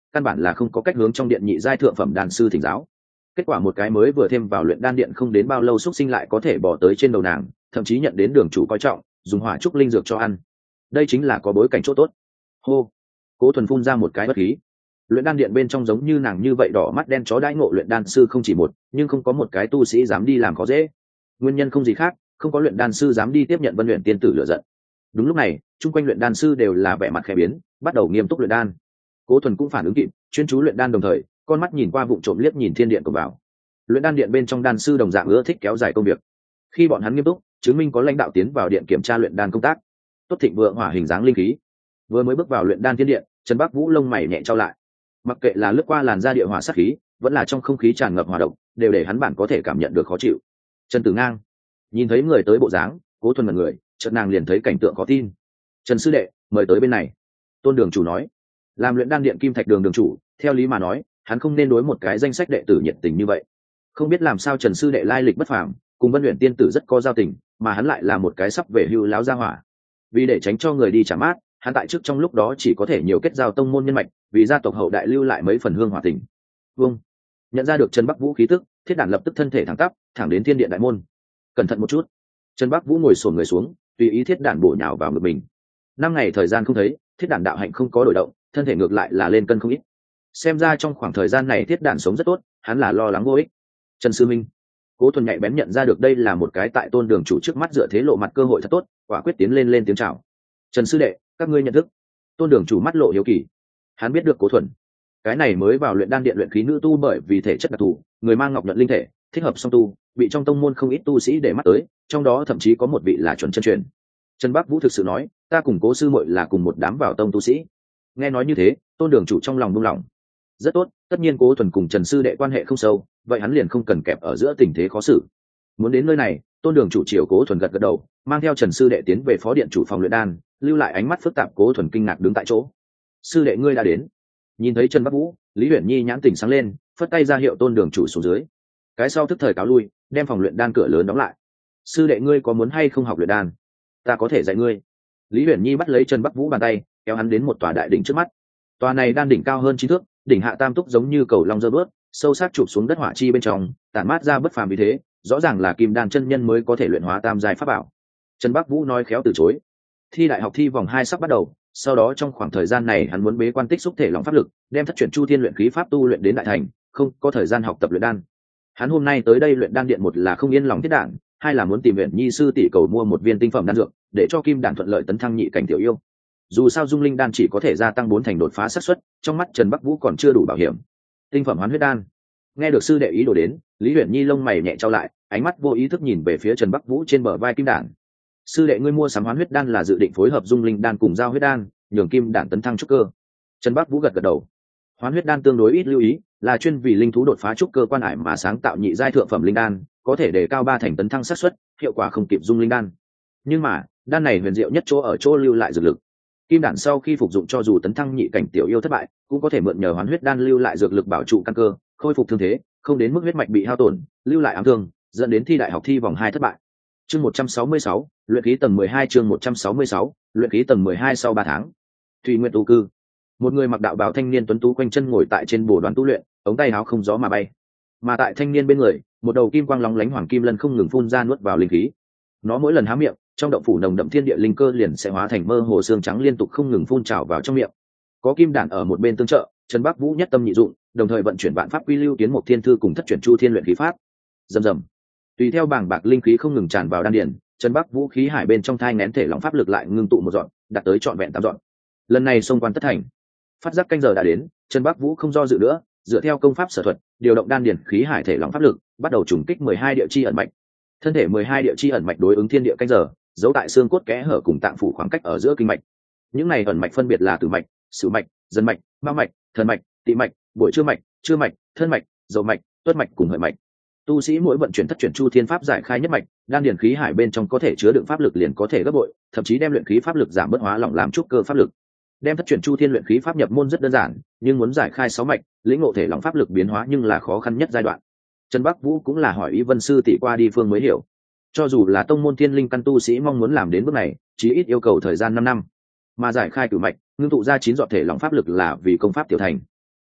căn bản là không có cách hướng trong điện nhị giai thượng phẩm đan sư thỉnh giáo. Kết quả một cái mới vừa thêm vào luyện đan điện không đến bao lâu xúc sinh lại có thể bỏ tới trên đầu nàng, thậm chí nhận đến đường chủ coi trọng, dùng hỏa trúc linh dược cho ăn. Đây chính là có bối cảnh chỗ tốt. Hô. Cố Thuần phun ra một cái bất khí. Luyện đan điện bên trong giống như nàng như vậy đỏ mắt đen chó đãi ngộ luyện đan sư không chỉ một, nhưng không có một cái tu sĩ dám đi làm khó dễ. Nguyên nhân không gì khác, không có luyện đan sư dám đi tiếp nhận Vân Luyện tiên tử lựa giận. Đúng lúc này, chung quanh luyện đan sư đều là vẻ mặt khẽ biến, bắt đầu nghiêm túc luyện đan. Cố Thuần cũng phản ứng kịp, chuyên chú luyện đan đồng thời, con mắt nhìn qua vụng trộm liếc nhìn thiên điện của vào. Luyện đan điện bên trong đan sư đồng dạng ưa thích kéo dài công việc. Khi bọn hắn nghiêm túc, chứng minh có lãnh đạo tiến vào điện kiểm tra luyện đan công tác. Tốt thịnh vượng hỏa hình dáng linh khí. Vừa mới bước vào luyện đan thiên điện, Trần Bắc Vũ lông mày nhẹ trao lại. Mặc kệ là lướt qua làn da địa hỏa sát khí, vẫn là trong không khí tràn ngập hỏa độc, đều để hắn bản có thể cảm nhận được khó chịu. Trần Tử Ngang nhìn thấy người tới bộ dáng, Cố Thuần mặt người, chợt nàng liền thấy cảnh tượng khó tin. Trần sư đệ, mời tới bên này. Tôn đường chủ nói, làm luyện đan điện Kim Thạch đường đường chủ, theo lý mà nói, hắn không nên đối một cái danh sách đệ tử nhiệt tình như vậy. Không biết làm sao Trần sư đệ lai lịch bất phàm, cùng Vân Luyện tiên tử rất có giao tình, mà hắn lại là một cái sắp về hưu láo gia hỏa. Vì để tránh cho người đi trả mát, hắn tại trước trong lúc đó chỉ có thể nhiều kết giao tông môn nhân mạch, vì gia tộc hậu đại lưu lại mấy phần hương hỏa tình. Vâng. Nhận ra được Trần Bắc Vũ khí tức, Thiết Đản lập tức thân thể thẳng tắp, thẳng đến thiên điện đại môn. Cẩn thận một chút. Trần Bắc Vũ ngồi xổm người xuống, tùy ý Thiết Đản bổ nhào vào ngực mình. 5 ngày thời gian không thấy, Thiết Đản đạo hạnh không có đổi động, thân thể ngược lại là lên cân không ít. Xem ra trong khoảng thời gian này Thiết Đản sống rất tốt, hắn là lo lắng vô ích. Trần sư minh. Cố Thuần nhạy bén nhận ra được đây là một cái tại Tôn đường chủ trước mắt dựa thế lộ mặt cơ hội thật tốt, quả quyết tiến lên tiếng chào. Trần sư đệ, các ngươi nhận thức. Tôn đường chủ mắt lộ hiếu kỳ. Hắn biết được Cố Thuần, cái này mới vào luyện đan điện luyện khí nữ tu, bởi vì thể chất đặc thù, người mang ngọc nhuận linh thể, thích hợp song tu, bị trong tông môn không ít tu sĩ để mắt tới, trong đó thậm chí có một vị là chuẩn chân truyền. Trần Bắc Vũ thực sự nói, ta cùng Cố sư muội là cùng một đám vào tông tu sĩ. Nghe nói như thế, Tôn đường chủ trong lòng buông lỏng. Rất tốt, tất nhiên Cố Thuần cùng Trần sư đệ quan hệ không sâu, vậy hắn liền không cần kẹp ở giữa tình thế khó xử. Muốn đến nơi này, Tôn đường chủ chiều Cố Thuần gật gật đầu, mang theo Trần sư đệ tiến về phó điện chủ phòng luyện đan, lưu lại ánh mắt phức tạp. Cố Thuần kinh ngạc đứng tại chỗ. Sư đệ ngươi đã đến. Nhìn thấy Trần Bắc Vũ, Lý Uyển Nhi nhãn tỉnh sáng lên, phất tay ra hiệu Tôn đường chủ xuống dưới. Cái sau tức thời cáo lui, đem phòng luyện đan cửa lớn đóng lại. Sư đệ ngươi có muốn hay không học luyện đan? Ta có thể dạy ngươi. Lý Uyển Nhi bắt lấy Trần Bắc Vũ bàn tay, kéo hắn đến một tòa đại đỉnh trước mắt. Tòa này đan đỉnh cao hơn 9 thước, đỉnh hạ tam túc giống như cầu long giơ bước, sâu sắc chụp xuống đất hỏa chi bên trong, tản mát ra bất phàm vì thế, rõ ràng là kim đan chân nhân mới có thể luyện hóa tam giai pháp bảo. Trần Bắc Vũ nói khéo từ chối. Thi đại học thi vòng 2 sắp bắt đầu, sau đó trong khoảng thời gian này hắn muốn bế quan tích xúc thể lòng pháp lực, đem thất chuyển chu thiên luyện khí pháp tu luyện đến đại thành, không có thời gian học tập luyện đan. Hắn hôm nay tới đây luyện đan điện, một là không yên lòng Thiết Đản, hai là muốn tìm Uyển Nhi sư tỷ cầu mua một viên tinh phẩm đan dược, để cho Kim Đản thuận lợi tấn thăng nhị cảnh tiểu yêu. Dù sao dung linh đan chỉ có thể gia tăng 4 thành đột phá xác suất, trong mắt Trần Bắc Vũ còn chưa đủ bảo hiểm. Tinh phẩm hoán huyết đan. Nghe được sư đệ ý đồ đến, Lý Uyển Nhi lông mày nhẹ trao lại, ánh mắt vô ý thức nhìn về phía Trần Bắc Vũ trên bờ vai Kim Đản. Sư đệ ngươi mua sắm hoán huyết đan là dự định phối hợp dung linh đan cùng giao huyết đan, nhường Kim Đản tấn thăng trúc cơ. Trần Bắc Vũ gật gật đầu. Hoán huyết đan tương đối ít lưu ý, là chuyên vì linh thú đột phá trúc cơ quan hải mà sáng tạo nhị giai thượng phẩm linh đan, có thể đề cao 3 thành tấn thăng xác suất, hiệu quả không kịp dung linh đan. Nhưng mà, đan này huyền diệu nhất chỗ ở chỗ lưu lại dược lực. Kim Đản sau khi phục dụng cho dù tấn thăng nhị cảnh tiểu yêu thất bại, cũng có thể mượn nhờ hoán huyết đan lưu lại dược lực bảo trụ căn cơ, khôi phục thương thế, không đến mức huyết mạch bị hao tổn, lưu lại ám thương, dẫn đến thi đại học thi vòng 2 thất bại. Chương 166, luyện khí tầng 12. Chương 166, luyện khí tầng 12. Sau 3 tháng, Thủy Nguyện tu cư, một người mặc đạo bào thanh niên tuấn tú quanh chân ngồi tại trên bồ đoàn tu luyện, ống tay áo không gió mà bay. Mà tại thanh niên bên người, một đầu kim quang lóng lánh hoàng kim lân không ngừng phun ra nuốt vào linh khí. Nó mỗi lần há miệng, trong động phủ nồng đậm thiên địa linh cơ liền sẽ hóa thành mơ hồ xương trắng liên tục không ngừng phun trào vào trong miệng. Có Kim Đản ở một bên tương trợ, Trần Bắc Vũ nhất tâm nhị dụng, đồng thời vận chuyển vạn pháp quy lưu tiến một thiên thư cùng thất chuyển chu thiên luyện khí pháp. Rầm rầm. Tùy theo bảng bạc linh khí không ngừng tràn vào đan điền, Trần Bắc Vũ khí hải bên trong thai nén thể lòng pháp lực lại ngưng tụ một dọn, đạt tới trọn vẹn 8 dọn. Lần này xông quan tất thành. Phát giác canh giờ đã đến, Trần Bắc Vũ không do dự nữa, dựa theo công pháp sở thuật, điều động đan điền khí hải thể lòng pháp lực, bắt đầu trùng kích 12 địa chi ẩn mạch. Thân thể 12 địa chi ẩn mạch đối ứng thiên địa canh giờ, giấu tại xương cốt kẽ hở cùng tạng phủ khoảng cách ở giữa kinh mạch. Những này ẩn mạch phân biệt là tử mạch, sửu mạch, dân mạch, mao mạch, thần mạch, tị mạch, buổi trưa mạch, thân mạch, dầu mạch, tuất mạch cùng hợi mạch. Tu sĩ mỗi vận chuyển thất chuyển chu thiên pháp giải khai nhất mạch, đan điền khí hải bên trong có thể chứa đựng pháp lực liền có thể gấp bội, thậm chí đem luyện khí pháp lực giảm bớt hóa lỏng làm trúc cơ pháp lực. Đem thất chuyển chu thiên luyện khí pháp nhập môn rất đơn giản, nhưng muốn giải khai 6 mạch, lĩnh ngộ thể lỏng pháp lực biến hóa nhưng là khó khăn nhất giai đoạn. Trần Bắc Vũ cũng là hỏi ý Vân sư tỷ qua đi phương mới hiểu. Cho dù là tông môn thiên linh căn tu sĩ mong muốn làm đến bước này, chí ít yêu cầu thời gian 5 năm. Mà giải khai cửu mạch, ngưng tụ ra 9 giọt thể lỏng pháp lực là vì công pháp tiểu thành.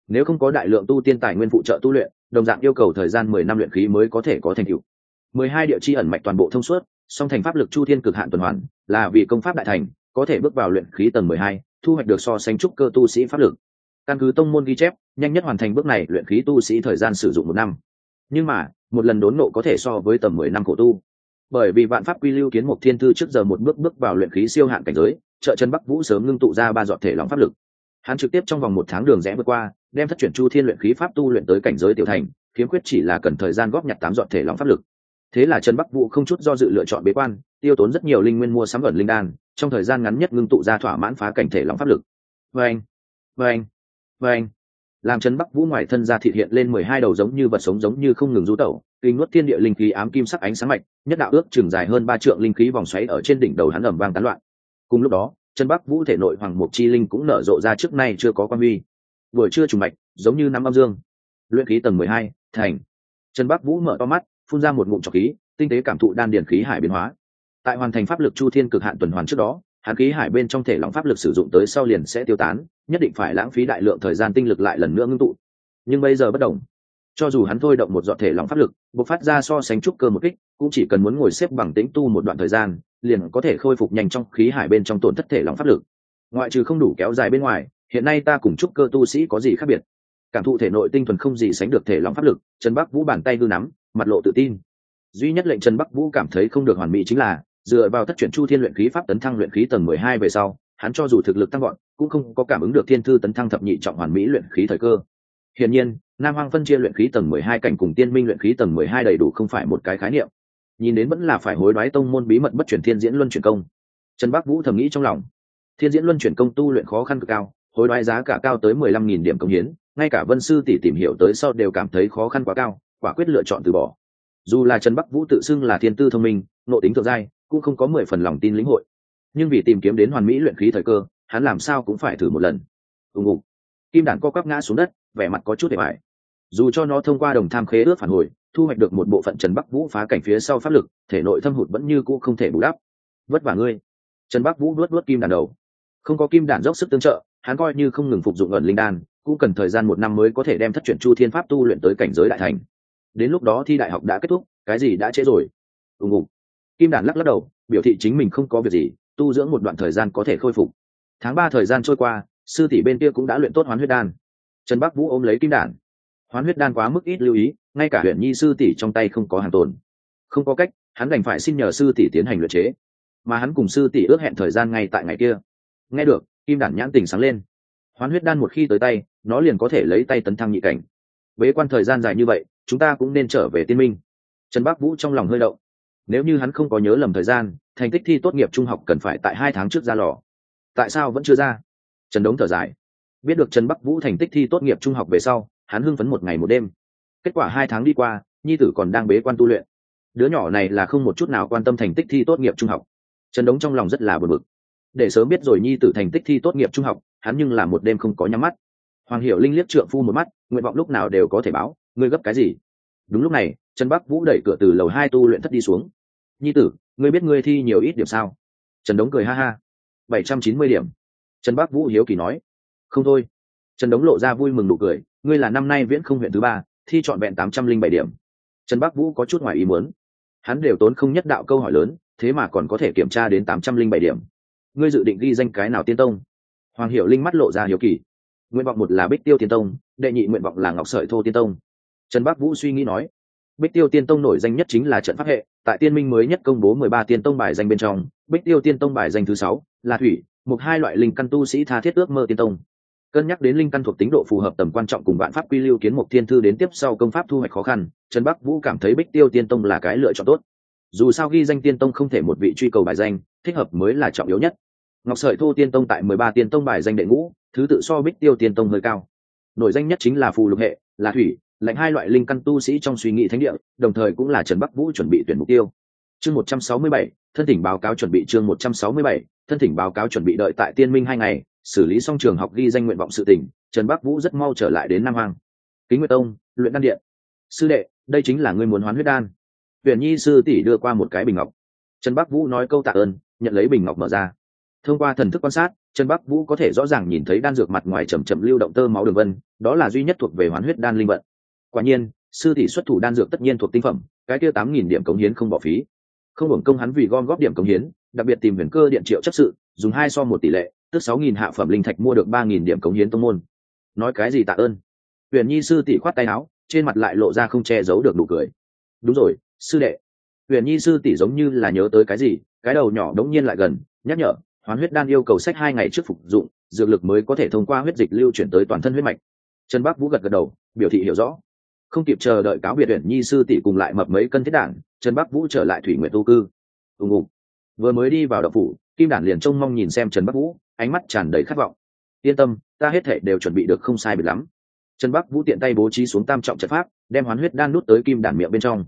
nếu không có đại lượng tu tiên tài nguyên phụ trợ tu luyện, đồng dạng yêu cầu thời gian 10 năm luyện khí mới có thể có thành tựu. 12 địa chi ẩn mạch toàn bộ thông suốt, song thành pháp lực chu thiên cực hạn tuần hoàn, là vì công pháp đại thành, có thể bước vào luyện khí tầng 12, thu hoạch được so sánh trúc cơ tu sĩ pháp lực. Căn cứ tông môn ghi chép, nhanh nhất hoàn thành bước này luyện khí tu sĩ thời gian sử dụng 1 năm. Nhưng mà, một lần đốn ngộ có thể so với tầm 10 năm khổ tu. Bởi vì vạn pháp quy lưu kiến một thiên thư trước giờ một bước bước vào luyện khí siêu hạn cảnh giới, trợ chân Bắc Vũ sớm ngưng tụ ra 3 giọt thể lòng pháp lực. Hắn trực tiếp trong vòng 1 tháng đường rẽ vượt qua, đem thất chuyển chu thiên luyện khí pháp tu luyện tới cảnh giới tiểu thành, khiếm khuyết chỉ là cần thời gian góp nhặt 8 giọt thể lòng pháp lực. Thế là Trần Bắc Vũ không chút do dự lựa chọn bế quan, tiêu tốn rất nhiều linh nguyên mua sắm ẩn linh đan, trong thời gian ngắn nhất ngưng tụ ra thỏa mãn phá cảnh thể lòng pháp lực. Vâng, vâng, vâng. Làm Trần Bắc Vũ ngoài thân ra thịt hiện lên 12 đầu giống như vật sống giống như không ngừng du tẩu, kinh nuốt thiên địa linh khí ám kim sắc ánh sáng mạch, nhất đạo ước chừng dài hơn 3 trượng linh khí vòng xoáy ở trên đỉnh đầu hắn ầm vang tán loạn. Cùng lúc đó, Trần Bắc Vũ thể nội hoàng mục chi linh cũng nở rộ ra trước nay chưa có quan huy. Vừa chưa trùng mạch, giống như nắm âm dương. Luyện khí tầng 12, thành. Trần Bắc Vũ mở to mắt, phun ra một ngụm trọc khí, tinh tế cảm thụ đan điển khí hải biến hóa. Tại hoàn thành pháp lực chu thiên cực hạn tuần hoàn trước đó, hàn khí hải bên trong thể lỏng pháp lực sử dụng tới sau liền sẽ tiêu tán, nhất định phải lãng phí đại lượng thời gian tinh lực lại lần nữa ngưng tụ. Nhưng bây giờ bất đồng, cho dù hắn thôi động một giọt thể lỏng pháp lực, bộc phát ra so sánh trúc cơ một kích, cũng chỉ cần muốn ngồi xếp bằng tĩnh tu một đoạn thời gian, liền có thể khôi phục nhanh trong khí hải bên trong tổn thất thể lỏng pháp lực. Ngoại trừ không đủ kéo dài bên ngoài, hiện nay ta cùng trúc cơ tu sĩ có gì khác biệt? Cảm thụ thể nội tinh thuần không gì sánh được thể lỏng pháp lực, Trần Bắc Vũ bàn tay hư nắm, mặt lộ tự tin. Duy nhất lệnh Trần Bắc Vũ cảm thấy không được hoàn mỹ chính là dựa vào thất chuyển chu thiên luyện khí pháp tấn thăng luyện khí tầng 12 về sau, hắn cho dù thực lực tăng gọn, cũng không có cảm ứng được thiên thư tấn thăng thập nhị trọng hoàn mỹ luyện khí thời cơ. Hiển nhiên, Nam Hoang phân chia luyện khí tầng 12 cảnh cùng Tiên Minh luyện khí tầng 12 đầy đủ không phải một cái khái niệm. Nhìn đến vẫn là phải hối đoái tông môn bí mật bất chuyển thiên diễn luân chuyển công. Trần Bắc Vũ thầm nghĩ trong lòng, thiên diễn luân chuyển công tu luyện khó khăn cực cao, hối đoái giá cả cao tới 15.000 điểm công hiến, ngay cả Vân sư tỷ tìm hiểu tới sau đều cảm thấy khó khăn quá cao, quả quyết lựa chọn từ bỏ. Dù là Trần Bắc Vũ tự xưng là thiên tư thông minh, nội tính thượng giai, cũng không có 10 phần lòng tin lĩnh hội. Nhưng vì tìm kiếm đến hoàn mỹ luyện khí thời cơ, hắn làm sao cũng phải thử một lần. Ùng ục. Kim đản co quắp ngã xuống đất, vẻ mặt có chút hề bại. Dù cho nó thông qua đồng tham khế ước phản hồi, thu hoạch được một bộ phận Trần Bắc Vũ phá cảnh phía sau pháp lực, thể nội thâm hụt vẫn như cũ không thể bù đắp. Vất vả ngươi. Trần Bắc Vũ nuốt kim đản đầu. Không có kim đản dốc sức tương trợ, hắn coi như không ngừng phục dụng ẩn linh đan, cũng cần thời gian 1 năm mới có thể đem thất chuyển chu thiên pháp tu luyện tới cảnh giới đại thành. Đến lúc đó thi đại học đã kết thúc, cái gì đã trễ rồi. Ùng ục. Kim đản lắc lắc đầu, biểu thị chính mình không có việc gì, tu dưỡng một đoạn thời gian có thể khôi phục. Tháng 3 thời gian trôi qua, sư tỷ bên kia cũng đã luyện tốt hoán huyết đan. Trần Bắc Vũ ôm lấy kim đản. Hoán huyết đan quá mức ít lưu ý, ngay cả Huyền Nhi sư tỷ trong tay không có hàng tồn. Không có cách, hắn đành phải xin nhờ sư tỷ tiến hành luyện chế. Mà hắn cùng sư tỷ ước hẹn thời gian ngay tại ngày kia. Nghe được, kim đản nhãn tình sáng lên. Hoán huyết đan một khi tới tay, nó liền có thể lấy tay tấn thăng nhị cảnh. Bế quan thời gian dài như vậy, chúng ta cũng nên trở về Tiên Minh. Trần Bắc Vũ trong lòng hơi động. Nếu như hắn không có nhớ lầm thời gian, thành tích thi tốt nghiệp trung học cần phải tại 2 tháng trước ra lò. Tại sao vẫn chưa ra? Trần Đống thở dài. Biết được Trần Bắc Vũ thành tích thi tốt nghiệp trung học về sau, hắn hưng phấn một ngày một đêm. Kết quả 2 tháng đi qua, nhi tử còn đang bế quan tu luyện. Đứa nhỏ này là không một chút nào quan tâm thành tích thi tốt nghiệp trung học. Trần Đống trong lòng rất là bực bực. Để sớm biết rồi nhi tử thành tích thi tốt nghiệp trung học, hắn nhưng là một đêm không có nhắm mắt. Hoàng Hiểu Linh liếc trượng phu một mắt, nguyện vọng lúc nào đều có thể báo, ngươi gấp cái gì? Đúng lúc này, Trần Bắc Vũ đẩy cửa từ lầu 2 tu luyện thất đi xuống. Nhi tử, ngươi biết ngươi thi nhiều ít điểm sao? Trần Đống cười ha ha. 790 điểm. Trần Bắc Vũ hiếu kỳ nói. Không thôi. Trần Đống lộ ra vui mừng nụ cười, ngươi là năm nay viễn không huyện thứ 3, thi trọn vẹn 807 điểm. Trần Bắc Vũ có chút ngoài ý muốn. Hắn đều tốn không nhất đạo câu hỏi lớn, thế mà còn có thể kiểm tra đến 807 điểm. Ngươi dự định ghi danh cái nào tiên tông? Hoàng Hiểu Linh mắt lộ ra hiếu kỳ. Nguyện vọng 1 là Bích Tiêu Tiên Tông, đệ nhị nguyện vọng là Ngọc Sợi Thô Tiên Tông. Trần Bắc Vũ suy nghĩ nói. Bích Tiêu Tiên Tông nổi danh nhất chính là trận pháp hệ, tại Tiên Minh mới nhất công bố 13 tiên tông bài danh bên trong, Bích Tiêu Tiên Tông bài danh thứ 6, là thủy, một hai loại linh căn tu sĩ tha thiết ước mơ tiên tông. Cân nhắc đến linh căn thuộc tính độ phù hợp tầm quan trọng cùng vạn pháp quy lưu kiến một thiên thư đến tiếp sau công pháp thu hoạch khó khăn, Trần Bắc Vũ cảm thấy Bích Tiêu Tiên Tông là cái lựa chọn tốt. Dù sao ghi danh tiên tông không thể một vị truy cầu bài danh, thích hợp mới là trọng yếu nhất. Ngọc Sợi Thô Tiên Tông tại 13 tiên tông bài danh đệ ngũ, thứ tự so Bích Tiêu Tiên Tông hơi cao. Nổi danh nhất chính là phù lục hệ, là thủy, lạnh hai loại linh căn tu sĩ trong suy nghĩ thánh địa, đồng thời cũng là Trần Bắc Vũ chuẩn bị tuyển mục tiêu. Chương 167, thân thỉnh báo cáo chuẩn bị chương 167, thân thỉnh báo cáo chuẩn bị đợi tại Tiên Minh 2 ngày, xử lý xong trường học ghi danh nguyện vọng sự tình, Trần Bắc Vũ rất mau trở lại đến Nam Hoang. Kính Nguyệt Tông, luyện đan điện. Sư đệ, đây chính là ngươi muốn hoán huyết đan. Huyền Nhi sư tỷ đưa qua một cái bình ngọc. Trần Bắc Vũ nói câu tạ ơn, nhận lấy bình ngọc mở ra. Thông qua thần thức quan sát, Trần Bắc Vũ có thể rõ ràng nhìn thấy đan dược mặt ngoài chậm chậm lưu động tơ máu đường vân, đó là duy nhất thuộc về Hoán Huyết đan linh vận. Quả nhiên, sư tỷ xuất thủ đan dược tất nhiên thuộc tinh phẩm, cái kia 8.000 điểm cống hiến không bỏ phí. Không hưởng công hắn vì gom góp điểm cống hiến, đặc biệt tìm Huyền Cơ điện triệu chấp sự, dùng 2:1 tỷ lệ, tức 6.000 hạ phẩm linh thạch mua được 3.000 điểm cống hiến tông môn. Nói cái gì tạ ơn? Huyền Nhi sư tỷ khoát tay áo, trên mặt lại lộ ra không che giấu được nụ cười. Đúng rồi, sư đệ. Huyền Nhi sư tỷ giống như là nhớ tới cái gì, cái đầu nhỏ đống nhiên lại gần, nhắc nhở, Hoán Huyết đan yêu cầu sách 2 ngày trước phục dụng, dược lực mới có thể thông qua huyết dịch lưu chuyển tới toàn thân huyết mạch. Trần Bắc Vũ gật gật đầu, biểu thị hiểu rõ. Không kịp chờ đợi cáo biệt Huyền Nhi sư tỷ cùng lại mập mấy cân thiết đản, Trần Bắc Vũ trở lại Thủy Nguyệt tu cư. Vừa mới đi vào động phủ, Kim Đản liền trông mong nhìn xem Trần Bắc Vũ, ánh mắt tràn đầy khát vọng. Yên tâm, ta hết thảy đều chuẩn bị được không sai biệt lắm. Trần Bắc Vũ tiện tay bố trí xuống tam trọng trận pháp, đem Hoán Huyết đan nuốt tới Kim Đản miệng bên trong.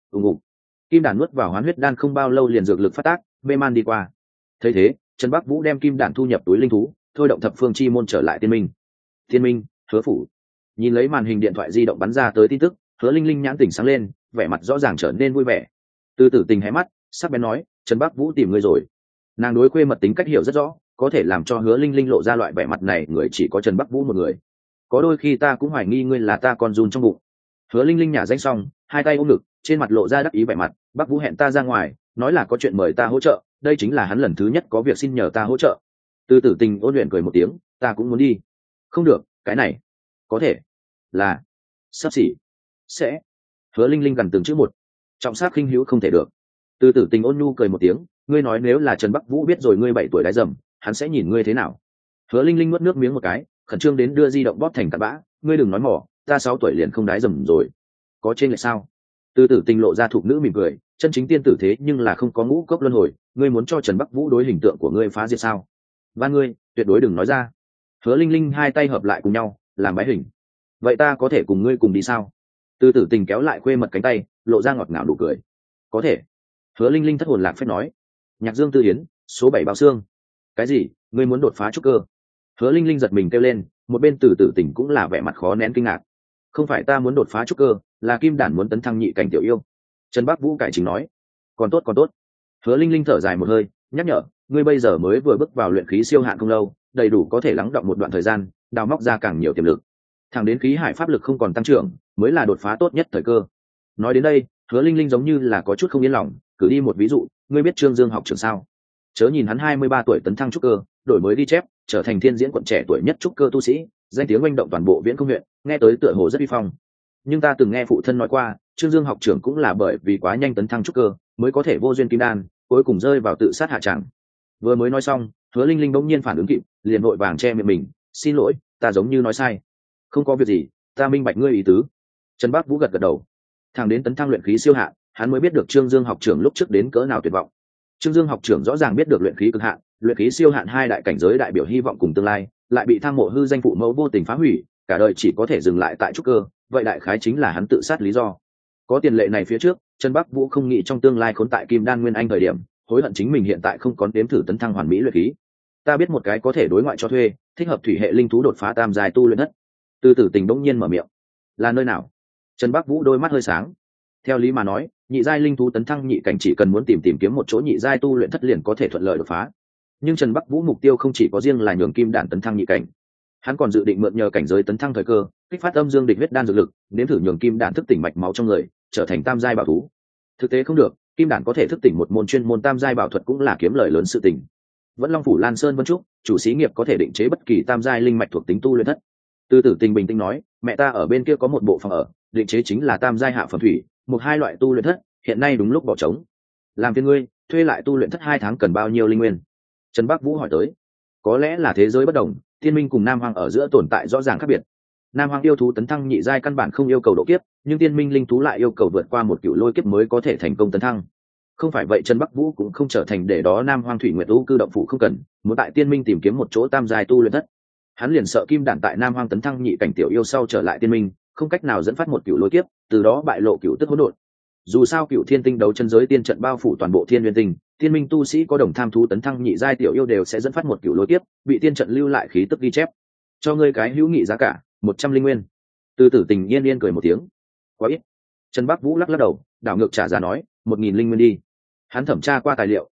Kim Đản nuốt vào Hoán Huyết đan không bao lâu liền dược lực phát tác, mê man đi qua. Thấy thế, Trần Bắc Vũ đem Kim Đản thu nhập túi linh thú, thôi động thập phương chi môn trở lại Tiên Minh. Tiên Minh, Hứa phủ. Nhìn lấy màn hình điện thoại di động bắn ra tới tin tức, Hứa Linh Linh nhãn tỉnh sáng lên, vẻ mặt rõ ràng trở nên vui vẻ. Từ Tử Tình hé mắt, sắc bén nói, Trần Bắc Vũ tìm ngươi rồi. Nàng đối khuê mật tính cách hiểu rất rõ, có thể làm cho Hứa Linh Linh lộ ra loại vẻ mặt này người chỉ có Trần Bắc Vũ một người. Có đôi khi ta cũng hoài nghi ngươi là ta con giun trong bụng. Hứa Linh Linh nhả danh xong, hai tay ôm ngực, trên mặt lộ ra đắc ý vẻ mặt. Bắc Vũ hẹn ta ra ngoài, nói là có chuyện mời ta hỗ trợ, đây chính là hắn lần thứ nhất có việc xin nhờ ta hỗ trợ. Từ Tử Tình ôn luyện cười một tiếng, ta cũng muốn đi. Không được, cái này có thể là sắp xỉ sẽ. Hứa Linh Linh gần từng chữ một, trọng sát khinh hữu không thể được. Từ Tử Tình ôn nhu cười một tiếng, ngươi nói nếu là Trần Bắc Vũ biết rồi ngươi 7 tuổi đái dầm, hắn sẽ nhìn ngươi thế nào? Hứa Linh Linh nuốt nước miếng một cái, khẩn trương đến đưa di động bóp thành cặn bã, ngươi đừng nói mỏ, ta 6 tuổi liền không đái dầm rồi. Có trên lệch sao? Từ Tử Tình lộ ra thục nữ mỉm cười, chân chính tiên tử thế nhưng là không có ngũ cốc luân hồi, ngươi muốn cho Trần Bắc Vũ đối hình tượng của ngươi phá diệt sao? Van ngươi, tuyệt đối đừng nói ra. Hứa Linh Linh hai tay hợp lại cùng nhau, làm bái hình. Vậy ta có thể cùng ngươi cùng đi sao? Từ Tử Tình kéo lại khuê mật cánh tay, lộ ra ngọt ngào nụ cười. Có thể. Hứa Linh Linh thất hồn lạc phép nói. Nhạc Dương Tư Hiến, số 7 Bao Xương. Cái gì? Ngươi muốn đột phá trúc cơ? Hứa Linh Linh giật mình kêu lên, một bên Từ Tử Tình cũng là vẻ mặt khó nén kinh ngạc. Không phải ta muốn đột phá trúc cơ, là Kim Đản muốn tấn thăng nhị cảnh tiểu yêu. Trần Bắc Vũ cải chính nói. Còn tốt còn tốt. Hứa Linh Linh thở dài một hơi, nhắc nhở, ngươi bây giờ mới vừa bước vào luyện khí siêu hạn không lâu, đầy đủ có thể lắng đọng một đoạn thời gian, đào móc ra càng nhiều tiềm lực. Thẳng đến khí hải pháp lực không còn tăng trưởng, mới là đột phá tốt nhất thời cơ. Nói đến đây, Hứa Linh Linh giống như là có chút không yên lòng, cử đi một ví dụ, ngươi biết Trương Dương học trưởng sao? Chớ nhìn hắn 23 tuổi tấn thăng trúc cơ, đổi mới đi chép, trở thành thiên diễn quận trẻ tuổi nhất trúc cơ tu sĩ, danh tiếng oanh động toàn bộ Viễn Công huyện, nghe tới tựa hồ rất uy phong. Nhưng ta từng nghe phụ thân nói qua, Trương Dương học trưởng cũng là bởi vì quá nhanh tấn thăng trúc cơ, mới có thể vô duyên kim đan, cuối cùng rơi vào tự sát hạ tràng. Vừa mới nói xong, Hứa Linh Linh bỗng nhiên phản ứng kịp, liền vội vàng che miệng mình, xin lỗi, ta giống như nói sai. Không có việc gì, ta minh bạch ngươi ý tứ. Trần Bắc Vũ gật gật đầu. Thằng đến tấn thăng luyện khí siêu hạn, hắn mới biết được Trương Dương học trưởng lúc trước đến cỡ nào tuyệt vọng. Trương Dương học trưởng rõ ràng biết được luyện khí cực hạn, luyện khí siêu hạn hai đại cảnh giới đại biểu hy vọng cùng tương lai, lại bị Tham Mộ hư danh phụ mẫu vô tình phá hủy, cả đời chỉ có thể dừng lại tại trúc cơ, vậy đại khái chính là hắn tự sát lý do. Có tiền lệ này phía trước, Trần Bắc Vũ không nghĩ trong tương lai khốn tại Kim Đan Nguyên Anh thời điểm, hối hận chính mình hiện tại không có đếm thử tấn thăng hoàn mỹ luyện khí. Ta biết một cái có thể đối ngoại cho thuê, thích hợp thủy hệ linh thú đột phá tam giai tu luyện thất. Từ Tử Tình bỗng nhiên mở miệng. Là nơi nào? Trần Bắc Vũ đôi mắt hơi sáng. Theo lý mà nói, nhị giai linh thú tấn thăng nhị cảnh chỉ cần muốn tìm kiếm một chỗ nhị giai tu luyện thất liền có thể thuận lợi đột phá. Nhưng Trần Bắc Vũ mục tiêu không chỉ có riêng là nhường Kim Đản tấn thăng nhị cảnh, hắn còn dự định mượn nhờ cảnh giới tấn thăng thời cơ, kích phát âm dương địch huyết đan dược lực, nếm thử nhường Kim Đản thức tỉnh mạch máu trong người, trở thành tam giai bảo thú. Thực tế không được, Kim Đản có thể thức tỉnh một môn chuyên môn tam giai bảo thuật cũng là kiếm lời lớn sự tình. Vẫn Long phủ Lan Sơn Vân Trúc, chủ xí nghiệp có thể định chế bất kỳ tam giai linh mạch thuộc tính tu luyện thất. Từ Tử Tình bình tĩnh nói, mẹ ta ở bên kia có một bộ phòng ở, định chế chính là tam giai hạ phẩm thủy, một hai loại tu luyện thất, hiện nay đúng lúc bỏ trống. Làm phiền ngươi, thuê lại tu luyện thất 2 tháng cần bao nhiêu linh nguyên? Trần Bắc Vũ hỏi tới. Có lẽ là thế giới bất đồng, Thiên Minh cùng Nam Hoang ở giữa tồn tại rõ ràng khác biệt. Nam Hoang yêu thú tấn thăng nhị giai căn bản không yêu cầu độ kiếp, nhưng Thiên Minh linh thú lại yêu cầu vượt qua một cựu lôi kiếp mới có thể thành công tấn thăng. Không phải vậy Trần Bắc Vũ cũng không trở thành để đó Nam Hoang Thủy Nguyệt U cư động phủ không cần, muốn tại Thiên Minh tìm kiếm một chỗ tam giai tu luyện thất. Hắn liền sợ Kim Đản tại Nam Hoang tấn thăng nhị cảnh tiểu yêu sau trở lại Thiên Minh, không cách nào dẫn phát một cựu lôi kiếp, từ đó bại lộ cựu tức hỗn độn. Dù sao cựu thiên tinh đấu chân giới tiên trận bao phủ toàn bộ thiên nguyên tinh, Thiên Minh tu sĩ có đồng tham thú tấn thăng nhị giai tiểu yêu đều sẽ dẫn phát một cựu lôi kiếp, bị tiên trận lưu lại khí tức ghi chép. Cho ngươi cái hữu nghị giá cả 100 linh nguyên. Từ Tử Tình yên yên cười một tiếng. Quá ít. Trần Bắc Vũ lắc lắc đầu, đảo ngược trả giá nói, 1.000 linh nguyên đi. Hắn thẩm tra qua tài liệu,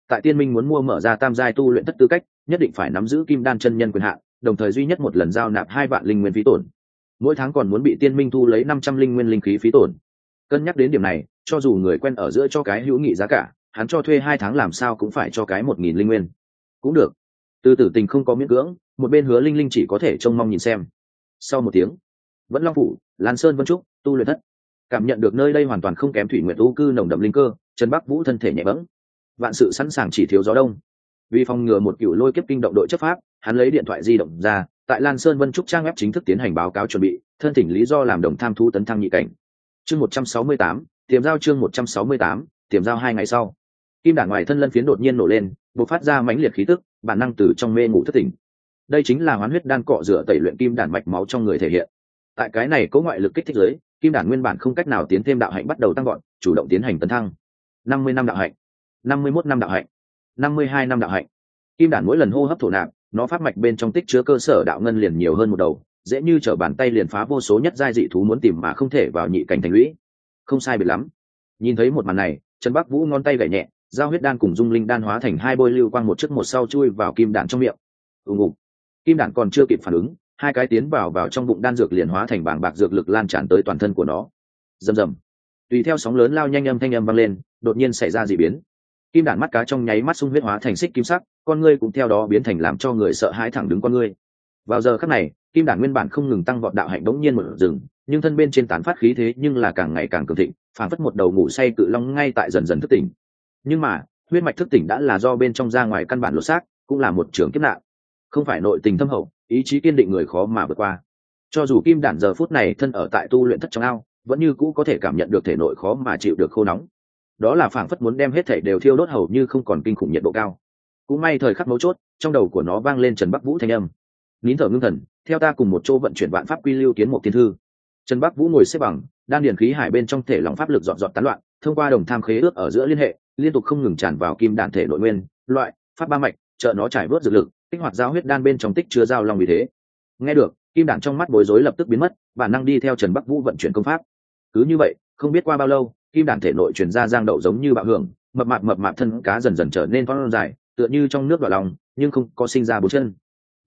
tại tiên minh muốn mua mở ra tam giai tu luyện thất tư cách, nhất định phải nắm giữ kim đan chân nhân quyền hạn, đồng thời duy nhất một lần giao nạp 2 vạn linh nguyên phí tổn, mỗi tháng còn muốn bị tiên minh thu lấy 500 linh nguyên linh khí phí tổn. Cân nhắc đến điểm này, cho dù người quen ở giữa cho cái hữu nghị giá cả, hắn cho thuê 2 tháng làm sao cũng phải cho cái 1000 linh nguyên. Cũng được. Từ Tử Tình không có miễn cưỡng, một bên Hứa Linh Linh chỉ có thể trông mong nhìn xem. Sau một tiếng, vẫn Long phủ, Lan Sơn Vân Trúc, tu luyện thất. Cảm nhận được nơi đây hoàn toàn không kém Thủy Nguyệt u cư nồng đậm linh cơ, Trần Bắc Vũ thân thể nhẹ bẫng. Vạn sự sẵn sàng chỉ thiếu gió đông. Vì phòng ngừa một cựu lôi kiếp kinh động đội chấp pháp, hắn lấy điện thoại di động ra, tại Lan Sơn Vân Trúc trang web chính thức tiến hành báo cáo chuẩn bị, thân thỉnh lý do làm đồng tham thú tấn thăng nhị cảnh. Chương 168, tiềm giao chương 168, tiềm giao 2 ngày sau. Kim đản ngoài thân lân phiến đột nhiên nổ lên, bộc phát ra mãnh liệt khí tức, bản năng từ trong mê ngủ thức tỉnh. Đây chính là hoán huyết đan cọ rửa tẩy luyện kim đản mạch máu trong người thể hiện. Tại cái này có ngoại lực kích thích giới, kim đản nguyên bản không cách nào tiến thêm đạo hạnh bắt đầu tăng gọn, chủ động tiến hành tấn thăng. 50 năm đạo hạnh, 51 năm đạo hạnh, 52 năm đạo hạnh. Kim đản mỗi lần hô hấp thổ nạp, nó pháp mạch bên trong tích chứa cơ sở đạo ngân liền nhiều hơn một đầu, dễ như trở bàn tay liền phá vô số nhất giai dị thú muốn tìm mà không thể vào nhị cảnh thành lũy. Không sai biệt lắm. Nhìn thấy một màn này, Trần Bắc Vũ ngón tay gảy nhẹ, giao huyết đan cùng dung linh đan hóa thành 2 bôi lưu quang một trước một sau chui vào kim đản trong miệng. Ùng. Kim đản còn chưa kịp phản ứng, 2 cái tiến vào trong bụng đan dược liền hóa thành bảng bạc dược lực lan tràn tới toàn thân của nó. Rầm rầm. Tùy theo sóng lớn lao nhanh thanh âm vang lên, đột nhiên xảy ra dị biến. Kim đản mắt cá trong nháy mắt xung huyết hóa thành xích kim sắc, con ngươi cũng theo đó biến thành làm cho người sợ hãi thẳng đứng con ngươi. Vào giờ khắc này, kim đản nguyên bản không ngừng tăng vọt đạo hạnh đống nhiên một dừng, nhưng thân bên trên tán phát khí thế nhưng là càng ngày càng cường thịnh, phản phất một đầu ngủ say cự long ngay tại dần dần thức tỉnh. Nhưng mà, huyết mạch thức tỉnh đã là do bên trong ra ngoài căn bản lột xác, cũng là một trường kiếp nạn. Không phải nội tình thâm hậu, ý chí kiên định người khó mà vượt qua. Cho dù kim đản giờ phút này thân ở tại tu luyện thất trong ao, vẫn như cũ có thể cảm nhận được thể nội khó mà chịu được khô nóng. Đó là phảng phất muốn đem hết thể đều thiêu đốt hầu như không còn kinh khủng nhiệt độ cao. Cũng may thời khắc mấu chốt, trong đầu của nó vang lên Trần Bắc Vũ thanh âm. Nín thở ngưng thần, theo ta cùng một chỗ vận chuyển vạn pháp quy lưu kiến một thiên thư. Trần Bắc Vũ ngồi xếp bằng, đan điền khí hải bên trong thể lòng pháp lực dọn dọn tán loạn, thông qua đồng tham khế ước ở giữa liên hệ, liên tục không ngừng tràn vào kim đản thể nội nguyên, loại, pháp ba mạch, trợ nó trải vớt dược lực, kích hoạt giao huyết đan bên trong tích chứa giao long vì thế. Nghe được, kim đản trong mắt bối rối lập tức biến mất, bản năng đi theo Trần Bắc Vũ vận chuyển công pháp. Cứ như vậy, không biết qua bao lâu, kim đản thể nội truyền ra giang đậu giống như bạo hưởng, mập mạp thân cá dần dần trở nên thon dài, tựa như trong nước đỏ lòng, nhưng không có sinh ra bốn chân.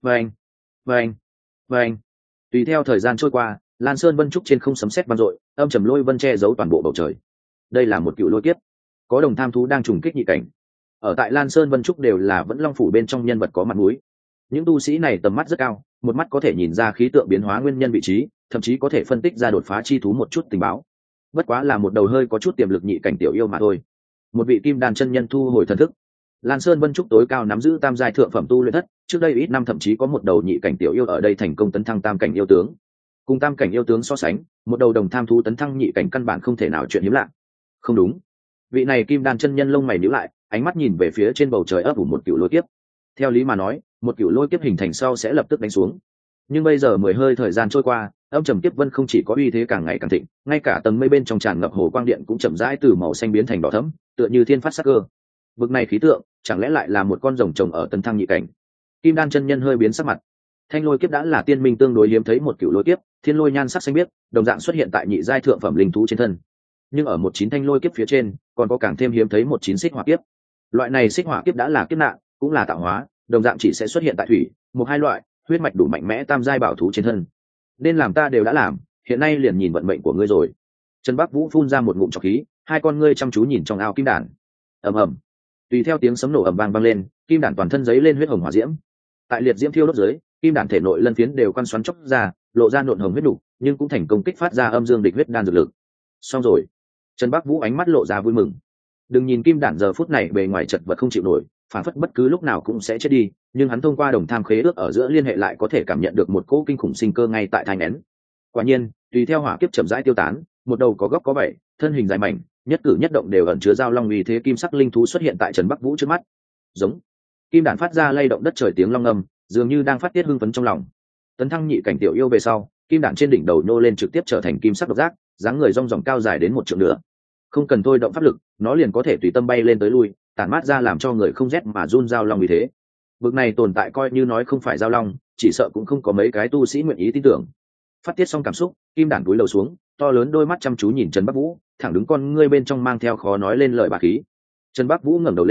Vâng. Tùy theo thời gian trôi qua, Lan Sơn Vân Trúc trên không sấm sét vang dội, âm trầm lôi vân che giấu toàn bộ bầu trời. Đây là một cựu lôi kiếp, có đồng tham thú đang trùng kích nhị cảnh. Ở tại Lan Sơn Vân Trúc đều là vẫn long phủ bên trong nhân vật có mặt mũi. Những tu sĩ này tầm mắt rất cao, một mắt có thể nhìn ra khí tượng biến hóa nguyên nhân vị trí, thậm chí có thể phân tích ra đột phá chi thú một chút tình báo. Bất quá là một đầu hơi có chút tiềm lực nhị cảnh tiểu yêu mà thôi. Một vị kim đan chân nhân thu hồi thần thức. Lan Sơn Vân Trúc tối cao nắm giữ tam giai thượng phẩm tu luyện thất, trước đây ít năm thậm chí có một đầu nhị cảnh tiểu yêu ở đây thành công tấn thăng tam cảnh yêu tướng. Cùng tam cảnh yêu tướng so sánh, một đầu đồng tham thú tấn thăng nhị cảnh căn bản không thể nào chuyện hiếm lạ. Không đúng. Vị này kim đan chân nhân lông mày nhíu lại, ánh mắt nhìn về phía trên bầu trời ấp ủ một cựu lôi kiếp. Theo lý mà nói, một cựu lôi kiếp hình thành sau sẽ lập tức đánh xuống. Nhưng bây giờ 10 hơi thời gian trôi qua, âm trầm kiếp vân không chỉ có uy thế càng ngày càng thịnh, ngay cả tầng mây bên trong tràn ngập hồ quang điện cũng chậm rãi từ màu xanh biến thành đỏ thẫm, tựa như thiên phát sắc cơ. Vực này khí tượng, chẳng lẽ lại là một con rồng trồng ở tấn thăng nhị cảnh? Kim đan chân nhân hơi biến sắc mặt. Thanh lôi kiếp đã là tiên minh tương đối hiếm thấy một cựu lôi kiếp, thiên lôi nhan sắc xanh biếc, đồng dạng xuất hiện tại nhị giai thượng phẩm linh thú trên thân. Nhưng ở 19 thanh lôi kiếp phía trên, còn có càng thêm hiếm thấy 19 xích hỏa kiếp. Loại này xích hỏa kiếp đã là kiếp nạn, cũng là tạo hóa, đồng dạng chỉ sẽ xuất hiện tại thủy, một hai loại, huyết mạch đủ mạnh mẽ tam giai bảo thú trên thân. Nên làm ta đều đã làm, hiện nay liền nhìn vận mệnh của ngươi rồi. Trần Bắc Vũ phun ra một ngụm trọc khí, hai con ngươi chăm chú nhìn trong ao kim đản. Ầm ầm. Tùy theo tiếng sấm nổ ầm vang lên, kim đản toàn thân giấy lên huyết hồng hỏa diễm. Tại liệt diễm thiêu đốt dưới, kim đản thể nội lân phiến đều quan xoắn chốc ra, lộ ra nộn hồng huyết đủ, nhưng cũng thành công kích phát ra âm dương địch huyết đan dược lực. Xong rồi. Trần Bắc Vũ ánh mắt lộ ra vui mừng. Đừng nhìn kim đản giờ phút này bề ngoài chật vật không chịu nổi, phản phất bất cứ lúc nào cũng sẽ chết đi, nhưng hắn thông qua đồng tham khế ước ở giữa liên hệ lại có thể cảm nhận được một cỗ kinh khủng sinh cơ ngay tại thai nghén. Quả nhiên, tùy theo hỏa kiếp chậm rãi tiêu tán, một đầu có góc có bảy, thân hình dài mảnh, nhất cử nhất động đều ẩn chứa giao long uy thế kim sắc linh thú xuất hiện tại Trần Bắc Vũ trước mắt. Giống. Kim đản phát ra lay động đất trời tiếng long ngâm, dường như đang phát tiết hưng phấn trong lòng. Tấn thăng nhị cảnh tiểu yêu về sau, kim đản trên đỉnh đầu nô lên trực tiếp trở thành kim sắc độc giác, dáng người rong ròng cao dài đến 1 trượng nữa. Không cần thôi động pháp lực, nó liền có thể tùy tâm bay lên tới lui, tản mát ra làm cho người không rét mà run giao long vì thế. Vực này tồn tại coi như nói không phải giao long, chỉ sợ cũng không có mấy cái tu sĩ nguyện ý tin tưởng. Phát tiết xong cảm xúc, kim đản cúi đầu xuống, to lớn đôi mắt chăm chú nhìn Trần Bắc Vũ, thẳng đứng con ngươi bên trong mang theo khó nói lên lời bá khí. Trần Bắc Vũ ngẩng đầu lên,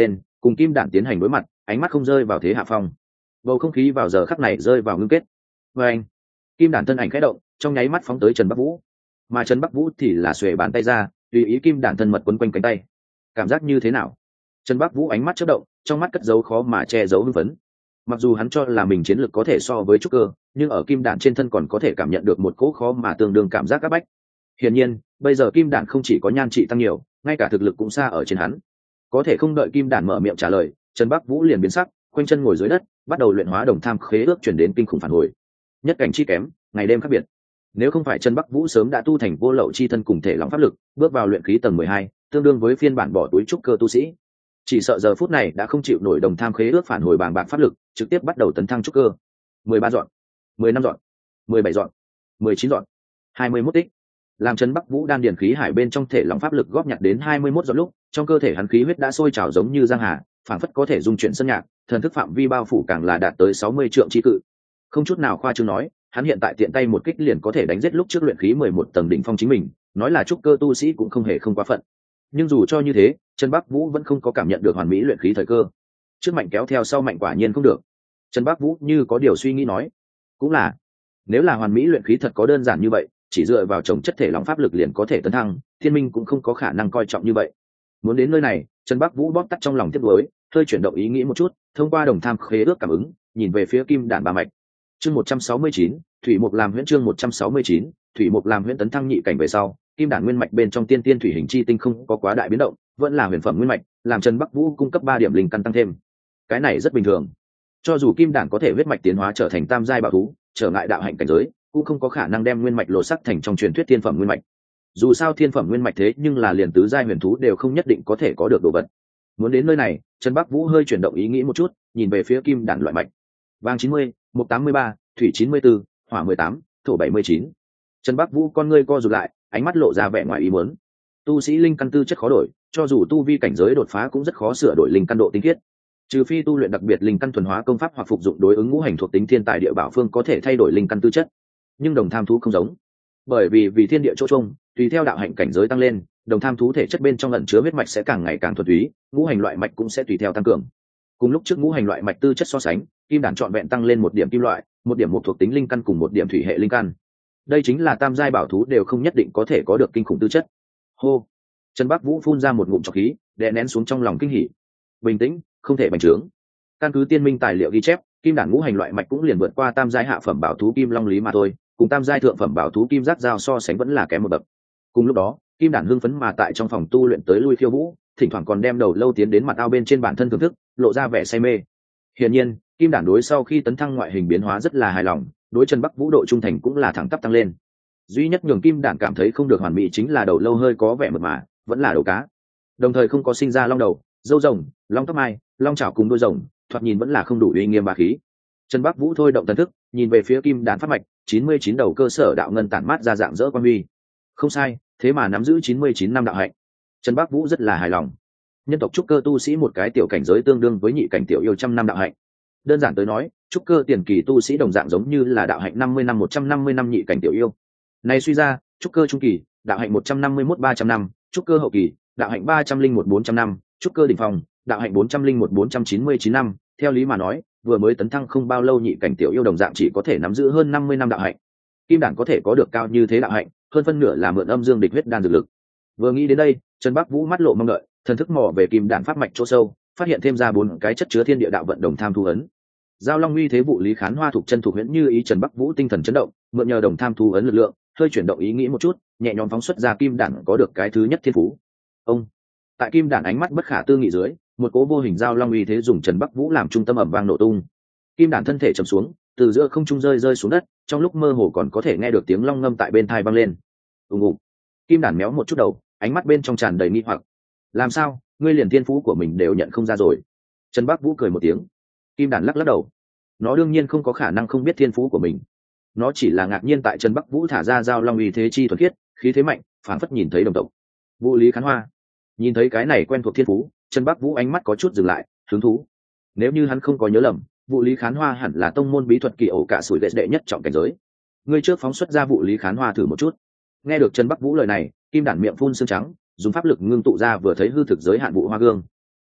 cùng kim đản tiến hành đối mặt, ánh mắt không rơi vào thế hạ phong. Bầu không khí vào giờ khắc này rơi vào ngưng kết. Và anh, kim đản thân ảnh khẽ động, trong nháy mắt phóng tới Trần Bắc Vũ. Mà Trần Bắc Vũ thì là xuề bàn tay ra, tùy ý kim đản thân mật quấn quanh cánh tay. Cảm giác như thế nào? Trần Bắc Vũ ánh mắt chớp động, trong mắt cất giấu khó mà che giấu hưng phấn. Mặc dù hắn cho là mình chiến lược có thể so với trúc cơ, nhưng ở kim đản trên thân còn có thể cảm nhận được một cỗ khó mà tương đương cảm giác áp bách. Hiển nhiên, bây giờ kim đản không chỉ có nhan trị tăng nhiều, ngay cả thực lực cũng xa ở trên hắn. Có thể không đợi kim đản mở miệng trả lời, Trần Bắc Vũ liền biến sắc, quanh chân ngồi dưới đất, bắt đầu luyện hóa đồng tham khế ước chuyển đến kinh khủng phản hồi. Nhất cảnh chi kém, ngày đêm khác biệt. Nếu không phải Trần Bắc Vũ sớm đã tu thành vô lậu chi thân cùng thể lỏng pháp lực, bước vào luyện khí tầng 12, tương đương với phiên bản bỏ túi trúc cơ tu sĩ, chỉ sợ giờ phút này đã không chịu nổi đồng tham khế ước phản hồi bàng bạc pháp lực, trực tiếp bắt đầu tấn thăng trúc cơ. 13 dọn, 15 dọn, 17 dọn, 19 dọn, 21 tích. Làm Trần Bắc Vũ đan điển khí hải bên trong thể lỏng pháp lực góp nhặt đến 21 dọn lúc, trong cơ thể hắn khí huyết đã sôi trào giống như giang hà, phảng phất có thể dung chuyển sơn nhạc, thần thức phạm vi bao phủ càng là đạt tới 60 trượng chi cự. Không chút nào khoa trương nói, hắn hiện tại tiện tay một kích liền có thể đánh giết lúc trước luyện khí 11 tầng đỉnh phong chính mình, nói là trúc cơ tu sĩ cũng không hề không quá phận. Nhưng dù cho như thế, Trần Bắc Vũ vẫn không có cảm nhận được hoàn mỹ luyện khí thời cơ. Trước mạnh kéo theo sau mạnh quả nhiên không được. Trần Bắc Vũ như có điều suy nghĩ nói, cũng là, nếu là hoàn mỹ luyện khí thật có đơn giản như vậy, chỉ dựa vào trồng chất thể lòng pháp lực liền có thể tấn thăng, thiên minh cũng không có khả năng coi trọng như vậy. Muốn đến nơi này, Trần Bắc Vũ bóp tắt trong lòng tiếc nuối, hơi chuyển động ý nghĩ một chút, thông qua đồng tham khế ước cảm ứng, nhìn về phía kim đản ba mạch. Chương 169, thủy mục làm huyễn. Chương 169, thủy mục làm huyễn. Tấn thăng nhị cảnh về sau, kim đản nguyên mạch bên trong tiên tiên thủy hình chi tinh không có quá đại biến động, vẫn là huyền phẩm nguyên mạch, làm Trần Bắc Vũ cung cấp 3 điểm linh căn tăng thêm. Cái này rất bình thường. Cho dù kim đản có thể huyết mạch tiến hóa trở thành tam giai bảo thú, trở ngại đạo hạnh cảnh giới, cũng không có khả năng đem nguyên mạch lộ sắc thành trong truyền thuyết thiên phẩm nguyên mạch. Dù sao thiên phẩm nguyên mạch thế nhưng là liền tứ giai huyền thú đều không nhất định có thể có được đồ vật. Muốn đến nơi này, Trần Bắc Vũ hơi chuyển động ý nghĩ một chút, nhìn về phía kim đản loại mạch. Vàng 90, mộc 83, thủy 94, hỏa 18, thổ 79. Trần Bắc Vũ con ngươi co rụt lại, ánh mắt lộ ra vẻ ngoài ý muốn. Tu sĩ linh căn tư chất khó đổi, cho dù tu vi cảnh giới đột phá cũng rất khó sửa đổi linh căn độ tinh khiết. Trừ phi tu luyện đặc biệt linh căn thuần hóa công pháp hoặc phục dụng đối ứng ngũ hành thuộc tính thiên tài địa bảo phương có thể thay đổi linh căn tư chất. Nhưng đồng tham thú không giống, bởi vì thiên địa chỗ trông, tùy theo đạo hạnh cảnh giới tăng lên, đồng tham thú thể chất bên trong ẩn chứa huyết mạch sẽ càng ngày càng thuần túy, ngũ hành loại mạch cũng sẽ tùy theo tăng cường. Cùng lúc trước ngũ hành loại mạch tư chất so sánh, kim đản trọn vẹn tăng lên 1 điểm kim loại, 1 điểm một thuộc tính linh căn cùng 1 điểm thủy hệ linh căn. Đây chính là tam giai bảo thú đều không nhất định có thể có được kinh khủng tư chất. Hô, Trần Bắc Vũ phun ra một ngụm trọc khí, đè nén xuống trong lòng kinh hỉ. Bình tĩnh, không thể bành trướng. Căn cứ tiên minh tài liệu ghi chép, kim đản ngũ hành loại mạch cũng liền vượt qua tam giai hạ phẩm bảo thú kim long lý mà thôi, cùng tam giai thượng phẩm bảo thú kim giác giao so sánh vẫn là kém một bậc. Cùng lúc đó, kim đản hưng phấn mà tại trong phòng tu luyện tới lui khiêu vũ, thỉnh thoảng còn đem đầu lâu tiến đến mặt ao bên trên bản thân thưởng thức, lộ ra vẻ say mê. Hiển nhiên, kim đản đối sau khi tấn thăng ngoại hình biến hóa rất là hài lòng, đối Trần Bắc Vũ độ trung thành cũng là thẳng tắp tăng lên. Duy nhất nhường kim đản cảm thấy không được hoàn mỹ chính là đầu lâu hơi có vẻ mượt mà, vẫn là đầu cá. Đồng thời không có sinh ra long đầu, râu rồng, long tóc mai, long chảo cùng đuôi rồng, thoạt nhìn vẫn là không đủ uy nghiêm bá khí. Trần Bắc Vũ thôi động thần thức, nhìn về phía kim đản pháp mạch, 99 đầu cơ sở đạo ngân tản mát ra dạng dỡ quan huy. Không sai, thế mà nắm giữ 99 năm đạo hạnh. Trần Bắc Vũ rất là hài lòng. Nhân tộc trúc cơ tu sĩ một cái tiểu cảnh giới tương đương với nhị cảnh tiểu yêu 100 năm đạo hạnh. Đơn giản tới nói, trúc cơ tiền kỳ tu sĩ đồng dạng giống như là đạo hạnh 50 năm 150 năm nhị cảnh tiểu yêu. Này suy ra, trúc cơ trung kỳ, đạo hạnh 151 300 năm, trúc cơ hậu kỳ, đạo hạnh 301 400 năm, trúc cơ đỉnh phong, đạo hạnh 401 499 năm, theo lý mà nói, vừa mới tấn thăng không bao lâu nhị cảnh tiểu yêu đồng dạng chỉ có thể nắm giữ hơn 50 năm đạo hạnh. Kim đản có thể có được cao như thế đạo hạnh, hơn phân nửa là mượn âm dương địch huyết đan dược lực. Vừa nghĩ đến đây, Trần Bắc Vũ mắt lộ mong đợi, thần thức mò về kim đản pháp mạch chỗ sâu, phát hiện thêm ra 4 cái chất chứa thiên địa đạo vận đồng tham thu ấn. Giao Long uy thế vụ lý khán hoa thuộc chân thuộc huyễn như ý. Trần Bắc Vũ tinh thần chấn động, mượn nhờ đồng tham thu ấn lực lượng, hơi chuyển động ý nghĩ một chút, nhẹ nhõm phóng xuất ra kim đản có được cái thứ nhất thiên phú. Ông, tại kim đản ánh mắt bất khả tư nghị dưới, một cỗ vô hình Giao Long uy thế dùng Trần Bắc Vũ làm trung tâm ầm vang nổ tung. Kim đản thân thể trầm xuống, từ giữa không trung rơi xuống đất, trong lúc mơ hồ còn có thể nghe được tiếng long ngâm tại bên tai vang lên. Ùng ục. Kim đản méo một chút đầu, ánh mắt bên trong tràn đầy nghi hoặc. Làm sao, ngươi liền thiên phú của mình đều nhận không ra rồi? Trần Bắc Vũ cười một tiếng. Kim đản lắc lắc đầu. Nó đương nhiên không có khả năng không biết thiên phú của mình. Nó chỉ là ngạc nhiên tại Trần Bắc Vũ thả ra Giao Long uy thế chi thuần khiết, khí thế mạnh, phản phất nhìn thấy đồng tộc. Vũ lý khán hoa. Nhìn thấy cái này quen thuộc thiên phú, Trần Bắc Vũ ánh mắt có chút dừng lại, hứng thú. Nếu như hắn không có nhớ lầm, Vũ lý khán hoa hẳn là tông môn bí thuật kỳ ổ cả sủi đệ nhất trọng cảnh giới. Ngươi trước phóng xuất ra Vũ lý khán hoa thử một chút. Nghe được Trần Bắc Vũ lời này, kim đản miệng phun sương trắng, dùng pháp lực ngưng tụ ra vừa thấy hư thực giới hạn vụ hoa gương.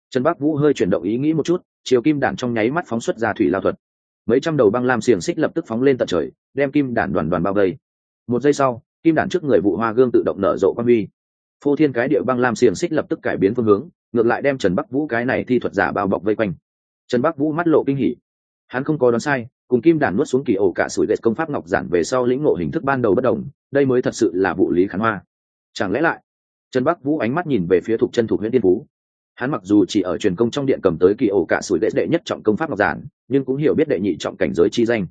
Trần Bắc Vũ hơi chuyển động ý nghĩ một chút, chiều kim đản trong nháy mắt phóng xuất ra thủy lao thuật. Mấy trăm đầu băng lam xiềng xích lập tức phóng lên tận trời, đem kim đản đoàn đoàn bao vây. Một giây sau, kim đản trước người vụ hoa gương tự động nở rộ quang huy. Phô thiên cái địa băng lam xiềng xích lập tức cải biến phương hướng, ngược lại đem Trần Bắc Vũ cái này thi thuật giả bao bọc vây quanh. Trần Bắc Vũ mắt lộ kinh hỉ. Hắn không có đoán sai, cùng kim đản nuốt xuống kỳ ổ cả sủi lệ công pháp ngọc giản về sau lĩnh ngộ hình thức ban đầu bất đồng, đây mới thật sự là vụ lý khán hoa. Chẳng lẽ lại? Trần Bắc Vũ ánh mắt nhìn về phía Thục Chân Thục Huyễn Tiên Phú. Hắn mặc dù chỉ ở truyền công trong điện cầm tới kỳ ổ cả sủi đệ nhất trọng công pháp ngọc giản, nhưng cũng hiểu biết đệ nhị trọng cảnh giới chi danh.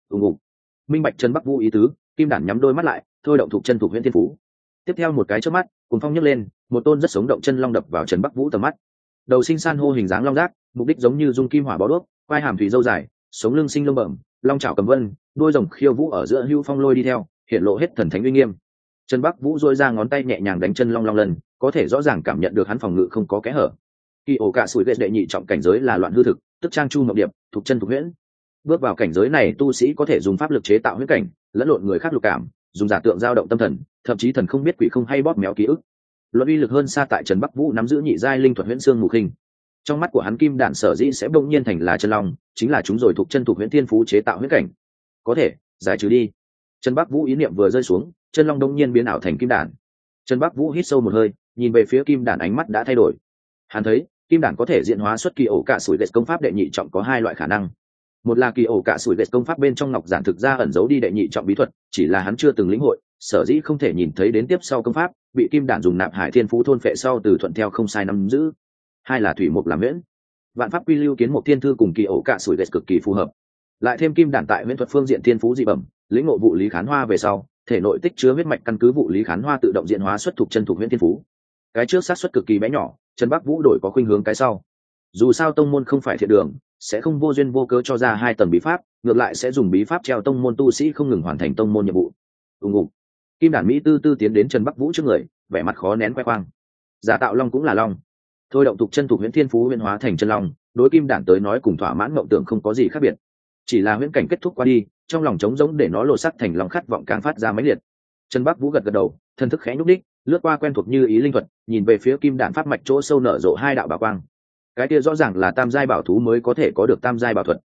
Minh bạch Trần Bắc Vũ ý tứ, kim đản nhắm đôi mắt lại, thôi động Thục Chân Thục Huyễn Tiên Phú. Tiếp theo một cái chớp mắt, cuồng phong nhấc lên, một tôn rất sống động chân long đập vào Trần Bắc Vũ tầm mắt. Đầu sinh san hô hình dáng long giác, mục đích giống như dung kim hỏa bó đuốc, quai hàm thủy dâu dài, sống lưng sinh lông bẩm, long chảo cầm vân, đuôi rồng khiêu vũ ở giữa hưu phong lôi đi theo, hiện lộ hết thần thánh uy nghiêm. Trần Bắc Vũ duỗi ra ngón tay nhẹ nhàng đánh chân long long lần, có thể rõ ràng cảm nhận được hắn phòng ngự không có kẽ hở. Kỳ ổ cả sủi đệ nhị trọng cảnh giới là loạn hư thực, tức trang chu ngọc điệp, thuộc chân thuộc huyễn. Bước vào cảnh giới này, tu sĩ có thể dùng pháp lực chế tạo huyễn cảnh, lẫn lộn người khác lục cảm, dùng giả tượng dao động tâm thần, thậm chí thần không biết quỷ không hay bóp méo ký ức. Luận uy lực hơn xa tại Trần Bắc Vũ nắm giữ nhị giai linh thuật huyễn xương mù khinh. Trong mắt của hắn kim đản sở dĩ sẽ bỗng nhiên thành là chân long, chính là chúng rồi thuộc chân thuộc huyễn thiên phú chế tạo huyễn cảnh. Có thể giải trừ đi. Trần Bắc Vũ ý niệm vừa rơi xuống, chân long đông nhiên biến ảo thành kim đản. Trần Bắc Vũ hít sâu một hơi, nhìn về phía kim đản ánh mắt đã thay đổi. Hắn thấy kim đản có thể diễn hóa xuất kỳ ổ cả sủi lệ công pháp đệ nhị trọng có hai loại khả năng. Một là kỳ ổ cả sủi lệ công pháp bên trong ngọc giản thực ra ẩn giấu đi đệ nhị trọng bí thuật, chỉ là hắn chưa từng lĩnh hội, sở dĩ không thể nhìn thấy đến tiếp sau công pháp, bị kim đản dùng nạp hải thiên phú thôn phệ sau từ thuận theo không sai nắm giữ. Hai là thủy mục làm huyễn, vạn pháp quy lưu kiến một thiên thư cùng kỳ ổ cả sủi lệ cực kỳ phù hợp. Lại thêm kim đản tại huyễn thuật phương diện thiên phú dị bẩm, lĩnh ngộ vụ lý khán hoa về sau, thể nội tích chứa huyết mạch căn cứ vụ lý khán hoa tự động diễn hóa xuất thuộc chân thuộc huyễn thiên phú. Cái trước xác suất cực kỳ bé nhỏ, Trần Bắc Vũ đổi có khuynh hướng cái sau. Dù sao tông môn không phải thiện đường, sẽ không vô duyên vô cớ cho ra hai tầng bí pháp, ngược lại sẽ dùng bí pháp treo tông môn tu sĩ không ngừng hoàn thành tông môn nhiệm vụ. Kim đản mỹ tư tư tiến đến Trần Bắc Vũ trước người, vẻ mặt khó nén khoe khoang. Giả tạo long cũng là long, thôi động tục chân thuộc huyễn thiên phú huyễn hóa thành chân long, đối kim đản tới nói cùng thỏa mãn mộng tưởng không có gì khác biệt. Chỉ là huyễn cảnh kết thúc qua đi, trong lòng trống rỗng để nó lộ sắc thành lòng khát vọng càng phát ra mãnh liệt. Trần Bắc Vũ gật gật đầu, thân thức khẽ nhúc đích, lướt qua quen thuộc như ý linh thuật, nhìn về phía kim đản pháp mạch chỗ sâu nở rộ hai đạo bảo quang. Cái kia rõ ràng là tam giai bảo thú mới có thể có được tam giai bảo thuật.